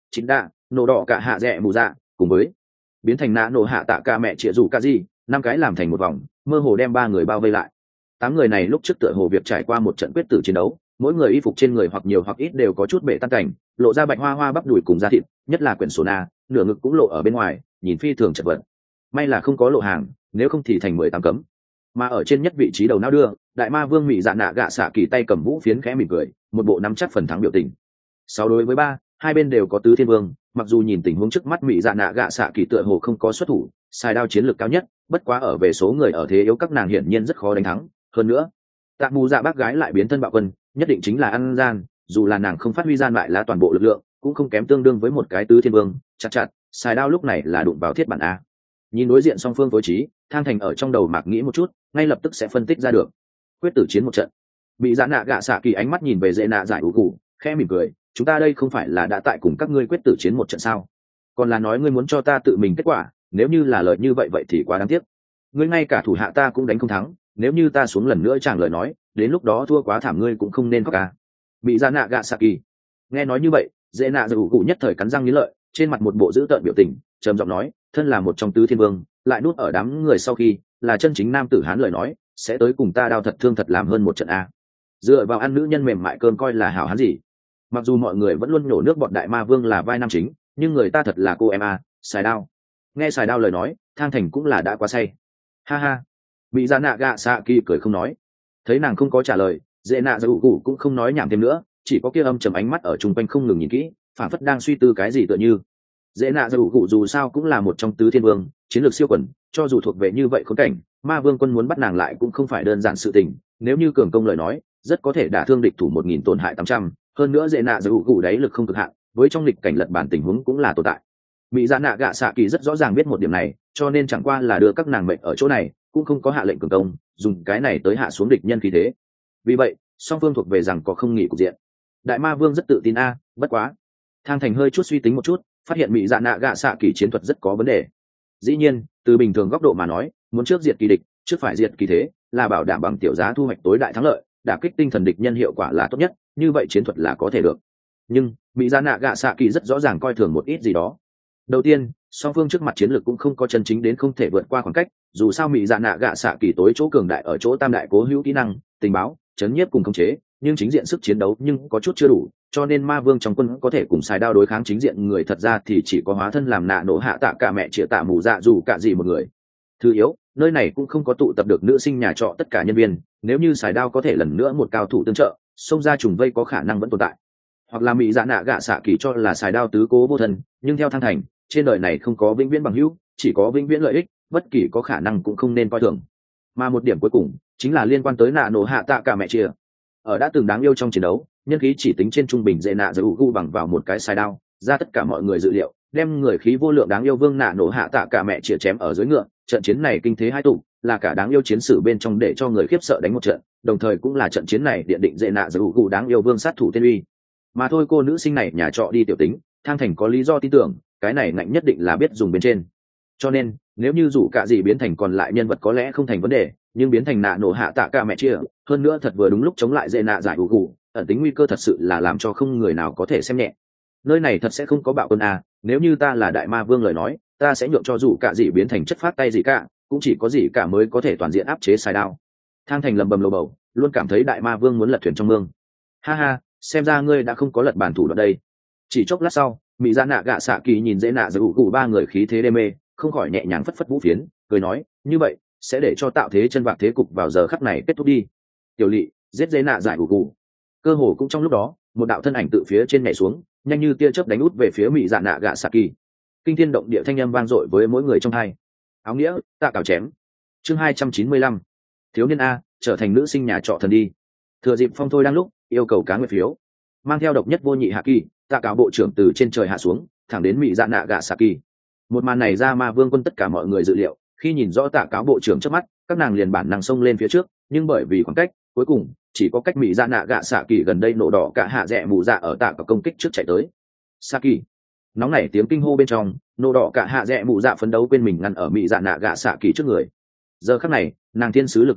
A: chính đạ nổ đỏ cả hạ rẽ mù dạ cùng với biến thành nạ nổ hạ tạ ca mẹ chĩa rủ ca gì năm cái làm thành một vòng mơ hồ đem ba người bao vây lại. Tám người này lúc trước tựa hồ việc trải qua một trận quyết tử chiến đấu, mỗi người y phục trên người hoặc nhiều hoặc ít đều có chút bể tan cảnh, lộ ra bạch hoa hoa bắp đùi cùng da thịt, nhất là quyển sổ na nửa ngực cũng lộ ở bên ngoài, nhìn phi thường chật vật. May là không có lộ hàng, nếu không thì thành mười tám cấm. Mà ở trên nhất vị trí đầu não đưa, đại ma vương mị dạ nạ gạ xạ kỳ tay cầm vũ phiến khẽ mỉm cười, một bộ nắm chắc phần thắng biểu tình. Sáu đối với ba, hai bên đều có tứ thiên vương, mặc dù nhìn tình huống trước mắt mị dạ nạ gạ xạ kỳ tựa hồ không có xuất thủ, xài đao chiến lược cao nhất, bất quá ở về số người ở thế yếu các nàng hiển nhiên rất khó đánh thắng. Hơn nữa, tạ mù dạ bác gái lại biến thân bạo quân, nhất định chính là ăn gian, dù là nàng không phát huy gian lại là toàn bộ lực lượng, cũng không kém tương đương với một cái tứ thiên vương. Chặt chặt, xài đao lúc này là đụng vào thiết bản a. Nhìn đối diện song phương tối trí, Thang Thành ở trong đầu mạc nghĩ một chút, ngay lập tức sẽ phân tích ra được. Quyết tử chiến một trận. Bị dạ nạ gạ xạ kỳ ánh mắt nhìn về dễ nạ giải ủ cụ, khẽ mỉm cười, chúng ta đây không phải là đã tại cùng các ngươi quyết tử chiến một trận sao? Còn là nói ngươi muốn cho ta tự mình kết quả, nếu như là lời như vậy vậy thì quá đáng tiếc. Ngươi ngay cả thủ hạ ta cũng đánh không thắng, nếu như ta xuống lần nữa chẳng lời nói, đến lúc đó thua quá thảm ngươi cũng không nên khóc ca. Bị dạ nạ gạ xạ kỳ nghe nói như vậy, dễ nạ giải ủ cụ nhất thời cắn răng nghiến lợi, trên mặt một bộ dữ tợn biểu tình, trầm giọng nói, thân là một trong tứ thiên vương, lại nuốt ở đám người sau khi là chân chính nam tử hán lời nói, sẽ tới cùng ta đao thật thương thật làm hơn một trận a. Dựa vào ăn nữ nhân mềm mại cơm coi là hảo hán gì? Mặc dù mọi người vẫn luôn nhổ nước bọn đại ma vương là vai nam chính, nhưng người ta thật là cô em a, xài đao. Nghe xài đao lời nói, Thang Thành cũng là đã quá say. Ha ha. Bị dạ nạ gạ xạ kỳ cười không nói. Thấy nàng không có trả lời, dễ nạ giải ủ cụ cũng không nói nhảm thêm nữa, chỉ có kia âm trầm ánh mắt ở chung quanh không ngừng nhìn kỹ, phản phất đang suy tư cái gì tựa như. Dễ nạ giải ủ cụ dù sao cũng là một trong tứ thiên vương, chiến lược siêu quần, cho dù thuộc về như vậy khốn cảnh, ma vương quân muốn bắt nàng lại cũng không phải đơn giản sự tình, nếu như cường công lời nói, rất có thể đả thương địch thủ một nghìn tổn hại tám trăm, hơn nữa dễ nạ giải ủ cụ đấy lực không cực hạn, với trong lịch cảnh lật bản tình huống cũng là tồn tại. Mỹ dạ nạ gạ xạ kỳ rất rõ ràng biết một điểm này, cho nên chẳng qua là đưa các nàng mệnh ở chỗ này, cũng không có hạ lệnh cường công, dùng cái này tới hạ xuống địch nhân khí thế. Vì vậy, song phương thuộc về rằng có không nghỉ cục diện. Đại ma vương rất tự tin a, bất quá. Thang Thành hơi chút suy tính một chút, phát hiện Mỹ dạ nạ gạ xạ kỳ chiến thuật rất có vấn đề. Dĩ nhiên, từ bình thường góc độ mà nói, muốn trước diệt kỳ địch, trước phải diệt kỳ thế, là bảo đảm bằng tiểu giá thu hoạch tối đại thắng lợi, đả kích tinh thần địch nhân hiệu quả là tốt nhất, như vậy chiến thuật là có thể được. Nhưng Mỹ dạ nạ gạ xạ kỳ rất rõ ràng coi thường một ít gì đó. Đầu tiên, song phương trước mặt chiến lược cũng không có chân chính đến không thể vượt qua khoảng cách, dù sao Mỹ dạ nạ gạ xạ kỳ tối chỗ cường đại ở chỗ tam đại cố hữu kỹ năng, tình báo, chấn nhiếp cùng khống chế, nhưng chính diện sức chiến đấu nhưng có chút chưa đủ, cho nên ma vương trong quân có thể cùng xài đao đối kháng chính diện người thật ra thì chỉ có hóa thân làm nạ nổ hạ tạ cả mẹ chĩa tạ mù dạ dù cả gì một người. Thứ yếu, nơi này cũng không có tụ tập được nữ sinh nhà trọ tất cả nhân viên, nếu như xài đao có thể lần nữa một cao thủ tương trợ, xông ra trùng vây có khả năng vẫn tồn tại. Hoặc là Mỹ dạ nạ gạ xạ kỳ cho là xài đao tứ cố vô thân, nhưng theo Thang Thành, trên đời này không có vĩnh viễn bằng hữu, chỉ có vĩnh viễn lợi ích, bất kỳ có khả năng cũng không nên coi thường. Mà một điểm cuối cùng chính là liên quan tới nạ nổ hạ tạ cả mẹ chĩa. Ở đã từng đáng yêu trong chiến đấu, nhân khí chỉ tính trên trung bình dễ nạ giữ gu bằng vào một cái sai đao, ra tất cả mọi người dự liệu, đem người khí vô lượng đáng yêu vương nạ nổ hạ tạ cả mẹ chĩa chém ở dưới ngựa. Trận chiến này kinh thế hai tụ, là cả đáng yêu chiến sử bên trong để cho người khiếp sợ đánh một trận, đồng thời cũng là trận chiến này điện định dễ nạ giữ gu đáng yêu vương sát thủ tên uy. Mà thôi cô nữ sinh này nhà trọ đi tiểu tính, Thang Thành có lý do tin tưởng, cái này ngạnh nhất định là biết dùng bên trên. Cho nên, nếu như dù cả gì biến thành còn lại nhân vật có lẽ không thành vấn đề, nhưng biến thành nạ nổ hạ tạ cả mẹ chia, hơn nữa thật vừa đúng lúc chống lại dễ nạ giải ủ gù, ẩn tính nguy cơ thật sự là làm cho không người nào có thể xem nhẹ. Nơi này thật sẽ không có bạo quân à, nếu như ta là đại ma vương lời nói, ta sẽ nhượng cho dù cả gì biến thành chất phát tay gì cả, cũng chỉ có gì cả mới có thể toàn diện áp chế xài đao. Thang Thành lầm bầm lầu bầu, luôn cảm thấy đại ma vương muốn lật thuyền trong mương. Ha ha, xem ra ngươi đã không có lật bàn thủ đoạn đây. Chỉ chốc lát sau, mỹ dạ nạ gạ xạ kỳ nhìn dễ nạ giải ủ gù ba người khí thế đê mê, không khỏi nhẹ nhàng phất phất vũ phiến, cười nói, như vậy sẽ để cho tạo thế chân vạc thế cục vào giờ khắc này kết thúc đi. Tiểu Lị giết dễ nạ giải ủ gù. Cơ hồ cũng trong lúc đó, một đạo thân ảnh tự phía trên nhảy xuống, nhanh như tia chớp đánh út về phía mỹ dạ nạ gạ xạ kỳ. Kinh thiên động địa thanh âm vang dội với mỗi người trong hai. Áo nghĩa, tạ cào chém. Chương hai trăm chín mươi lăm. Thiếu niên a, trở thành nữ sinh nhà trọ thần đi. Thừa dịp phong thôi đang lúc, yêu cầu cá nguyệt phiếu. Mang theo độc nhất vô nhị hạ kỳ, tạ cáo bộ trưởng từ trên trời hạ xuống, thẳng đến mỹ dạ nạ gạ xạ kỳ. Một màn này ra ma vương quân tất cả mọi người dự liệu, khi nhìn rõ tạ cáo bộ trưởng trước mắt, các nàng liền bản năng xông lên phía trước, nhưng bởi vì khoảng cách, cuối cùng chỉ có cách mỹ dạ nạ gạ xạ kỳ gần đây nổ đỏ cả hạ rẽ mù dạ ở tạ có công kích trước chạy tới. Xạ kỳ nóng nảy tiếng kinh hô bên trong, nổ đỏ cả hạ rẽ mù dạ phấn đấu quên mình ngăn ở mỹ dạ nạ gạ xạ kỳ trước người. Giờ khắc này, nàng thiên sứ lực mở hết,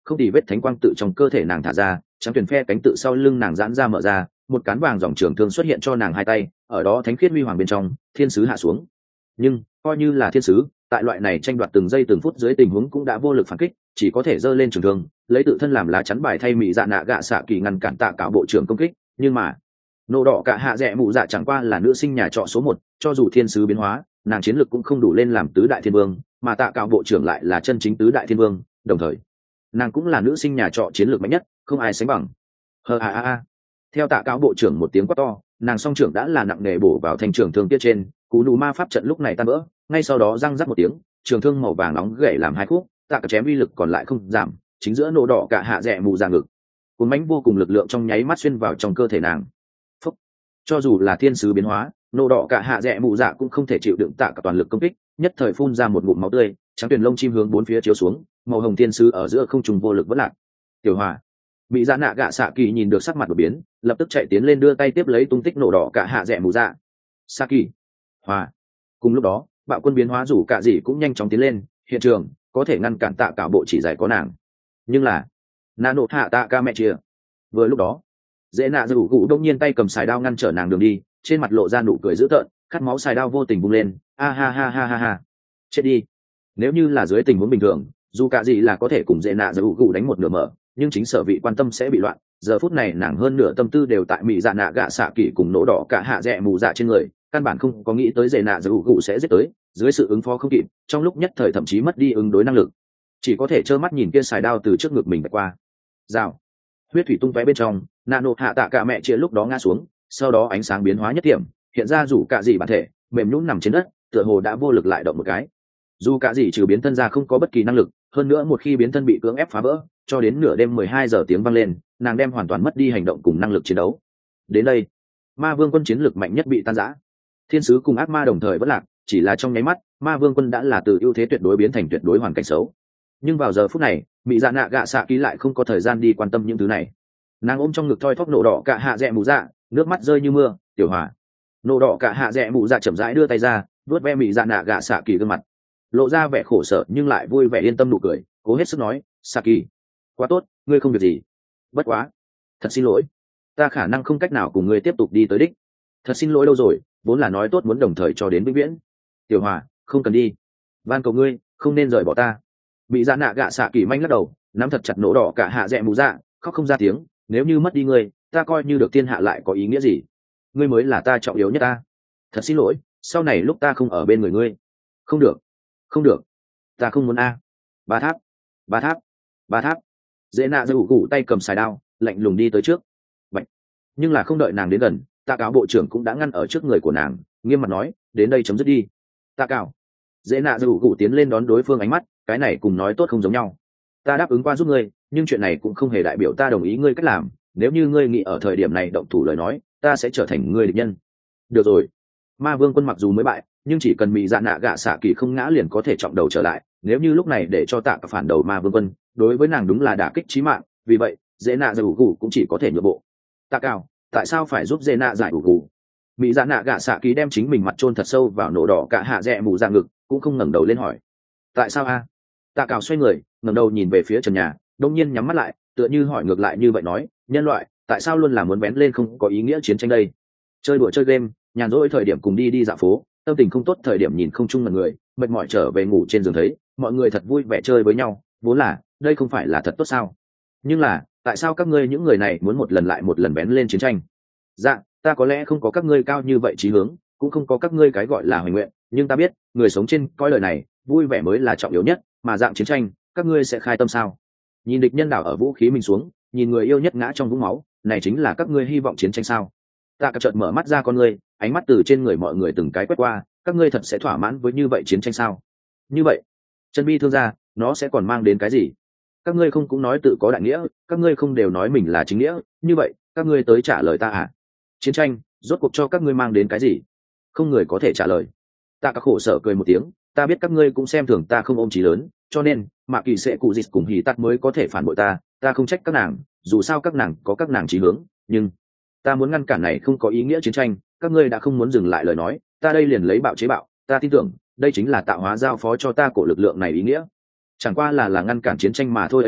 A: không tì vết thánh quang tự trong cơ thể nàng thả ra, trắng tuyển phe cánh tự sau lưng nàng giãn ra mở ra, một cán vàng dòng trường thương xuất hiện cho nàng hai tay, ở đó thánh khiết huy hoàng bên trong, thiên sứ hạ xuống. Nhưng coi như là thiên sứ, tại loại này tranh đoạt từng giây từng phút dưới tình huống cũng đã vô lực phản kích, chỉ có thể giơ lên trường thương, lấy tự thân làm lá chắn bài thay Mị Dạ Nạ Gạ Xạ Kỳ ngăn cản Tạ Cạo bộ trưởng công kích. Nhưng mà nô đỏ cả hạ rẽ mụ dạ chẳng qua là nữ sinh nhà trọ số một, cho dù thiên sứ biến hóa, nàng chiến lực cũng không đủ lên làm tứ đại thiên vương, mà Tạ Cạo bộ trưởng lại là chân chính tứ đại thiên vương, đồng thời nàng cũng là nữ sinh nhà trọ chiến lược mạnh nhất, không ai sánh bằng. Hờ a a a. Theo Tạ Cạo bộ trưởng một tiếng quát to, nàng song trưởng đã là nặng nề bổ vào thành trường thương tiết trên, cú nụ ma pháp trận lúc này tan vỡ, ngay sau đó răng rắc một tiếng, trường thương màu vàng nóng gãy làm hai khúc, Tạ Cạo chém uy lực còn lại không giảm, chính giữa nổ đỏ cả hạ rẽ mù ra ngực, cuốn bánh vô cùng lực lượng trong nháy mắt xuyên vào trong cơ thể nàng. Phúc. Cho dù là thiên sứ biến hóa, nổ đỏ cả hạ rẽ mù dạ cũng không thể chịu đựng Tạ Cạo toàn lực công kích, nhất thời phun ra một ngụm máu tươi, trắng tuyển lông chim hướng bốn phía chiếu xuống, màu hồng thiên sứ ở giữa không trùng vô lực vất lạc. Tiểu Hòa, Mị Dạ Nạ Gạ Xạ Kỳ nhìn được sắc mặt đột biến, lập tức chạy tiến lên đưa tay tiếp lấy tung tích nổ đỏ cả hạ rẽ mù dạ. Sa Kỳ, Hòa. Cùng lúc đó, bạo quân biến hóa rủ cả gì cũng nhanh chóng tiến lên hiện trường, có thể ngăn cản Tạ Cạo bộ chỉ giải có nàng. Nhưng là nano hạ Tạ Ca mẹ chia. Vừa lúc đó, dễ nạ rủ cụ đông nhiên tay cầm xài đao ngăn trở nàng đường đi, trên mặt lộ ra nụ cười dữ tợn, cắt máu xài đao vô tình bung lên, a ha ha ha ha ha. Chết đi. Nếu như là dưới tình huống bình thường, dù cả gì là có thể cùng dễ nạ rủ cụ đánh một nửa mở, nhưng chính sở vị quan tâm sẽ bị loạn, giờ phút này nàng hơn nửa tâm tư đều tại Mị Dạ Nạ Gạ Xạ Kỳ cùng nổ đỏ cả hạ rẽ mù dạ trên người, căn bản không có nghĩ tới dễ nạ rủ cụ sẽ giết tới, dưới sự ứng phó không kịp, trong lúc nhất thời thậm chí mất đi ứng đối năng lực, chỉ có thể trơ mắt nhìn kia xài đao từ trước ngực mình vạch qua. Rào. Huyết thủy tung tóe bên trong, nano hạ Tạ Cả mẹ chia lúc đó ngã xuống, sau đó ánh sáng biến hóa nhất điểm, hiện ra rủ cả gì bản thể mềm nhũn nằm trên đất, tựa hồ đã vô lực lại động một cái. Dù cả gì trừ biến thân ra không có bất kỳ năng lực, hơn nữa một khi biến thân bị cưỡng ép phá vỡ, cho đến nửa đêm mười hai giờ tiếng vang lên, nàng đem hoàn toàn mất đi hành động cùng năng lực chiến đấu. Đến đây, Ma Vương quân chiến lực mạnh nhất bị tan rã. Thiên sứ cùng ác ma đồng thời vất lạc, chỉ là trong nháy mắt, Ma Vương quân đã là từ ưu thế tuyệt đối biến thành tuyệt đối hoàn cảnh xấu. Nhưng vào giờ phút này, Mị Dạ Nạ Gạ Xạ Kỳ lại không có thời gian đi quan tâm những thứ này. Nàng ôm trong ngực thoi thóp nổ đỏ cả hạ rẽ mù dạ, nước mắt rơi như mưa. Tiểu Hòa. Nổ đỏ cả hạ rẽ mù dạ chậm rãi đưa tay ra, vuốt ve Mị Dạ Nạ Gạ Xạ Kỳ gương mặt, lộ ra vẻ khổ sở nhưng lại vui vẻ yên tâm nụ cười, cố hết sức nói, Xạ Kỳ, quá tốt, ngươi không việc gì. Bất quá, thật xin lỗi, ta khả năng không cách nào cùng ngươi tiếp tục đi tới đích. Thật xin lỗi đâu rồi, vốn là nói tốt muốn đồng thời cho đến vĩnh viễn. Tiểu Hòa, không cần đi, van cầu ngươi không nên rời bỏ ta. Bị Dạ Nạ Gạ Xạ Kỳ manh lắc đầu, nắm thật chặt nổ đỏ cả hạ rẽ mù dạ, khóc không ra tiếng. Nếu như mất đi ngươi, ta coi như được thiên hạ lại có ý nghĩa gì? Ngươi mới là ta trọng yếu nhất ta. Thật xin lỗi, sau này lúc ta không ở bên người ngươi. Không được, không được, ta không muốn a. Ba tháp, ba tháp, ba tháp. Dễ nạ giơ cụ tay cầm xài đao, lạnh lùng đi tới trước. Vậy, nhưng là không đợi nàng đến gần, Tạ Cạo bộ trưởng cũng đã ngăn ở trước người của nàng, nghiêm mặt nói, đến đây chấm dứt đi. Tạ Cạo. Dễ nạ giơ cụ tiến lên đón đối phương ánh mắt, cái này cùng nói tốt không giống nhau. Ta đáp ứng qua giúp ngươi, nhưng chuyện này cũng không hề đại biểu ta đồng ý ngươi cách làm, nếu như ngươi nghĩ ở thời điểm này động thủ lời nói, ta sẽ trở thành ngươi địch nhân. Được rồi. Ma Vương quân mặc dù mới bại, nhưng chỉ cần Mị Dạ Nạ Gạ Xạ Kỳ không ngã liền có thể trọng đầu trở lại, nếu như lúc này để cho Tạ Cả phản đầu Ma Vương quân, đối với nàng đúng là đả kích chí mạng, vì vậy, Dễ Nạ giải ủ gù cũng chỉ có thể nhượng bộ. Tạ Cạo, tại sao phải giúp Dễ Nạ giải ủ gù? Mị Dạ Nạ Gạ Xạ Kỳ đem chính mình mặt chôn thật sâu vào nổ đỏ cả hạ rẽ mù dạ ngực, cũng không ngẩng đầu lên hỏi. Tại sao a? Tạ Cạo xoay người, ngẩng đầu nhìn về phía trần nhà, đột nhiên nhắm mắt lại, tựa như hỏi ngược lại như vậy nói, nhân loại, tại sao luôn là muốn bén lên không có ý nghĩa chiến tranh đây? Chơi đùa chơi game, nhàn rỗi thời điểm cùng đi đi dạo phố, tâm tình không tốt thời điểm nhìn không chung mọi người, mệt mỏi trở về ngủ trên giường thấy mọi người thật vui vẻ chơi với nhau, vốn là đây không phải là thật tốt sao? Nhưng là tại sao các ngươi những người này muốn một lần lại một lần bén lên chiến tranh? Dạ, ta có lẽ không có các ngươi cao như vậy chí hướng, cũng không có các ngươi cái gọi là hoài nguyện, nhưng ta biết người sống trên coi lời này vui vẻ mới là trọng yếu nhất, mà dạng chiến tranh các ngươi sẽ khai tâm sao? Nhìn địch nhân đảo ở vũ khí mình xuống, nhìn người yêu nhất ngã trong vũng máu, này chính là các ngươi hy vọng chiến tranh sao? Tạ Cả chợt mở mắt ra con ngươi, ánh mắt từ trên người mọi người từng cái quét qua, các ngươi thật sẽ thỏa mãn với như vậy chiến tranh sao? Như vậy, chân bi thương ra, nó sẽ còn mang đến cái gì? Các ngươi không cũng nói tự có đại nghĩa, các ngươi không đều nói mình là chính nghĩa, như vậy, các ngươi tới trả lời ta à? Chiến tranh, rốt cuộc cho các ngươi mang đến cái gì? Không người có thể trả lời. Tạ Cả khổ sở cười một tiếng, ta biết các ngươi cũng xem thường ta không ôm chí lớn, cho nên, Mạ Kỳ sẽ cụ dịch cùng Hỉ Tát mới có thể phản bội ta, ta không trách các nàng, dù sao các nàng có các nàng chí hướng, nhưng ta muốn ngăn cản này không có ý nghĩa chiến tranh, các ngươi đã không muốn dừng lại lời nói, ta đây liền lấy bạo chế bạo, ta tin tưởng, đây chính là tạo hóa giao phó cho ta cổ lực lượng này ý nghĩa. Chẳng qua là là ngăn cản chiến tranh mà thôi ấy ư?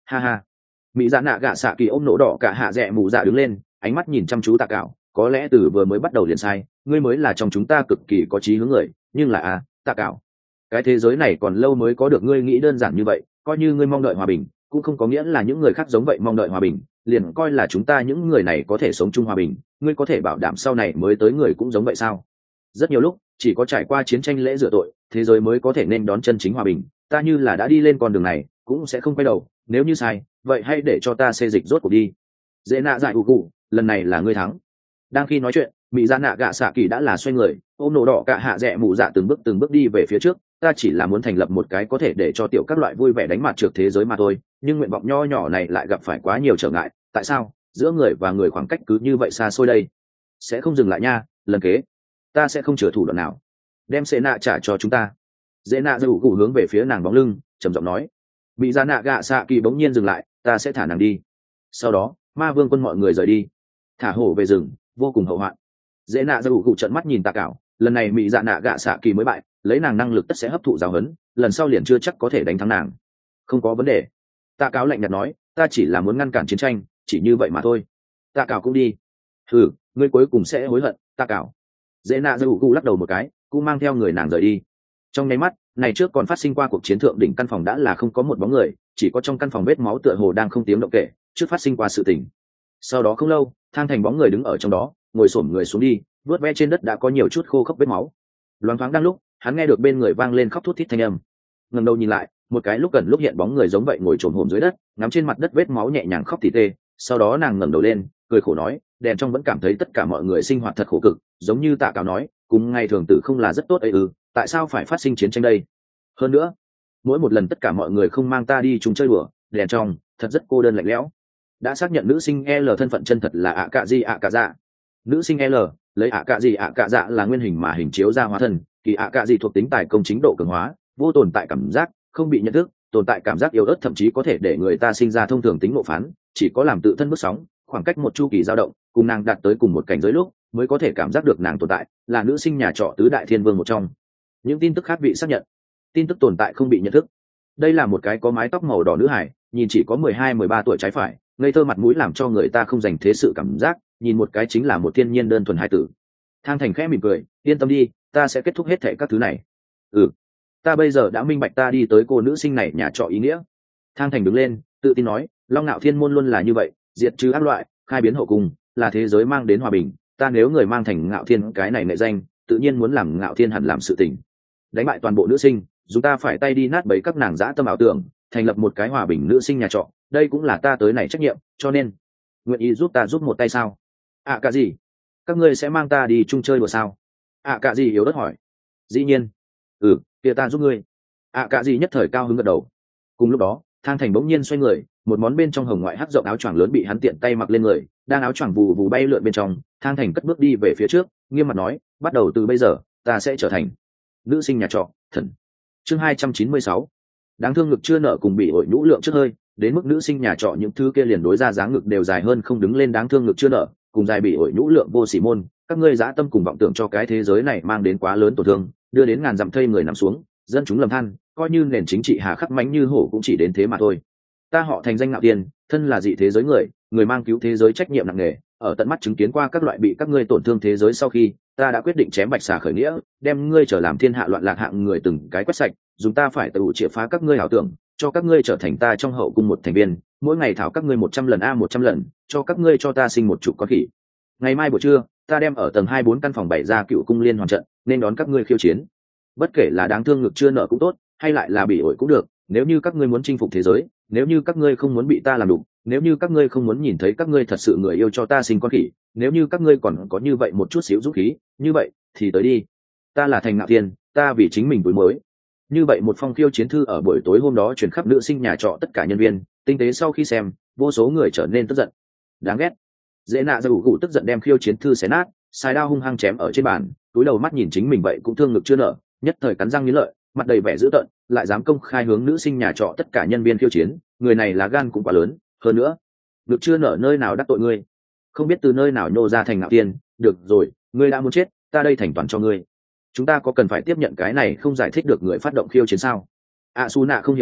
A: ha ha. Mỹ dạ nạ gạ xạ kỳ ôm nổ đỏ cả hạ dẹ mù dạ đứng lên, ánh mắt nhìn chăm chú tạ cảo, có lẽ từ vừa mới bắt đầu liền sai, ngươi mới là trong chúng ta cực kỳ có trí hướng người, nhưng là à tạ cảo, cái thế giới này còn lâu mới có được ngươi nghĩ đơn giản như vậy, coi như ngươi mong đợi hòa bình cũng không có nghĩa là những người khác giống vậy mong đợi hòa bình, liền coi là chúng ta những người này có thể sống chung hòa bình, ngươi có thể bảo đảm sau này mới tới người cũng giống vậy sao? Rất nhiều lúc chỉ có trải qua chiến tranh lễ rửa tội, thế giới mới có thể nên đón chân chính hòa bình, ta như là đã đi lên con đường này cũng sẽ không quay đầu, nếu như sai vậy hãy để cho ta xê dịch rốt cuộc đi. Dễ nạ dại ủ cụ, lần này là ngươi thắng. Đang khi nói chuyện, mỹ dạ nạ gạ xạ kỳ đã là xoay người ôm nổ đỏ cả hạ rẽ mù dạ từng bước từng bước đi về phía trước. Ta chỉ là muốn thành lập một cái có thể để cho tiểu các loại vui vẻ đánh mặt trượt thế giới mà thôi, nhưng nguyện vọng nho nhỏ này lại gặp phải quá nhiều trở ngại. Tại sao giữa người và người khoảng cách cứ như vậy xa xôi đây? Sẽ không dừng lại nha, lần kế ta sẽ không chừa thủ đoạn nào, đem xê nạ trả cho chúng ta. Dễ nạ dư cụ hướng về phía nàng bóng lưng trầm giọng nói. Bị ra nạ gạ xạ kỳ bỗng nhiên dừng lại, ta sẽ thả nàng đi. Sau đó ma vương quân mọi người rời đi, thả hổ về rừng, vô cùng hậu hoạn. Dễ nạ dư cụ trận mắt nhìn tạ cảo, lần này mỹ dạ nạ gạ xạ kỳ mới bại, lấy nàng năng lực tất sẽ hấp thụ giáo huấn, lần sau liền chưa chắc có thể đánh thắng nàng. Không có vấn đề. Tạ cáo lạnh nhạt nói, ta chỉ là muốn ngăn cản chiến tranh, chỉ như vậy mà thôi. Tạ cảo cũng đi. Ừ, ngươi cuối cùng sẽ hối hận. Tạ cảo. Dễ nạ dư cụ lắc đầu một cái, cũng mang theo người nàng rời đi. Trong nháy mắt này, trước còn phát sinh qua cuộc chiến thượng đỉnh căn phòng đã là không có một bóng người, chỉ có trong căn phòng vết máu tựa hồ đang không tiếng động kể trước phát sinh qua sự tình. Sau đó không lâu, Thang Thành bóng người đứng ở trong đó, ngồi xổm người xuống đi, vớt ve trên đất đã có nhiều chút khô khốc vết máu. Loáng thoáng đang lúc hắn nghe được bên người vang lên khóc thút thít thanh âm, ngẩng đầu nhìn lại, một cái lúc gần lúc hiện bóng người giống vậy ngồi trồm hổm dưới đất, ngắm trên mặt đất vết máu nhẹ nhàng khóc tỉ tê. Sau đó nàng ngẩng đầu lên, cười khổ nói, đèn trong vẫn cảm thấy tất cả mọi người sinh hoạt thật khổ cực, giống như Tạ Cáo nói, cùng ngày thường tử không là rất tốt ấy ư, tại sao phải phát sinh chiến tranh đây? Hơn nữa mỗi một lần tất cả mọi người không mang ta đi chung chơi đùa, đèn trong thật rất cô đơn lạnh lẽo. Đã xác nhận nữ sinh L thân phận chân thật là ạ cạ gì ạ cạ dạ. Nữ sinh L lấy ạ cạ gì ạ cạ dạ là nguyên hình mà hình chiếu ra hóa thân, kỳ ạ cạ gì thuộc tính tài công chính độ cường hóa, vô tồn tại cảm giác, không bị nhận thức, tồn tại cảm giác yếu ớt, thậm chí có thể để người ta sinh ra thông thường tính ngộ phán, chỉ có làm tự thân bước sóng khoảng cách một chu kỳ dao động cùng nàng đạt tới cùng một cảnh giới lúc mới có thể cảm giác được nàng tồn tại, là nữ sinh nhà trọ tứ đại thiên vương một trong. Những tin tức khác bị xác nhận, tin tức tồn tại không bị nhận thức. Đây là một cái có mái tóc màu đỏ nữ hải, nhìn chỉ có mười hai mười ba tuổi trái phải, ngây thơ mặt mũi làm cho người ta không dành thế sự cảm giác, nhìn một cái chính là một thiên nhiên đơn thuần hai tử. Thang Thành khẽ mỉm cười, yên tâm đi, ta sẽ kết thúc hết thảy các thứ này. Ừ, ta bây giờ đã minh bạch ta đi tới cô nữ sinh này nhà trọ ý nghĩa. Thang Thành đứng lên tự tin nói, Long Nạo Thiên môn luôn là như vậy, diệt trừ ác loại, khai biến hậu cung, là thế giới mang đến hòa bình. Ta nếu người mang thành Ngạo Thiên cái này nệ danh, tự nhiên muốn làm Ngạo Thiên hẳn làm sự tình, đánh bại toàn bộ nữ sinh, chúng ta phải tay đi nát bấy các nàng dã tâm ảo tưởng, thành lập một cái hòa bình nữ sinh nhà trọ, đây cũng là ta tới này trách nhiệm, cho nên nguyện ý giúp ta giúp một tay sao? ạ à, cả gì các ngươi sẽ mang ta đi chung chơi đùa sao? ạ à, cả gì yếu đất hỏi. Dĩ nhiên. Ừ, kia ta giúp ngươi. ạ à, cả gì nhất thời cao hứng gật đầu. Cùng lúc đó Thang Thành bỗng nhiên xoay người, một món bên trong hồng ngoại hắc rộng áo choàng lớn bị hắn tiện tay mặc lên người, đang áo choàng vù vù bay lượn bên trong. Thang Thành cất bước đi về phía trước, nghiêm mặt nói, bắt đầu từ bây giờ ta sẽ trở thành nữ sinh nhà trọ thần. Chương hai trăm chín mươi sáu. Đáng thương ngực chưa nở cùng bị ổi nhũ lượng trước hơi, đến mức nữ sinh nhà trọ những thứ kia liền đối ra dáng ngực đều dài hơn không đứng lên. Đáng thương ngực chưa nở cùng dài bị ổi nhũ lượng vô sỉ môn, các ngươi dã tâm cùng vọng tưởng cho cái thế giới này mang đến quá lớn tổn thương, đưa đến ngàn dặm thây người nằm xuống, dân chúng lầm than, coi như nền chính trị hà khắc mãnh như hổ cũng chỉ đến thế mà thôi. Ta họ Thành danh Ngạo Thiên, thân là dị thế giới người, người mang cứu thế giới trách nhiệm nặng nề, ở tận mắt chứng kiến qua các loại bị các ngươi tổn thương thế giới sau khi, ta đã quyết định chém bạch xà khởi nghĩa, đem ngươi trở làm thiên hạ loạn lạc hạng người từng cái quét sạch, dùng ta phải tự triệt phá các ngươi ảo tưởng, cho các ngươi trở thành ta trong hậu cung một thành viên, mỗi ngày thảo các ngươi một trăm lần a một trăm lần, cho các ngươi cho ta sinh một chục con khỉ. Ngày mai buổi trưa, ta đem ở tầng hai bốn căn phòng bày ra cựu cung liên hoàn trận, nên đón các ngươi khiêu chiến. Bất kể là đáng thương ngực chưa nợ cũng tốt, hay lại là bị ổi cũng được, nếu như các ngươi muốn chinh phục thế giới, nếu như các ngươi không muốn bị ta làm đục, nếu như các ngươi không muốn nhìn thấy các ngươi thật sự người yêu cho ta sinh con khỉ, nếu như các ngươi còn có như vậy một chút xíu dũng khí, như vậy thì tới đi. Ta là Thành Ngạo Thiên, ta vì chính mình tuổi mới. Như vậy một phong khiêu chiến thư ở buổi tối hôm đó truyền khắp nữ sinh nhà trọ tất cả nhân viên, tinh tế sau khi xem, vô số người trở nên tức giận. Đáng ghét. Dễ nạ ra ủ cụ tức giận đem khiêu chiến thư xé nát, xài đao hung hăng chém ở trên bàn, túi đầu mắt nhìn chính mình vậy cũng thương ngực chưa nở, nhất thời cắn răng nghiến lợi, mặt đầy vẻ dữ tợn, lại dám công khai hướng nữ sinh nhà trọ tất cả nhân viên khiêu chiến, người này lá gan cũng quá lớn. Hơn nữa, ngực chưa nở nơi nào đắc tội ngươi, không biết từ nơi nào nhô ra Thành Ngạo Thiên. Được rồi, ngươi đã muốn chết, ta đây thành toàn cho ngươi. Chúng ta có cần phải tiếp nhận cái này không giải thích được người phát động khiêu chiến sao? A Su Nạ không hiểu hỏi,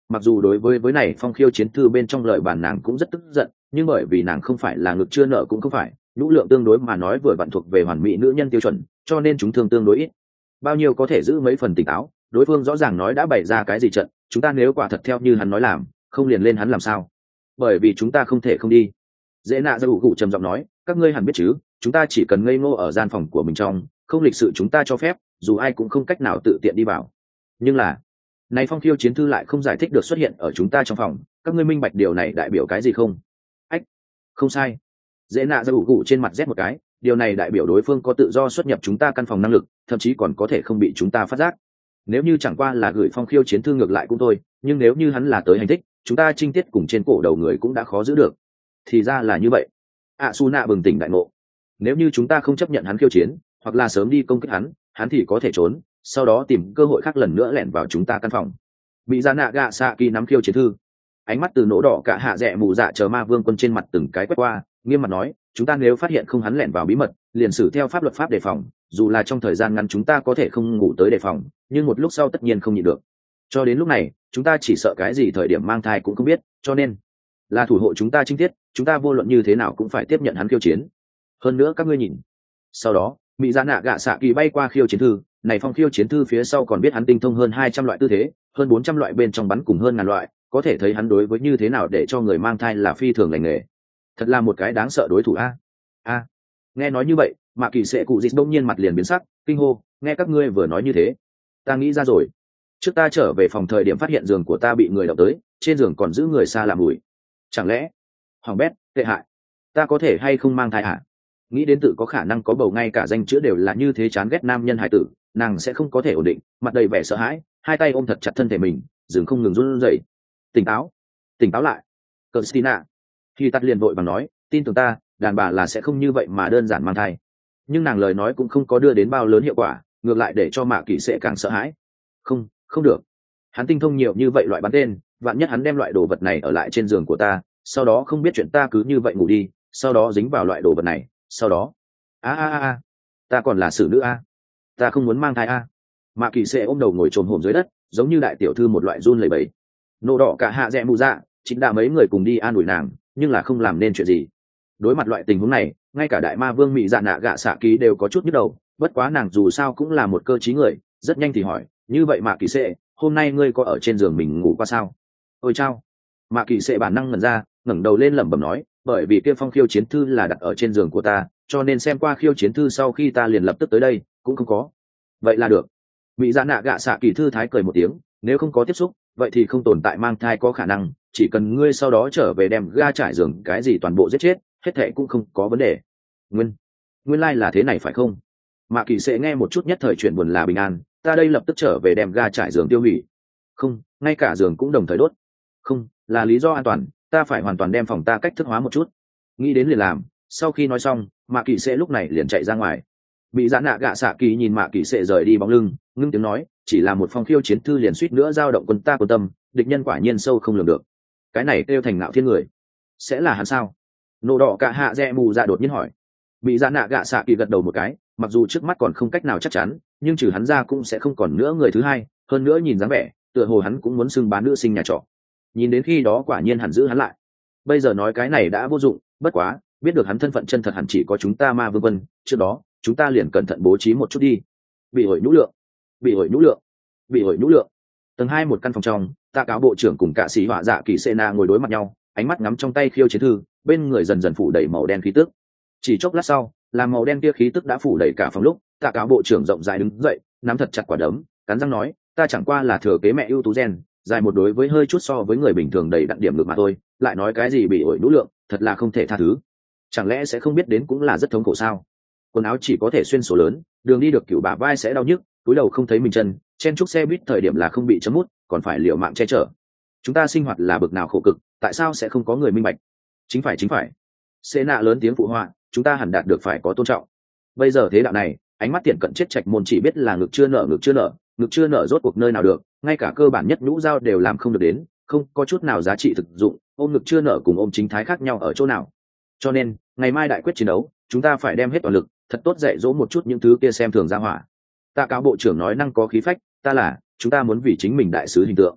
A: mặc dù đối với với này phong khiêu chiến thư bên trong lời bản nàng cũng rất tức giận, nhưng bởi vì nàng không phải là ngực chưa nợ cũng không phải nhũ lượng tương đối mà nói vừa vặn thuộc về hoàn mỹ nữ nhân tiêu chuẩn, cho nên chúng thương tương đối ít. Bao nhiêu có thể giữ mấy phần tỉnh táo, đối phương rõ ràng nói đã bày ra cái gì trận, chúng ta nếu quả thật theo như hắn nói làm, không liền lên hắn làm sao? Bởi vì chúng ta không thể không đi. Dễ nạ ra ủ cụ trầm giọng nói, các ngươi hẳn biết chứ, chúng ta chỉ cần ngây ngô ở gian phòng của mình trong, không lịch sự chúng ta cho phép, dù ai cũng không cách nào tự tiện đi vào. Nhưng là này phong khiêu chiến thư lại không giải thích được xuất hiện ở chúng ta trong phòng, các ngươi minh bạch điều này đại biểu cái gì không? Ách, không sai. Dễ nạ ra ủ cụ trên mặt rét một cái, điều này đại biểu đối phương có tự do xuất nhập chúng ta căn phòng năng lực, thậm chí còn có thể không bị chúng ta phát giác. Nếu như chẳng qua là gửi phong khiêu chiến thư ngược lại cũng thôi, nhưng nếu như hắn là tới hành thích, chúng ta trinh tiết cùng trên cổ đầu người cũng đã khó giữ được. Thì ra là như vậy. ạ su nạ bừng tỉnh đại ngộ. Nếu như chúng ta không chấp nhận hắn khiêu chiến, hoặc là sớm đi công kích hắn, hắn thì có thể trốn, sau đó tìm cơ hội khác lần nữa lẻn vào chúng ta căn phòng. Bị ra nạ gạ xạ kỳ nắm khiêu chiến thư, ánh mắt từ nỗ đỏ cả hạ rẽ mù dạ chờ ma vương quân trên mặt từng cái quét qua, nghiêm mặt nói, chúng ta nếu phát hiện không hắn lẻn vào bí mật, liền xử theo pháp luật pháp đề phòng, dù là trong thời gian ngắn chúng ta có thể không ngủ tới đề phòng, nhưng một lúc sau tất nhiên không nhịn được. Cho đến lúc này, chúng ta chỉ sợ cái gì thời điểm mang thai cũng không biết, cho nên là thủ hộ chúng ta trinh tiết, chúng ta vô luận như thế nào cũng phải tiếp nhận hắn khiêu chiến. Hơn nữa các ngươi nhìn. Sau đó, mỹ dạ nạ gạ xạ kỳ bay qua khiêu chiến thư, này phong khiêu chiến thư phía sau còn biết hắn tinh thông hơn hai trăm loại tư thế, hơn bốn trăm loại bên trong bắn cùng hơn ngàn loại, có thể thấy hắn đối với như thế nào để cho người mang thai là phi thường lành nghề. Thật là một cái đáng sợ đối thủ a. A. Nghe nói như vậy, Mạ Kỳ Sệ cụ dịch đông nhiên mặt liền biến sắc, kinh hô, nghe các ngươi vừa nói như thế, ta nghĩ ra rồi. Trước ta trở về phòng thời điểm phát hiện giường của ta bị người động tới, trên giường còn giữ người xa làm mùi. Chẳng lẽ, hoàng bét, tệ hại, ta có thể hay không mang thai à? Nghĩ đến tự có khả năng có bầu ngay cả danh chữa đều là như thế chán ghét nam nhân hải tử, nàng sẽ không có thể ổn định, mặt đầy vẻ sợ hãi, hai tay ôm thật chặt thân thể mình, giường không ngừng run rẩy. Tỉnh táo, tỉnh táo lại, Christina. Khi tắt liền vội bằng nói, tin tưởng ta, đàn bà là sẽ không như vậy mà đơn giản mang thai. Nhưng nàng lời nói cũng không có đưa đến bao lớn hiệu quả, ngược lại để cho Mạ Kỳ Sệ càng sợ hãi. Không, không được. Hắn tinh thông nhiều như vậy loại bắn tên, vạn nhất hắn đem loại đồ vật này ở lại trên giường của ta, sau đó không biết chuyện ta cứ như vậy ngủ đi, sau đó dính vào loại đồ vật này, sau đó, a a a a, ta còn là xử nữ a, ta không muốn mang thai a. Mạ Kỳ Sệ ôm đầu ngồi trồm hổm dưới đất, giống như đại tiểu thư một loại run lẩy bẩy. Nô đỏ cả hạ rẽ mù dạ, chính đã mấy người cùng đi an ủi nàng, nhưng là không làm nên chuyện gì. Đối mặt loại tình huống này, ngay cả đại ma vương mỹ dạ nạ gạ xạ ký đều có chút nhức đầu, bất quá nàng dù sao cũng là một cơ trí người, rất nhanh thì hỏi, như vậy Mạ Kỳ Sệ, hôm nay ngươi có ở trên giường mình ngủ qua sao? Ôi chao. Mạ Kỳ Sệ bản năng ngẩn ra, ngẩng đầu lên lẩm bẩm nói, bởi vì kia phong khiêu chiến thư là đặt ở trên giường của ta, cho nên xem qua khiêu chiến thư sau khi ta liền lập tức tới đây, cũng không có. Vậy là được. Mỹ dạ nạ gạ xạ kỳ thư thái cười một tiếng, nếu không có tiếp xúc, vậy thì không tồn tại mang thai có khả năng, chỉ cần ngươi sau đó trở về đem ga trải giường cái gì toàn bộ giết chết, hết thệ cũng không có vấn đề. Nguyên, nguyên lai like là thế này phải không? Mạ Kỳ Sệ nghe một chút nhất thời chuyện buồn là bình an, ta đây lập tức trở về đem ga trải giường tiêu hủy. Không, ngay cả giường cũng đồng thời đốt. Không, là lý do an toàn, ta phải hoàn toàn đem phòng ta cách thức hóa một chút. Nghĩ đến liền làm. Sau khi nói xong, Mạ Kỳ Sệ lúc này liền chạy ra ngoài. Bị giã nạ gạ xạ kỳ nhìn Mạ Kỳ Sệ rời đi bóng lưng, ngưng tiếng nói, chỉ là một phong khiêu chiến thư liền suýt nữa dao động quân ta quân tâm, địch nhân quả nhiên sâu không lường được. Cái này kêu thành ngạo thiên người, sẽ là hắn sao? Nô đỏ cả hạ rẽ mù dạ đột nhiên hỏi. Bị giã nạ gạ xạ kỳ gật đầu một cái, mặc dù trước mắt còn không cách nào chắc chắn, nhưng trừ hắn ra cũng sẽ không còn nữa người thứ hai, hơn nữa nhìn dáng vẻ, tựa hồ hắn cũng muốn xưng bán nữ sinh nhà trọ. Nhìn đến khi đó quả nhiên hẳn giữ hắn lại. Bây giờ nói cái này đã vô dụng, bất quá, biết được hắn thân phận chân thật hẳn chỉ có chúng ta ma vương quân, trước đó, chúng ta liền cẩn thận bố trí một chút đi. Bị hội nhũ lượng, bị hội nhũ lượng, bị hội nhũ lượng. Tầng hai một căn phòng trong, Tạ cáo bộ trưởng cùng cả sĩ họa dạ kỳ sê na ngồi đối mặt nhau, ánh mắt ngắm trong tay khiêu chiến thư, bên người dần dần phủ đầy màu đen khí tức. Chỉ chốc lát sau, làm màu đen kia khí tức đã phủ đầy cả phòng lúc, Tạ cáo bộ trưởng rộng rãi đứng dậy, nắm thật chặt quả đấm, cắn răng nói, ta chẳng qua là thừa kế mẹ ưu tú gen, dài một đối với hơi chút so với người bình thường đầy đặn điểm ngược mà thôi, lại nói cái gì bị ổi nhũ lượng, thật là không thể tha thứ. Chẳng lẽ sẽ không biết đến cũng là rất thống khổ sao? Quần áo chỉ có thể xuyên số lớn, đường đi được cựu bả vai sẽ đau nhức, túi đầu không thấy mình chân, chen chúc xe buýt thời điểm là không bị chấm mút, còn phải liều mạng che chở. Chúng ta sinh hoạt là bực nào khổ cực, tại sao sẽ không có người minh bạch? Chính phải chính phải. Xê nạ lớn tiếng phụ họa, chúng ta hẳn đạt được phải có tôn trọng. Bây giờ thế đạo này, ánh mắt tiện cận chết trạch môn chỉ biết là ngực chưa nở ngực chưa nở, ngực chưa nở rốt cuộc nơi nào được, ngay cả cơ bản nhất nhũ dao đều làm không được đến, không có chút nào giá trị thực dụng, ôm ngực chưa nở cùng ôm chính thái khác nhau ở chỗ nào. Cho nên, ngày mai đại quyết chiến đấu, chúng ta phải đem hết toàn lực, thật tốt dạy dỗ một chút những thứ kia xem thường ra hỏa. Tạ cáo bộ trưởng nói năng có khí phách, ta là, chúng ta muốn vì chính mình đại sứ hình tượng.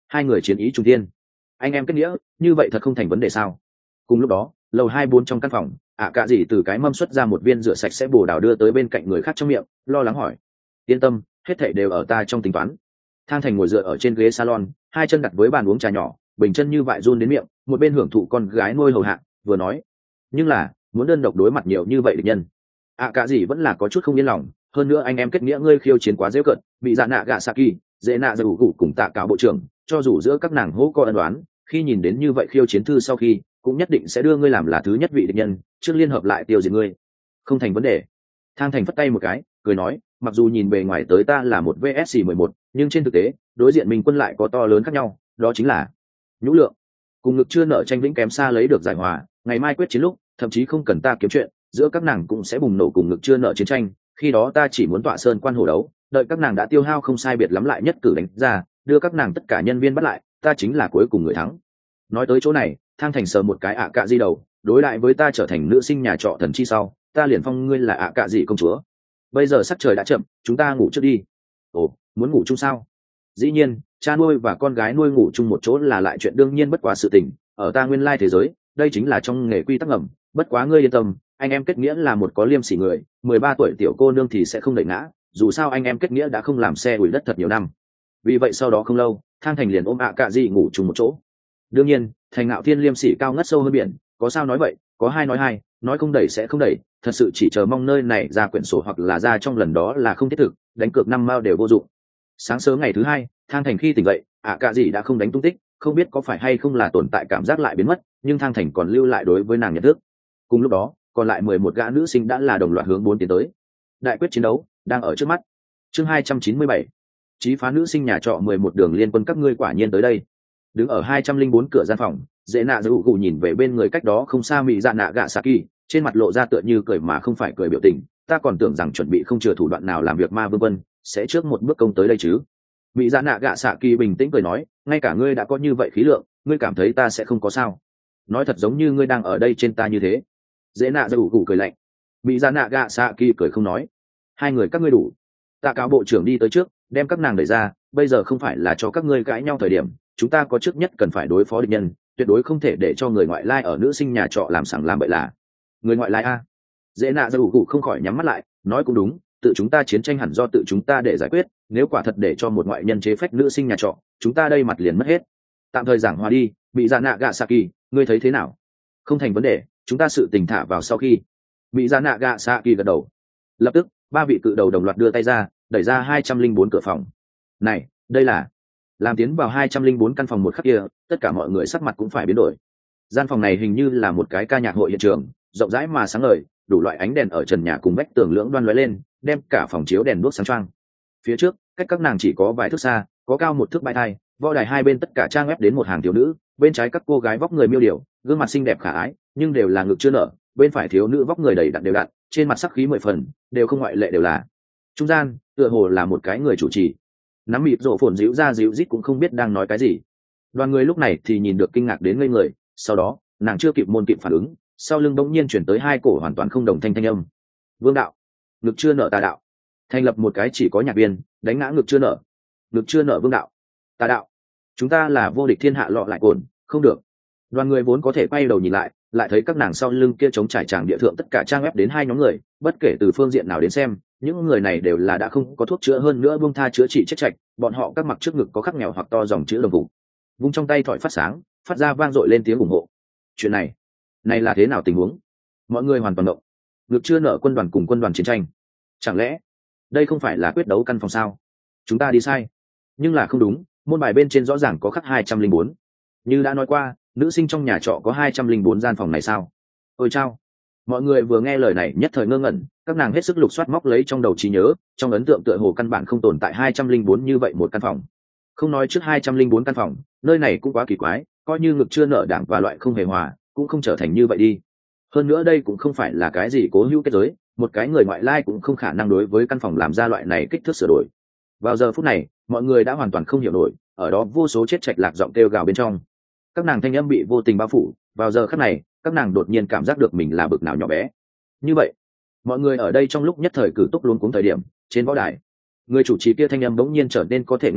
A: hai người chiến ý trung tiên, anh em kết nghĩa, như vậy thật không thành vấn đề sao? Cùng lúc đó, lầu hai bốn trong căn phòng, ạ cạ dị từ cái mâm xuất ra một viên rửa sạch sẽ bồ đào đưa tới bên cạnh người khác trong miệng, lo lắng hỏi. Yên tâm, hết thảy đều ở ta trong tính toán. Thang Thành ngồi dựa ở trên ghế salon, hai chân đặt với bàn uống trà nhỏ, bình chân như vại run đến miệng, một bên hưởng thụ con gái nuôi hầu hạ, vừa nói. Nhưng là, muốn đơn độc đối mặt nhiều như vậy địch nhân. ạ cạ dị vẫn là có chút không yên lòng, hơn nữa anh em kết nghĩa ngươi khiêu chiến quá dễ cận, bị dạ nạ gạ Saki, dễ nạ dù cụ cùng tạ cáo bộ trưởng, cho dù giữa các nàng hô co ân đoán, khi nhìn đến như vậy khiêu chiến thư sau khi, cũng nhất định sẽ đưa ngươi làm là thứ nhất vị địch nhân, trước liên hợp lại tiêu diệt ngươi. Không thành vấn đề. Thang Thành phất tay một cái, cười nói, mặc dù nhìn bề ngoài tới ta là một vê ét mười một, nhưng trên thực tế, đối diện mình quân lại có to lớn khác nhau, đó chính là nhũ lượng. Cùng ngực chưa nợ tranh vĩnh kém xa lấy được giải hòa, ngày mai quyết chiến lúc, thậm chí không cần ta kiếm chuyện, giữa các nàng cũng sẽ bùng nổ cùng ngực chưa nợ chiến tranh, khi đó ta chỉ muốn tọa sơn quan hồ đấu, đợi các nàng đã tiêu hao không sai biệt lắm lại nhất cử đánh ra, đưa các nàng tất cả nhân viên bắt lại, ta chính là cuối cùng người thắng. Nói tới chỗ này, Thang Thành sờ một cái ạ cạ di đầu, đối lại với ta trở thành nữ sinh nhà trọ thần chi sau, ta liền phong ngươi là ạ cạ di công chúa. Bây giờ sắc trời đã chậm, chúng ta ngủ trước đi. Ồ, muốn ngủ chung sao? Dĩ nhiên, cha nuôi và con gái nuôi ngủ chung một chỗ là lại chuyện đương nhiên bất quá sự tình, ở ta nguyên lai thế giới, đây chính là trong nghề quy tắc ngầm, bất quá ngươi yên tâm, anh em kết nghĩa là một có liêm sỉ người, mười ba tuổi tiểu cô nương thì sẽ không đẩy ngã, dù sao anh em kết nghĩa đã không làm xe ủi đất thật nhiều năm. Vì vậy sau đó không lâu, Thang Thành liền ôm ạ cạ di ngủ chung một chỗ. Đương nhiên, Thành Ngạo Thiên liêm sỉ cao ngất sâu hơn biển, có sao nói vậy, có hai nói hai, nói không đẩy sẽ không đẩy, thật sự chỉ chờ mong nơi này ra quyển sổ hoặc là ra trong lần đó là không thiết thực, đánh cược năm mao đều vô dụng. Sáng sớm ngày thứ hai, Thang Thành khi tỉnh dậy, ạ cạ gì đã không đánh tung tích, không biết có phải hay không là tồn tại cảm giác lại biến mất, nhưng Thang Thành còn lưu lại đối với nàng nhận thức. Cùng lúc đó, còn lại mười một gã nữ sinh đã là đồng loạt hướng bốn tiến tới. Đại quyết chiến đấu đang ở trước mắt. Chương hai trăm chín mươi bảy, chí phá nữ sinh nhà trọ mười một đường liên quân, các ngươi quả nhiên tới đây. Đứng ở hai trăm linh bốn cửa gian phòng, dễ nạ giữ gù nhìn về bên người cách đó không xa mỹ dạ nạ gạ Saki, trên mặt lộ ra tựa như cười mà không phải cười biểu tình, ta còn tưởng rằng chuẩn bị không chừa thủ đoạn nào làm việc ma vương vân sẽ trước một bước công tới đây chứ. Mỹ dạ nạ gạ Saki bình tĩnh cười nói, ngay cả ngươi đã có như vậy khí lượng, ngươi cảm thấy ta sẽ không có sao? Nói thật giống như ngươi đang ở đây trên ta như thế. Dễ nạ giữ gù cười lạnh. Mỹ dạ nạ gạ Saki cười không nói. Hai người các ngươi đủ. Tạ cáo bộ trưởng đi tới trước, đem các nàng đẩy ra, bây giờ không phải là cho các ngươi cãi nhau thời điểm, chúng ta có trước nhất cần phải đối phó địch nhân, tuyệt đối không thể để cho người ngoại lai ở nữ sinh nhà trọ làm sảng làm bậy là. Người ngoại lai a? Dễ nạ ra ủ cụ không khỏi nhắm mắt lại, nói cũng đúng, tự chúng ta chiến tranh hẳn do tự chúng ta để giải quyết, nếu quả thật để cho một ngoại nhân chế phách nữ sinh nhà trọ, chúng ta đây mặt liền mất hết. Tạm thời giảng hòa đi, bị dạ nạ gạ Saki, ngươi thấy thế nào? Không thành vấn đề, chúng ta sự tình thả vào sau khi. Bị dạ nạ gạ Saki gật đầu. Lập tức, ba vị cự đầu đồng loạt đưa tay ra, đẩy ra hai trăm linh bốn cửa phòng. Này, đây là làm tiến vào hai trăm linh bốn căn phòng một khắc kia, tất cả mọi người sắc mặt cũng phải biến đổi. Gian phòng này hình như là một cái ca nhạc hội hiện trường, rộng rãi mà sáng ngời, đủ loại ánh đèn ở trần nhà cùng vách tường lưỡng đoan lóe lên, đem cả phòng chiếu đèn đuốc sáng choang. Phía trước, cách các nàng chỉ có vài thước xa, có cao một thước bãi thai, võ đài hai bên tất cả trang ép đến một hàng thiếu nữ, bên trái các cô gái vóc người miêu điều, gương mặt xinh đẹp khả ái, nhưng đều là ngực chưa nở, bên phải thiếu nữ vóc người đầy đặn đều đặn, trên mặt sắc khí mười phần, đều không ngoại lệ đều là. Trung gian, tựa hồ là một cái người chủ trì. Nắm mịt rộ phồn dịu ra dịu rít cũng không biết đang nói cái gì. Đoàn người lúc này thì nhìn được kinh ngạc đến ngây người, sau đó nàng chưa kịp môn kịp phản ứng, sau lưng bỗng nhiên chuyển tới hai cổ hoàn toàn không đồng thanh thanh âm. Vương đạo, ngực chưa nở tà đạo. Thành lập một cái chỉ có nhạc viên, đánh ngã ngực chưa nở. Ngực chưa nở vương đạo, tà đạo. Chúng ta là vô địch thiên hạ lọ lại cồn, không được. Đoàn người vốn có thể quay đầu nhìn lại, lại thấy các nàng sau lưng kia chống trải tràng địa thượng tất cả trang ép đến hai nhóm người, bất kể từ phương diện nào đến xem, những người này đều là đã không có thuốc chữa hơn nữa buông tha chữa trị chết chạch, bọn họ các mặc trước ngực có khắc nghèo hoặc to dòng chữ đồng vụ, vung trong tay thỏi phát sáng, phát ra vang dội lên tiếng ủng hộ. Chuyện này, này là thế nào tình huống? Mọi người hoàn toàn động. Ngực chưa nở quân đoàn cùng quân đoàn chiến tranh, chẳng lẽ đây không phải là quyết đấu căn phòng sao? Chúng ta đi sai. Nhưng là không đúng, môn bài bên trên rõ ràng có khắc hai trăm linh bốn. Như đã nói qua, nữ sinh trong nhà trọ có hai trăm linh bốn gian phòng này sao? Ôi chao. Mọi người vừa nghe lời này nhất thời ngơ ngẩn, các nàng hết sức lục soát móc lấy trong đầu trí nhớ, trong ấn tượng tựa hồ căn bản không tồn tại hai trăm linh bốn như vậy một căn phòng. Không nói trước hai trăm linh bốn căn phòng, nơi này cũng quá kỳ quái, coi như ngực chưa nở đảng và loại không hề hòa, cũng không trở thành như vậy đi. Hơn nữa đây cũng không phải là cái gì cố hữu kết giới, một cái người ngoại lai cũng không khả năng đối với căn phòng làm ra loại này kích thước sửa đổi. Vào giờ phút này, mọi người đã hoàn toàn không hiểu nổi, ở đó vô số chết chạch lạc giọng kêu gào bên trong. Các nàng thanh âm bị vô tình bao phủ, vào giờ khắc này, các nàng đột nhiên cảm giác được mình là bực nào nhỏ bé. Như vậy, mọi người ở đây trong lúc nhất thời cử túc luống cuống thời điểm, trên võ đài, người chủ trì kia thanh âm bỗng nhiên trở nên có thể nghe hiểu,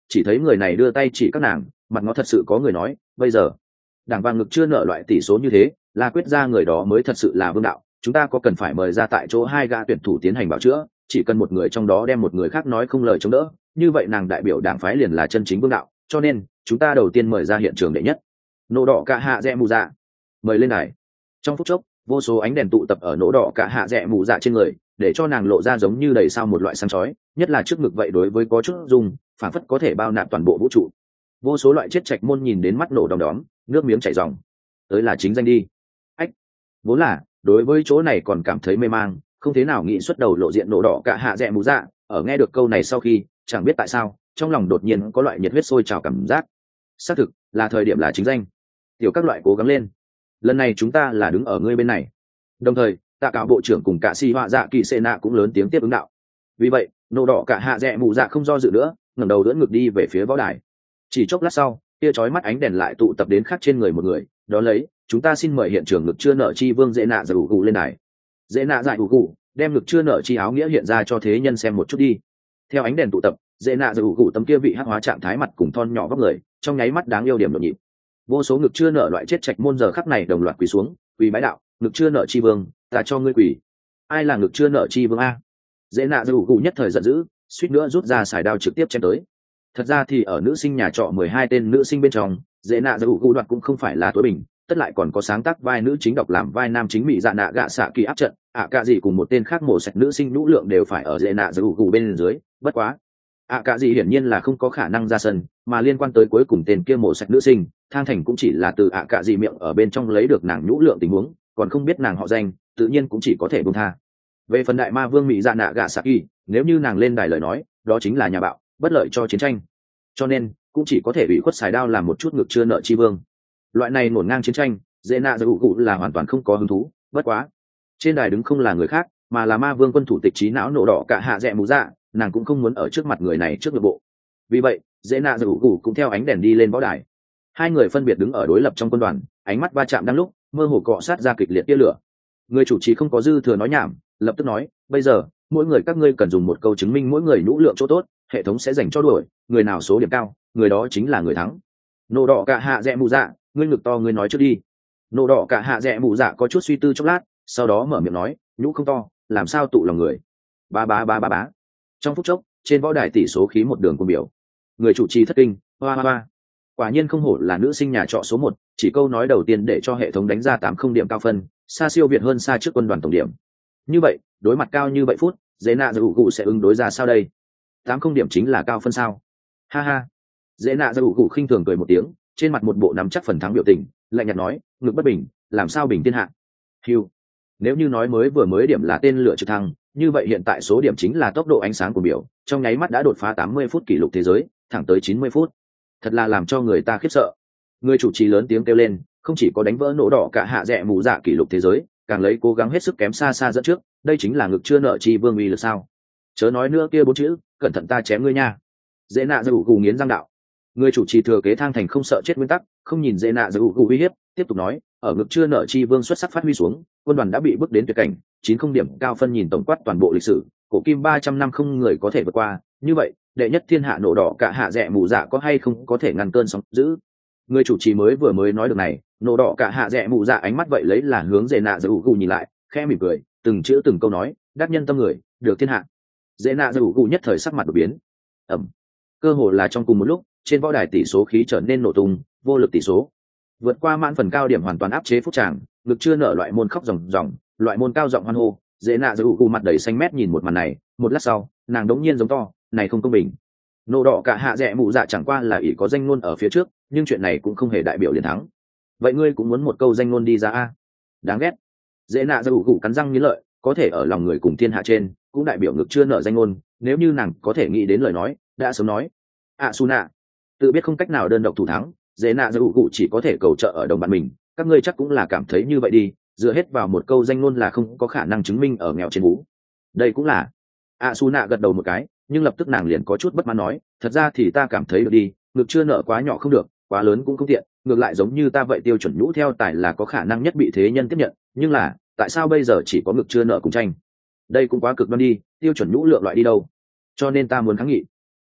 A: chỉ thấy người này đưa tay chỉ các nàng, mặt ngó thật sự có người nói, bây giờ đảng vàng ngực chưa nợ loại tỷ số như thế, là quyết ra người đó mới thật sự là vương đạo, chúng ta có cần phải mời ra tại chỗ hai gã tuyển thủ tiến hành bảo chữa, chỉ cần một người trong đó đem một người khác nói không lời chống đỡ, như vậy nàng đại biểu đảng phái liền là chân chính vương đạo, cho nên chúng ta đầu tiên mời ra hiện trường đệ nhất nổ đỏ cả hạ rẽ mù dạ, mời lên đài. Trong phút chốc vô số ánh đèn tụ tập ở nổ đỏ cả hạ rẽ mù dạ trên người, để cho nàng lộ ra giống như đầy sao một loại sáng chói, nhất là trước ngực vậy đối với có chút dùng phản phất có thể bao nạp toàn bộ vũ trụ. Vô số loại chết trạch môn nhìn đến mắt nổ đom đóm, nước miếng chảy ròng. Tới là chính danh đi. Ách, vốn là đối với chỗ này còn cảm thấy mê mang, không thế nào nghĩ xuất đầu lộ diện nổ đỏ cả hạ rẽ mù dạ, ở nghe được câu này sau khi chẳng biết tại sao trong lòng đột nhiên có loại nhiệt huyết sôi trào cảm giác. Xác thực là thời điểm là chính danh. Tiểu các loại cố gắng lên, lần này chúng ta là đứng ở ngươi bên này. Đồng thời tạ cáo bộ trưởng cùng cả si họa dạ kỳ sệ nạ cũng lớn tiếng tiếp ứng đạo. Vì vậy nổ đỏ cả hạ rẽ mù dạ không do dự nữa, ngẩng đầu đỡ ngực đi về phía võ đài. Chỉ chốc lát sau, tia chói mắt ánh đèn lại tụ tập đến khắc trên người một người, đó lấy chúng ta xin mời hiện trường ngực chưa nợ chi vương dễ nạ giải ủ gù lên đài. Dễ nạ giải ủ gù đem ngực chưa nợ chi áo nghĩa hiện ra cho thế nhân xem một chút đi. Theo ánh đèn tụ tập, dễ nạ giải ủ gù tấm kia vị hắc hóa trạng thái mặt cùng thon nhỏ vóc người trong nháy mắt đáng yêu điểm nhộn nhịp. Vô số ngực chưa nợ loại chết trạch môn giờ khắc này đồng loạt quỳ xuống, quỳ bái đạo, ngực chưa nợ chi vương, ta cho ngươi quỳ. Ai là ngực chưa nợ chi vương a? Dễ nạ giải ủ gù nhất thời giận dữ, suýt nữa rút ra sải đao trực tiếp chém tới. Thật ra thì ở nữ sinh nhà trọ mười hai tên nữ sinh bên trong, dễ nạ giải ủ gù đoạt cũng không phải là tối bình, tất lại còn có sáng tác vai nữ chính độc làm vai nam chính mỹ dạ nạ gạ xạ kỳ áp trận, ạ cả gì cùng một tên khác mổ sạch nữ sinh nhũ lượng đều phải ở dễ nạ giải ủ gù bên dưới, bất quá ạ cả gì hiển nhiên là không có khả năng ra sân, mà liên quan tới cuối cùng tên kia mổ sạch nữ sinh, thang thành cũng chỉ là từ ạ cả gì miệng ở bên trong lấy được nàng nhũ lượng tình huống, còn không biết nàng họ danh, tự nhiên cũng chỉ có thể buông tha. Về phần đại ma vương mỹ dạ nạ gạ xạ kỳ, nếu như nàng lên đài lời nói, đó chính là nhà bạo, bất lợi cho chiến tranh, cho nên cũng chỉ có thể bị khuất xài đao làm một chút ngực chưa nợ chi vương. Loại này nổn ngang chiến tranh, dễ nạ giải ủ cụ là hoàn toàn không có hứng thú, bất quá trên đài đứng không là người khác mà là ma vương quân thủ tịch trí não nổ đỏ cả hạ rẽ mù dạ, nàng cũng không muốn ở trước mặt người này trước nội bộ. Vì vậy dễ nạ giải ủ cụ cũng theo ánh đèn đi lên võ đài. Hai người phân biệt đứng ở đối lập trong quân đoàn, ánh mắt va chạm đang lúc mơ hồ cọ sát ra kịch liệt tia lửa. Người chủ trì không có dư thừa nói nhảm, lập tức nói, bây giờ mỗi người các ngươi cần dùng một câu chứng minh mỗi người nhũ lượng chỗ tốt, hệ thống sẽ dành cho đuổi, người nào số điểm cao người đó chính là người thắng. Nổ đỏ cả hạ rẽ mù dạ, ngươi ngực to ngươi nói trước đi. Nổ đỏ cả hạ rẽ mù dạ có chút suy tư chốc lát, sau đó mở miệng nói, nhũ không to làm sao tụ lòng người. Ba ba ba ba bá. Trong phút chốc trên võ đài tỷ số khí một đường cùng biểu. Người chủ trì thất kinh, hoa hoa hoa. Quả nhiên không hổ là nữ sinh nhà trọ số một, chỉ câu nói đầu tiên để cho hệ thống đánh ra tám không điểm cao phân, xa siêu việt hơn xa trước quân đoàn tổng điểm. Như vậy đối mặt cao như vậy phút, dễ nạ giải ủ cụ sẽ ứng đối ra sao đây? Tám không điểm chính là cao phân sao? Ha ha. Dễ nạ giải ủ cụ khinh thường cười một tiếng, trên mặt một bộ nắm chắc phần thắng biểu tình, lạnh nhạt nói, ngực bất bình làm sao bình thiên hạ. Hiu, nếu như nói mới vừa mới điểm là tên lửa trực thăng, như vậy hiện tại số điểm chính là tốc độ ánh sáng của biểu, trong nháy mắt đã đột phá tám mươi phút kỷ lục thế giới, thẳng tới chín mươi phút. Thật là làm cho người ta khiếp sợ. Người chủ trì lớn tiếng kêu lên, không chỉ có đánh vỡ nổ đỏ cả hạ rẽ mù dạ kỷ lục thế giới, càng lấy cố gắng hết sức kém xa xa dẫn trước, đây chính là ngực chưa nợ chi vương uy lực sao? Chớ nói nữa kia bốn chữ, cẩn thận ta chém ngươi nha. Dễ nạ giải ủ gù nghiến răng đạo. Người chủ trì thừa kế thang thành không sợ chết nguyên tắc, không nhìn dễ nạ giải ủ gù uy hiếp, tiếp tục nói, ở ngực chưa nợ chi vương xuất sắc phát huy xuống, quân đoàn đã bị bước đến tuyệt cảnh, chín không điểm cao phân nhìn tổng quát toàn bộ lịch sử, cổ kim ba trăm năm không người có thể vượt qua, như vậy đệ nhất thiên hạ nổ đỏ cả hạ rẽ mù dạ có hay không có thể ngăn cơn sóng dữ. Người chủ trì mới vừa mới nói được này, nổ đỏ cả hạ rẽ mù dạ ánh mắt vậy lấy là hướng dễ nạ giải ủ gù nhìn lại, khẽ mỉm cười, từng chữ từng câu nói, đắc nhân tâm người được thiên hạ. Dễ nạ giải ủ gù nhất thời sắc mặt đột biến. Ẩm. Cơ hồ là trong cùng một lúc, trên võ đài tỷ số khí trở nên nổ tung, vô lực tỷ số vượt qua mãn phần cao điểm hoàn toàn áp chế phút tràng, ngực chưa nở loại môn khóc ròng ròng, loại môn cao giọng hoan hô. Dễ nạ giải ủ gù mặt đầy xanh mét nhìn một màn này, một lát sau nàng đống nhiên giống to, này không công bình. Nổ đỏ cả hạ rẽ mụ dạ chẳng qua là ỷ có danh ngôn ở phía trước, nhưng chuyện này cũng không hề đại biểu liền thắng. Vậy ngươi cũng muốn một câu danh ngôn đi ra a? Đáng ghét. Dễ nạ giải ủ gù cắn răng nghiến lợi, có thể ở lòng người cùng thiên hạ trên, cũng đại biểu ngực chưa nở danh ngôn, nếu như nàng có thể nghĩ đến lời nói, đã sớm nói. À Suna, tự biết không cách nào đơn độc thủ thắng, dễ nạ giải ủ gù chỉ có thể cầu trợ ở đồng bạn mình, các ngươi chắc cũng là cảm thấy như vậy đi, dựa hết vào một câu danh ngôn là không có khả năng chứng minh ở nghèo trên bú. Đây cũng là. À Suna gật đầu một cái, nhưng lập tức nàng liền có chút bất mãn nói, thật ra thì ta cảm thấy được đi, ngực chưa nở quá nhỏ không được, quá lớn cũng không tiện, ngược lại giống như ta vậy tiêu chuẩn nhũ theo tài là có khả năng nhất bị thế nhân tiếp nhận, nhưng là tại sao bây giờ chỉ có ngực chưa nở cùng tranh? Đây cũng quá cực đoan đi, tiêu chuẩn nhũ lượng loại đi đâu? Cho nên ta muốn kháng nghị.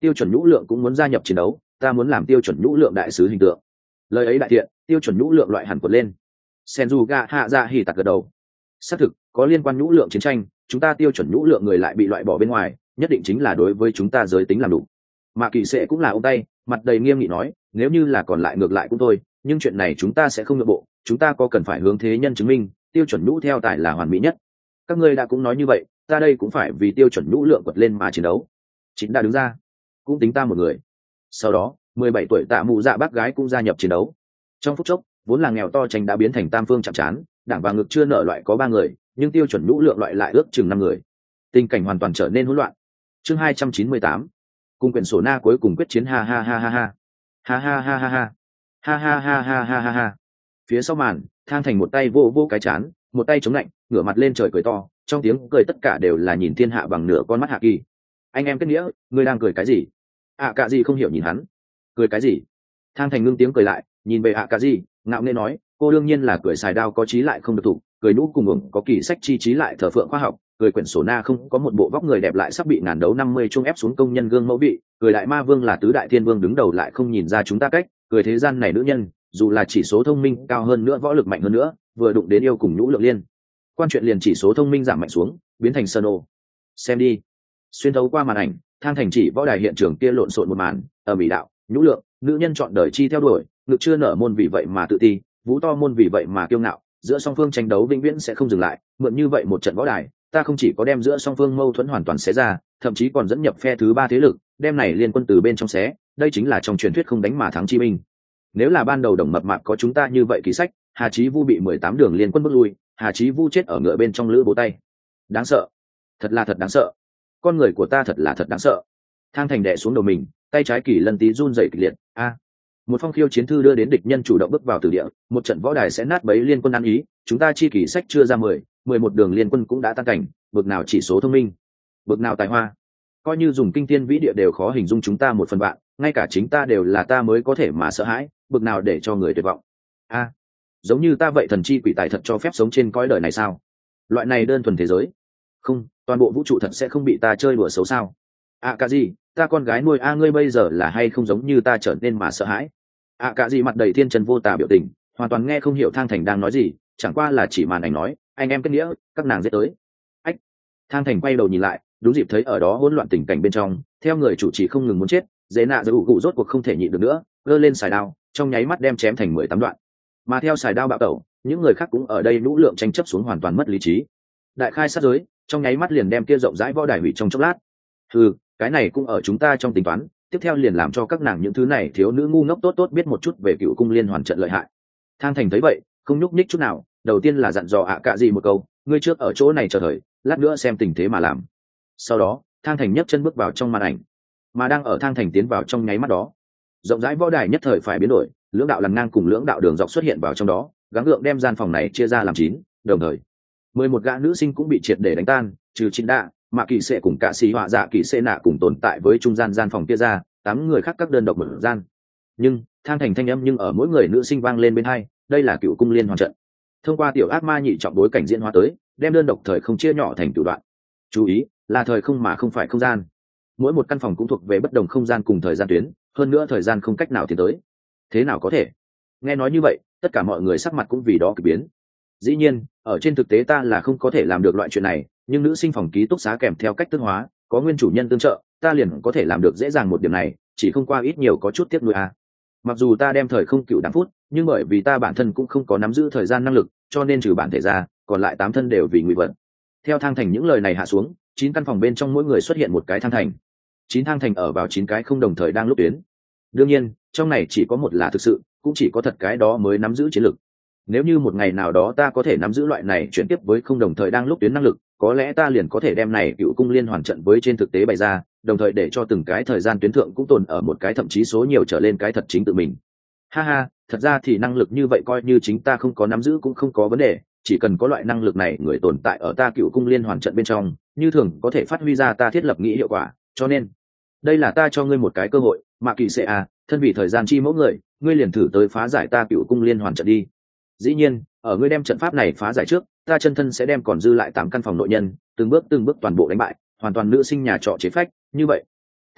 A: tiêu chuẩn nhũ lượng cũng muốn gia nhập chiến đấu, ta muốn làm tiêu chuẩn nhũ lượng đại sứ hình tượng. Lời ấy đại thiện, tiêu chuẩn nhũ lượng loại hẳn quật lên. Senju hạ dạ hỉ tặc gật đầu. Xác thực, có liên quan nhũ lượng chiến tranh, chúng ta tiêu chuẩn nhũ lượng người lại bị loại bỏ bên ngoài, nhất định chính là đối với chúng ta giới tính làm đủ. Mạ Kỳ Sệ cũng là ông tay, mặt đầy nghiêm nghị nói, nếu như là còn lại ngược lại cũng thôi, nhưng chuyện này chúng ta sẽ không nhượng bộ, chúng ta có cần phải hướng thế nhân chứng minh, tiêu chuẩn nhũ theo tài là hoàn mỹ nhất. Các ngươi đã cũng nói như vậy, ta đây cũng phải vì tiêu chuẩn nhũ lượng quật lên mà chiến đấu. Chính đã đứng ra, cũng tính ta một người. Sau đó, mười bảy tuổi Tạ Mụ Dạ bác gái cũng gia nhập chiến đấu. Trong phút chốc, vốn là nghèo to tranh đã biến thành tam phương chạm trán, đảng và ngực chưa nợ loại có ba người, nhưng tiêu chuẩn nhũ lượng loại lại ước chừng năm người. Tình cảnh hoàn toàn trở nên hỗn loạn. Chương hai trăm chín mươi tám, cùng quyển sổ na cuối cùng quyết chiến, ha ha ha ha ha. Ha ha ha ha ha. Ha ha ha ha ha ha ha. Phía sau màn, Thang Thành một tay vô vô cái chán, một tay chống lạnh, ngửa mặt lên trời cười to, trong tiếng cười tất cả đều là nhìn thiên hạ bằng nửa con mắt Hạ Kỳ. Anh em kết nghĩa, ngươi đang cười cái gì? À cả gì không hiểu nhìn hắn. Cười cái gì? Thang Thành ngưng tiếng cười lại, nhìn về ạ cả gì, ngạo nghễ nói, cô đương nhiên là cười xài đao có trí lại không được thủ, cười nũ cùng ủng có kỳ sách chi trí lại thờ phượng khoa học, cười quyển sổ na không có một bộ vóc người đẹp lại sắp bị ngàn đấu năm mươi chung ép xuống công nhân gương mẫu vị, cười đại ma vương là tứ đại thiên vương đứng đầu lại không nhìn ra chúng ta cách, cười thế gian này nữ nhân, dù là chỉ số thông minh cao hơn nữa, võ lực mạnh hơn nữa, vừa đụng đến yêu cùng nhũ lượng liên quan chuyện liền chỉ số thông minh giảm mạnh xuống, biến thành sơn ô. Xem đi. Xuyên thấu qua màn ảnh, Thang Thành chỉ võ đài hiện trường kia lộn xộn một màn, ở mỹ đạo, nhũ lượng, nữ nhân chọn đời chi theo đuổi, ngực chưa nở môn vì vậy mà tự ti, vũ to môn vì vậy mà kiêu ngạo, giữa song phương tranh đấu vĩnh viễn sẽ không dừng lại, mượn như vậy một trận võ đài, ta không chỉ có đem giữa song phương mâu thuẫn hoàn toàn xé ra, thậm chí còn dẫn nhập phe thứ ba thế lực, đem này liên quân từ bên trong xé, đây chính là trong truyền thuyết không đánh mà thắng chi binh. Nếu là ban đầu Đồng Mập Mạp có chúng ta như vậy ký sách, Hà Chí Vu bị mười tám đường liên quân bước lui, Hà Chí Vu chết ở ngựa bên trong lữ bố tay. Đáng sợ, thật là thật đáng sợ. Con người của ta thật là thật đáng sợ. Thang Thành đè xuống đầu mình, tay trái Kỳ Lân tí run rẩy kịch liệt. A, một phong khiêu chiến thư đưa đến địch nhân chủ động bước vào từ địa, một trận võ đài sẽ nát bấy liên quân ăn ý, chúng ta chi kỷ sách chưa ra mười, mười một đường liên quân cũng đã tan cảnh, bực nào chỉ số thông minh, bực nào tài hoa, coi như dùng kinh thiên vĩ địa đều khó hình dung chúng ta một phần vạn, ngay cả chính ta đều là ta mới có thể mà sợ hãi, bực nào để cho người tuyệt vọng. A, giống như ta vậy thần chi quỷ tài thật cho phép sống trên cõi đời này sao? Loại này đơn thuần thế giới, không, toàn bộ vũ trụ thật sẽ không bị ta chơi đùa xấu sao? À cả gì, ta con gái nuôi a ngươi bây giờ là hay không giống như ta trở nên mà sợ hãi? À cả gì mặt đầy thiên chân vô tà biểu tình, hoàn toàn nghe không hiểu Thang Thành đang nói gì, chẳng qua là chỉ màn ảnh nói, anh em kết nghĩa, các nàng giết tới. Ách. Thang Thành quay đầu nhìn lại, đúng dịp thấy ở đó hỗn loạn tình cảnh bên trong, theo người chủ trì không ngừng muốn chết, dễ nạ giữ gụ rốt cuộc không thể nhịn được nữa, gơ lên xài đao, trong nháy mắt đem chém thành mười tám đoạn. Mà theo xài đao bạo tẩu, những người khác cũng ở đây lũ lượng tranh chấp xuống hoàn toàn mất lý trí. Đại khai sát giới, trong nháy mắt liền đem kia rộng rãi võ đài hủy trong chốc lát. Ừ, cái này cũng ở chúng ta trong tính toán, tiếp theo liền làm cho các nàng những thứ này thiếu nữ ngu ngốc tốt tốt biết một chút về cựu cung liên hoàn trận lợi hại. Thang Thành thấy vậy, không nhúc nhích chút nào, đầu tiên là dặn dò ạ cả gì một câu, ngươi trước ở chỗ này chờ thời, lát nữa xem tình thế mà làm. Sau đó, Thang Thành nhấc chân bước vào trong màn ảnh, mà đang ở Thang Thành tiến vào trong nháy mắt đó, rộng rãi võ đài nhất thời phải biến đổi, lưỡng đạo lằn ngang cùng lưỡng đạo đường dọc xuất hiện vào trong đó, gắng gượng đem gian phòng này chia ra làm chín, đồng thời mười một gã nữ sinh cũng bị triệt để đánh tan, trừ Trịnh Đạ, Mạ Kỳ Sệ cùng cả sĩ họa dạ Kỳ Sệ nạ cùng tồn tại với trung gian gian phòng kia ra, tám người khác các đơn độc mở gian. Nhưng Thang Thành thanh âm nhưng ở mỗi người nữ sinh vang lên bên hai, đây là cựu cung liên hoàn trận. Thông qua tiểu ác ma nhị trọng bối cảnh diễn hóa tới, đem đơn độc thời không chia nhỏ thành cửu đoạn. Chú ý, là thời không mà không phải không gian. Mỗi một căn phòng cũng thuộc về bất đồng không gian cùng thời gian tuyến, hơn nữa thời gian không cách nào tiến tới. Thế nào có thể? Nghe nói như vậy, tất cả mọi người sắc mặt cũng vì đó kỳ biến. Dĩ nhiên, ở trên thực tế ta là không có thể làm được loại chuyện này, nhưng nữ sinh phòng ký túc xá kèm theo cách tương hóa, có nguyên chủ nhân tương trợ, ta liền có thể làm được dễ dàng một điểm này, chỉ không qua ít nhiều có chút tiếc nuối à. Mặc dù ta đem thời không cựu đáng phút, nhưng bởi vì ta bản thân cũng không có nắm giữ thời gian năng lực, cho nên trừ bản thể ra, còn lại tám thân đều vì nguy vật. Theo Thang Thành những lời này hạ xuống, chín căn phòng bên trong mỗi người xuất hiện một cái thang thành. Chín thang thành ở vào chín cái không đồng thời đang lúc tuyến. Đương nhiên, trong này chỉ có một là thực sự, cũng chỉ có thật cái đó mới nắm giữ chiến lực. Nếu như một ngày nào đó ta có thể nắm giữ loại này chuyển tiếp với không đồng thời đang lúc tuyến năng lực, có lẽ ta liền có thể đem này cựu cung liên hoàn trận với trên thực tế bày ra, đồng thời để cho từng cái thời gian tuyến thượng cũng tồn ở một cái thậm chí số nhiều trở lên cái thật chính tự mình. Ha ha, thật ra thì năng lực như vậy coi như chính ta không có nắm giữ cũng không có vấn đề, chỉ cần có loại năng lực này người tồn tại ở ta cựu cung liên hoàn trận bên trong, như thường có thể phát huy ra ta thiết lập nghĩ hiệu quả, cho nên đây là ta cho ngươi một cái cơ hội, Mạ Kỳ Sệ à, thân vì thời gian chi mẫu người, ngươi liền thử tới phá giải ta cựu cung liên hoàn trận đi. Dĩ nhiên, ở ngươi đem trận pháp này phá giải trước, ta chân thân sẽ đem còn dư lại tám căn phòng nội nhân, từng bước từng bước toàn bộ đánh bại, hoàn toàn nữ sinh nhà trọ chế phách, như vậy. Thứ nhất,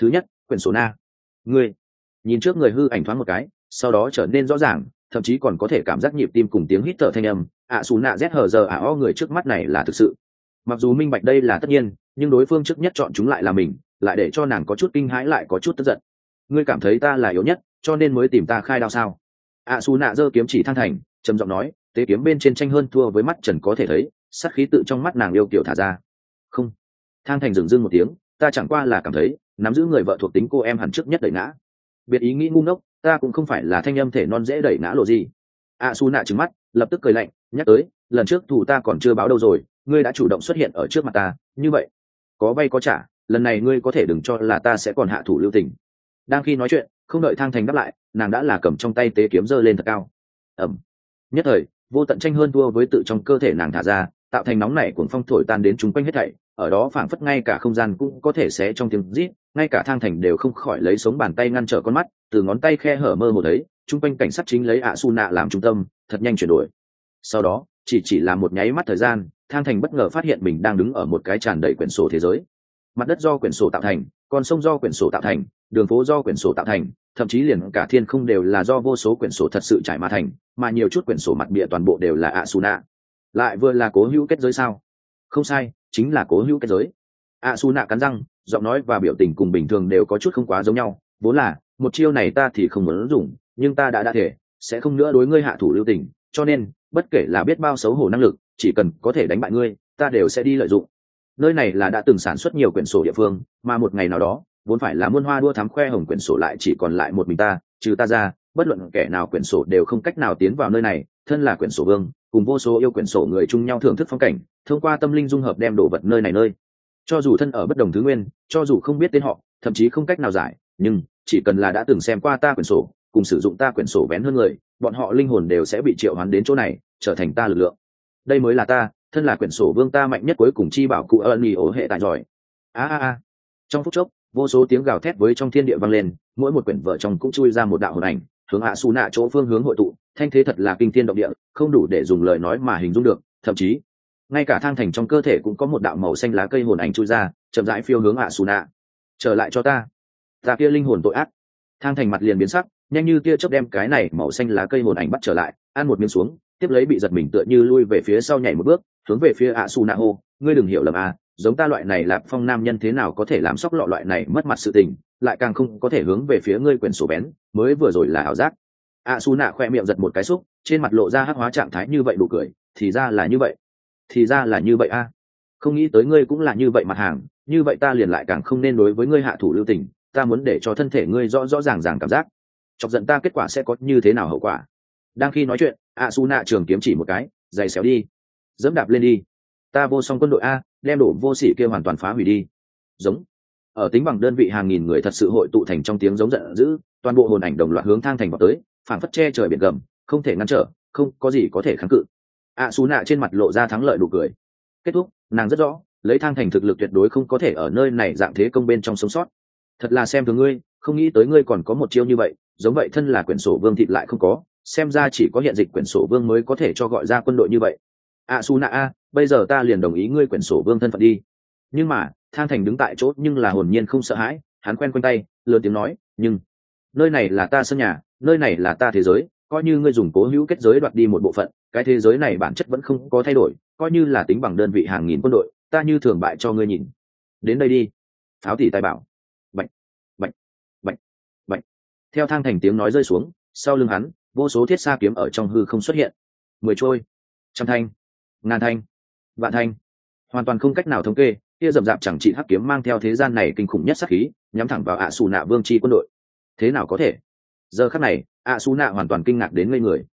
A: quyển sổ na. Ngươi nhìn trước người hư ảnh thoáng một cái, sau đó trở nên rõ ràng, thậm chí còn có thể cảm giác nhịp tim cùng tiếng hít thở thanh âm. ạ xù nạ z hờ giờ ả o người trước mắt này là thực sự. Mặc dù minh bạch đây là tất nhiên, nhưng đối phương trước nhất chọn chúng lại là mình, lại để cho nàng có chút kinh hãi lại có chút tức giận. Ngươi cảm thấy ta là yếu nhất, cho nên mới tìm ta khai đao sao? ạ xù nạ giơ kiếm chỉ Thang Thành, trầm giọng nói, tế kiếm bên trên tranh hơn thua với mắt trần có thể thấy, sát khí tự trong mắt nàng yêu kiểu thả ra. Không. Thang Thành dừng dưng một tiếng, ta chẳng qua là cảm thấy nắm giữ người vợ thuộc tính cô em hẳn trước nhất đẩy ngã. Biệt ý nghĩ ngu ngốc, ta cũng không phải là thanh âm thể non dễ đẩy ngã lộ gì. ạ xù nạ trừng mắt, lập tức cười lạnh, nhắc tới, lần trước thủ ta còn chưa báo đâu rồi, ngươi đã chủ động xuất hiện ở trước mặt ta, như vậy có vay có trả, lần này ngươi có thể đừng cho là ta sẽ còn hạ thủ lưu tình. Đang khi nói chuyện, không đợi Thang Thành đáp lại, nàng đã là cầm trong tay tế kiếm giơ lên thật cao. Ẩm. Nhất thời, vô tận tranh hơn thua với tự trong cơ thể nàng thả ra, tạo thành nóng nảy cuồng phong thổi tan đến chúng quanh hết thảy, ở đó phảng phất ngay cả không gian cũng có thể xé trong tiếng rít, ngay cả Thang Thành đều không khỏi lấy sống bàn tay ngăn trở con mắt, từ ngón tay khe hở mơ hồ thấy, chúng quanh cảnh sát chính lấy ạ su nạ làm trung tâm, thật nhanh chuyển đổi. Sau đó, chỉ chỉ là một nháy mắt thời gian, Thang Thành bất ngờ phát hiện mình đang đứng ở một cái tràn đầy quyển sổ thế giới. Mặt đất do quyển sổ tạo thành, con sông do quyển sổ tạo thành, đường phố do quyển sổ tạo thành, thậm chí liền cả thiên không đều là do vô số quyển sổ thật sự trải mà thành, mà nhiều chút quyển sổ mặt bìa toàn bộ đều là ạ su nạ. Lại vừa là cố hữu kết giới sao? Không sai, chính là cố hữu kết giới. ạ su nạ cắn răng, giọng nói và biểu tình cùng bình thường đều có chút không quá giống nhau, vốn là một chiêu này ta thì không muốn dùng, nhưng ta đã đã thể sẽ không nữa đối ngươi hạ thủ lưu tình, cho nên bất kể là biết bao xấu hổ năng lực, chỉ cần có thể đánh bại ngươi, ta đều sẽ đi lợi dụng. Nơi này là đã từng sản xuất nhiều quyển sổ địa phương, mà một ngày nào đó vốn phải là muôn hoa đua thắm khoe hồng quyển sổ lại chỉ còn lại một mình ta, trừ ta ra bất luận kẻ nào quyển sổ đều không cách nào tiến vào nơi này. Thân là quyển sổ vương, cùng vô số yêu quyển sổ người chung nhau thưởng thức phong cảnh, thông qua tâm linh dung hợp đem đồ vật nơi này nơi, cho dù thân ở bất đồng thứ nguyên, cho dù không biết tên họ, thậm chí không cách nào giải, nhưng chỉ cần là đã từng xem qua ta quyển sổ, cùng sử dụng ta quyển sổ bén hơn người, bọn họ linh hồn đều sẽ bị triệu hoán đến chỗ này, trở thành ta lực lượng. Đây mới là ta, thân là quyển sổ vương ta mạnh nhất cuối cùng chi bảo cụ ơn nhì ổ hệ tài giỏi. A a a. Trong phút chốc, vô số tiếng gào thét với trong thiên địa vang lên, mỗi một quyển vở trong cũng chui ra một đạo hồn ảnh, hướng hạ su nạ chỗ phương hướng hội tụ, thanh thế thật là kinh thiên động địa, không đủ để dùng lời nói mà hình dung được, thậm chí ngay cả Thang Thành trong cơ thể cũng có một đạo màu xanh lá cây hồn ảnh chui ra, chậm rãi phiêu hướng hạ su nạ. Trở lại cho ta, ta kia linh hồn tội ác. Thang Thành mặt liền biến sắc, nhanh như tia chớp đem cái này màu xanh lá cây hồn ảnh bắt trở lại, ăn một miếng xuống, tiếp lấy bị giật mình tựa như lui về phía sau nhảy một bước, hướng về phía ạ su nạ hô, ngươi đừng hiểu lầm à, giống ta loại này lạp phong nam nhân thế nào có thể làm sóc lọ loại này mất mặt sự tình, lại càng không có thể hướng về phía ngươi quyển sổ bén, mới vừa rồi là ảo giác. ạ su nạ khoe miệng giật một cái xúc, trên mặt lộ ra hắc hóa trạng thái như vậy đủ cười, thì ra là như vậy, thì ra là như vậy a, à. Không nghĩ tới ngươi cũng là như vậy mặt hàng, như vậy ta liền lại càng không nên đối với ngươi hạ thủ lưu tình, ta muốn để cho thân thể ngươi rõ rõ ràng ràng cảm giác, chọc giận ta kết quả sẽ có như thế nào hậu quả. Đang khi nói chuyện, ạ su nạ trường kiếm chỉ một cái, giày xéo đi, dẫm đạp lên đi, ta vô song quân đội a, đem đổ vô sỉ kia hoàn toàn phá hủy đi. Giống. Ở tính bằng đơn vị hàng nghìn người thật sự hội tụ thành trong tiếng giống giận dữ, toàn bộ hồn ảnh đồng loạt hướng Thang Thành vào tới, phảng phất che trời biển gầm, không thể ngăn trở, không có gì có thể kháng cự. ạ su nạ trên mặt lộ ra thắng lợi đủ cười. Kết thúc, nàng rất rõ, lấy Thang Thành thực lực tuyệt đối không có thể ở nơi này dạng thế công bên trong sống sót. Thật là xem thường ngươi, không nghĩ tới ngươi còn có một chiêu như vậy, giống vậy thân là quyển sổ vương thịt lại không có, xem ra chỉ có hiện dịch quyển sổ vương mới có thể cho gọi ra quân đội như vậy. ạ su nạ a, bây giờ ta liền đồng ý ngươi quyển sổ vương thân phận đi. Nhưng mà Thang Thành đứng tại chỗ nhưng là hồn nhiên không sợ hãi, hắn quen quanh tay lớn tiếng nói, nhưng nơi này là ta sân nhà, nơi này là ta thế giới, coi như ngươi dùng cố hữu kết giới đoạt đi một bộ phận, cái thế giới này bản chất vẫn không có thay đổi, coi như là tính bằng đơn vị hàng nghìn quân đội, ta như thường bại cho ngươi nhìn. Đến đây đi. Pháo tỷ tài bảo. Bạch bạch bạch bạch. Theo Thang Thành tiếng nói rơi xuống, sau lưng hắn vô số thiết sa kiếm ở trong hư không xuất hiện, mười trôi, trăm thanh, ngàn thanh, vạn thanh, hoàn toàn không cách nào thống kê, kia rậm rạp chẳng trị hắc kiếm mang theo thế gian này kinh khủng nhất sát khí, nhắm thẳng vào ạ su nạ vương chi quân đội. Thế nào có thể? Giờ khắc này, ạ su nạ hoàn toàn kinh ngạc đến ngây người.